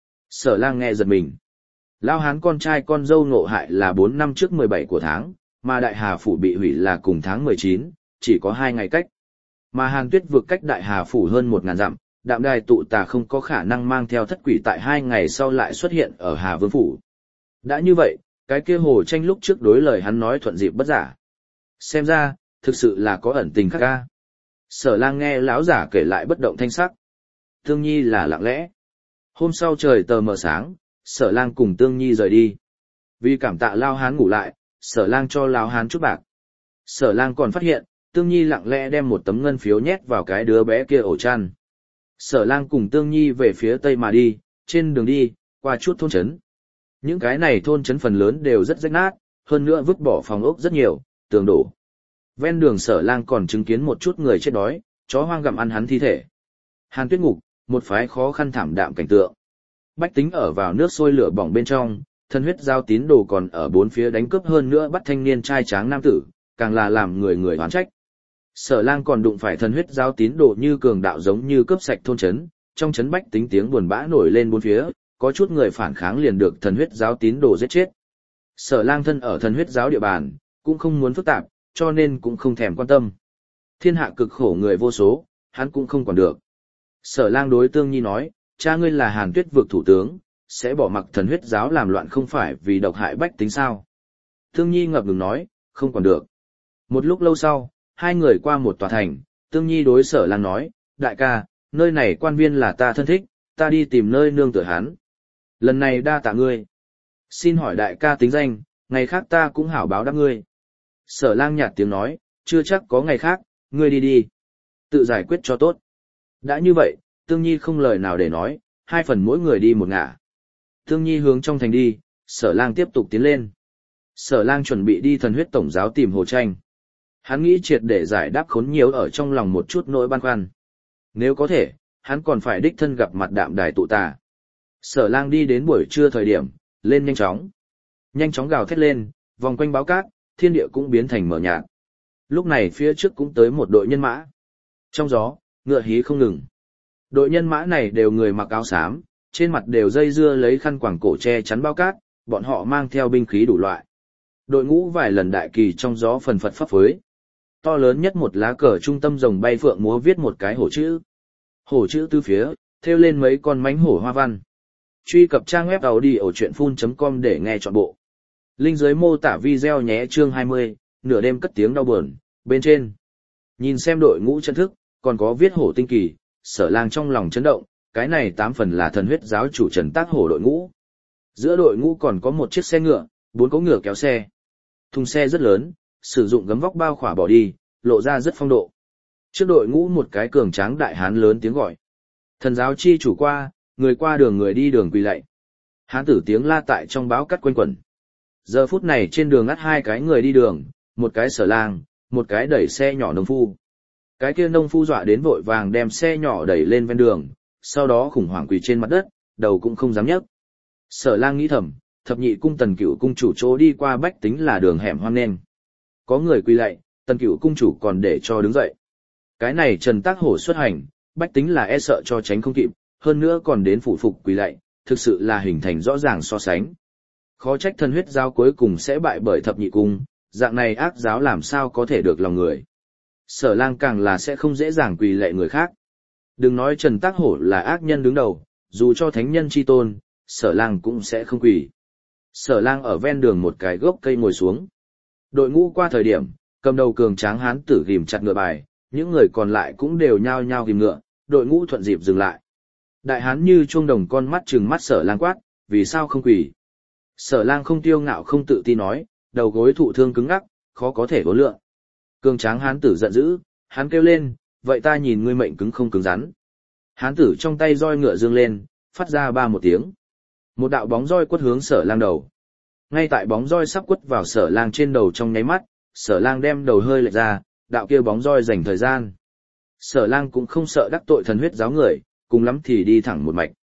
Sở lang nghe giật mình. Lao hán con trai con dâu ngộ hại là 4 năm trước 17 của tháng, mà Đại Hà Phủ bị hủy là cùng tháng 19, chỉ có 2 ngày cách. Mà Hàn Tuyết vượt cách Đại Hà Phủ hơn 1.000 dặm, Đạm Đài tụ tà không có khả năng mang theo thất quỷ tại 2 ngày sau lại xuất hiện ở Hà Vương Phủ. Đã như vậy, cái kia hồ tranh lúc trước đối lời hắn nói thuận dịp bất giả. Xem ra, thực sự là có ẩn tình khác ca. Sở lang nghe lão giả kể lại bất động thanh sắc. Tương Nhi là lặng lẽ. Hôm sau trời tờ mờ sáng, sở lang cùng Tương Nhi rời đi. Vì cảm tạ lao hán ngủ lại, sở lang cho lao hán chút bạc. Sở lang còn phát hiện, Tương Nhi lặng lẽ đem một tấm ngân phiếu nhét vào cái đứa bé kia ổ chăn. Sở lang cùng Tương Nhi về phía tây mà đi, trên đường đi, qua chút thôn trấn. Những cái này thôn trấn phần lớn đều rất rách nát, hơn nữa vứt bỏ phòng ốc rất nhiều, tường đổ. Ven đường sở lang còn chứng kiến một chút người chết đói, chó hoang gặm ăn hắn thi thể. Hàn Tuyết ngục, một phái khó khăn thảm đạm cảnh tượng. Bách tính ở vào nước sôi lửa bỏng bên trong, Thần Huyết Giao tín đồ còn ở bốn phía đánh cướp hơn nữa bắt thanh niên trai tráng nam tử, càng là làm người người oán trách. Sở lang còn đụng phải Thần Huyết Giao tín đồ như cường đạo giống như cướp sạch thôn trấn, trong trấn bách tính tiếng buồn bã nổi lên bốn phía, có chút người phản kháng liền được Thần Huyết Giáo tín đồ giết chết. Sở lang thân ở Thần Huyết Giáo địa bàn, cũng không muốn phức tạp, cho nên cũng không thèm quan tâm. Thiên hạ cực khổ người vô số, hắn cũng không còn được. Sở lang đối Tương Nhi nói, cha ngươi là Hàn Tuyết vực thủ tướng, sẽ bỏ mặc Thần Huyết Giáo làm loạn không phải vì độc hại bách tính sao. Tương Nhi ngập ngừng nói, không còn được. Một lúc lâu sau, hai người qua một tòa thành, Tương Nhi đối sở lang nói, đại ca, nơi này quan viên là ta thân thích, ta đi tìm nơi nương tựa hắn. Lần này đa tạ ngươi. Xin hỏi đại ca tính danh, ngày khác ta cũng hảo báo đáp ngươi. Sở lang nhạt tiếng nói, chưa chắc có ngày khác, ngươi đi đi. Tự giải quyết cho tốt. Đã như vậy, Tương Nhi không lời nào để nói, hai phần mỗi người đi một ngả. Tương Nhi hướng trong thành đi, sở lang tiếp tục tiến lên. Sở lang chuẩn bị đi Thần Huyết Tổng giáo tìm Hồ Tranh. Hắn nghĩ triệt để giải đáp khốn nhiều ở trong lòng một chút nỗi băn khoăn. Nếu có thể, hắn còn phải đích thân gặp mặt Đạm Đài tụ tà. Sở lang đi đến buổi trưa thời điểm, lên nhanh chóng. Nhanh chóng gào thét lên, vòng quanh báo cát, thiên địa cũng biến thành mờ nhạt. Lúc này phía trước cũng tới một đội nhân mã. Trong gió, ngựa hí không ngừng. Đội nhân mã này đều người mặc áo xám, trên mặt đều dây dưa lấy khăn quàng cổ che chắn bao cát, bọn họ mang theo binh khí đủ loại. Đội ngũ vài lần đại kỳ trong gió phần phật phấp phới. To lớn nhất một lá cờ trung tâm rồng bay phượng múa viết một cái hổ chữ. Hổ chữ từ phía, thêu lên mấy con mánh hổ hoa văn. Truy cập trang web audiochuyenphun.com để nghe trọn bộ. Link dưới mô tả video nhé. Chương 20, nửa đêm cất tiếng đau buồn, bên trên. Nhìn xem đội ngũ chân thức, còn có viết hổ tinh kỳ, Sở Lang trong lòng chấn động, cái này 8 phần là thần huyết giáo chủ Trần Tác Hổ đội ngũ. Giữa đội ngũ còn có một chiếc xe ngựa, 4 cỗ ngựa kéo xe. Thùng xe rất lớn, sử dụng gấm vóc bao khỏa bỏ đi, lộ ra rất phong độ. Trước đội ngũ một cái cường tráng đại hán lớn tiếng gọi. Thần giáo chi chủ qua, người qua đường người đi đường quỳ lạy. Hán tử tiếng la tại trong báo cắt quanh quẩn. Giờ phút này trên đường ngắt 2 cái người đi đường, một cái Sở Lang, một cái đẩy xe nhỏ nông phu. Cái kia nông phu dọa đến vội vàng đem xe nhỏ đẩy lên ven đường, sau đó khủng hoảng quỳ trên mặt đất, đầu cũng không dám nhấc. Sở Lang nghĩ thầm, thập nhị cung Tần Cửu cung chủ chỗ đi qua bách tính là đường hẻm hoang nên. Có người quỳ lạy, Tần Cửu cung chủ còn để cho đứng dậy. Cái này Trần Tác Hổ xuất hành, bách tính là e sợ cho tránh không kịp, hơn nữa còn đến phụ phục quỳ lạy, thực sự là hình thành rõ ràng so sánh. Khó trách thần huyết giáo cuối cùng sẽ bại bởi thập nhị cung, dạng này ác giáo làm sao có thể được lòng người. Sở Lang càng là sẽ không dễ dàng quỳ lạy người khác. Đừng nói Trần Tác Hổ là ác nhân đứng đầu, dù cho thánh nhân chi tôn, Sở Lang cũng sẽ không quỳ. Sở Lang ở ven đường một cái gốc cây ngồi xuống. Đội ngũ qua thời điểm, cầm đầu cường tráng hán tử ghim chặt ngựa bài, những người còn lại cũng đều nhao nhao ghim ngựa, đội ngũ thuận dịp dừng lại. Đại hán như chuông đồng con mắt trừng mắt Sở Lang quát, vì sao không quỳ? Sở Lang không tiêu ngạo không tự tin nói, đầu gối thụ thương cứng ngắc, khó có thể vốn lượng. Cường tráng hán tử giận dữ, hắn kêu lên, vậy ta nhìn ngươi mệnh cứng không cứng rắn. Hán tử trong tay roi ngựa dương lên, phát ra ba một tiếng. Một đạo bóng roi quất hướng Sở Lang đầu. Ngay tại bóng roi sắp quất vào Sở Lang trên đầu trong nháy mắt, Sở Lang đem đầu hơi lệch ra, đạo kia bóng roi dành thời gian. Sở Lang cũng không sợ đắc tội thần huyết giáo người, cùng lắm thì đi thẳng một mạch.